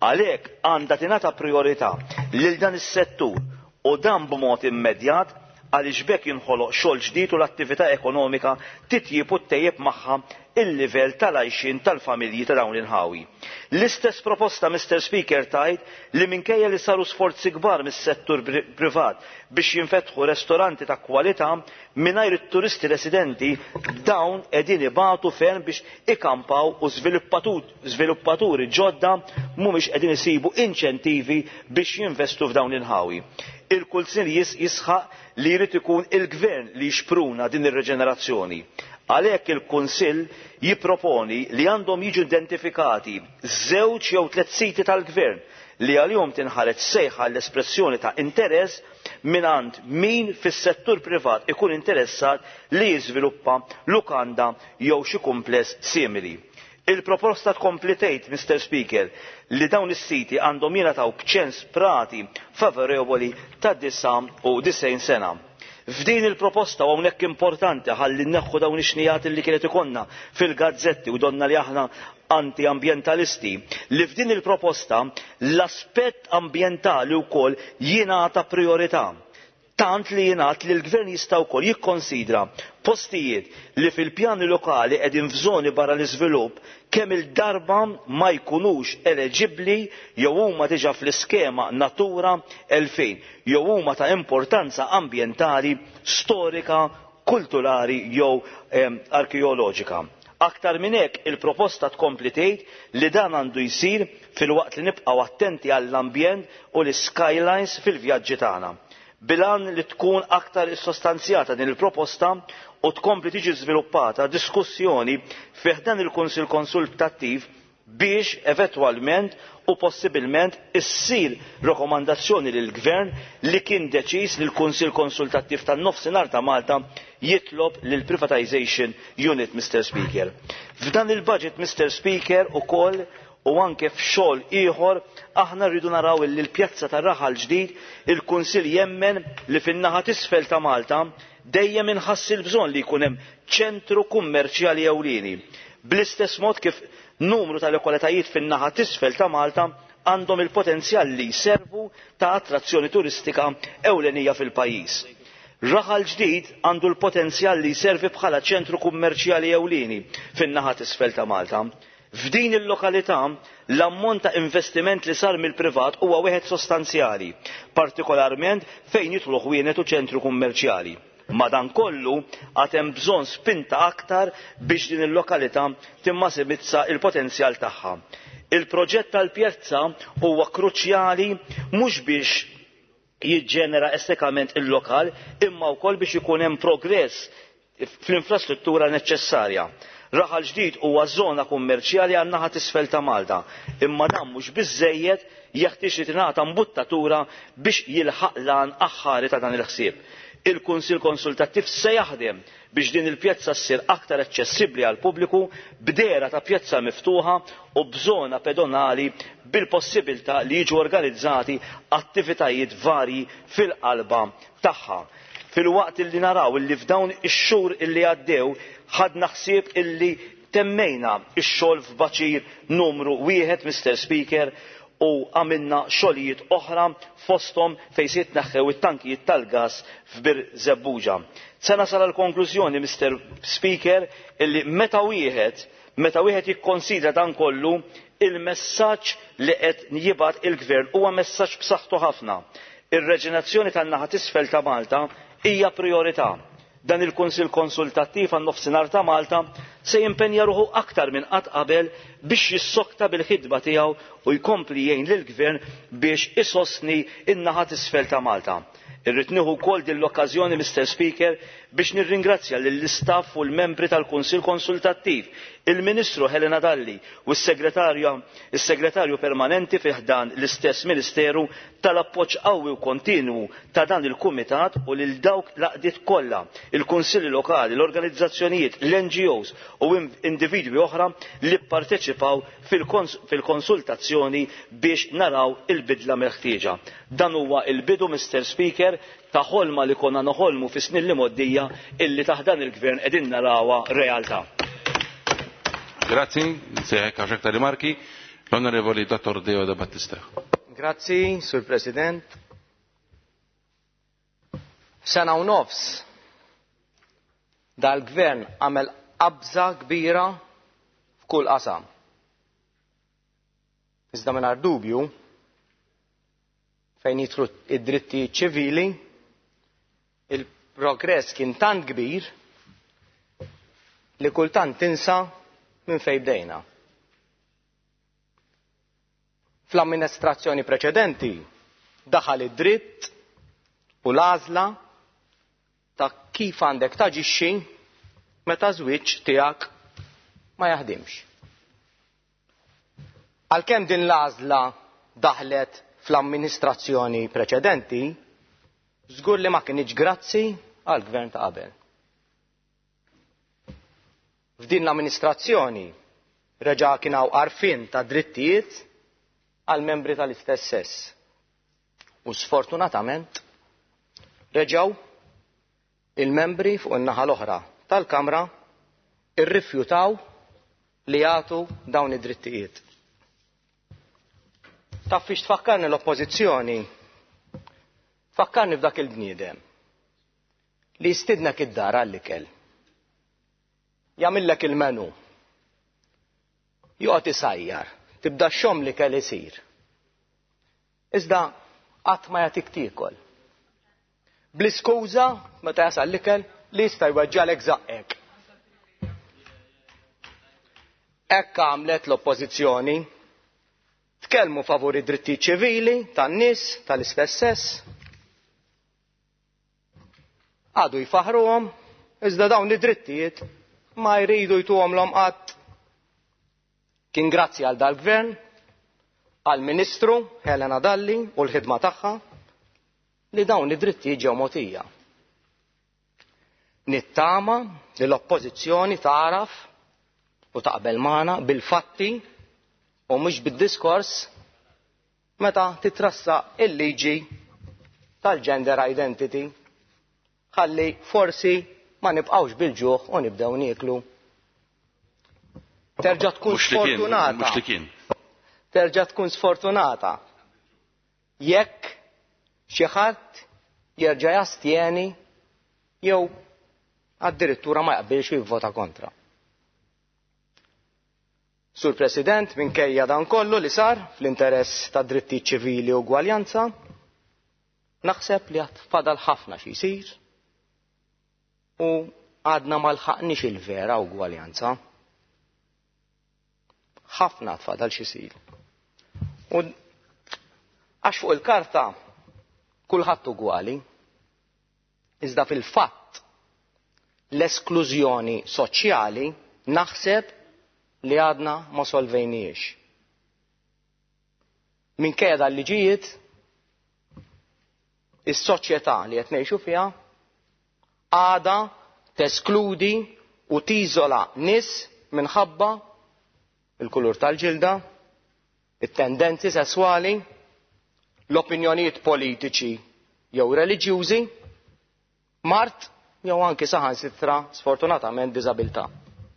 Għalhekk għandha tingħata priorità lil dan is-settur u dan b'mod immedjat għaliex bekk jinħoloq xogħol ġdid u l-attività ekonomika titjib u ttejjeb magħha il-livell tal-għajxin tal-familji ta' dawn l-inħawi. L-istess proposta, Mister Speaker, tgħid li minkejja li saru sforzi kbar mis-settur privat biex jinfetħu ristoranti ta' kwalità mingħajr it-turisti residenti dawn qegħdin ibatu ferm biex ikampaw u żviluppaturi ġodda mhumiex qegħdin isibu inċentivi biex jinvestu f'dawn l-inħawi. Il-Kunsill jisħaq li jrid ikun il-Gvern li jixpruna din ir-reġenerazzjoni. Għalhekk il-Kunsill jipproponi li għandhom jiġu identifikati żewġ jew tliet siti tal-Gvern li għalihom tinħareġ sejħa l-espressjoni ta' interess mingħand min fis-settur privat ikun interessat li jiżviluppa lukanda jew xi kumpless simili. Il-proposta tkompli tgħid, Mister Speaker, li dawn is-siti għandhom jingħataw b'ċens prati favorevoli ta' disa u disejn sena. F'din il-proposta hawnhekk importanti ħalli nneħħu dawn ix-xnijat li kienet ikonna fil-gazzetti u donna li aħna anti-ambjentalisti li f'din il-proposta l-aspett ambjentali wkoll jingħata priorità. Tant li jingħad li l-Gvern jista' wkoll jikkonsidra postijiet li fil-pjani lokali qegħdin f'żoni barra l-iżvilupp kemm il-darba ma jkunux eleġibbli jew huma diġà fl-iskema Natura elfejn jew huma ta' importanza ambjentali, storika, kulturali jew eh, arkeoloġika. Aktar minn hekk il-proposta tkompli tgħid li dan għandu jsir fil-waqt li nibqgħu attenti għall-ambjent u l-skylines fil-vjaġġi tagħna. Bilan li tkun aktar sostanzjata din il-proposta u tkompli tiġi żviluppata diskussjoni fih dan il-Kunsill Konsultattiv biex eventwalment u possibilment issir rakkomandazzjoni lil Gvern li kien deċiż li l-Kunsill Konsultattiv tan-nofsinhar ta' Malta jitlob lil privatization unit, Mister Speaker. F'dan il-budget, Mister Speaker, ukoll u anke f'xogħol ieħor aħna rridu naraw li l-pjazza tar-Raħal ġdid il-Kunsill jemmen li fin-naħa t'isfel ta' Malta dejjem inħassi l-bżonn li jkun hemm ċentru kummerċjali ewlieni. Bl-istess mod kif numru ta' lokalitajiet fin-naħa t'isfel ta' Malta għandhom il-potenzjal li jservu ta' attrazzjoni turistika ewlenija fil-pajjiż. Raħal ġdid għandu l-potenzjal li jservi bħala ċentru kummerċjali ewlieni fin-naħa t'isfel ta' Malta. F'din il-lokalità l-ammont ta' investiment li sar mill-privat huwa wieħed sostanzjali, partikolarment fejn jidħlu ħwienet u ċentru kummerċjali. Madankollu għad hemm bżonn spinta aktar biex din il-lokalità timmasimizza il-potenzjal tagħha. Il-proġett tal-pjazza huwa kruċjali mhux biex jiġġenera estetikament il-lokal imma wkoll biex ikun hemm progress fl-infrastruttura neċessarja. Raħal ġdid huwa żona kummerċjali għan-naħa t'isfel ta' Malta, imma dan mhux biżżejjed jeħtieġ li tingħata mbuttatura biex jilħaq lan aħħari ta' dan il-ħsieb. Il-Kunsill Konsultattiv se jaħdem biex din il-pjazza ssir aktar aċċessibbli għall pubbliku b'dera ta' pjazza miftuħa u b'żona pedonali bil-possibilità li jiġu organizzati attivitajiet varji fil-qalba tagħha. Fil-waqt illi naraw illi f'dawn ix-xhur illi għaddew ħadna ħsieb illi temmejna x-xogħol f'Baċir numru wieħed, Mister Speaker, u għamilna xogħlijiet oħra fosthom fejn se jitneħħew it-tankijiet tal-gas f'Bir Żebbuġa. Se nasal għall konklużjoni, Mister Speaker, illi meta wieħed meta wieħed jikkonsidra dan kollu il-messaġġ li qed jibgħat il-Gvern huwa messaġġ b'saħħtu ħafna. Ir-reġenerazzjoni tan-naħa t'isfel ta' Malta hija priorità. Dan il-Kunsill Konsultattiv għan-nofsinhar ta' Malta se jimpenja ruħu aktar minn qatt qabel biex jissokta bil-ħidba tiegħu u jkompli jgħin lill-Gvern biex isostni in-naħa t'isfel ta' Malta. Irrid nieħu wkoll din l-okkażjoni, Mister Speaker, biex nirringrazzja lill-istaff u l-membri tal-Kunsill Konsultattiv, il-Ministru Helena Dalli u s-Segretarju Permanenti fih dan l-istess Ministeru tal-appoġġ qawwi u kontinwu ta' dan il-Kumitat u lil dawk l-għaqdiet kollha, il-Kunsilli Lokali, l-organizzazzjonijiet, l-N G Os u individwi oħra li pparteċipaw fil-konsultazzjoni biex naraw il-bidla meħtieġa. Dan huwa il-bidu, Mister Speaker, ta' ħolma li konna noħolmu fi snin li moddija illi taħdan il-Gvern qegħdin narawha realtà. Grazzi, se hekk għaxek ta' rimarki. L-Onorevoli Dottor Deo de Battista. Grazzi, Sur President. Sena u nofs dal-Gvern għamel qabża kbira f'kull qasam. Iżda mingħajr dubju fejn jidħlu id-dritti ċivili, il-progress kien tant kbir li kultant tinsa minn fejn bdejna. Fl-amministrazzjoni preċedenti daħal id-dritt u l-għażla ta' kif għandek taġixxi meta żwieġ tiegħek ma jaħdimx. Għalkemm din l-għażla daħlet fl-amministrazzjoni preċedenti, żgur li ma kienx grazzi għall-gvern ta' qabel. F'din l-amministrazzjoni reġa' kien hawn għarfien ta' drittijiet għal membri tal-istess sess. U sfortunatament reġgħu il-membri fuq in-naħa l-oħra tal-Kamra irrifjutaw li jagħtu dawn id-drittijiet. Taf fiex tfakkarni l-Oppożizzjoni? Fakkarni f'dak il-bniedem li jistidnek id-dar għall-ikel. Jagħmillek il-menu. Joqgħod isajjar, tibda xogħol li kell isir. Iżda qatt ma jagħtik tiekol. Bl-iskuża meta jasal l-ikel li jista' jweġġalek żaqek. Hekk għamlet l-Oppożizzjoni, tkellmu favur id-drittijiet ċivili tan-nies tal-istess sess. Għadu jfaħruhom, iżda dawn id-drittijiet ma jridu jtuhomlhom qatt. Kien grazzi għal dal-Gvern, għal Ministru Helena Dalli u l-ħidma tagħha li dawn id-drittijiet ġew mogħtija. Nittama li l-Oppożizzjoni taraf u taqbel magħna bil-fatti u mhux bid-diskors meta titrassaq il-liġi tal-gender identity ħalli forsi ma nibqgħux bil-ġuħ u nibdew nieklu. Terġa' tkun sfortunata. Terġa' tkun sfortunata. Jekk xi ħadd jerġa' jastjeni jew addirittura ma jaqbilx u jivvota kontra. Sur President, minkejja dan kollu li sar fl-interess ta' drittijiet ċivili u ugwaljanza, naħseb li għad fadal ħafna xi jsir u għadna ma lħaqniex il-vera ugwaljanza. Ħafna tfadal xi jsir. U għax fuq il-karta kulħadd ugwali, iżda fil-fatt l-esklużjoni soċjali naħseb li għadna ma solvejniex. Minkejja dal-liġijiet, is-soċjetà li qed ngħixu fiha għadha teskludi u tiżola nies minħabba il-kulur tal-ġilda, it-tendenzi sesswali, l-opinjonijiet politiċi jew reliġjużi, mart jew anki saħansitra sfortunatament diżabilità.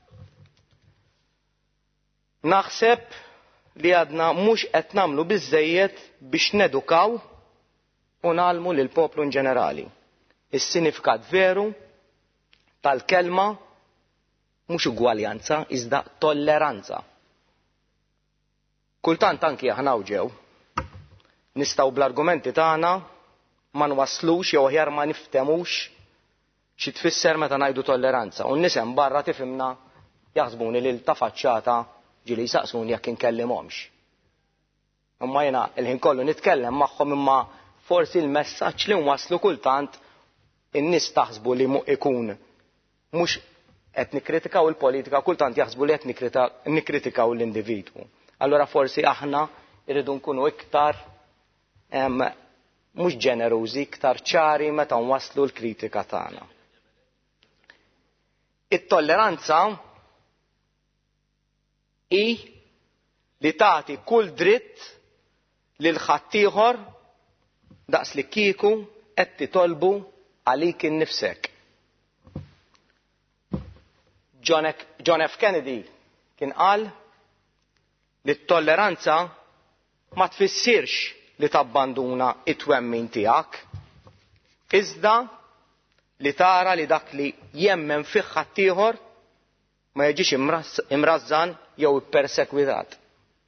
Naħseb li għadna mhux qed nagħmlu biżżejjed biex nedukaw u nagħlmu lil poplu in ġenerali is-sinifikat veru tal-kelma mhux ugwaljanza iżda tolleranza. Kultant anki aħna ġew nistgħu bl-argumenti tagħna ma nwaslux jew aħjar ma niftemux xi tfisser meta ngħidu tolleranza. U n-nies hemm barra tifhimna jaħsbuni lil ta' faċċata ġieli jsaqsuni jekk inkellimhomx. Imma jiena il-ħin kollu nitkellem magħhom imma forsi l-messaġġ li nwasslu kultant in-nies taħsbu li ikun mhux qed nikkritikaw il-politika kultant jaħsbu li qed nikkritikaw l-individwu. Allora forsi aħna irridu nkunu iktar mhux ġenerużi, iktar ċari meta nwasslu l-kritika tagħna. It-tolleranza hi li tagħti kull dritt lil ħaddieħor daqs li kieku qed titolbu għalik innifsek. John F. Kennedy kien qal li t-tolleranza ma tfissirx li tabbanduna it-twemmin tiegħek, iżda li tara li dak li jemmen fih ħaddieħor ma jiġix imrażżan jew ippersekwitat.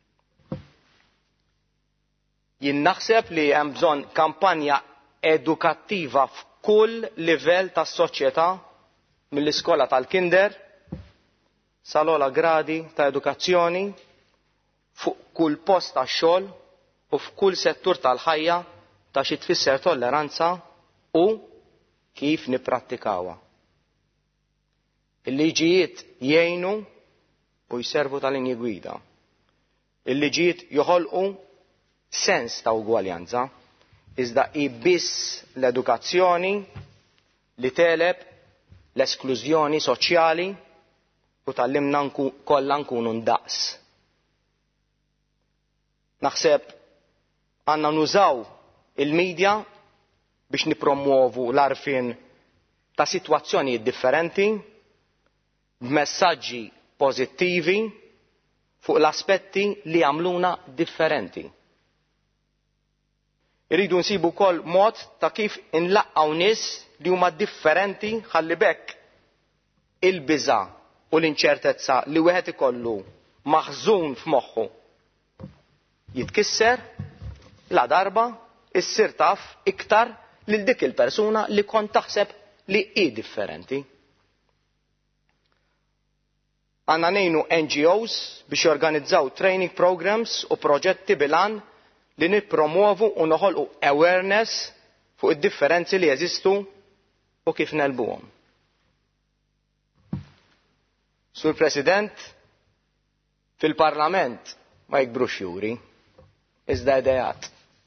Jien naħseb li hemm bżonn kampanja edukattiva f'kull livell tas-soċjetà mill-iskola tal-kinder sal-ogħla gradi ta' edukazzjoni fuq kull post tax-xogħol u f'kull settur tal-ħajja ta' xi tfisser tolleranza u kif nipprattikawha. Il-liġijiet jgħinu u jservu ta' linji gwida. Il-liġijiet joħolqu sens ta' ugwaljanza, iżda hi biss l-edukazzjoni li teleb l-esklużjoni soċjali u tallimna kollha nkunu ndaqs. Naħseb għandna nużaw il-medja biex nippromuovu l-arfin ta' sitwazzjonijiet differenti b'messaġġi pożittivi fuq l-aspetti li għamluna differenti. Irridu nsibu wkoll mod ta' kif inlaqqgħu nies li huma differenti ħalli bekk il-biża' u l-inċertezza li wieħed ikollu maħżun f'moħħu jitkisser la darba issir taf iktar lil dik il-persuna li kont taħseb li hi differenti. Għandna ngħinu N G Os biex jorganizzaw training programs u proġetti bilan li nippromovu u noħolqu awareness fuq id-differenzi li jeżistu u kif nelbuhom. Sur President, fil-Parlament ma jikbrux juri, iżda idejat.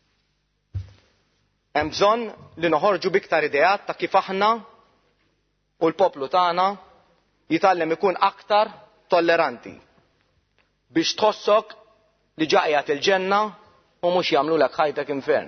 Hemm bżonn li noħorġu biktar idejat ta' kif aħna u l-poplu tagħna jitgħallem ikun aktar tolleranti biex tħossok li ġaqjat il-ġenna u mhux jagħmlulek ħajtek infern.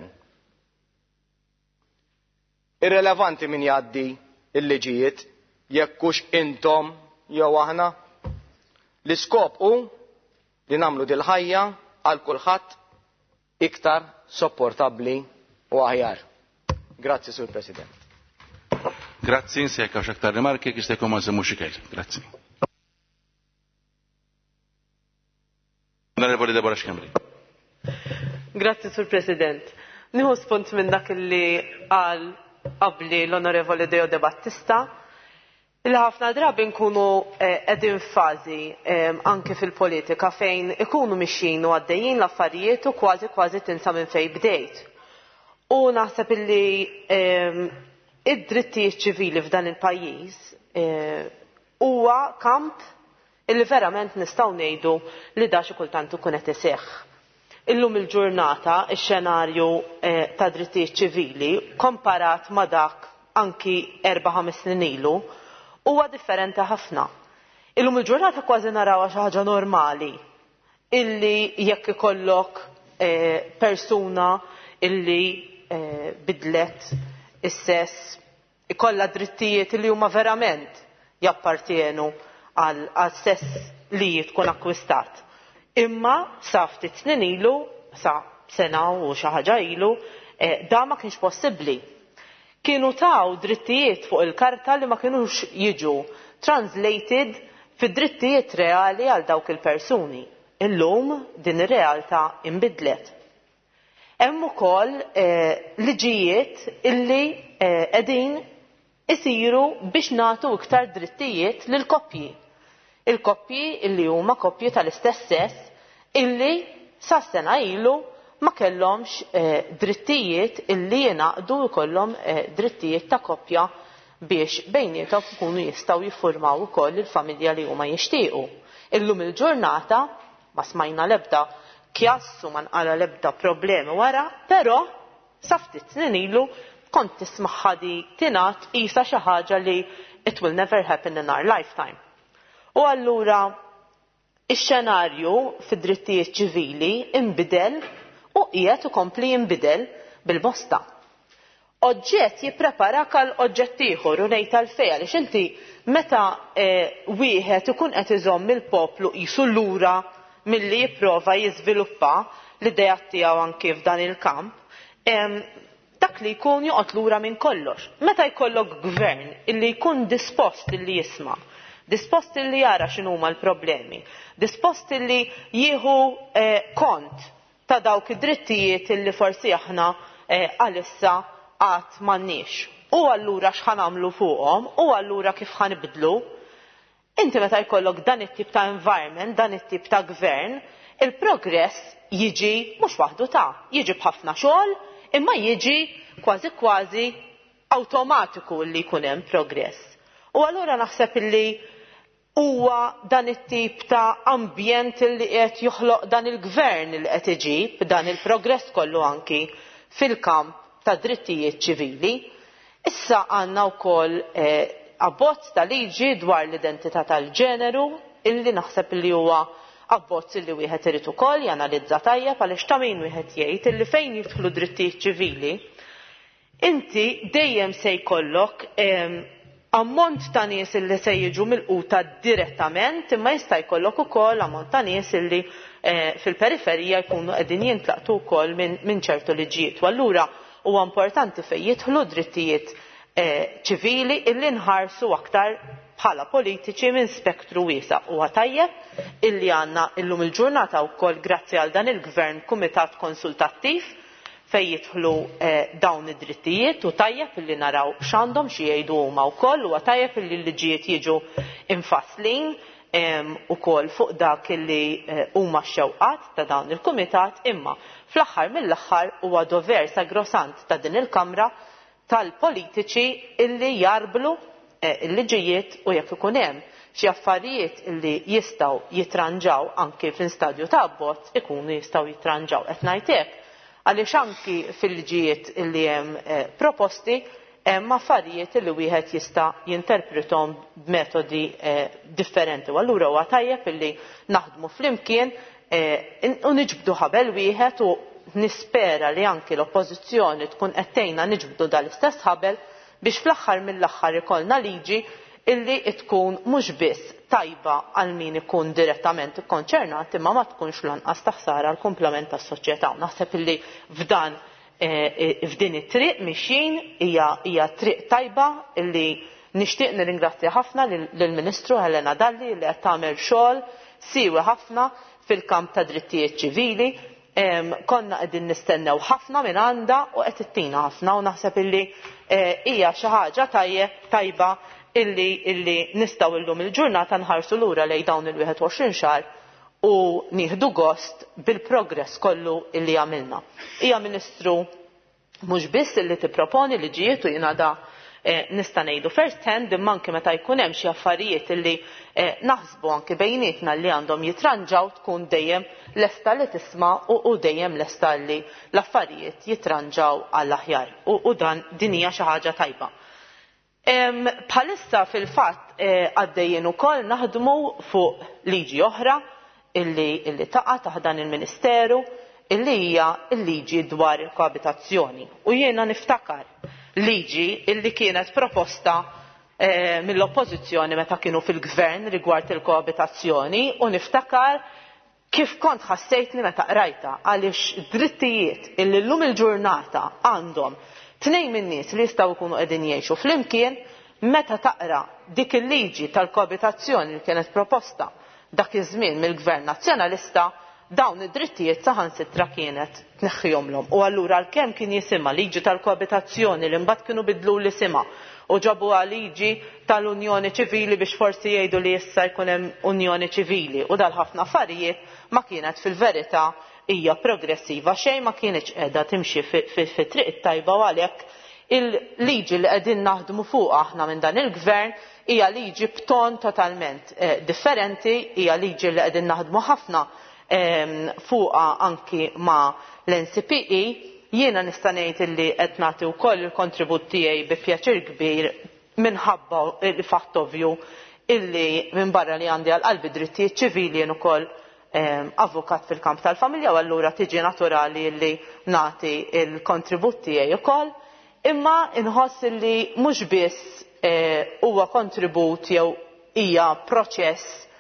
Irrelevanti min jgħaddi il-liġijiet jekk hux intom jew aħna. L-iskop hu li nagħmlu dil ħajja għal kulħadd iktar sopportabbli u aħjar. Grazzi, Sur President. Grazzi, nsejka għax aktar rimarki kif se jkun ma nżemmux ikel. Grazzi. Onorevoli Deborah Xkemri. Grazzi, Sur President. Nieħu spunt minn dak li qal qabli l-Onorevoli Deo De Battista. Il-ħafna drabi nkunu qegħdin fażi anke fil-politika fejn ikunu mixjin u għaddejjin l-affarijiet u kważi kważi tinsa minn fejn bdejt. U naħseb illi id-drittijiet ċivili f'dan il-pajjiż huwa kamp illi verament nistgħu ngħidu li da xi kultant ikun qed iseħħ. Illum il-ġurnata ix-xenarju ta' drittijiet ċivili komparat ma' dak anki erba' ħames snin ilu huwa differenti ħafna. Illum il-ġurnata kważi narawha xi ħaġa normali illi jekk ikollok persuna illi bidlet is-sess ikollha drittijiet illi huma verament jappartienu għal sess li tkun akkwistat. Imma sa ftit snin ilu, sa sena u xi ħaġa ilu, da ma kienx possibbli. Kienu taw drittijiet fuq il-karta li ma kienux jiġu translated fid-drittijiet reali għal dawk il-persuni. Illum din ir-realtà inbidlet. Hemm ukoll liġijiet illi qegħdin isiru biex nagħtu iktar drittijiet lil koppji. Il-koppji illi huma koppji tal-istess sess illi sa sena ilu ma kellhomx drittijiet illi jingħaqdu jkollhom drittijiet ta' koppja biex bejniethom ikunu jistgħu jiffurmaw ukoll il-familja li huma jixtiequ. Illum il-ġurnata ma smajna l-ebda kjassu ma nqara l-ebda problemi wara, però sa ftit snin ilu kont tismaħħa di tingħad qisha xi ħaġa li it will never happen in our lifetime. U allura ix-xenarju fid-drittijiet ċivili inbidel u qiegħed ikompli jinbidel bil-bosta. Oġġett jippreparak għal oġġett ieħor u ngħid għalfejn għaliex inti meta wieħed ikun qed iżomm il-poplu qisu lura milli jipprova jiżviluppa l-idea tiegħu anke f'dan il-kamp, dak li jkun joqgħod lura minn kollox. Meta jkollok gvern illi jkun dispost illi jisma', dispost illi jara x'inhuma l-problemi, dispost illi jieħu kont ta' dawk id-drittijiet illi forsi aħna għalissa qatt m'għandniex. U allura x'ħanamlu fuqhom, u allura kif ħanibdlu. Inti meta jkollok dan it-tip ta' environment, dan it-tip ta' gvern, il-progress jiġi mhux waħdu ta', jiġi b'ħafna xogħol, imma jiġi kważi kważi awtomatiku li jkun hemm progress. U allura naħseb illi huwa dan it-tip ta' ambjent li qed joħloq dan il-gvern li qed iġib dan il-progress kollu anki fil-kamp ta' drittijiet ċivili. Issa għandna wkoll abbozz ta' liġi dwar l-identità tal-ġeneru illi naħseb li huwa abbozz illi wieħed irid ukoll janalizza tajjeb għaliex ta' min wieħed jgħid illi fejn jidħlu drittijiet ċivili inti dejjem se jkollok ammont ta' nies illi se jiġu milquta direttament imma jista' jkollok ukoll ammont ta' nies illi fil-periferija jkunu qegħdin jintlaqtu wkoll minn ċertu liġijiet. U allura huwa importanti fejn jidħlu drittijiet ċivili illi nħarsu aktar bħala politiċi minn spektru wiesa'. Huwa tajjeb illi għandna illum il-ġurnata wkoll grazzi għal dan il-gvern kumitat konsultattiv fejn jidħlu dawn id-drittijiet u tajjeb illi naraw x'għandhom xi jgħidu huma wkoll, huwa tajjeb illi l-liġijiet jiġu infasslin ukoll fuq dak illi huma x-xewqat ta' dawn il-kumitat, imma fl-aħħar mill-aħħar huwa dover sagrosant ta' din il-Kamra tal-politiċi illi jarblu il-liġijiet u jekk ikun hemm xi affarijiet illi jistgħu jitranġaw anke fil-stadju ta' abbozz ikunu jistgħu jitranġaw. Qed ngħid hekk għaliex anki fil-liġijiet illi hemm proposti hemm affarijiet illi wieħed jista' jinterpretom b'metodi differenti. U allura huwa tajjeb illi naħdmu flimkien u niġbdu ħabel wieħed u nispera li anki l-oppożizzjoni tkun qed tgħinna niġbdu dal-istess ħabel biex fl-aħħar mill-aħħar ikollna liġi illi tkun mhux biss tajba għal min ikun direttament ikkonċernat imma ma tkunx lanqas taħsara l-kumplament tas-soċjetà. Naħseb illi f'dan f'din it-triq mixin hija triq tajba illi nixtieq nirringrazzja ħafna lill-Ministru Helena Dalli li qed tagħmel xogħol siewi ħafna fil-kamp ta' drittijiet ċivili. Konna qegħdin nistennew ħafna minn għandha u qed ittina ħafna u naħseb illi hija xi ħaġa tajba illi illi nistgħu llum il-ġurnata nħarsu lura lejn dawn il-wieħed u għoxrin xahar u nieħdu gost bil-progress kollu illi għamilna. Hija Ministru mhux biss illi tipproponi liġijiet u jiena da nista' ngħidu first hand imma anke meta jkun hemm xi affarijiet illi naħsbu anke bejnietna li għandhom jitranġaw tkun dejjem lesta li tisma' u dejjem lesta li l-affarijiet jitranġaw għall-aħjar u dan din hija xi ħaġa tajba. Bħalissa fil-fatt għaddejjin ukoll naħdmu fuq liġi oħra illi illi taqa' taħt dan il-Ministeru illi hija l-liġi dwar il-koabitazzjoni. U jiena niftakar liġi illi kienet proposta mill-oppożizzjoni meta kienu fil-gvern rigward il-koabitazzjoni u niftakar kif kont ħassejtni meta qrajta għaliex drittijiet illi llum il-ġurnata għandhom tnejn min-nies li jistgħu jkunu qegħdin jgħixu flimkien meta taqra dik il-liġi tal-koabitazzjoni li kienet proposta dak iż-żmien mill-Gvern Nazzjonalista dawn id-drittijiet saħansitra kienet tneħħihomlhom. U allura għalkemm kien jisimha liġi tal-koabitazzjoni li mbagħad kienu bidlu l-isimha u ġabuha liġi tal-Unjoni Ċivili biex forsi jgħidu li issa jkun hemm Unjoni Ċivili u dal ħafna affarijiet ma kienet fil-verità hija progressiva xejn ma kienx qiegħda timxi fi triq tajba u għalhekk il-liġi li qegħdin naħdmu fuq aħna minn dan il-gvern hija liġi b'ton totalment differenti, hija liġi li qegħdin naħdmu ħafna fuqha anki ma' l-N C P E. Jiena nista' ngħid illi qed nagħti wkoll il-kontribut tiegħi bi pjaċir kbir minħabba l-fatt ovvju illi minn barra li għandi għal qalbi drittijiet ċivili jien ukoll avukat fil-kamp tal-familja u allura tiġi naturali illi nagħti il-kontribut tiegħi ukoll. Imma inħoss illi mhux biss huwa kontribut jew hija proċess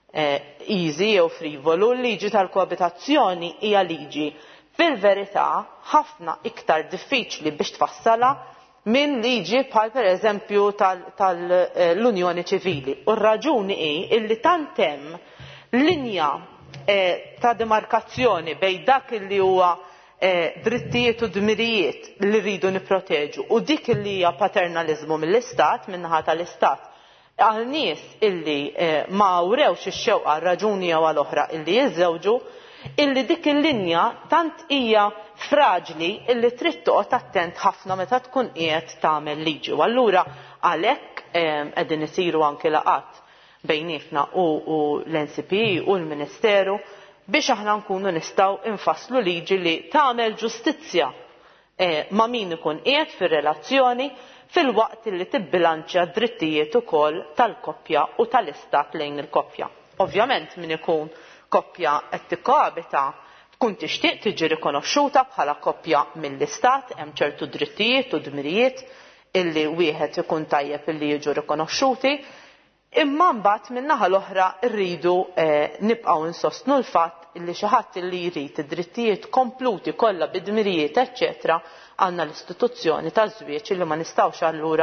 easy jew frivolu, l-liġi tal-koabitazzjoni hija liġi fil-verità ħafna iktar diffiċli biex tfassala minn liġi bħal pereżempju tal-Unjoni Ċivili. U r-raġuni hi illi tant hemm linja ta' demarkazzjoni bejn dak li huwa drittijiet u dmirijiet li rridu nipproteġu u dik li hija paternaliżmu mill-Istat, min-naħa tal-Istat, għal nies illi ma awrewx ix-xewqa raġuni jew għal oħra illi jiżżewġu, illi dik il-linja tant hija fraġli illi trid toqgħod attent ħafna meta tkun qiegħed tagħmel liġi. U allura għalhekk qegħdin isiru anke laqat bejnietna u l-N C P u l-Ministeru biex aħna nkunu nistgħu infasslu liġi li tagħmel ġustizzja ma' min ikun qiegħed fir-relazzjoni fil-waqt li tibbilanċja d-drittijiet ukoll tal-koppja u tal-istat lejn il-koppja. Ovvjament min ikun koppja qed tikkoabita tkun tixtieq tiġi rikonoxxuta bħala koppja mill-istat, hemm ċertu drittijiet u dmirijiet illi wieħed ikun tajjeb illi jiġu rikonoxxuti, imma mbagħad min-naħa l-oħra rridu nibqgħu insostnu l-fatt illi xi ħadd illi jrid id-drittijiet kompluti kollha bid-dmirijiet eċċetera għandna l-istituzzjoni taż-żwieġ illi ma nistgħux allura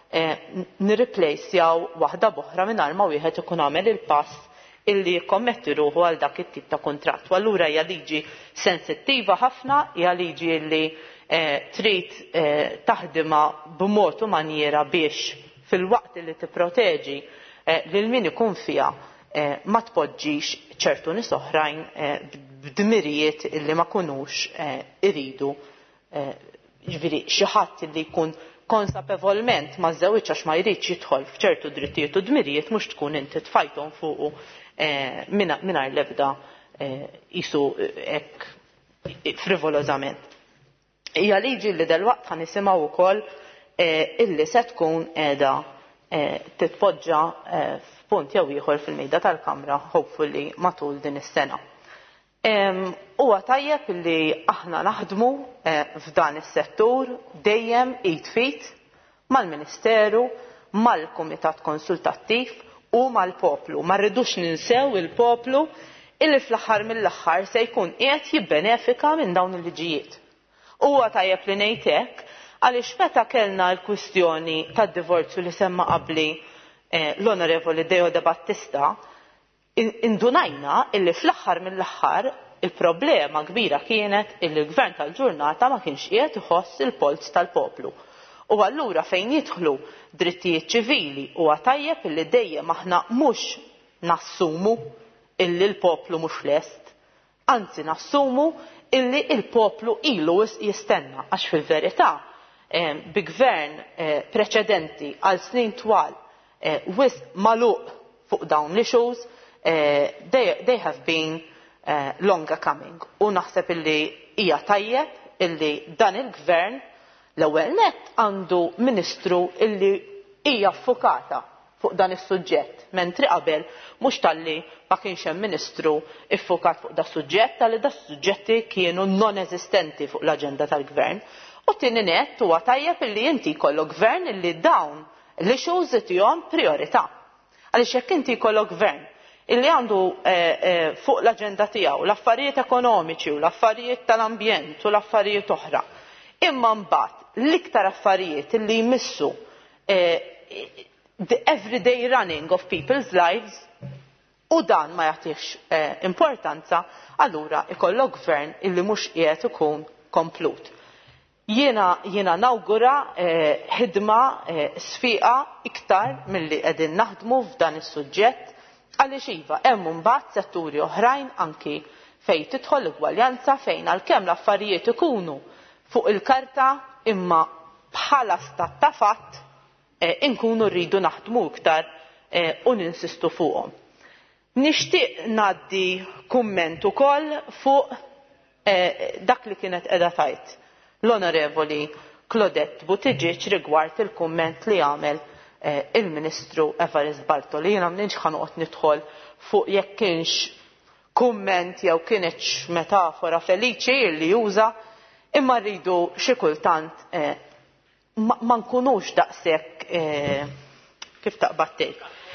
nirriplejsjaw waħda b'oħra mingħajr ma wieħed ikun għamel il-pass illi jikkommetti ruħu għal dak it-tip ta' kuntratt. U allura hija liġi sensittiva ħafna, hija liġi illi trid taħdimha b'mod u maniera biex fil-waqt li tipproteġi lil min ikun fiha ma tpoġġix ċertu nies oħrajn b'dmirijiet illi ma kunux iridu. Jiġifieri xi ħadd illi jkun konsapevolment ma żewġ għax ma jridx jidħol f'ċertu drittijiet u dmirijiet mhux tkun inti tfajthom fuqu mingħajr l-ebda qisu hekk frivolosament. Hija liġi li dalwaqt ħanisimgħu wkoll illi se tkun qiegħda titpoġġa f'punt jew ieħor fil-mejda tal-Kamra hopefully matul din is-sena. Huwa tajjeb illi aħna naħdmu f'dan is-settur dejjem id fit mal-Ministeru, mal-Kumitat Konsultattiv u mal-poplu. Ma rridux ninsew il-poplu illi fl-aħħar mill-aħħar se jkun qiegħed jibbenefika minn dawn il-liġijiet. Huwa tajjeb li ngħid hekk għaliex meta kellna l-kwistjoni tad-divorzju li semma qabli l-Onorevoli Deo De Battista, indunajna illi fl-aħħar mill-aħħar il-problema kbira kienet illi l-Gvern tal-Ġurnata ma kienx qiegħed iħoss il-polz tal-poplu. U allura fejn jidħlu drittijiet ċivili huwa tajjeb illi dejjem aħna mhux nassumu illi l-poplu mhux lest, anzi nassumu illi l-poplu ilu jistenna għax fil-verità bi gvern preċedenti għal snin twal wisq magħluq fuq dawn l-issues they have been longer coming. U naħseb illi hija tajjeb illi dan il-gvern l-ewwel nett għandu ministru illi hija affukata fuq dan is-suġġett, mentri qabel mhux talli ma kienx hemm ministru iffukat fuq da suġġett talli da suġġetti kienu non eżistenti fuq l-aġenda tal-gvern. U tieni nett huwa tajjeb illi inti jkollok gvern illi dawn l-issues tihom priorità. Għaliex jekk inti jkollok gvern illi għandu fuq l-aġenda tiegħu l-affarijiet ekonomiċi u l-affarijiet tal-ambjent u l-affarijiet oħra, imma mbagħad l-iktar affarijiet illi jmissu the everyday running of people's lives u dan ma jagħtix importanza, allura ikollok gvern illi mhux qiegħed ikun komplut. Jiena jiena nawgura ħidma sfiqa iktar milli qegħdin naħdmu f'dan is-suġġett għaliex iva hemm mbagħad setturi oħrajn anki fejn tidħol l-igwaljanza fejn għalkemm l-affarijiet ikunu fuq il-karta imma bħala stat ta' fatt inkunu rridu naħdmu iktar u ninsistu fuqhom. Nixtieq ngħaddi kumment ukoll fuq dak li kienet qiegħda tgħid l-Onorevoli Claudette Buttigieg rigward il-kumment li għamel il-Ministru Evarist Bartoli. Jiena m'nienx ħanoqgħod nidħol fuq jekk kienx kumment jew kienx metafora feliċi li juża, imma rridu xi kultant ma nkunux daqshekk kif taqbad tgħid.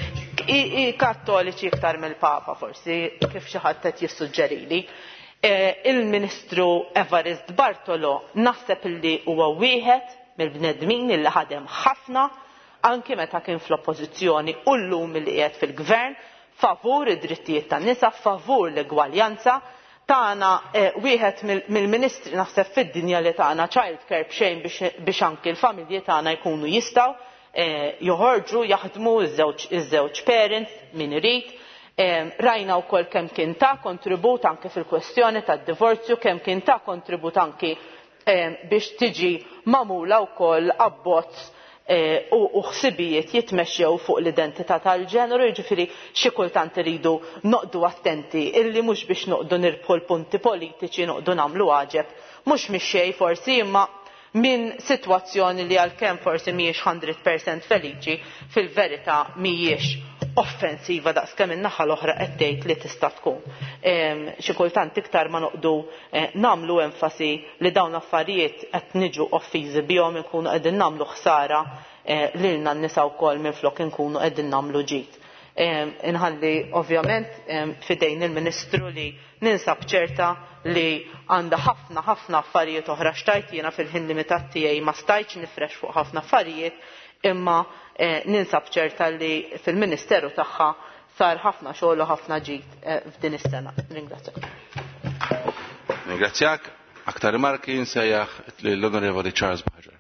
kattoliċi iktar mill-Papa forsi kif xi ħadd qed jissuġġerili. Il-Ministru Evarist Bartolo naħseb li huwa wieħed mill-bnedmin li ħadem ħafna anke meta kien fl-oppożizzjoni u llum li qiegħed fil-gvern favur id-drittijiet tan-nisa, favur l-egwaljanza. Tagħna wieħed mill-ministri naħseb fid-dinja li tagħna child care b'xejn biex anke l-familji tagħna jkunu jistgħu joħorġu jaħdmu iż-żewġ parents min irid. Rajna wkoll kemm kien ta' kontribut anke fil-kwestjoni tad-divorzju, kemm kien ta' kontribut anke biex tiġi magħmula wkoll abbozz u ħsibijiet jitmexxew fuq l-identità tal-ġeneru, jiġifieri xi kultant iridu noqdu attenti illi mhux biex noqdu nirbħu l-punti politiċi noqdu nagħmlu għaġeb mhux mix-xejn forsi imma minn sitwazzjoni li għalkemm forsi mhijiex one hundred percent feliċi fil-verità mhijiex offensiva daqskemm in-naħa l-oħra qed tgħid li tista' tkun. Xi kultant iktar ma noqdu nagħmlu enfasi li dawn affarijiet qed niġu offiżi bihom inkunu qegħdin nagħmlu ħsara lilna n-nisa wkoll minflok inkunu qegħdin nagħmlu ġid. Inħalli ovvjament fidejn il-Ministru li ninsab ċerta li għandha ħafna ħafna affarijiet oħra xtajt jiena fil-ħin limitat tiegħi ma stajtx nifrex fuq ħafna affarijiet imma ninsab ċerta li fil-Ministeru tagħha sar ħafna xogħol u ħafna ġid f'din is-sena. Ringrazzjak. Ringrazzjak. Aktar marki nsejjaħ l-Onorevoli Charles Baġar.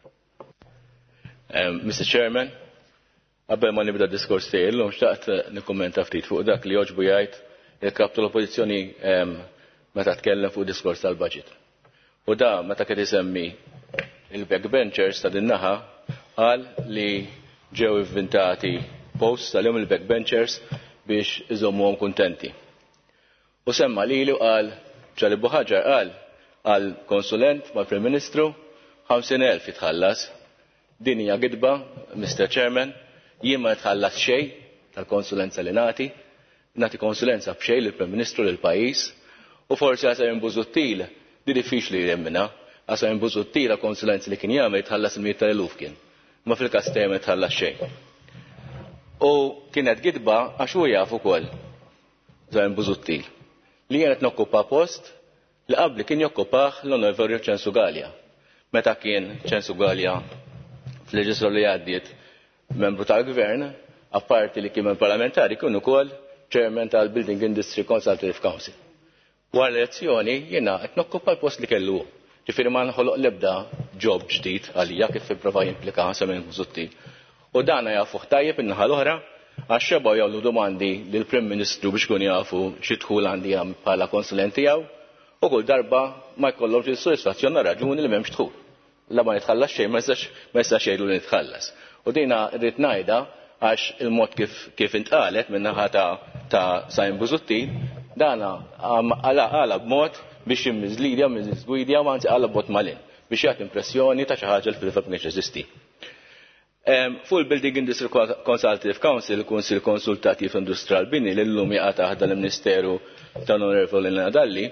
Mister Chairman, qabel ma nibda diskors tiegħi llum xtaqt nikkummenta ftit fuq dak li jogħġbu jgħid il-kap tal-Oppożizzjoni meta tkellem fuq diskors tal-budget. U da meta kien isemmi il-backbenchers ta' din-naħa qal li ġew inventati posts tal-jum il-backbenchers biex iżommuhom kuntenti. U semma lili u qal ċali Buħaġar qal għal konsulent mal-Prim Ministru ħamsin elf jitħallas. Din hija gidba, Mister Chairman, jien ma nitħallas xejn tal-konsulenza li nagħti, nagħti konsulenza b'xejn lill-Prim Ministru lill-pajjiż u forsi għasa Busuttil di diffiċli jemmina, għasa Busuttil għal konsulenza li kien jagħmel jitħallas il-miet tal-eluf kien, ma fil-każ tiegħi ma jitħallas xejn. U kienet gidba għax hu jaf ukoll Żajn Busuttil li kienet nokkupa post li qabli kien jokkupah l-Onorevoli Ċensu Gallia. Meta kien Ċensu Gallia fil-leġislatura li għaddiet membru tal-Gvern, apparti li kien parlamentari kien ukoll Chairman tal-Building Industry Consultative Council. Wara l-elezzjoni jiena qed nokkupa l-post li kellu. Ġifieri ma nħoloq l-ebda job ġdid għalija kif ipprova jimplika Żajn Busuttil. U dan jafuh tajjeb in-naħa l-oħra għax xebgħu jagħmlu domandi lill-Prim Ministru biex kun jafu xi dħul għandi hemm bħala konsulent tiegħu u kull darba ma jkollhomx il-sodisfazzjon raġuni li m'hemmx dħul. La ma nitħallas xejn ma jistax jgħidu li nitħallas. U dina rrid ngħidha għax il-mod kif kif intqalet min-naħa ta' Żajn Busuttil dana għala b'mod biex immiżlidja miżgwidja ma anzi għala b'mod malin biex jagħti impressjoni ta' xi ħaġa li fil-fatt mhix eżisti. Fuq il-Building Industry Consultative Council, il-Kunsill Konsultattiv Industrijal Bini li llum jaqa' taħt il-Ministeru tal-Onorevoli Nadalli,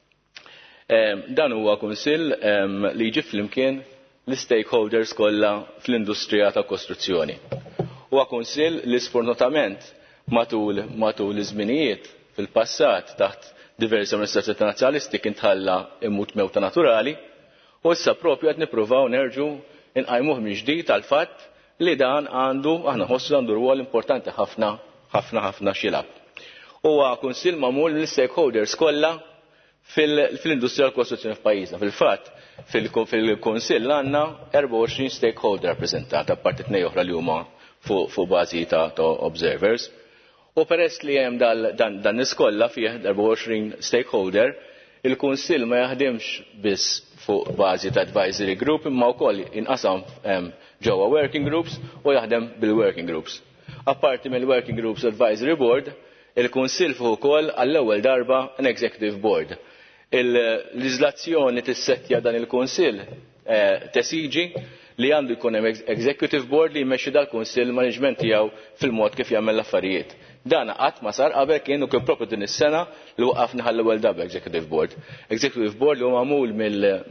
dan huwa kunsill li jġib flimkien l-stakeholders kollha fl-industrija ta' kostruzzjoni. Huwa kunsill li sfortunatament matul matul iż-żminijiet fil-passat taħt diversi amministrazzjoni nazzjonalisti kien tħalla immut mewta naturali u issa proprju qed nippruvaw nerġgħu inqajmuh minn ġdid għal fatt li dan għandu aħna ħossu għandu rwol importanti ħafna ħafna ħafna xilab. Huwa kunsill magħmul mill-stakeholders kollha fil-industrija tal-kostruzzjoni f'pajjiżna. Fil-fatt fil-kunsill għandna erba' u għoxrin stakeholder rappreżentati apparti tnejn oħra li huma fuq bażi ta' observers. U peress li hemm dan nies kollha fih erba' u għoxrin stakeholder, il-kunsill ma jaħdimx biss fuq bażi ta' advisory group imma wkoll inqasam ġewwa working groups u jaħdem bil-working groups. Apparti mill-working groups advisory board, il-kunsill fuq ukoll għall-ewwel darba an executive board. Il-leġiżlazzjoni tissettja dan il-kunsill tesiġi li għandu jkun hemm executive board li jmexxi dal-kunsill management tiegħu fil-mod kif jagħmel l-affarijiet. Dan qatt ma sar qabel kien kien proprju din is-sena li waqafna ħall-ewwel darba executive board. Executive board li huwa magħmul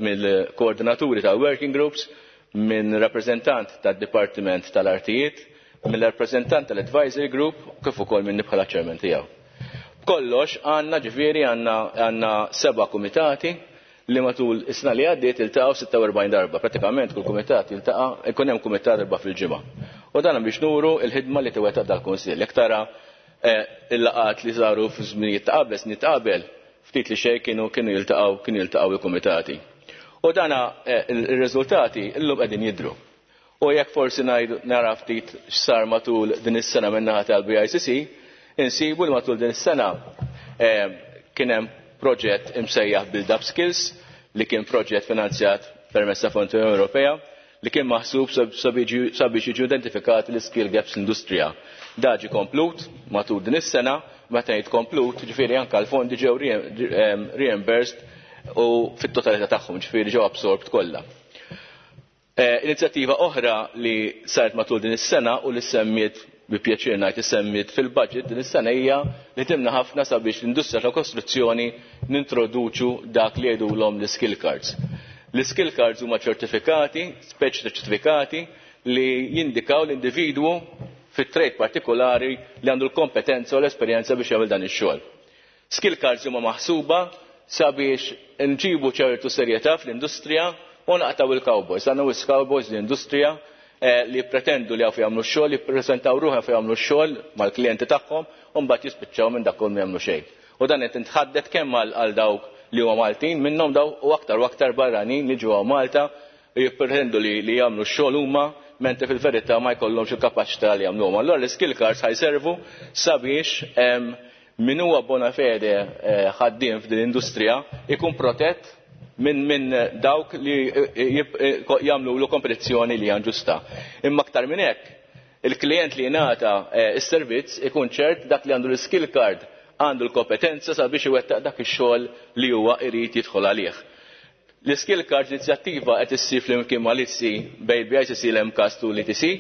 mill-koordinaturi tal-working groups, minn rappreżentant tad-Dipartiment tal-Artijiet, mill-rappreżentant tal-Advisory Group kif ukoll minni bħala chairman tiegħu. Kollox għandna ġifieri għandna seba' kumitati li matul is-sena li għaddiet iltaqgħu sitta u erbgħin darba. Pratikament kull kumitat jiltaqa' ikun hemm kumitat darba fil-ġimgħa. U dan biex nuru l-ħidma li tiwettaq dal-Kunsill. Jekk tara il-laqgħat li saru f'żminijiet ta' qabel, snin ta' qabel, ftit li xejn kienu kienu jiltaqgħu kienu jiltaqgħu il-kumitati. U dan ir-riżultati llum qegħdin jidhru. U jekk forsi ngħidu nara ftit x'sar matul din is-sena min-naħa tal-B I C C, insibu li matul din is-sena kien hemm proġett imsejjaħ Build Up Skills li kien proġett finanzjat permezz ta' Fondi Ewropea li kien maħsub sabiex jiġu identifikati l-skill gaps l-industrija. Da ġie komplut matul din is-sena, meta ngħid komplut, ġifieri anke l-fondi ġew reimbursed u fit-totalità tagħhom, ġifieri ġew absorbed kollha. Inizjattiva oħra li saret matul din is-sena u li semmiet bi pjaċir ngħid issemmiet fil-budget din is-sena hija li timna ħafna sabiex l-industrija tal-kostruzzjoni nintroduċu dak li jgħidulhom l-skill cards. L-skill cards huma ċertifikati, speċi ċertifikati li jindikaw l-individwu fit-trade partikolari li għandu l-kompetenza u l-esperjenza biex jagħmel dan ix-xogħol. Skill cards huma maħsuba sabiex nġibu ċertu serjetà fl-industrija u naqtaw il-cowboys. Għandna wis cowboys l-industrija li pretendu li għafu jagħmlu x-xogħol, jippreżentaw ruħhom fejn jagħmlu x-xogħol mal-klijenti tagħhom u mbagħad jispiċċaw minn dak kollu ma jagħmlu xejn. U dan qed intħaddet kemm għal dawk li huma Maltin minnhom daw u aktar u aktar barranin li ġewwa Malta jippretendu li jagħmlu x-xogħol huma mentre fil-verità ma jkollhomx il-kapaċità li jagħmluhom. Allura l-skill cards ħajservu sabiex min huwa bona fede ħaddiem f'din l-industrija ikun protett minn min dawk li jagħmlu lu kompetizzjoni li hija ġusta. Imma aktar minn hekk, il-klient li jingħata s-servizz ikun ċert dak li għandu l-skill card għandu l-kompetenza sabiex iwettaq dak ix-xogħol li huwa jrid jidħol għalih. L-skill card inizjattiva qed issir flimkien mal-I T C bejn B I C C l-M C A S tu l-I T C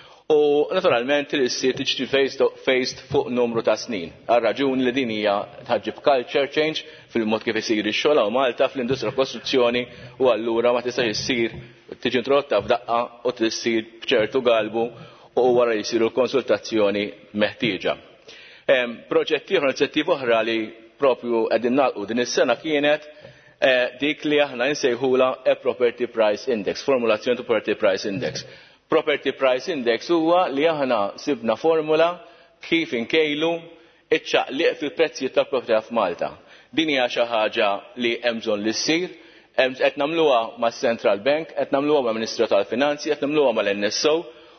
u naturalment issir tiġi faced fuq numru ta' snin. Għal raġuni li din hija tħaġġib culture change fil-mod kif isir ix-xogħol hawn Malta fl-industrija kostruzzjoni u allura ma tistax issir tiġi introdotta f'daqqa u tissir b'ċertu galbu u wara jsiru l-konsultazzjoni meħtieġa. Proġetti oħra, inizjattiva oħra li propju qegħdin nagħlqu din is-sena kienet dik li aħna nsejħula a Property Price Index, formulazzjoni ta' Property Price Index. Property Price Index huwa li aħna sibna formula kif inkejlu iċċaqliq fil-prezzijiet tal-proprjetà f'Malta. Din hija xi ħaġa li hemm bżonn li ssir, qed nagħmluha mas-Central Bank, qed nagħmluha mal-Ministru tal-Finanzi, qed nagħmluha mal-N S O.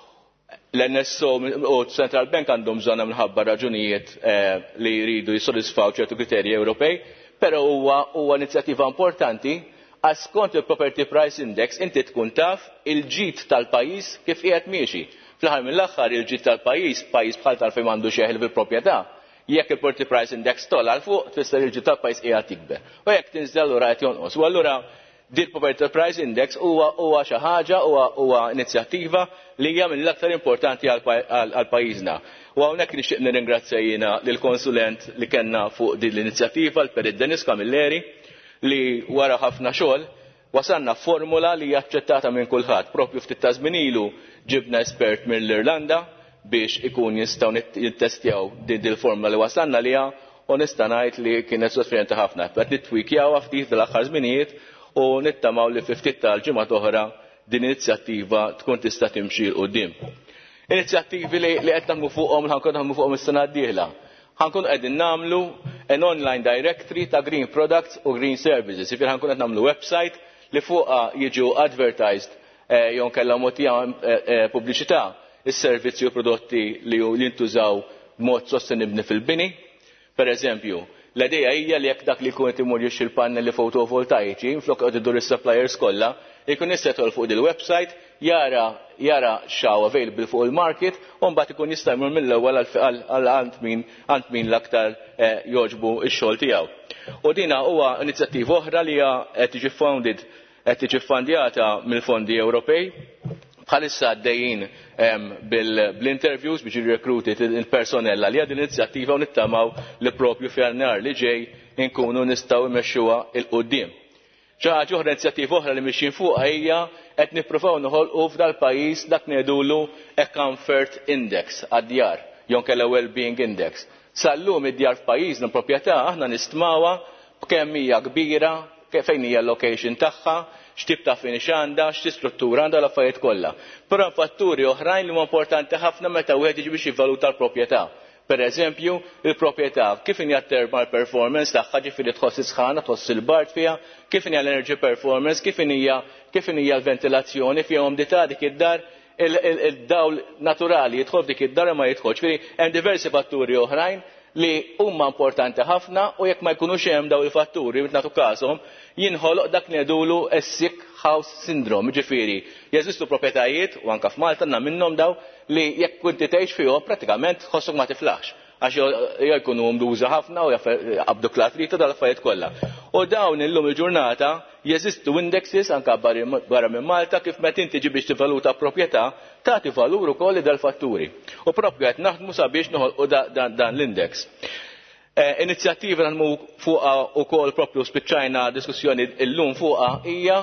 L-N S O u Central Bank għandhom bżonn minħabba raġunijiet li jridu jissodisfaw ċertu kriterji Ewropej, però huwa huwa inizjattiva importanti għas skont il-Property Price Index inti tkun taf il-ġid tal-pajjiż kif qiegħed miexi. Fl-aħħar mill-aħħar il-ġid tal-pajjiż, pajjiż bħal tal-fejn m'għandu xeħel fil-proprjetà. Jekk il-Property Price Index tolla għal fuq, tista' il-ġid tal-pajjiż qiegħed jikber. U jekk tinżel allura qed jonqos. U allura din Property Price Index huwa huwa xi ħaġa huwa inizjattiva li hija mill-aktar importanti għal pajjiżna. U hawnhekk nixtieq nirringrazzja jiena lill-konsulent li kellna fuq din l-inizjattiva l-Perit Dennis Camilleri li wara ħafna xogħol wasalna formula li hija aċċettata minn kulħadd. Proprju ftit ta' żmien ilu ġibna espert mill-Irlanda biex ikun jistgħu jittestjaw din il-formula li wasalna liha u nista' ngħid li kienet sodisfaċenti ħafna. Qed nittwikjawha ftit fil-aħħar żminijiet u nittamaw li fi ftit tal-ġimgħa oħra din inizjattiva tkun tista' timxi l quddiem. Inizjattivi li qed nagħmlu fuqhom ħankun nagħmlu fuqhom is-sena d-dieħla. Ħankun qegħdin nagħmlu an online directory ta' green products u green services. Ifir ħankun qed nagħmlu website li fuqha jiġu advertised jew kellha mogħtija pubbliċità is-servizzi u prodotti li jintużaw b'mod sostenibbli fil-bini. Pereżempju, l-idea hija li jekk dak li jkun qed imur jixxi l-pannelli fotovoltaiċi flok qed idur is-suppliers kollha, jkun jista' jidħol fuq il-website jara jara x'hawn available fuq il-market u mbagħad ikun jista' jmur mill-ewwel għal għand min għand min l-aktar jogħġbu x-xogħol tiegħu. U dina huwa inizjattiva oħra li hija qed tiġi founded qed tiġi ffandjata mill-fondi Ewropej. Bħalissa għaddejjin bil-interviews biex jirrekrutit il-personella li għad l-inizjattiva u nittamaw li propju f'jannar li ġej inkunu nistgħu immexxuha il qudiem. Xi ħaġa oħra inizjattiva oħra li mixjin fuqha hija qed nippruvaw noħolqu f'dal-pajjiż dak ngħidulu a comfort index għad-djar, jew kellha well-being index. Sal-lum id-djar f'pajjiżna proprjetà aħna nistmawha b'kemm hija kbira, fejn hija l-location tagħha, x'tip ta' finix għandha, x'ti struttura għandha l-affarijiet kollha. Però fatturi oħrajn li huma importanti ħafna meta wieħed jiġi biex jivvaluta l-proprjetà. Per eżempju, il-proprjetà kif inhi thermal performance tagħha ġifieri tħoss is-sħana, tħoss il-bart fiha, kif inhi l-energy performance, kif inhi kif inhi l-ventilazzjoni fiha umidità dik id-dar, il-dawl naturali jidħol dik id-dar ma jidħolx. Ġifieri hemm diversi fatturi oħrajn li huma importanti ħafna u jekk ma jkunux hemm dawn il-fatturi biex nagħtu każhom jinħoloq dak li ngħidulu sick house syndrome, ġifieri jeżistu proprjetajiet u anke f'Malta għandna minnhom daw li jekk kunti tgħix fihom prattikament tħossok ma tiflaħx għax jew jkunu mduża ħafna u jaqbdu klatrita dal-affarijiet kollha. U dawn illum il-ġurnata jeżistu indexes anke barra minn Malta kif meta inti ġi biex tivaluta proprjetà tagħti valur ukoll dal-fatturi. U proprju qed naħdmu sabiex noħolqu dan l-index. Inizjattiva naħdmu fuqha wkoll proprju spiċċajna diskussjoni llum fuqha hija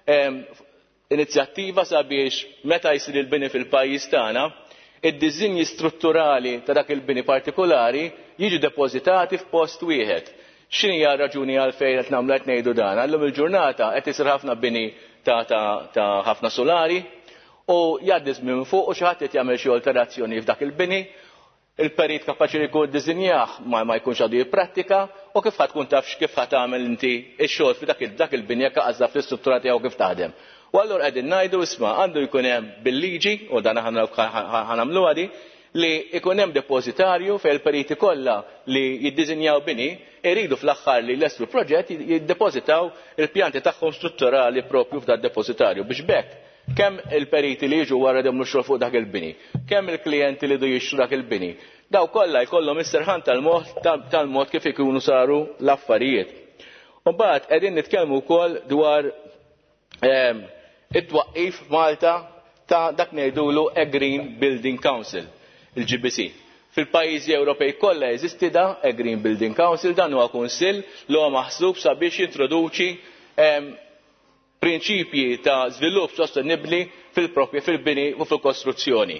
inizjattiva sabiex meta jsir il-bini fil-pajjiż tagħna id-diżinji strutturali ta' dak il-bini partikolari jiġu depożitati f'post wieħed. X'inhi hija raġuni għalfejn qed nagħmlu qed ngħidu dan? Llum il-ġurnata qed isir ħafna bini ta' ħafna solari u jgħaddi minn fuq u xi ħadd qed jagħmel xi alterazzjoni f'dak il-bini, il-perit kapaċi li jkun ddiżinjah ma jkunx għadu jipprattika u kif ħadd tkun tafx kif ħadd tagħmel inti x-xogħol f'dak il-bini jekk għażla fl-istruttura tiegħu kif taħdem. U allura qegħdin ngħidu isma' għandu jkun hemm bil-liġi u dan ħanamlu għadi li jkun hemm depożitarju fejn il-periti kollha li jiddiżinjaw bini iridu fl-aħħar li lestru l-proġett jiddepożitaw il-pjanti tagħhom strutturali propju f'dak depożitarju biex bekk kemm il-periti li jiġu wara demlu xogħol fuq dak il-bini, kemm il-klijenti li jdu jixtru dak il-bini. Daw kollha jkollhom is-serħan tal-mod tal-mod kif ikunu saru l-affarijiet. U mbagħad qegħdin nitkellmu wkoll dwar it-twaqqif f'Malta ta' dak ngħidulu a Green Building Council, il-G B C. Fil-pajjiżi Ewropej kollha jeżisti da a Green Building Council, dan huwa kunsill li huwa maħsub sabiex jintroduċi prinċipji ta' żvilupp sostenibbli fil-propja fil-bini u fil-kostruzzjoni.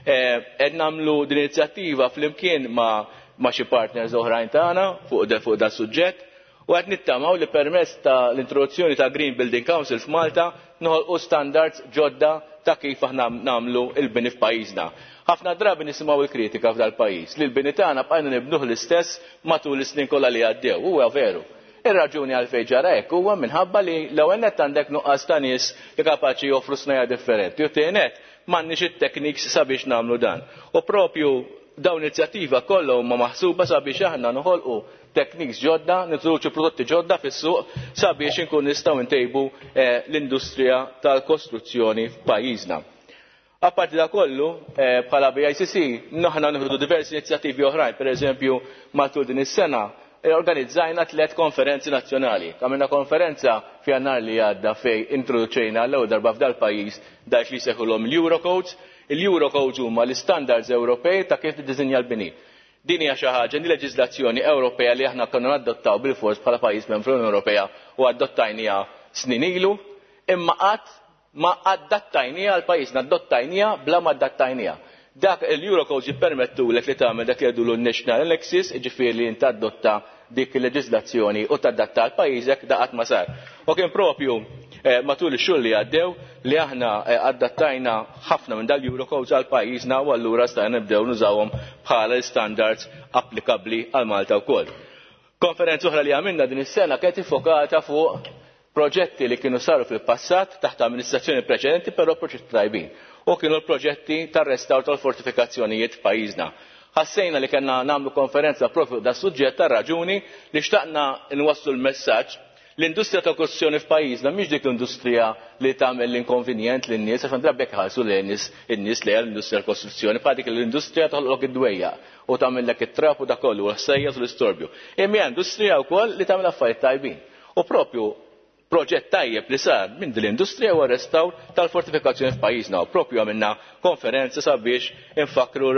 Qed nagħmlu din inizjattiva flimkien ma' xi partners oħrajn tagħna fuq dan suġġett u qed nittamaw li permezz ta' l-introduzzjoni ta' Green Building Council f'Malta noħolqu standards ġodda ta' kif aħna nagħmlu l-bini f'pajjiżna. Ħafna drabi nisimgħu l-kritika f'dal pajjiż li l-bini tagħna bqajna nibnuh l-istess matul is-snin kollha li għaddew. Huwa veru. Ir-raġuni għalfejn ġara hekk huwa minħabba li l-ewwel nett għandek nuqqas ta' nies li kapaċi joffru snejja differenti. U tieni nett m'għandniex it-techniques sabiex nagħmlu dan. U propju dawn inizjattiva kollha huma maħsuba sabiex aħna noħolqu techniques ġodda, nintroduċu prodotti ġodda fis-suq sabiex inkun nistgħu ntejbu l-industrija tal-kostruzzjoni f'pajjiżna. Apparti da kollu, bħala B I C C, naħna nieħdu diversi inizjattivi oħrajn, pereżempju matul din is-sena organizzajna tliet konferenzi nazzjonali. Għamilna konferenza f'Jannar li għadda fej introduċejna l-ewwel darba f'dal pajjiż dak li jseħħulhom l-Eurocodes. Il-Eurocodes huma l-standards Ewropej ta' kif tiddiżinja l-bini. Din hija xi ħaġa di leġiżlazzjoni Ewropea li aħna konna nadottaw bil-fors bħala pajjiż membru l-Unjoni Ewropea u adottajnija snin ilu, imma qatt ma adattajnija għal pajjiżna, adottajnija bla ma adattajnija. Dak il-Eurocodes jippermettulek li tagħmel dak li jgħidu l-National Alexis, jiġifieri li inti adotta dik il-leġiżlazzjoni u tadatta għal pajjiżek da qatt ma sar. U kien propju matul ix-xhur li għaddew li aħna adattajna ħafna minn dal-Eurocodes għal pajjiżna u allura stajna nibdew nużawhom bħala standards applikabbli għal Malta wkoll. Konferenza oħra li għamilna din is-sena kienet iffokata fuq proġetti li kienu saru fil-passat taħt amministrazzjoni preċedenti però proġetti tajbin. U kienu l-proġetti tar-restawr tal-fortifikazzjonijiet f'pajjiżna. Ħassejna li kellna nagħmlu konferenza propju da' suġġett tar raġuni li xtaqna nwasslu l-messaġġ l-industrija ta' kostruzzjoni f'pajjiżna mhix dik l-industrija li tagħmel l-inkonvenjent lin-nies għax drabi jekk ħarsu lejn in-nies li hija l-industrija tal-kostruzzjoni bħal dik l-industrija toħloq id-dwejja u tagħmellek it-trap u dak kollu u l-ħsejjes u l-istorbju. Imma hija industrija wkoll li tagħmel affarijiet tajbin. U propju proġett tajjeb li sar minn din l-industrija huwa restawr tal-fortifikazzjoni f'pajjiżna u propju għamilna konferenza sabiex infakru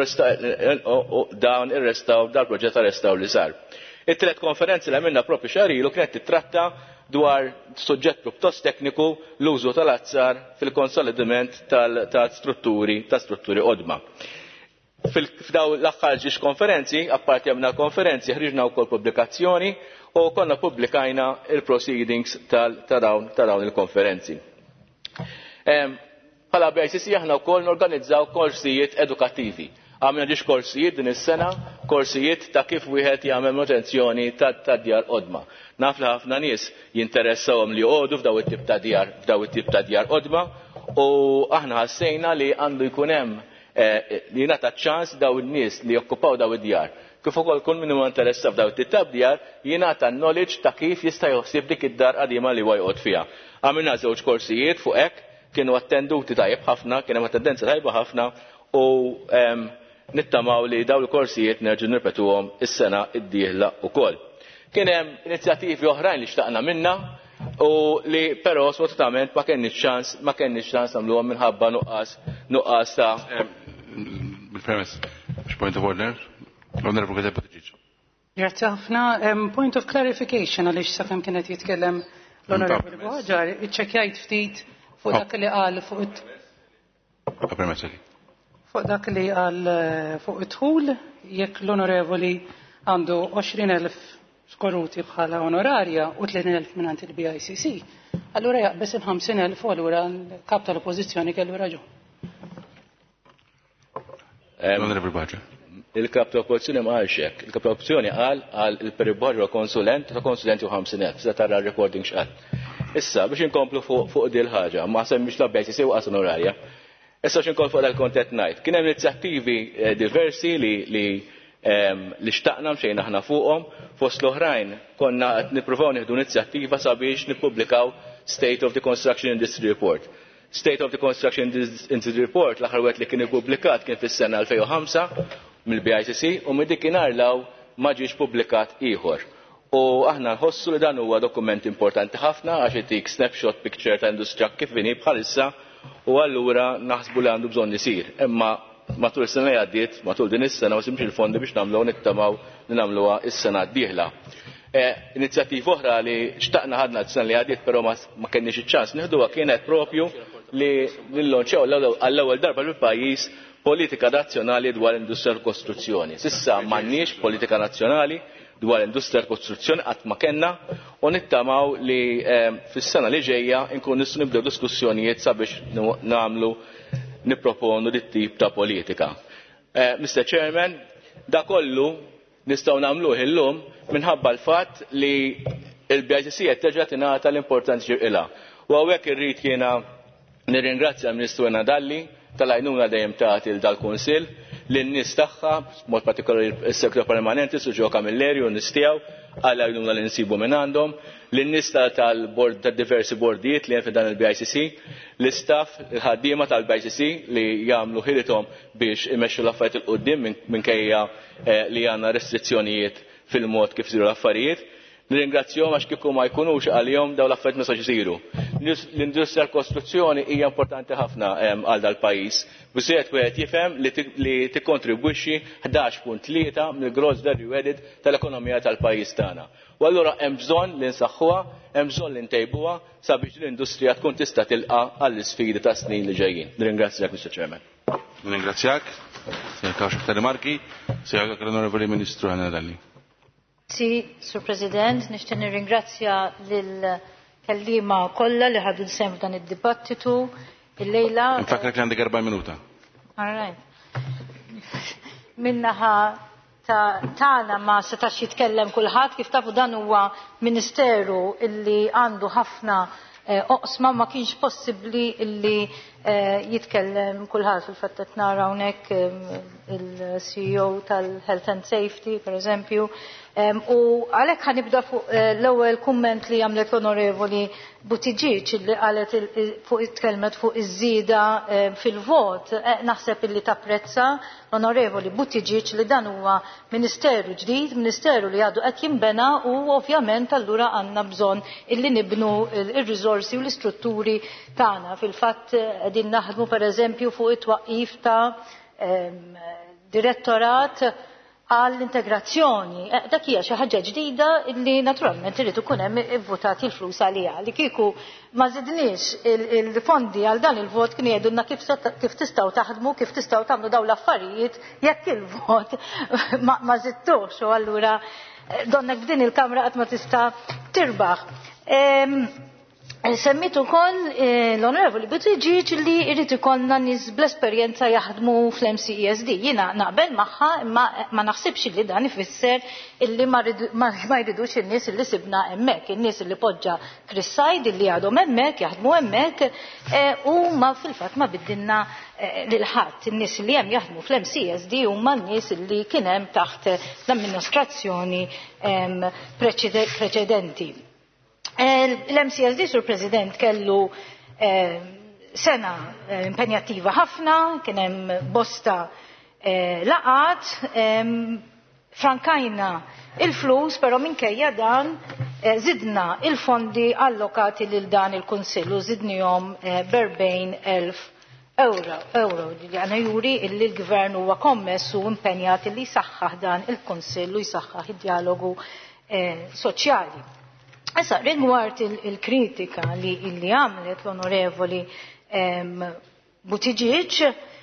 dawn ir-restawr dal-proġett tar-restawr li sar. It-tielet konferenza li għamilna propju xahar ilu kienet titratta dwar suġġett pjuttost tekniku l-użu tal-azzar fil-konsolidament tal-strutturi ta' strutturi qodma. F'daw l-aħħar ġiex konferenzi, apparti għamna l-konferenzi, ħriġna wkoll pubblikazzjoni u konna pubblikajna il-proceedings ta' dawn il-konferenzi. Bħala B I C C aħna wkoll norganizzaw korsijiet edukattivi. Għamilna ġiex korsijiet din is-sena, korsijiet ta' kif wieħed jagħmel manutenzjoni ta' djar qodma. Naf li ħafna nies jinteressawhom li joqogħdu f'daw it-tip ta' djar f'daw it-tip ta' djar qodma u aħna ħassejna li għandu jkun hemm li jingħata ċans daw in-nies li jokkupaw daw id-djar. Kif ukoll kull min huwa interessa f'daw it-tip ta' djar jingħata knowledge ta' kif jista' joħsib dik id-dar qadima li huwa joqgħod fiha. Għamilna żewġ korsijiet fuq hekk, kienu attenduti tajjeb ħafna, kien hemm attendenza tajba ħafna u nittamaw li daw il-korsijiet nerġu nirpetuhom is-sena d-dieħla wkoll. Kien hemm inizjattivi oħrajn li xtaqna minna u li però sfortunatament ma kenniex ċans ma kenniex ċans nagħmluhom minħabba nuqqas nuqqas ta' bil-permess. Point of order. L-Onorevole Gazeppa. Grazie ħafna. Point of clarification għaliex sakemm kienet jitkellem l-Onorevole Boħġar, iċċekkjajt ftit fuq dak li qal fuq it fuq dak li għal fuq it-tħul, jekk l-onorevoli għandu għoxrin elf skoruti bħala onorarja u tletin elf minn il-B I C C, allura jaqbes il-ħamsin elf u allura l-kap tal-oppozizjoni kellu raġun. Il-kap tal-oppozizjoni ma għalx hekk. Il-kap tal-oppozizjoni qal għal il-periborġu konsulent ta' konsulenti u ħamsin elf, se tara recording x'qal. Issa biex inkomplu fuq din ħaġa, ma semmix la B I C C u qas onorarja. Issa x'inkun fuq dal-kontent ngħid. Kien hemm inizjattivi diversi li li li xtaqna mxejn aħna fuqhom, fost l-oħrajn konna qed nippruvaw nieħdu inizjattiva sabiex nippubblikaw State of the Construction Industry Report. State of the Construction Industry Report l-aħħar wieħed li kien ippubblikat kien fis-sena alfejn u ħamsa mill-B I C C u minn dikinhar law ma ġiex pubblikat ieħor. U aħna nħossu li dan huwa dokument importanti ħafna għax itik snapshot picture ta' industrija kif inhi bħalissa u allura naħsbu li għandu bżonn isir. Imma matul is-sena li għaddiet, matul din is-sena ma simx il-fondi biex nagħmluha nittamaw li nagħmluha is-sena d-dieħla. Inizjattiva oħra li xtaqna ħadna s-sena li għaddiet però ma kenniex iċ-ċans nieħduha kienet propju li nillonċew għall-ewwel darba fil-pajjiż politika nazzjonali dwar industrija u kostruzzjoni. S'issa m'għandniex politika nazzjonali dwar industrija u kostruzzjoni qatt ma kellna u nittamaw li fis-sena li ġejja nkun nistgħu nibdew diskussjonijiet sabiex nagħmlu nipproponu dit tip ta' politika. Mister Chairman, da kollu nistgħu nagħmluh illum minħabba l-fatt li l-B I C C qed terġa' tingħata l-importanza ġirqilha. U hawnhekk irrid jiena nirringrazzja l-Ministru Nadalli tal-għajnuna dejjem tagħti l dal-Kunsill lin-nies tagħha, b'mod partikolari s-Segretarju Permanenti Sur Ġo Camilleri u n-nies tiegħu għal għajnuna li nsibu minn għandhom, lin-nies tal-bord tad-diversi bordijiet li hemm fi dan il-B I C C, l-istaff il-ħaddiema tal-B I C C li jagħmlu ħilithom biex imexxu l-affarijiet il quddiem minkejja li għandna restrizzjonijiet fil-mod kif isiru l-affarijiet. Nirringrazzjahom għax kieku ma jkunux għalihom dawn l-affarijiet ma sax isiru. L-industrija l-kostruzzjoni hija importanti ħafna għal dal-pajjiż. Biżejjed wieħed jifhem li tikkontribwixxi ħdax punt tlieta mill-gross value added tal-ekonomija tal-pajjiż tagħna. U allura hemm bżonn li nsaħħuha, hemm bżonn li ntejbuha sabiex l-industrija tkun tista' tilqa' għall-isfidi ta' snin li ġejjin. Nirringrazzjak, Mister Chairman. Nirringrazzjak. Se jkawx aktar rimarki, se jgħid l-Onorevoli Ministru Nadalli. Si, Sur President, nixtieq nirringrazzja lil kellima kollha li ħadu sem f'dan id-dibattitu illejla. Nfakrek li għandek erba' minuta. All right. Minnaħa tagħna ma setax jitkellem kulħadd kif tafu dan huwa ministeru illi għandu ħafna oqsma ma kienx possibbli illi jitkellem kulħadd fil-fatt qed nara hawnhekk il-C E O tal-Health and Safety, per eżempju. U għalhekk ħanibda fuq l-ewwel kumment li għamlet l-Onorevoli Buttigieg li qalet fuq itkellmet fuq iż-żieda fil-vot. Naħseb illi tapprezza l-Onorevoli Buttigieg li dan huwa ministeru ġdid, ministeru li għadu qed jinbena u ovvjament allura għandna bżonn illi nibnu ir-riżorsi u l-istrutturi tagħna. Fil-fatt qegħdin naħdmu pereżempju fuq it-twaqqif ta' direttorat għall-integrazzjoni. Dak hija xi ħaġa ġdida li naturalment irid ikun hemm ivvutati l-flus għaliha. Li kieku ma żidniex il-fondi għal dan il-vot kien jgħidulna kif tistgħu taħdmu, kif tistgħu tagħmlu dawn l-affarijiet jekk il-vot ma żidtux u allura donnek f'din il-Kamra qatt ma tista' tirbaħ. Semmitu ukoll l-Onorevoli Buttigieg li jrid ikollna nies bl-esperjenza jaħdmu fl-M C E S D. Jiena naqbel magħha imma ma naħsibx li dan ifisser illi ma jridux in-nies illi sibna hemmhekk, in-nies illi poġġa Chris Said illi għadhom hemmhekk jaħdmu hemmhekk u ma fil-fatt ma biddilna lil ħadd. In-nies li hemm jaħdmu fl-M C E S D huma n-nies illi kien hemm taħt l-amministrazzjoni preċedenti. L-M C S D, Sur President, kellu sena impenjattiva ħafna, kien hemm bosta laqat, frankajna il-flus, però minkejja dan zidna il-fondi allokati lil dan il-Kunsill u zidnihom berbejn elf euro. Euro għana juri illi l-Gvern huwa kommess u impenjat illi jsaħħaħ dan il-Kunsill u jsaħħaħ id-dialogu soċjali. Issa, rigward il-kritika li illi għamlet l-Onorevoli Buttigieg,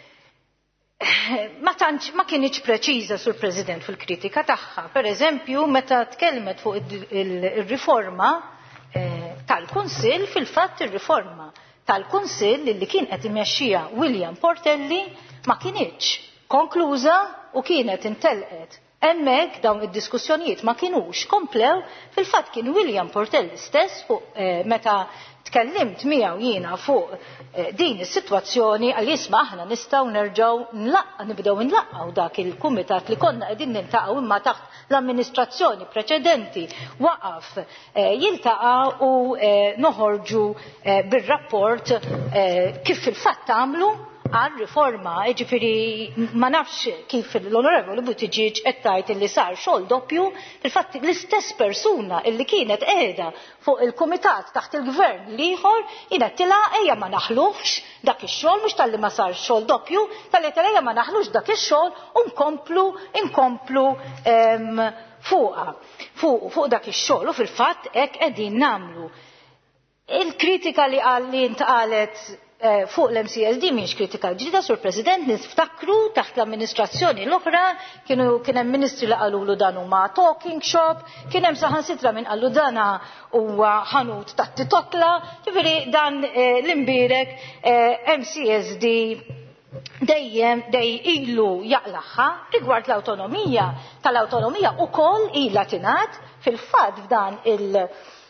ma tantx ma kienx preċiża Sur President fil-kritika tagħha. Per eżempju, meta tkellmet fuq il-riforma tal-Kunsill, fil-fatt ir-riforma tal-Kunsill li kien qed imexxija William Portelli ma kienx konkluża u kienet intelqet. Hemmhekk dawn id-diskussjonijiet ma kinux komplew, fil-fatt kien William Portelli stess fuq meta tkellimt miegħu jiena fuq din is-sitwazzjoni għal jisma' aħna nistgħu nerġgħu nlaqqa nibdew nlaqqgħu dak il-kumitat li konna qegħdin niltaqgħu imma taħt l-amministrazzjoni preċedenti waqaf jiltaqa' u noħorġu bir-rapport kif fil-fatt tagħmlu għal riforma, ġifiri ma nafx kif l-Onorevoli Buttigieg qed tgħid li sar xogħol doppju, il-fatt l-istess persuna illi kienet qiegħda fuq il-kumitat taħt il-gvern ieħor kienet tilha ejja ma naħluhx dak ix-xogħol mhux talli ma sar xogħol doppju, talli ejja ma naħlux dak ix-xogħol u nkomplu nkomplu fuqha fuq dak ix-xogħol u fil-fatt hekk qegħdin nagħmlu. Il-kritika li qal li ntqalet fuq l-M C S D mhix kritika ġdida, Sur President, niftakru taħt l-amministrazzjoni l-oħra kienu kien hemm ministri li qalulu dan huma talking shop, kien hemm saħansitra minn qalu dana huwa ħanut ta' titokla, ġifieri dan l-imbierek M C S D dejjem dej ilu jaqlaħħa rigward l-awtonomija tal-awtonomija ukoll ilha tingħad fil-fatt f'dan il-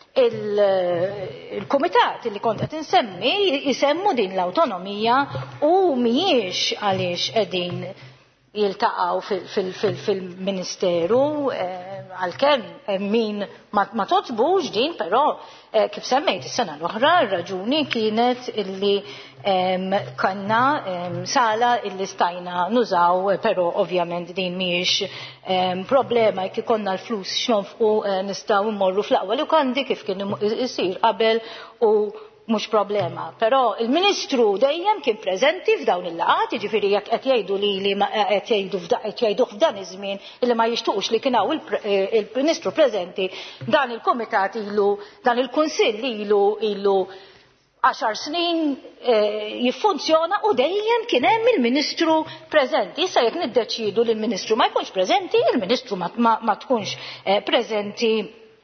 il-komitat li kont qed insemmi jisemmu din l-awtonomija u mhijiex għaliex qegħdin jiltaqgħu fil-Ministeru għalkemm min ma totbux din, però kif semmejt is-sena l-oħra r-raġuni kienet illi kanna sala illi stajna nużaw, però ovvjament din mhijiex problema jekk ikollna l-flus x'nonfqu nistgħu mmorru fl-aqwa lukandi kif kien isir qabel u mhux problema. Però il-Ministru dejjem kien preżenti f'dawn il-laqgħat, jiġifieri jekk qed jgħidu li li qed jgħidu qed jgħiduh f'dan iż-żmien illi ma jixtuqux li kien hawn il-Ministru preżenti, dan il-Kumitat ilu, dan il-Kunsill ilu ilu għaxar snin jiffunzjona u dejjem kien hemm il-Ministru preżenti. Issa jekk niddeċiedu li l-Ministru ma jkunx preżenti, il-Ministru ma tkunx preżenti.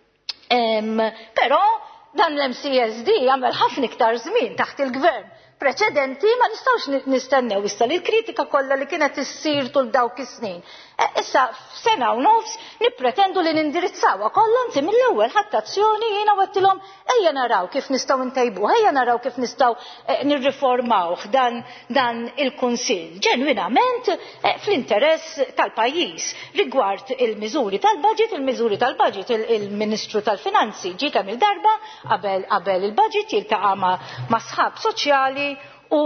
Però dan l-M C S D għamel ħafna iktar żmien taħt il-gvern preċedenti ma nistgħux nistennew issa li l-kritika kollha li kienet issir tul dawk is-snin. Issa f'sena u nofs nippretendu li nindirizzawha kollha anzi mill-ewwel ħadd azzjoni jiena wettilhom ejja naraw kif nistgħu ntejbuh, ejja naraw kif nistgħu nirriformawh dan dan il-Kunsill ġenwinament fl-interess tal-pajjiż. Rigward il-miżuri tal-budget, il-miżuri tal-budget il-Ministru tal-Finanzi ġie kemm il-darba qabel qabel il-budget jiltaqa' ma' sħab soċjali u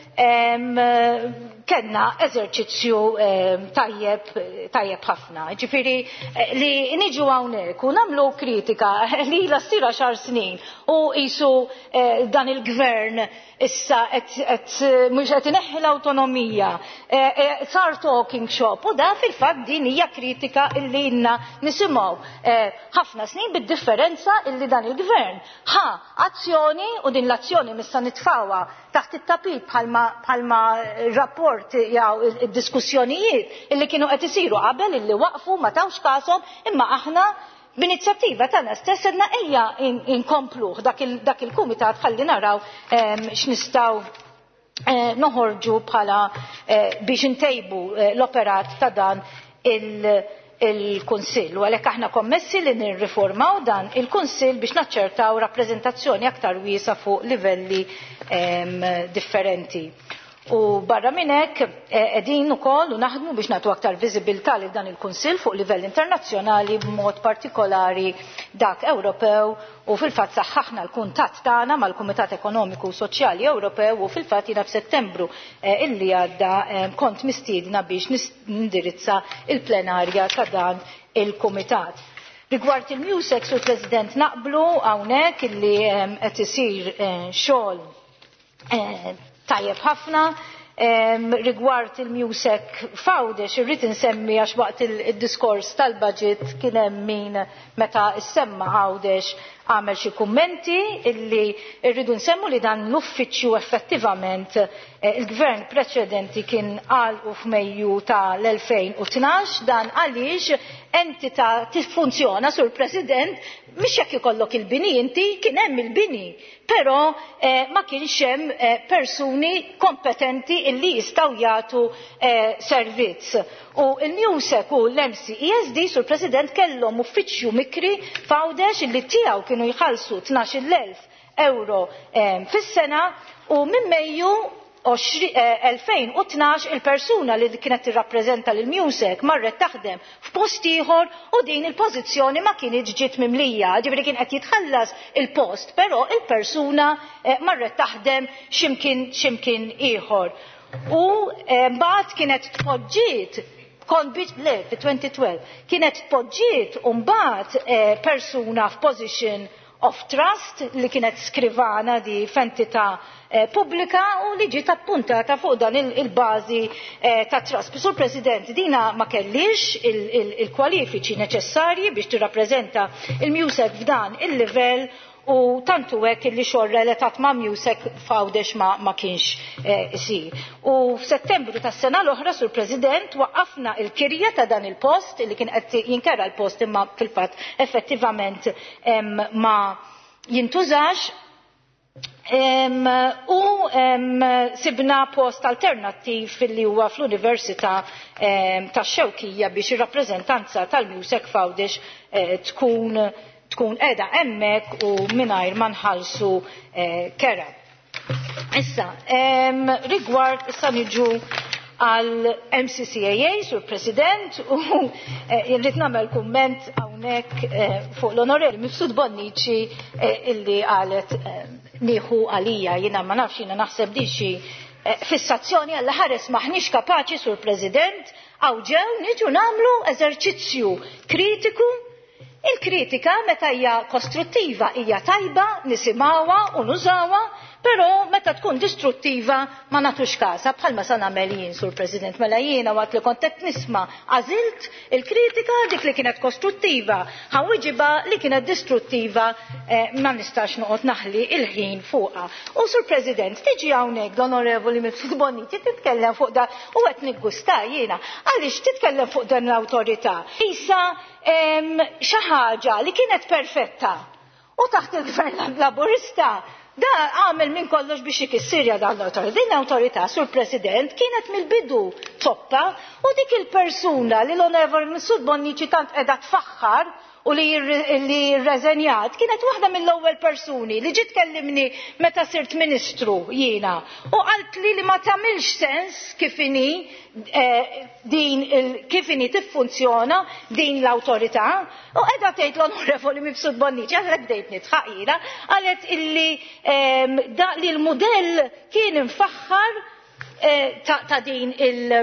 kellna eżerċizzju tajjeb tajjeb ħafna. Ġifieri li niġu hawnhekk u nagħmlu kritika li ilha ssir għaxar snin u qisu dan il-gvern issa qed mhux qed ineħħi l-awtonomija, sar talking shop u da fil-fatt din hija kritika illi ilna nisimgħu ħafna snin bid-differenza illi dan il-gvern ħa azzjoni u din l-azzjoni missa nitfawha taħt it-tapit bħalma rapport jew id-diskussjonijiet illi kienu qed isiru qabel illi waqfu ma tawx kasom imma aħna b'inizjattiva tagħna stess edna ejja inkompluh dak il-kumitat ħalli naraw x'nistgħu noħorġu bħala biex intejbu l-operat ta' dan il-Kunsill. U għalhekk aħna kommessi li nirriformaw dan il-Kunsill biex naċċertaw rappreżentazzjoni aktar wiesa' fuq livelli differenti. U barra minn hekk qegħdin ukoll u naħdmu biex nagħtu aktar viżibilità lil dan il-Kunsill fuq livell internazzjonali b'mod partikolari dak Ewropew u fil-fatt saħħaħna l-kuntatt tagħna mal-Kumitat Ekonomiku u Soċjali Ewropew u fil-fatt jiena f'Settembru illi għadda kont mistiedna biex nindirizza il-plenarja ta' dan il-Kumitat. Rigward il-Musex u l-President naqblu hawnhekk illi qed isir xogħol tajjeb ħafna. Rigward il-Musec Fawdex irrid insemmi għax waqt il-diskors tal-budget kien hemm min meta issemma Għawdex għamel xi kummenti illi rridu nsemmu li dan l-uffiċċju effettivament il-gvern preċedenti kien għalqu f'Mejju tal-elfejn u tnax dan għaliex entità tiffunzjona sur President mhix jekk ikollok il-bini inti kien hemm il-bini, però ma kienx hemm persuni kompetenti illi jistgħu jagħtu servizz. U il-Musec u l-M C E S D sur President kellhom uffiċċju mikri Fawdex illi tiegħu kienu jħallsu tnax-il elf euro fis-sena u minn Mejju elfejn u tnax il-persuna li kienet tirrappreżenta lil Musec marret taħdem f'post ieħor u din il-pożizzjoni ma kienx ġiet mimlija, ġifieri kien qed jitħallas il-post, però il-persuna marret taħdem x'imkien x'imkien ieħor. U mbagħad kienet tpoġġiet kont biex le fi-twenty twelve kienet tpoġġiet u mbagħad persuna f'position of trust li kienet skrivana di f'entità pubblika u li ġiet appuntata fuq dan il-bażi ta' trust. Sur President, dina ma kellix il-kwalifiċi neċessarji biex tirrappreżenta il-Musec f'dan il-livell u tantu hekk illi xogħol relatat ma' Musec Fawdex ma, ma kienx isir. U f'Settembru tas-sena l-oħra sur President waqqafna l-kirja ta' dan il-post li kien qed jinkera l-post imma fil-fatt effettivament ma jintużax u sibna post alternattiv fil-li huwa fl-Università tax-Xewkija biex ir-rappreżentanza tal-Musec Fawdex tkun tkun qiegħda hemmhekk u mingħajr ma nħallsu kera. Issa, rigward issa niġu għal M C C A A sur President u jirrid nagħmel kumment hawnhekk fuq l-Onorevoli Mifsud Bonnici illi qalet nieħu għalija jiena ma nafx jiena naħseb di xi fissazzjoni għall ħares maħniex kapaċi sur President għaw ġew niġu nagħmlu eżerċizzju kritiku. Il-kritika meta hija kostruttiva hija tajba, nisimgħuha u nużawha, però meta tkun distruttiva ma nagħtux kasha bħalma sa nagħmel jien sur President mela jiena waqt li kont qed nisma' għażilt il-kritika dik li kienet kostruttiva ħawwiġiba li kienet distruttiva ma nistax noqgħod naħli il-ħin fuqha. U sur President tiġi hawnhekk l-Onorevoli Mifsud Bonnici titkellem fuq da u qed niggusta jiena għaliex titkellem fuq dan l-awtorità. Isa xi ħaġa li kienet perfetta u taħt il-Gvern Laburista da għamel minn kollox biex ikissirja dan l-autorità. Din l-autorità sur President kienet mill-bidu toppa u dik il-persuna li l-Onorevoli Mifsud Bonnici tant qiegħda tfaħħar u li rreżenjat kienet waħda mill-ewwel persuni li ġiet kellimni meta sirt Ministru jiena u qalt li li ma tagħmilx sens kif inhi din kif inhi tiffunzjona din l-awtorità u qiegħda tgħid l-Onorevoli Mifsud Bonnici għalhekk bdejt nitħaq jiena qalet illi li l-mudell kien infaħħar ta' din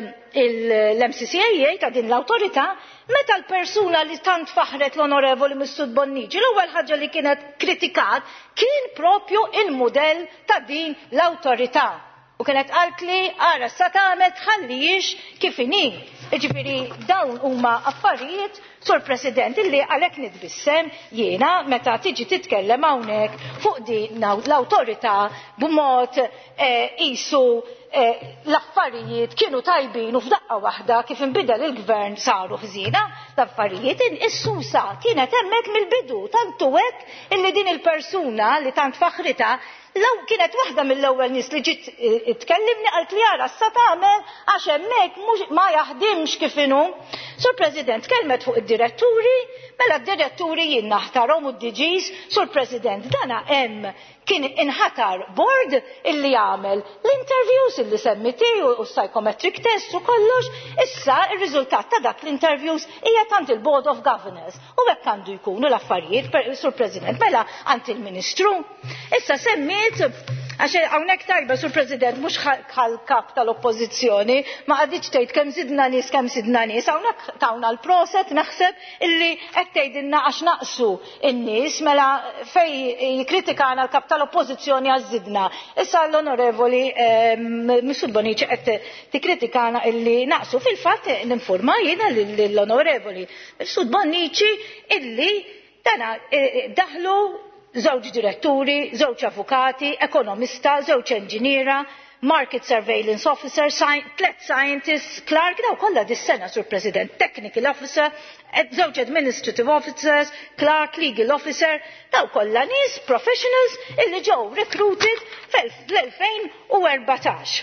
l-M C C A ta' din l-awtorità meta l-persuna li tant faħret l-Onorevoli Mifsud Bonnici l-ewwel ħaġa li kienet kritikat kien propju il-mudell ta' din l-awtorità. U kienet qalt li ara sa tagħmel tħallix kif inhi. Jiġifieri dawn huma affarijiet Sur President illi għalhekk nitbissem jiena meta tiġi titkellem hawnhekk fuq din l-awtorità b'mod qisu l-affarijiet kienu tajbin u f'daqqa waħda kif inbidel il-gvern saru ħżina l-affarijiet is-susa kienet hemmhekk mill-bidu tantu hekk illi din il-persuna li tant faħrita law kienet waħda mill-ewwel nies li ġiet tkellimni qalt li ara sa tagħmel għax hemmhekk ma jaħdimx kif inhu. Sur President kelmet fuq id-diretturi, mela d-diretturi jien naħtarhom u d-D Gs, Sur President dana hemm kien inħatar board illi jagħmel l-interviews illi semmiti u psychometric test u kollox, issa ir-riżultat ta' dak l-interviews hija tant il-Board of Governors u hekk għandu jkunu l-affarijiet Sur President mela għand il-Ministru. Issa semmiet għax hawnhekk tajba Sur President mhux bħall-kap tal-Oppożizzjoni ma qaditx tgħid kemm żidna nies kemm żidna nies hawnhekk tawna l-proset naħseb illi qed tgħidilna għax naqsu n-nies mela fejn jikkritikana l-kap tal-Oppożizzjoni għax żidna. Issa l-Onorevoli Mifsud Bonnici qed tikkritikana illi naqsu fil-fatt ninforma jiena lill-Onorevoli Mifsud Bonnici illi dana daħlu żewġ diretturi, żewġ avukati, ekonomista, żewġ enġiniera, market surveillance officer, tliet scientists, clerk, daw kollha dis-sena Sur President, technical officer, żewġ administrative officers, clerk, legal officer, daw kollha nies professionals illi ġew recruited fl-elfejn u erbatax.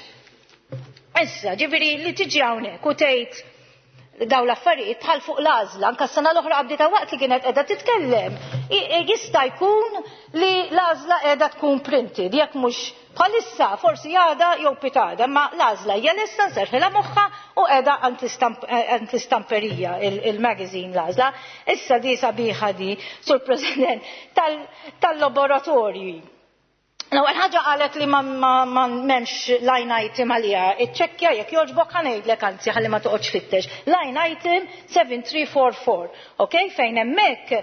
Issa, ġifieri li tiġi hawnhekk u tgħid daw l-affarijiet bħal fuq l-għażla anke s-sena l-oħra qabdita waqt li kienet qiegħda titkellem. Jista' jkun li l-għażla qiegħda tkun printed jekk mhux bħalissa forsi għada jew pitada, ma l-għażla hija lesta nserħilha moħħha u qiegħda antistamperija il-magazine l-għażla. Issa di sabiħa di Sur President tal-laboratorji. L-ewwel ħaġa qalet li ma m'hemmx line item għaliha, iċċekkja jekk jogħġbok ħanejdlek anzi ħalli ma toqgħodx fittex. Line item seven three four four, okay? Fejn hemmhekk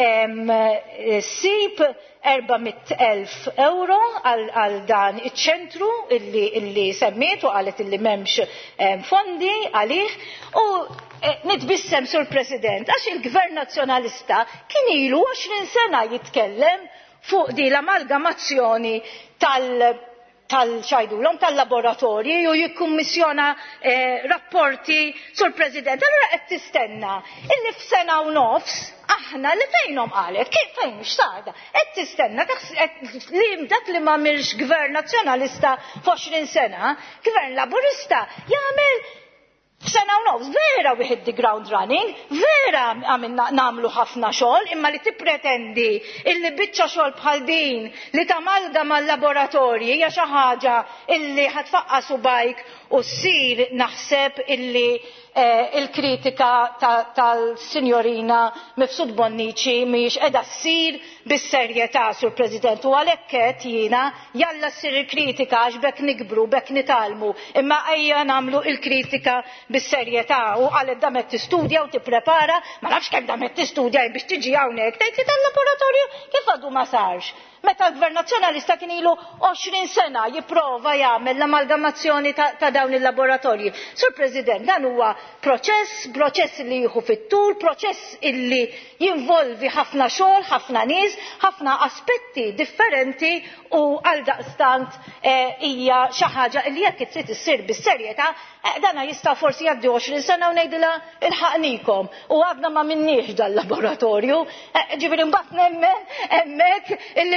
sib erba'miet elf euro għal dan iċ-ċentru illi semmiet u qalet illi m'hemmx fondi għalih u nitbissem Sur President għax il-Gvern Nazzjonalista kien ilu għoxrin sena jitkellem fuq di l-amalgamazzjoni tal- tal-xajdulhom tal-laboratorji u jikkummissjona rapporti Sur President. Allura qed tistenna illi f'sena u nofs aħna li fejnhom qalet, kif fejn x'sarda, qed tistenna li dak li m'għamilx Gvern Nazzjonalista f'għoxrin sena, Gvern Laburista jagħmel f'sena u nofs, vera we hit the ground running, vera għamilna namlu ħafna xogħol, imma li tippretendi illi biċċa xogħol bħal din li tamalgama mal-laboratorji hija xi ħaġa illi ħatfaqqa subajk u ssir naħseb illi il-kritika tal-Sinjorina Mifsud Bonnici mhijiex qiegħda ssir bis-serjetà Sur President u għalhekk qed jiena jalla ssir il-kritika għax bekk nikbru bekk nitalmu imma ejja nagħmlu il-kritika bis-serjetà u qalet da qed tistudja u tipprepara ma nafx kemm da qed tistudja biex tiġi hawnhekk tgħid li tal-laboratorju kif għadu ma sarx. Meta l-Gvern Nazzjonalista kien ilu għoxrin sena jipprova jagħmel l-amalgamazzjoni ta' dawn il-laboratorji. Sur President, dan huwa proċess, proċess li jieħu fit-tul, proċess illi jinvolvi ħafna xogħol, ħafna nies, ħafna aspetti differenti u għaldaqstant hija xi ħaġa li jekk trid issir bis-serjetà dana jista' forsi jgħaddi għoxrin sena u ngħidilha ilħaqnikom u għadna ma minniex dal-laboratorju. Ġifieri mbagħad nemmen hemmhekk illi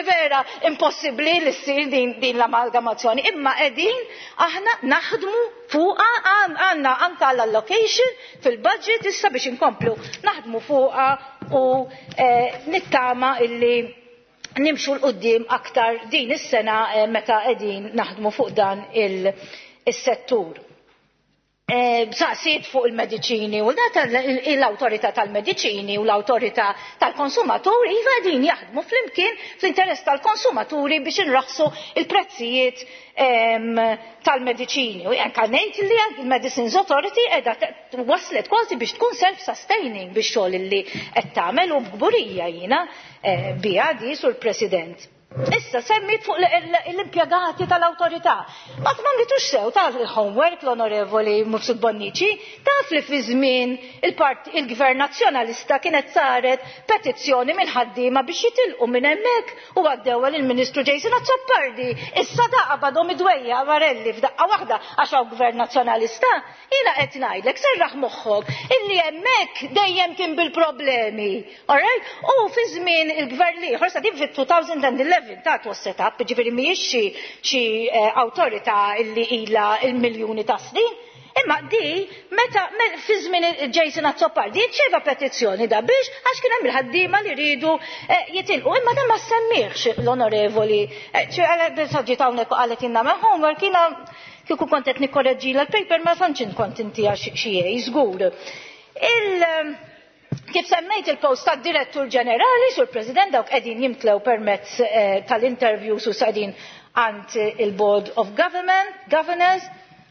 vera impossibbli li ssir din, din l-amalgamazzjoni, imma qegħdin aħna naħdmu fuqha għandna anke l-allocation fil-budget issa biex inkomplu naħdmu fuqha u eh, nittama illi nimxu l-qoddim aktar din is-sena eh, meta qegħdin naħdmu fuq dan il-settur. Saqsiet fuq il-mediċini u l-autorità tal-mediċini u l-autorità tal-konsumaturi iva din jaħdmu flimkien fl-interess tal-konsumaturi biex inraħsu il-prezzijiet tal-mediċini. U anke ngħid li il-Medicines Authority qiegħda waslet kważi biex tkun self-sustaining biex xogħol li qed tagħmel u b'gburija jiena biha di sur President. Issa semmit fuq l-impjegati tal-autorità. Ma tmamlitux sew taf il-homework l-onorevoli Mufsud Bonnici, taf li fi żmien il-Gvern Nazzjonalista kienet saret petizzjoni minn ħaddiema biex jitilqu minn hemmhekk u għaddew il-Ministru Jason Azzoppardi. Issa daqa badhom idwejja Varelli f'daqqa waħda għax hawn Gvern Nazzjonalista. Jiena qed ngħidlek serraħ moħħok illi hemmhekk dejjem kien bil-problemi. Alright? U fi żmien il-Gvern ieħor sa din fit-two thousand eleven that was set up, ġifieri mhijiex xi awtorità illi ilha il-miljuni ta' snin. Imma di meta fi żmien Jason Azzoppardi ċeva petizzjoni da biex għax kien hemm il-ħaddiema li rridu jitilqu, imma dan ma semmihx l-onorevoli. Ġiet hawnhekk qalet inna ma' homework jiena kieku kont qed nikkorreġġila l-paper ma tantx kont intiha xi żgur. Il Kif semmejt il-post tad-Direttur Ġenerali sur President dawk qegħdin jimtlew permezz tal-interviews u qegħdin għand il-Board of Government, Governors.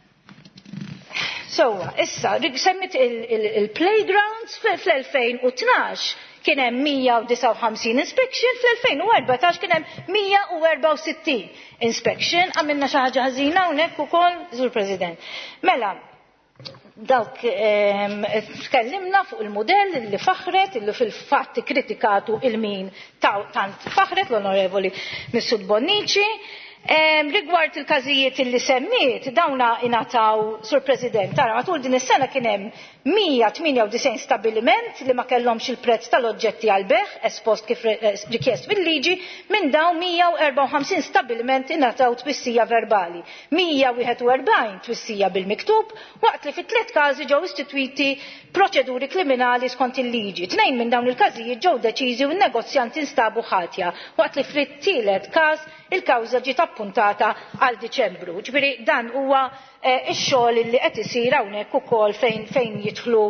So, issa, semmit il-playgrounds fl-elfejn u tnax kien hemm mija u disa' u ħamsin inspection, fl-elfejn u erbatax kien hemm mija u erba' u sittin inspection, għamilna xi ħaġa ħażina hawnhekk ukoll, Sur President. Mela, dawk tkellimna fuq il-modell li faħret, illi fil-fatt kritikatu il-min tant faħret l-onorevoli Missud Bonnici. Rigward il-każijiet illi semmiet, dawna ingħataw Sur President, tara matul din is-sena kien hemm mija tminja u disgħin stabbiliment li ma kellhomx il-prezz tal-oġġetti għal beħ espost kif rikjest fil-liġi, minn dawn mija u erba' u ħamsin stabbiliment ingħataw twissija verbali, mija u wieħed u erbgħin twissija bil-miktub, waqt li fit-tliet każi ġew istitwiti proċeduri kriminali skont il-liġi. Tnejn minn dawn il-każijiet ġew deċiżi u n-negozjanti nstabu ħatja, waqt li flit-tielet każ il-kawża ġiet appuntata għal Diċembru. Ġifieri dan huwa x-xogħol li qed isir hawnhekk ukoll fejn fejn jidħlu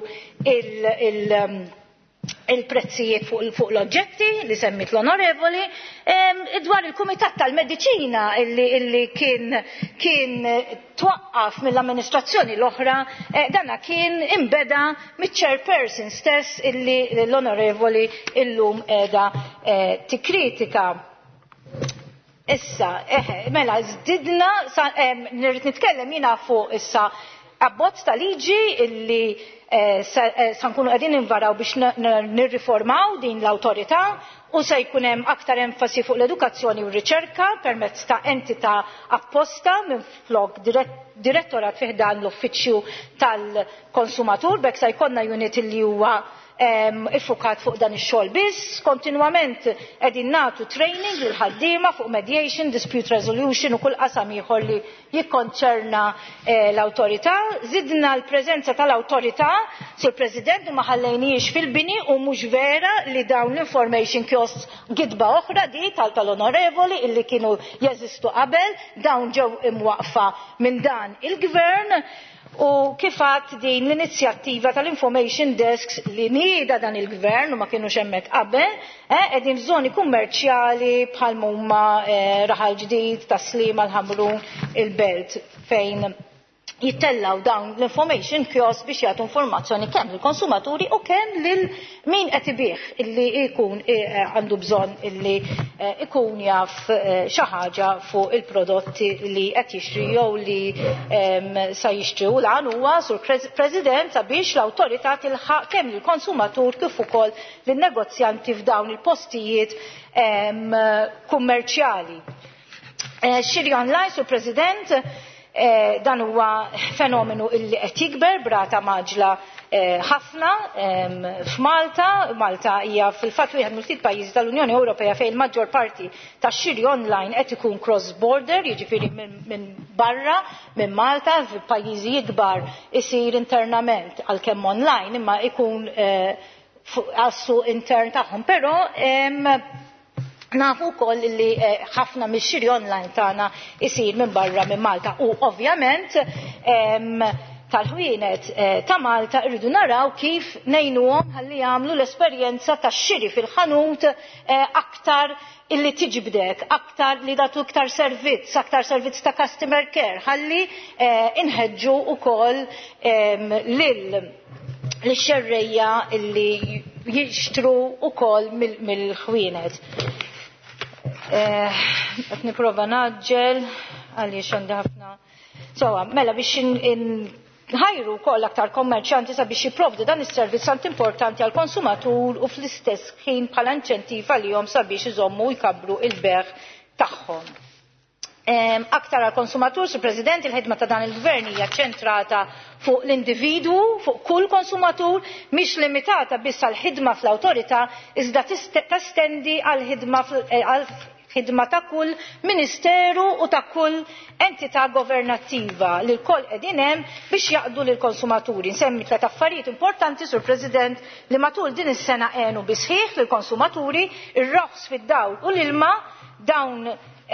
il-prezzijiet fuq l-oġġetti li semmit l-onorevoli. Dwar il-Kumitat tal-Mediċina illi kien kien twaqqaf mill-amministrazzjoni l-oħra, dana kien imbeda mill-chairperson stess illi l-onorevoli illum qiegħda tikkritika. Issa, mela, zdidna, nirrit nitkellem jina fuq issa abbozz ta' liġi illi sa nkunu qegħdin invaraw biex nirriformaw din l-awtorità u se jkun hemm aktar enfasi fuq l-edukazzjoni u r-riċerka permezz ta' entità apposta minflok direttorat fih dan l-uffiċċju tal-konsumatur, bekk se jkollna unit li huwa iffukat fuq dan ix-xogħol biss, kontinwament qegħdin nagħtu training lil ħaddiema fuq mediation, dispute resolution u kull qasam ieħor li jikkonċerna l-awtorità. Żidna l-preżenza tal-awtorità sur President u ma ħallejniex fil-bini u mhux vera li dawn l-information kiosks gidba oħra di tal-onorevoli illi kienu jeżistu qabel, dawn ġew imwaqfa minn dan il-Gvern. U kifat din l-inizjattiva tal-information desks li nieda dan il-Gvern u ma kienu hemmhekk qabel, qegħdin f'żoni kummerċjali bħal huma Raħal Ġdid, Taslima, l-Ħamrun, il-Belt fejn jittellaw dawn l-information kiosk biex jagħtu informazzjoni kemm lill-konsumaturi u kemm lil min qed ibih illi jkun għandu bżonn illi ikun jaf xi ħaġa fuq il-prodotti li qed jixtri jew li sa jixtri u lan huwa sur President sabiex l-awtorità tilħaq kemm lill-konsumatur kif ukoll lin-negozjanti f'dawn il-postijiet kummerċjali. Xiri online sur President dan huwa fenomenu illi qed jikber brata maġla ħafna f'Malta. Malta hija fil-fatt wieħed mill-ftit pajjiżi tal-Unjoni Ewropea fejn il-maġġor parti tax-xiri online qed ikun cross border, jiġifieri minn barra minn Malta f'pajjiżi ikbar isir internament għalkemm online imma ikun għassu intern tagħhom. Però nafu wkoll li ħafna mix-xiri online tagħna isir minn barra minn Malta u ovvjament tal-ħwienet ta' Malta rridu naraw kif ngħinuhom ħalli jagħmlu l-esperjenza tax-xiri fil-ħanut aktar illi tiġbdek, aktar li datu iktar servizz, aktar servizz ta' customer care, ħalli inħeġġu wkoll lil l-xerrejja illi jixtru wkoll mill-ħwienet. Qed nipprova naġġel għaliex għandi ħafna. Sowa, mela biex ħajru wkoll aktar kommerċjanti sabiex jipprovdu dan is-servizz tant importanti għall konsumatur u fl-istess ħin bħala inċentiv għalihom sabiex iżommu jkabbru il-beħ tagħhom. Aktar għall konsumatur, Sur President, il-ħidma ta' dan il-gvern hija ċentrata fuq l-individwu, fuq kull konsumatur, mhix limitata biss għall ħidma fl-awtorità, iżda testendi għal ħidma ħidma ta' kull ministeru u ta' kull entità governattiva li l-koll qegħdin hemm biex jaqdu lil konsumaturi. Nsemmi tliet affarijiet importanti, Sur President, li matul din is-sena għenu bi sħiħ lill konsumaturi ir-roħs fid-dawl u l-ilma dawn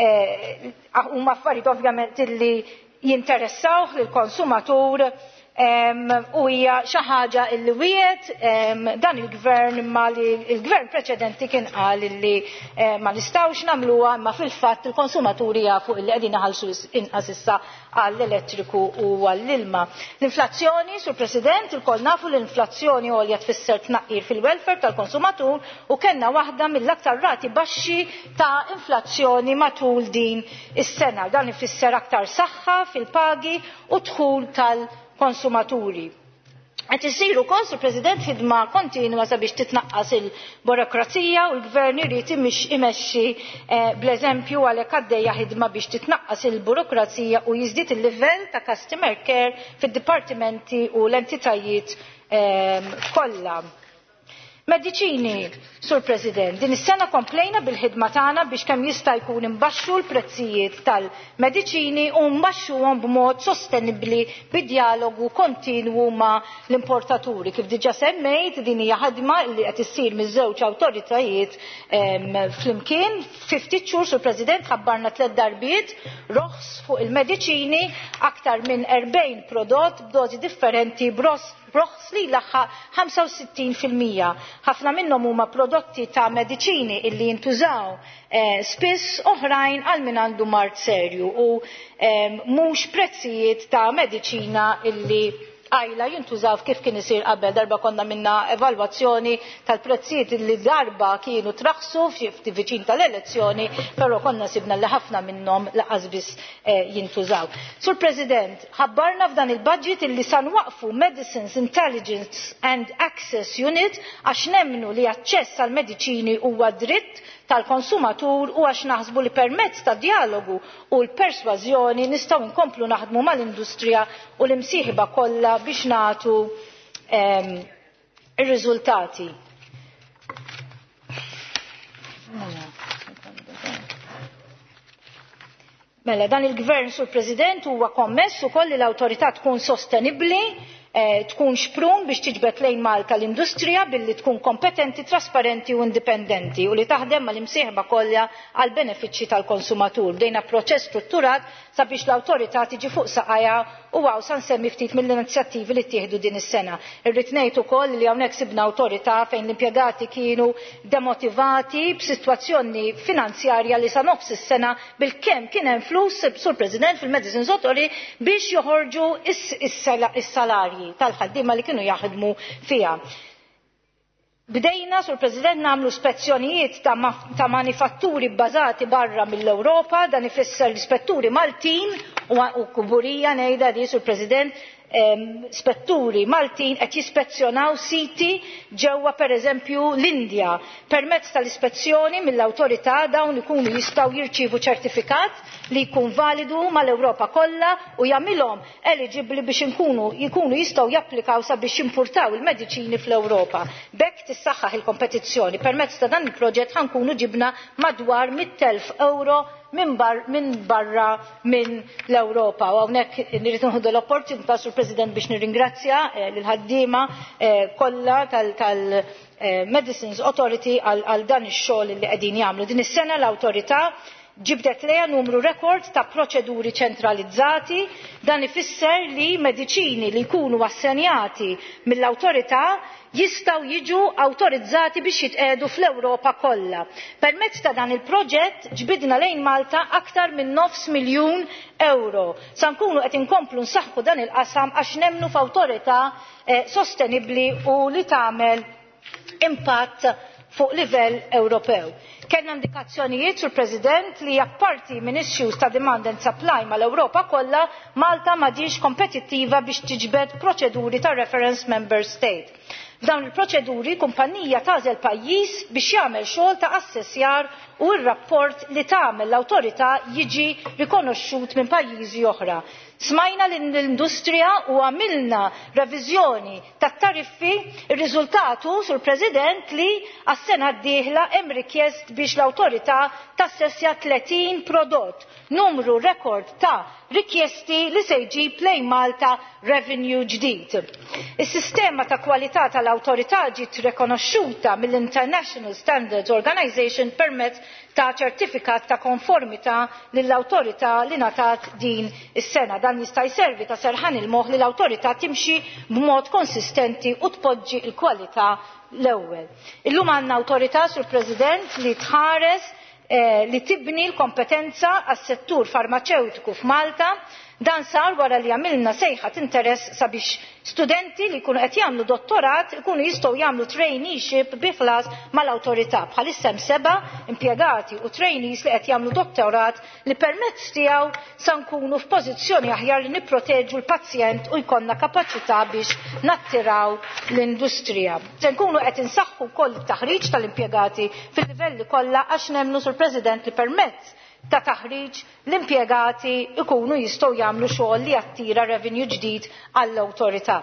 huma affarijiet ovvjament li jinteressawh lill konsumatur u hija xi ħaġa li wiegħed dan il-gvern imma li l-gvern preċedenti kien qal li ma nistgħux nagħmluha imma fil-fatt il-konsumaturi jafu li qegħdin iħallsu inqas issa għall-elettriku u għall-ilma. L-inflazzjoni, Sur President, ilkoll nafu l-inflazzjoni għolja tfisser tnaqqir fil-welfare tal-konsumatur u kellna waħda mill-aktar rati baxxi ta' inflazzjoni matul din is-sena. Dan ifisser aktar saħħa fil-pagi u dħul tal- konsumaturi. Qed isir ukoll, Sur President, ħidma kontinwa sabiex titnaqqas il-burokrazija u l-gvern irid imexxi bl-eżempju għalhekk għaddejja ħidma biex titnaqqas il-burokrazija u jiżdied il-livell ta' customer care fid-dipartimenti u l-entitajiet kollha. Mediċini, Sur President, din is-sena komplejna bil-ħidma tagħna biex kemm jista' jkun imbaxxu l-prezzijiet tal-mediċini u mbaxxuhom b'mod sostenibbli bid-dialogu kontinwu ma' l-importaturi. Kif diġà semmejt, din hija ħadma li qed issir miż-żewġ awtoritajiet flimkien. Ftit xhur, Sur President, ħabbarna tliet darbiet roħs fuq il-mediċini aktar minn erbgħin prodott b'dożi differenti b'roħs li laħħa ħamsa u sittin fil-mija. Ħafna minnhom huma prodotti ta' mediċini illi jintużaw spiss oħrajn għal min għandu mart serju u mhux prezzijiet ta' mediċina illi għajla jintużaw kif kien isir qabel. Darba konna minna evalwazzjoni tal-prezzijiet li darba kienu traħsu viċin tal-elezzjoni, però konna sibna li ħafna minnhom laqas biss jintużaw. Sur President, ħabbarna f'dan il-budget illi san waqfu Medicines Intelligence and Access Unit għax nemmnu li aċċess għal mediċini huwa dritt tal-konsumatur u għax naħsbu li permezz ta' dialogu u l-persważjoni nistgħu nkomplu naħdmu mal-industrija u l-imsieħba kollha biex nagħtu ir-riżultati. Mela dan il-Gvern, Sur President, huwa kommess ukoll li l-awtorità tkun sostenibbli, tkun xprun biex tiġbed lejn Malta l-industrija billi tkun kompetenti, trasparenti u indipendenti u li taħdem mal-imsieħba kollha għal benefiċċji tal-konsumatur. Bdejna proċess strutturat sabiex l-awtorità tiġi fuq saqajja u għaw sa nsemmi ftit mill-inizjattivi li ttieħdu din is-sena. Irrid ngħid ukoll li hawnhekk sibna awtorità fejn l-impjegati kienu demotivati b'sitwazzjoni finanzjarja li sa nofs is-sena bil-kemm kien hemm flus, Sur President, fil-Medicines Authority biex joħorġu is-salarji tal-ħaddiema li kienu jaħdmu fiha. Bdejna, Sur President, nagħmlu spezzjonijiet ta', ma ta manifatturi bbażati barra mill-Ewropa, dan ifisser l-ispetturi Maltin u kuburija ngħidha di, Sur President, spetturi Maltin qed jispezzjonaw siti ġewwa pereżempju l-Indja. Permezz tal-ispezzjoni mill-awtorità dawn ikunu jistgħu jirċievu ċertifikat li jkun validu mal-Ewropa kollha u jagħmilhom eligibbli biex inkunu jkunu jistgħu japplikaw sabiex jimpurtaw il-mediċini fl-Ewropa. B'hekk tissaħħaħ il-kompetizzjoni. Permezz ta' dan il-proġett ħankunu ġibna madwar mit telf euro minn bar, min barra minn l-Ewropa. U hawnhekk nirrid nħudu l-opportunità sur President biex nirringrazzja eh, lill-ħaddiema eh, kollha tal-Medicines tal, eh, Authority għal dan ix-xogħol li qegħdin jagħmlu. Din is-sena l-awtorità ġibdet lejha numru rekord ta' proċeduri ċentralizzati. Dan ifisser li mediċini li jkunu assenjati mill-awtorità jistgħu jiġu awtorizzati biex jitqiegħdu fl-Ewropa kollha. Permezz ta' dan il-proġett ġbidna lejn Malta aktar minn nofs miljun euro. Sa nkunu qed inkomplu nsaħħu dan il-qasam għax nemmnu f'awtorità eh, sostenibbli u li tagħmel impatt fuq livell Ewropew. Kellna indikazzjonijiet sur President li apparti minn issues ta' demand and supply mal-Ewropa kollha, Malta m'għadix kompetittiva biex tiġbed proċeduri ta' reference member state. F'dawn il-proċeduri kumpanija tagħżel pajjiż biex jagħmel xogħol ta' assessjar u r-rapport li tagħmel l-awtorità jiġi rikonoxxut minn pajjiżi oħra. Smajna l-industrija u għamilna reviżjoni tat-tariffi, ir-riżultatu sur President li għas-sena d-dieħla hemm rikjest biex l-awtorità tassessja tletin prodott, numru rekord ta' rikjesti li se jġib lejn Malta revenue ġdid. Is-sistema ta' kwalità tal-awtorità ġiet rikonoxxuta mill-International Standards Organization permezz ta' ċertifikat ta' konformità lill-awtorità li ngħatat din is-sena. Dan jista' jservi ta' serħan il-moħħ li l-awtorità timxi b'mod konsistenti u tpoġġi l-kwalità l-ewwel. Illum għandna awtorità sur President li tħares eh, li tibni l-kompetenza għas-settur farmaceutiku f'Malta. Dan sar wara li għamilna sejħat interess sabiex studenti li jkunu qed jagħmlu dottorat ikunu jistgħu jagħmlu traineeship bi ħlas mal-awtorità. Bħalissa hemm seba' impjegati u trainees li qed jagħmlu dottorat li permezz tiegħu sa nkunu f'pożizzjoni aħjar li nipproteġu l-pazjent u jkollna kapaċità biex nattiraw l-industrija. Se nkunu qed insaħħu wkoll it-taħriġ tal-impjegati fil-livelli kollha għax nemmnu sur President li permezz ta' taħriġ l-impjegati ikunu jistgħu jagħmlu xogħol li jattira revenue ġdid għall-awtorità.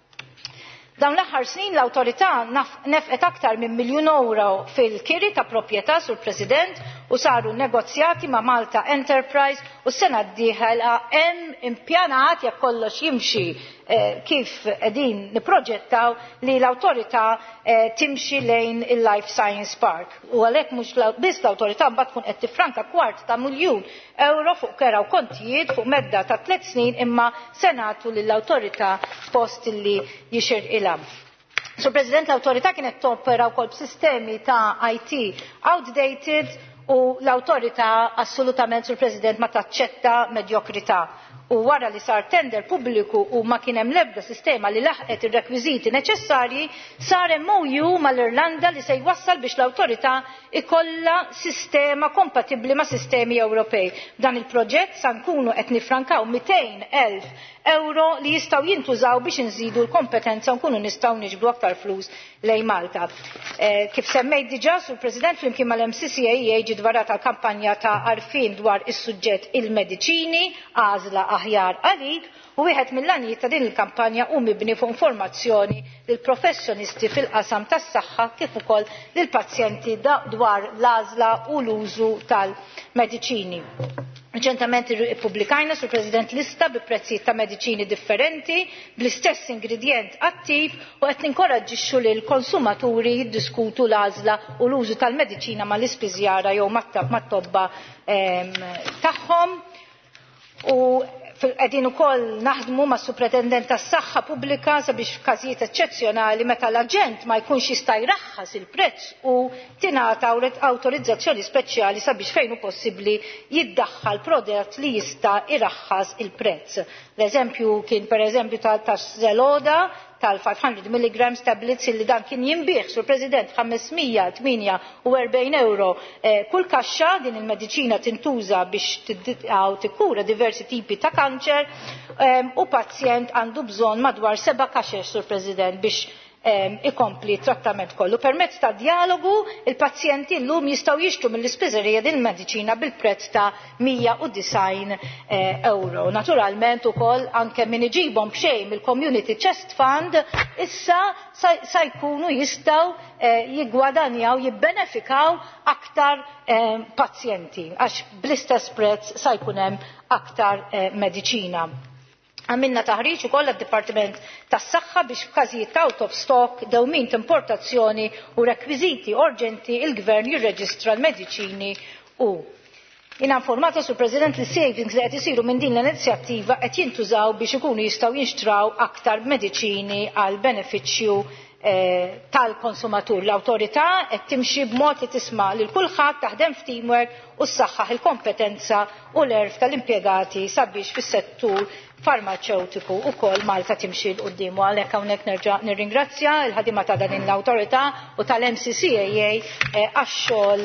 Dawn l-aħħar snin l-awtorità nefqet aktar minn miljun euro fil-kiri ta' proprjetà sur President u saru negozjati ma' Malta Enterprise u s-sena d-dieħla hemm impjanat jekk kollox jimxi eh, kif qegħdin nipproġettaw li l-awtorità eh, timxi lejn il-Life Science Park. U għalhekk mhux biss l-awtorità mbagħad tkun qed tifranka kwart ta' miljun euro fuq kera u kontijiet fuq medda ta' tliet snin imma se nagħtu lill-awtorità post li jixirqilha. Sur President, l-awtorità kienet topera wkoll b'sistemi ta' I T outdated u l-awtorità assolutament sur President ma taċċetta medjokrità. U wara li sar tender pubbliku u ma kien hemm l-ebda sistema li laħqet ir-rekwiżiti neċessarji, sar M O U mal-Irlanda li se jwassal biex l-awtorità ikollha sistema kompatibbli ma' sistemi Ewropej. Dan il-proġett sa nkunu qed nifrankaw mitejn elf euro li jistgħu jintużaw biex inżidu l-kompetenza u nkunu nistgħu niġbdu aktar flus lejn Malta. Eh, kif semmejt diġà sur President flimkien mal-M C C A E ġiet varata l-kampanja ta' għarfien dwar is-suġġett il-mediċini għażla aħjar għalik u wieħed mill-għanijiet ta' din il-kampanja hu mibni fuq informazzjoni lil professjonisti fil-qasam tas-saħħa kif ukoll lil pazjenti dwar l-għażla u l-użu tal-mediċini. Reċentament ippubblikajna sur President lista bi prezzijiet ta' mediċini differenti bl-istess ingredient attiv u qed ninkoraġġixxu lil konsumaturi jiddiskutu l-għażla u l-użu tal-mediċina mal-ispiżjara jew mat-tobba tagħhom. U qegħdin ukoll naħdmu mas Supretendent tas-Saħħa Pubblika sabiex f'każijiet eċċezzjonali meta l-aġent ma jkunx jista' jraħħas il-prezz u tingħata awtorizzazzjoni speċjali sabiex fejn hu possibbli jiddaħħal prodott li jista' jraħħas il-prezz. L-eżempju kien pereżempju ta' Żeloda tal-five hundred milligrams tablets illi dan kien jinbieħ sur President ħamesmija tminja u erbgħin euro kull kaxxa. Din il-mediċina tintuża biex tikkura diversi tipi ta' kanċer u pazjent għandu bżonn madwar seba' kaxex sur President biex ikompli trattament kollu. Permezz ta' dialogu il-pazjenti llum jistgħu jixtru mill-ispiżerija din il-mediċina bil-prezz ta' mija u design euro. Naturalment ukoll anke min iġibhom b'xejn mill-Community Chest Fund issa sa jkunu jistgħu jiggwadanjaw jibbenefikaw aktar pazjenti għax bl-istess prezz sa jkun hemm aktar mediċina. Għamilna taħriġ ukoll għad-Dipartiment tas-Saħħa biex f'każijiet ta' out of stock, dewmien ta' importazzjoni u rekwiżiti urġenti il-Gvern jirreġistra l-mediċini u jiena informata sur President li savings li qed isiru minn din l-inizjattiva qed jintużaw biex ikunu jistgħu jinxtraw aktar mediċini għal benefiċċju tal-konsumatur. L-awtorità qed timxi b'mod li tisma' lil kulħadd taħdem f'teamwork u ssaħħaħ il-kompetenza u l-erf tal-impjegati sabiex fis-settur farmaceutiku ukoll Malta timxi l qudiem u għalhekk hawnhekk nerġa' nirringrazzja l-ħadima ta' din l-awtorità u tal-M C C A A għax-xogħol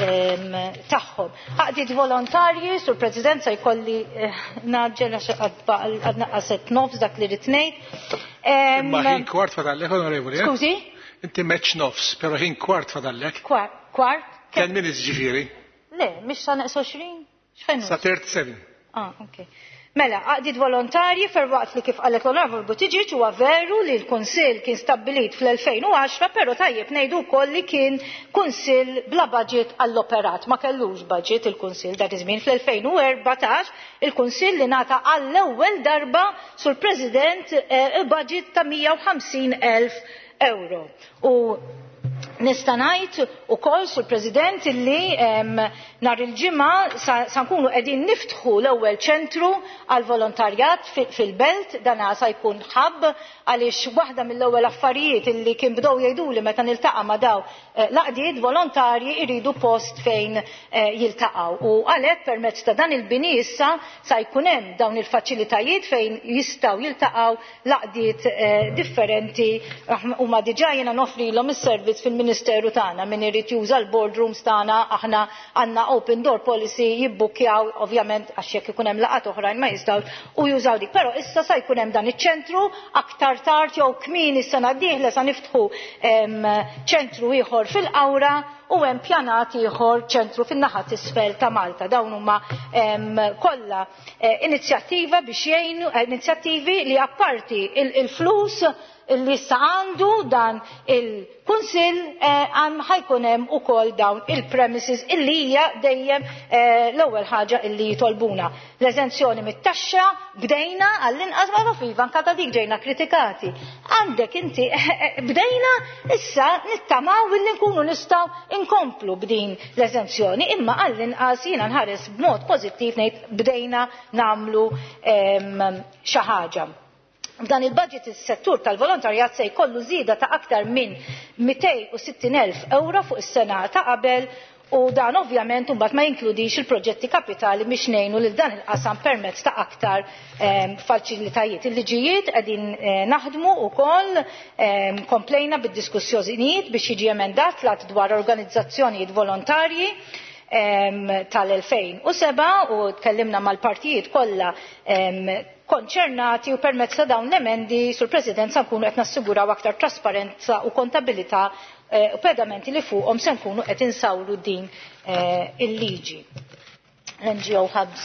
tagħhom. Għaqdiet volontarji sur President se jkolli naġġel għad naqqaset nofs dak li rid ngħid. Imma ħin kwart fadallek, onorevoli. Skużi? Inti meċ nofs, però ħin kwart fadallek. Kwart? Ten minutes ġifieri. Le, mhix sa naqs għoxrin? X'fejn? Sa thirty-seven. Ah, okay. Mela, għaqdiet volontarji ferwaqt li kif qalet l-Onorevoli Buttigieg huwa veru li l-Kunsill kien stabbilit fl-elfejn u għaxra, però tajjeb ngħidu wkoll li kien Kunsill bla budget għall-operat, ma kellux budget il-Kunsill dak iż-żmien fl-elfejn u erbatax il-Kunsill li ngħata għall-ewwel darba sur President budget ta' mija u ħamsin elf euro. U nista' ngħid ukoll sur President illi nhar il-ġimgħa sa nkunu qegħdin niftħu l-ewwel ċentru għal volontarjat fil-belt dan sa jkun ħabb għaliex waħda mill-ewwel affarijiet illi kien bdew jgħiduli meta niltaqa' ma' daw laqdiet volontarji jridu post fejn jiltaqgħu u għalhekk permezz ta' dan il-bini issa sa jkun hemm dawn il-faċilitajiet fejn jistgħu jiltaqgħu laqdiet differenti huma diġà jiena nofrilhom is-servizz fil-Ministeru tagħna min irid juża l-boardrooms tagħna aħna għandna open door policy jibbukkjaw ovvjament għax jekk ikun hemm laqgħat oħrajn ma jistgħux u jużaw dik. Però issa sa jkun hemm dan iċ-ċentru aktar tard jew kmieni s-sena d-dieħla sa niftħu ċentru ieħor fil-Qawra u hemm pjanat ieħor ċentru fin-naħa t'isfel ta' Malta. Dawn huma kollha inizjattiva biex jgħinu inizjattivi li apparti il-flus illi issa għandu dan il-Kunsill ħajkun hemm ukoll dawn il-premises illi hija dejjem l-ewwel ħaġa illi jitolbuna. L-eżenzjoni mit-taxxa bdejna għall-inqas ma fiva anke ta' dik ġejna kritikati. Għandek inti bdejna issa nittamaw illi nkunu nistgħu inkomplu b'din l-eżenzjoni imma għall-inqas jiena nħares b'mod pożittiv ngħid bdejna nagħmlu xi ħaġa. F'dan il-budget is-settur tal-volontarjat se jkollu żieda ta' aktar minn mitejn u sittin elf euro fuq is-sena ta' qabel u dan ovvjament imbagħad ma jinkludix il-proġetti kapitali biex ngħinu lil dan il-qasam permezz ta' aktar faċilitajiet. Il-liġijiet qegħdin naħdmu wkoll komplejna bid-diskussjonijiet biex jiġi emendat l-att dwar organizzazzjonijiet volontarji tal-elfejn u seba' u tkellimna mal-partijiet kollha konċernati u permezz ta' dawn l-emendi sur President se nkunu qed nassiguraw aktar trasparenza u kontabilità u pedamenti li fuqhom se nkunu qed insawru din il-liġi. L-N G O hubs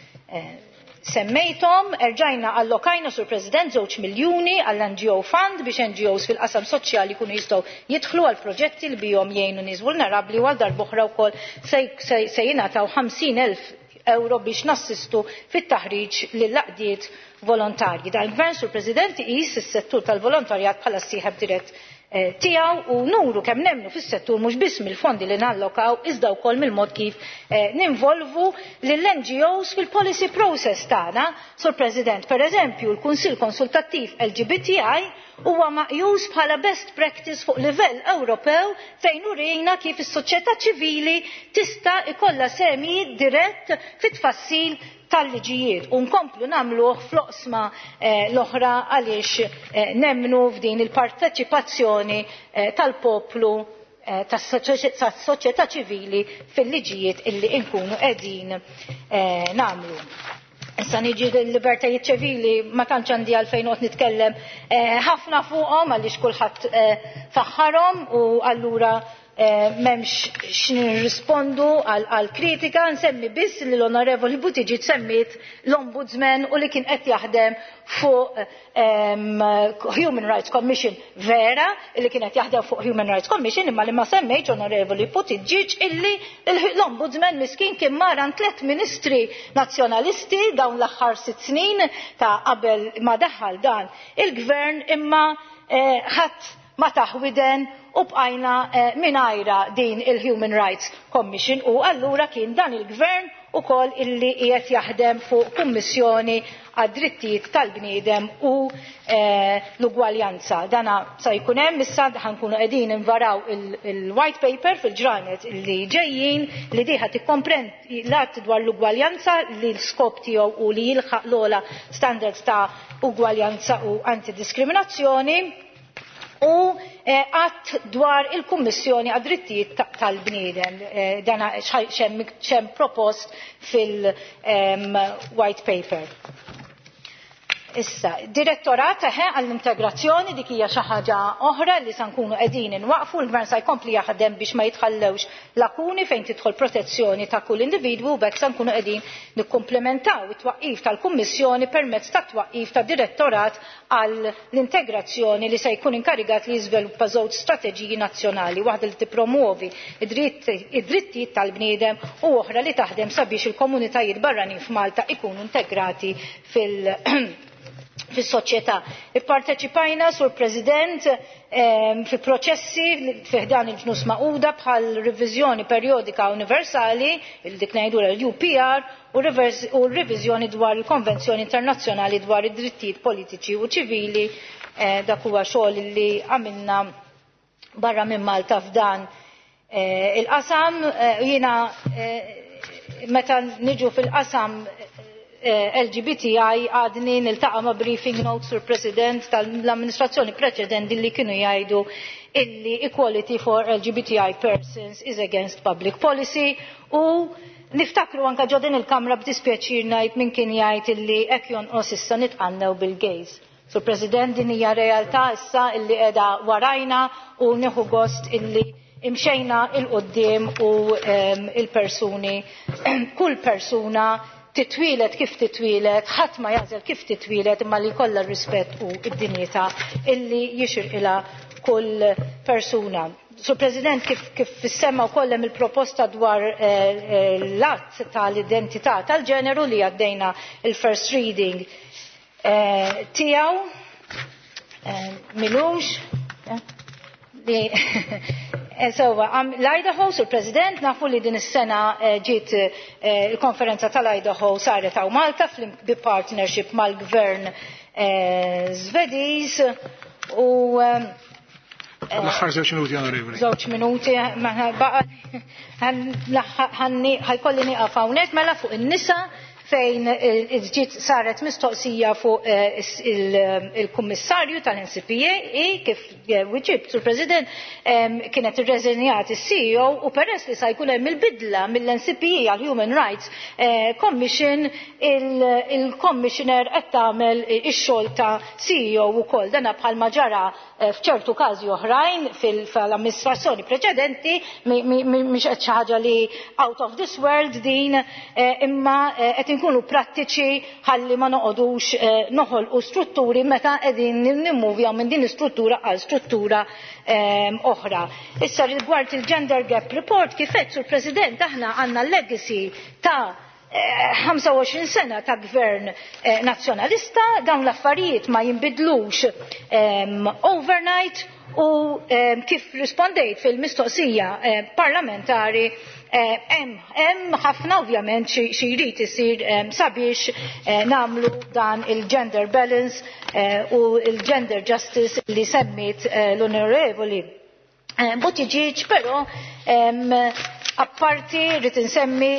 semmejthom, erġajna allokajna sur President żewġ miljuni għall-N G O Fund biex N G Os fil-qasam soċjali jkunu jistgħu jidħlu għal proġetti li bihom jgħinu nies vulnerabbli u għal darb'oħra wkoll se jingħataw ħamsin elf euro biex nassistu fit-taħriġ lill-laqdiet volontarji. Dan il-Gvern sur President iqis is-settur tal-volontarjat bħala sieħeb dirett tiegħu u nuru kemm nemmnu fis-settur mhux biss mill-fondi li nallokaw iżda wkoll mill-mod kif ninvolvu lill-N G Os fil-policy process tagħna. Sur President, pereżempju l-Kunsill Konsultattiv L G B T I huwa maqjus bħala best practice fuq livell Ewropew fejn urejna kif is-soċjetà ċivili tista' ikollha semi dirett fit-tfassil tal-liġijiet u nkomplu nagħmluh fl-oqsma l-oħra għaliex nemmnu f'din il-parteċipazzjoni tal-poplu tas-soċjetà ċivili fil-liġijiet illi nkunu qegħdin nagħmlu. Issa niġi l-libertajiet ċivili ma tantx għandi għalfejn qed nitkellem ħafna fuqhom għaliex kulħadd faħħarhom u allura m'hemmx x'nirrispondu għal kritika, nsemmi biss li l-Onorevoli Buttigieg semmit l-Ombudsman u li kien qed jaħdem fuq Human Rights Commission vera, li kien qed jaħdem fuq Human Rights Commission imma li ma semmejtx Onorevoli Buttigieg illi l-Ombudsman miskin kien maran tliet ministri nazzjonalisti dawn l-aħħar sitt snin ta' qabel ma daħħal dan il-gvern imma ħadd ma taħwiden u bqajna mingħajra din il-Human Rights Commission u allura kien dan il-gvern ukoll illi qiegħed jaħdem fuq kummissjoni għad-drittijiet tal-bniedem u l-ugwaljanza. Dana sa jkun hemm issa ħankunu qegħdin invaraw il-white paper fil-ġranet illi ġejjin li diħa tikkomprendi l-att dwar l-ugwaljanza li l-skop tiegħu u li jilħaq l-ogħla standards ta' ugwaljanza u antidiskriminazzjoni u għadd dwar il-Kummissjoni għad-drittijiet tal-bniedem dana xem propost fil-white paper. Issa, direttorat eħe għall-integrazzjoni dik hija xi ħaġa oħra li se nkunu qegħdin inwaqfu l-gvern se jkompli jaħdem biex ma jitħallewx lakuni fejn tidħol protezzjoni ta' kull individwu u bekk se nkunu qegħdin nikkumplementaw it-twaqqif tal-Kummissjoni permezz ta' twaqqif ta' direttorat għall-integrazzjoni li se jkun inkarigat li jiżviluppa żewġ strateġiji nazzjonali, waħda li tippromuovi id-drittijiet tal-bniedem u oħra li taħdem sabiex il-komunitajiet barranin f'Malta ikunu integrati fil- fis-soċjetà. Ipparteċipajna sur President fi proċessi fih dan il-ġnus Magħquda bħal riviżjoni perjodika universali il dik ngħidula l-U P R u r-riviżjoni dwar il-Konvenzjoni Internazzjonali dwar id-drittijiet politiċi u ċivili dak huwa xogħol li għamilna barra minn Malta f'dan il-qasam jiena meta niġu fil-qasam L G B T I għadni niltaqa' ma' briefing notes sur President tal-amministrazzjoni preċedenti li kienu jgħidu illi equality for L G B T I persons is against public policy u niftakru anka ġodin il-Kamra b'dispjaċir ngħid min kien jgħid illi hekk jonqos issa nitqannew bil-gays. Sur President din hija realtà issa illi qiegħda warajna u nieħu gost illi imxejna il-qudiem u il-persuni kull persuna titwilet kif titwilet, ħadd ma jażel kif titwilet imma li jkollha r-rispett u d-dinjità illi jixirqilha kull persuna. Sur President kif kif issemma wkoll hemm il-proposta dwar l-att tal-identità tal-ġeneru li għaddejna il-first reading tiegħu milux li Sewa, l-Idaho, sur President, nafu li din is-sena ġiet il-konferenza tal-Idaho saret hawn Malta bi partnership mal-gvern Svediż u l-aħħar żewġ minuti onorevoli. Żewġ minuti baqa' ħajkolli nieqaf hawnhekk mela fuq in-nisa fejn ġiet saret mistoqsija fuq il-kummissarju tal-N C P A kif wieġib sur President kienet irreżenjat is-C E O u peress li sa jkun hemm il-bidla mill-N C P A għal Human Rights Commission il-Commissioner qed tagħmel ix-xogħol ta' C E O wkoll dana bħalma ġara f'ċertu każi oħrajn fil-amministrazzjoni preċedenti mhix qed xi ħaġa li out of this world din imma qed inkunu prattiċi ħalli ma noqogħdux noħolqu strutturi meta qegħdin nimmuvjaw minn din istruttura għal struttura oħra. Issa rigward il-Gender Gap Report kif qed sur President aħna għandna legacy ta' ħamsa u għoxrin sena ta' gvern nazzjonalista, dawn l-affarijiet ma jinbidlux overnight u kif rispondejt fil-mistoqsija parlamentari hemm ħafna ovvjament xi jrid isir sabiex nagħmlu dan il-gender balance u il-gender justice li semmit l-onorevoli Buttigieg, però apparti rrid insemmi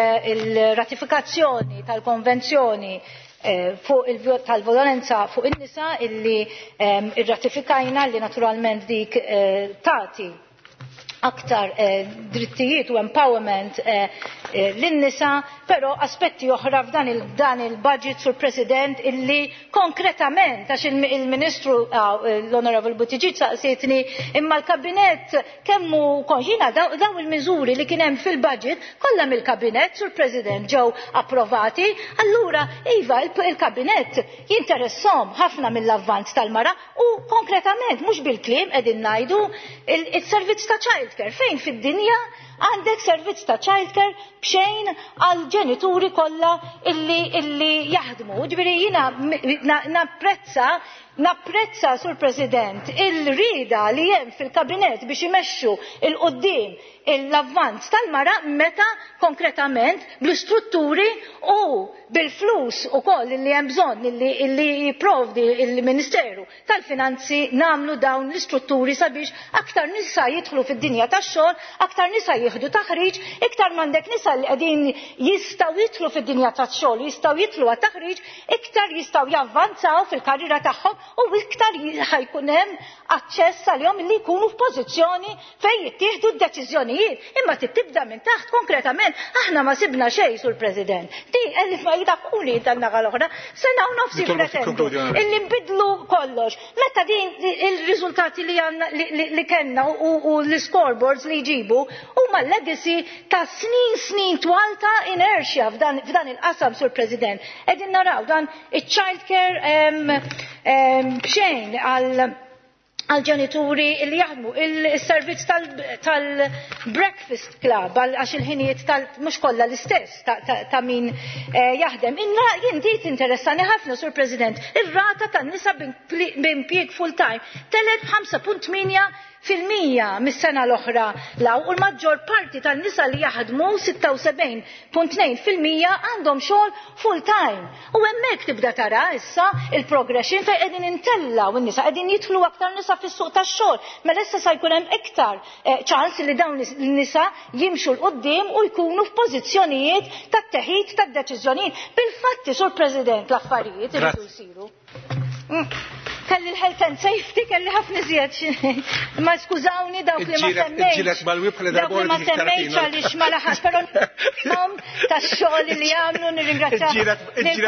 il-ratifikazzjoni tal-konvenzjoni fuq tal-violenza fuq in-nisa illi irratifikajna li naturalment dik tagħti aktar drittijiet u empowerment lin-nisa, però aspetti oħra f'dan il-budget sur President illi konkretament għax il-Ministru l-Onorevole Buttigieg saqsietni imma l-Kabinett kemmu konġina daw il-miżuri li kien hemm fil-budget kollha mill-Kabinett sur President ġew approvati, allura iva il-Kabinett jinteressom ħafna mill-avvanz tal-mara u konkretament mhux bil-kliem qegħdin ngħidu il-servizz ta' childcare fejn fid-dinja għandek servizz ta' childcare bxejn għal ġenituri kollha illi illi jaħdmu. Ġifieri jiena napprezza napprezza sur President il-rida li hemm fil-Kabinett biex imexxu il-qudiem l-avvanz tal-mara meta konkretament bl-istrutturi u bil-flus ukoll li hemm bżonn li jipprovdi il-Ministeru tal-Finanzi nagħmlu dawn l-istrutturi sabiex aktar nisa jidħlu fid-dinja tax-xogħol, aktar nisa jieħdu taħriġ, iktar m'għandek nisa li qegħdin jistgħu jidħlu fid-dinja tax-xogħol, jistgħu jidħlu għat-taħriġ, iktar jistgħu javvanzaw fil-karriera tagħhom u iktar ħajkun hemm aċċess għalihom li jkunu f'pożizzjoni fejn jittieħdu d-deċiżjonijiet. Imma tibda minn taħt konkretament aħna ma sibna xejn sur President. Di elli ma jidaquli tan-naħa l-oħra sena u nofsi pretendu illi nbidlu kollox. Meta din il-riżultati li għandna li kellna u l-scoreboards li jġibu huma legacy ta' snin snin twal ta' inertia f'dan il-qasam sur President. Qegħdin naraw dan iċ-child care bxejn għal għal-ġenituri li jaħdmu il-servizz tal-breakfast club għax il-ħinijiet mhux kollha l-istess ta' min jaħdem. Inna jien dik interessani ħafna sur President. Ir-rata tan-nisa b'impjieg full time telet ħamsa punt tminja fil-mija mis-sena l-oħra law u l-maġġor parti tan-nisa li jaħdmu sitta u sebgħin punt tnejn fil-mija għandhom xogħol full time. U hemmhekk tibda tara issa il-progression fejn qegħdin intellaw in-nisa qegħdin jidħlu aktar nisa fis-suq tax-xogħol. Mela issa se jkun hemm iktar ċans li dawn in-nisa jimxu l qudiem u jkunu f'pożizzjonijiet tat-teħid tad-deċiżjonijiet. Bil-fatti sur President l-affarijiet iridu jsiru. Kelli l-health and safety, kelli ħafna żjed ma skużawni dawk li ma semmejtx. Dawk li ma semmejtx għaliex ma laħax, però nom tax-xogħol li jagħmlu nirringrazzja.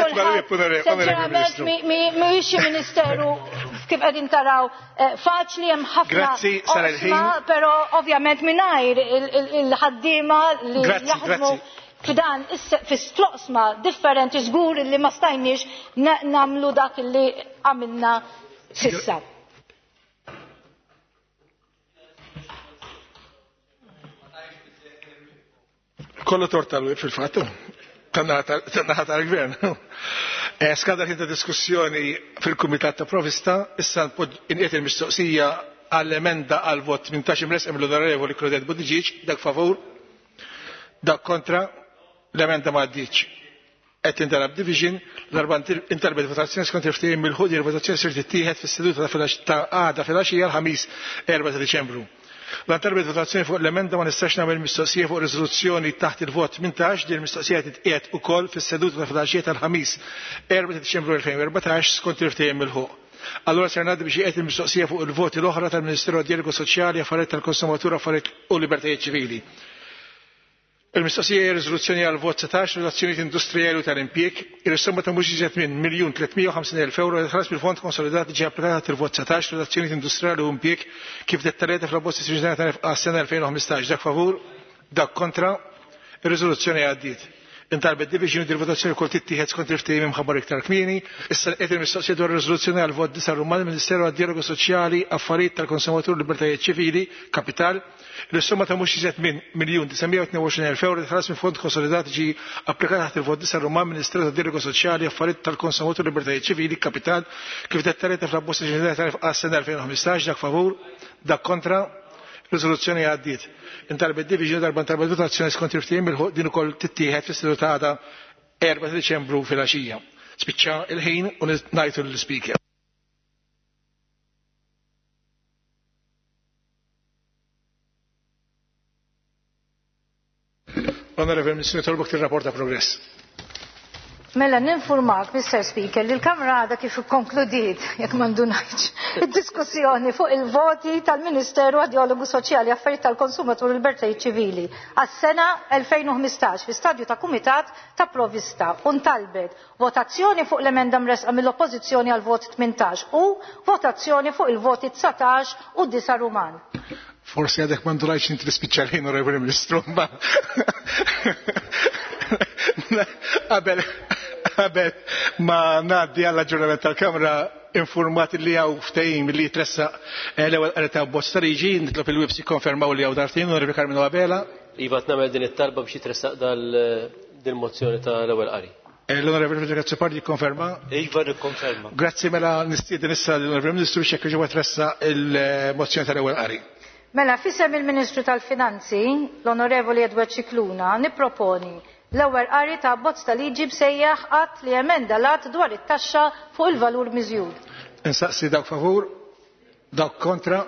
Sinċerament mhuwiex xi Ministeru kif qegħdin taraw faċli hemm ħafna oqsma, però ovvjament mingħajr il-ħaddiema li jaħdmu f'dan fis-tloqsma differenti żgur li ma stajniex nagħmlu dak li għamilna sissa. Kollu tortalu fil-fattu, tannaħa tal-gvern. Skada ħinta diskussjoni fil-Kumitat ta' Provista, issa inqiet il-mistoqsija għall-emenda għal-vot tmintax imresqem l-Onorevoli Claudette Buttigieg, dak favur, dak kontra, l-emenda ma għaddiċ. Qed intalab division l-arba intalbet votazzjoni skont il-ftehim mill-ħudi il-votazzjoni sir tittieħed fis-seduta ta' għada fil-għaxija l-ħamis erba' ta' Diċembru. L-antalbet votazzjoni fuq l-emenda ma nistax nagħmel mistoqsija fuq riżoluzzjoni taħt il-vot tmintax din il-mistoqsija titqiegħed ukoll fis-seduta ta' fil-għaxija tal-ħamis erba' ta' Diċembru elfejn u erbatax skont il-ftehim mill-ħuq. Allora ser ngħaddi biex qiegħed il-mistoqsija fuq il-voti l-oħra tal-Ministeru għad-Dialogu Soċjali, Affarijiet tal-Konsumatur, Affarijiet u Libertajiet Ċivili. Il-mistoqsija hija riżoluzzjoni għal vot setax relazzjonijiet industrijali u tal-impjieg, ir-somma ta' mhux iżjed minn miljun tlietmija u ħamsin elf euro tħallas mill-Fond Konsolidat ġie applikata il-vot setax relazzjonijiet industrijali u impjieg kif dettalata fl-abbozz istituzzjonali għas-sena elfejn u ħmistax. Dak favur, dak kontra, ir-riżoluzzjoni għaddiet. Intalbet division di votazzjoni kol tittieħed skont il-ftehim imħabbar iktar kmieni, issa qed il-mistoqsija dwar riżoluzzjoni għal vot disa rumman il-Ministeru għad-Dialogu Soċjali, Affarijiet tal-Konsumatur u Libertajiet Ċivili, Kapital, l-somma ta' mhux iżjed minn miljun tisemmija u tnejn u għoxrin elf euro tħallas minn Fond Konsolidat ġie applikata taħt il-vot disa rumman Ministeru għad-Dialogu Soċjali, Affarijiet tal-Konsumatur u Libertajiet Ċivili, Kapital, kif dettalita fl-abbozz istituzzjonali għas-sena elfejn u ħmistax, dak favur, dak kontra, riżoluzzjoni għaddiet. Intalbet division darba intalbet votazzjoni skont il-ftehim din ukoll tittieħed fis-seduta għada erba' ta' Diċembru fil-għaxija. Spiċċa il-ħin u ngħidu lill-Speaker. L-Onorevoli Ministru jitolbok tir-rapport ta' progress. Mela ninformak, Mister Speaker, li l-Kamra għadha kif ikkonkludiet, jekk m'għandu ngħidx, id-diskussjoni fuq il-voti tal-Ministeru għad-Dialogu Soċjali Affarijiet tal-Konsumatur u l-Libertajiet Ċivili għas-sena elfejn u ħmistax fi stadju ta' Kumitat ta' Provvista u ntalbet votazzjoni fuq l-emenda mresqa mill-Oppożizzjoni għal vot tmintax u votazzjoni fuq il-voti tsatax u disa Ruman. Forsi għadek m'għandu rajx inti l-Speaker Onorevoli Ministru, ma qabel Qabel ma ngħaddi għall-aġġornament tal-Kamra informati li hawn ftehim li jitressaq l-ewwel qari ta' bozz ta' liġi, nitlob il-webs jikkonfermaw li hawn dartejn Onorevoli Carmelo Abela. Iva nagħmel din it-talba biex jitressaq dal-mozzjoni tal-ewwel qari. L-Onorevoli Federico Pardi jikkonferma? Iva nikkonferma. Grazzi mela nistieden issa l-Onorevoli Ministru biex jekk ġewwa tressaq il-mozzjoni tal-ewwel qari. Mela fisem il-Ministru tal-Finanzi, l-Onorevoli Edward Cicluna, nipproponi l-ewwel qari ta' abbozz ta' liġi bsejjaħ qatt li emenda lat dwar it-taxxa fuq il-valur miżjud. Insaqsi dawk favur, dawk kontra.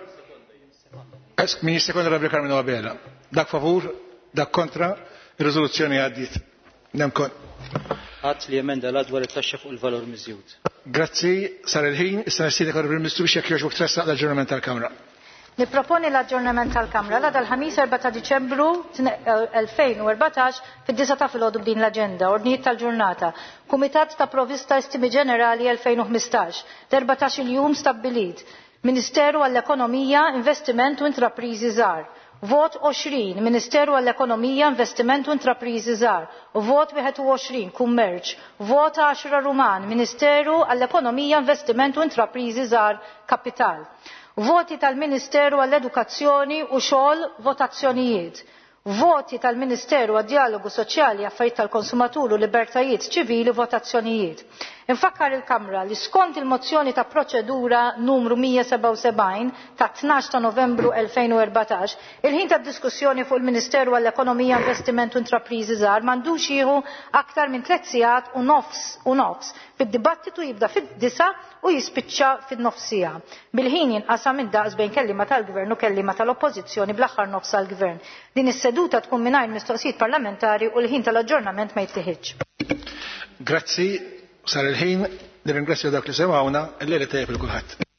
Esk min jissekond Onorevoli Carmelo Abela. Dawk favur, dawk kontra, ir-riżoluzzjoni għaddiet. Nemkon. Qatt li emenda lat dwar it-taxxa fuq il-valur miżjud. Grazzi, sar il-ħin, issa nistiedek Onorevoli Ministru biex jekk jogħġbok tressaq l-aġġornament tal-Kamra. Nipproponi l-aġġornament tal-Kamra l dal-ħamis erba' ta' Diċembru elfejn u erbatax fid-disa ta' filgħodu b'din l-aġenda. Ordnijiet tal-ġurnata. Kumitat ta' Provvista Estimi Ġenerali elfejn u ħmistax. erbatax il-jum stabbilit. Ministeru għall-Ekonomija, Investiment u Intrapriżi Żgħar. Vot għoxrin, Ministeru għall-Ekonomija, Investiment u Intrapriżi Żgħar. Vot wieħed u għoxrin, Kummerċ. Vot għaxra Ruman, Ministeru għall-Ekonomija, Investiment u Intrapriżi Żgħar, Kapital. Voti tal-Ministeru għall-Edukazzjoni u xogħol votazzjonijiet. Voti tal-Ministeru għad-Dialogu Soċjali Affarijiet tal-Konsumatur u Libertajiet Ċivili votazzjonijiet. Infakkar il-Kamra li skont il-mozzjoni ta' proċedura numru mija seba' u sebgħin ta' tnax ta' Novembru elfejn u erbatax, il-ħin ta' diskussjoni fuq il-Ministeru għall-Ekonomija, Investiment u Intrapriżi Żgħar m'għandux jieħu aktar minn tliet sigħat u nofs u nofs. Fid-dibattitu jibda fid-disa u jispiċċa fin-nofsija. Bil-ħin jinqasam id-daqs bejn kellima tal-Gvern u kellima tal-Oppożizzjoni bl-aħħar nofs għall-Gvern. Din is-seduta tkun mingħajr mistoqsijiet parlamentari u l-ħin tal-aġġornament ma jittieħidx. Grazzi, sar il-ħin, nirringrazzja dak li semgħuna, l-lejla tajjeb il kulħadd.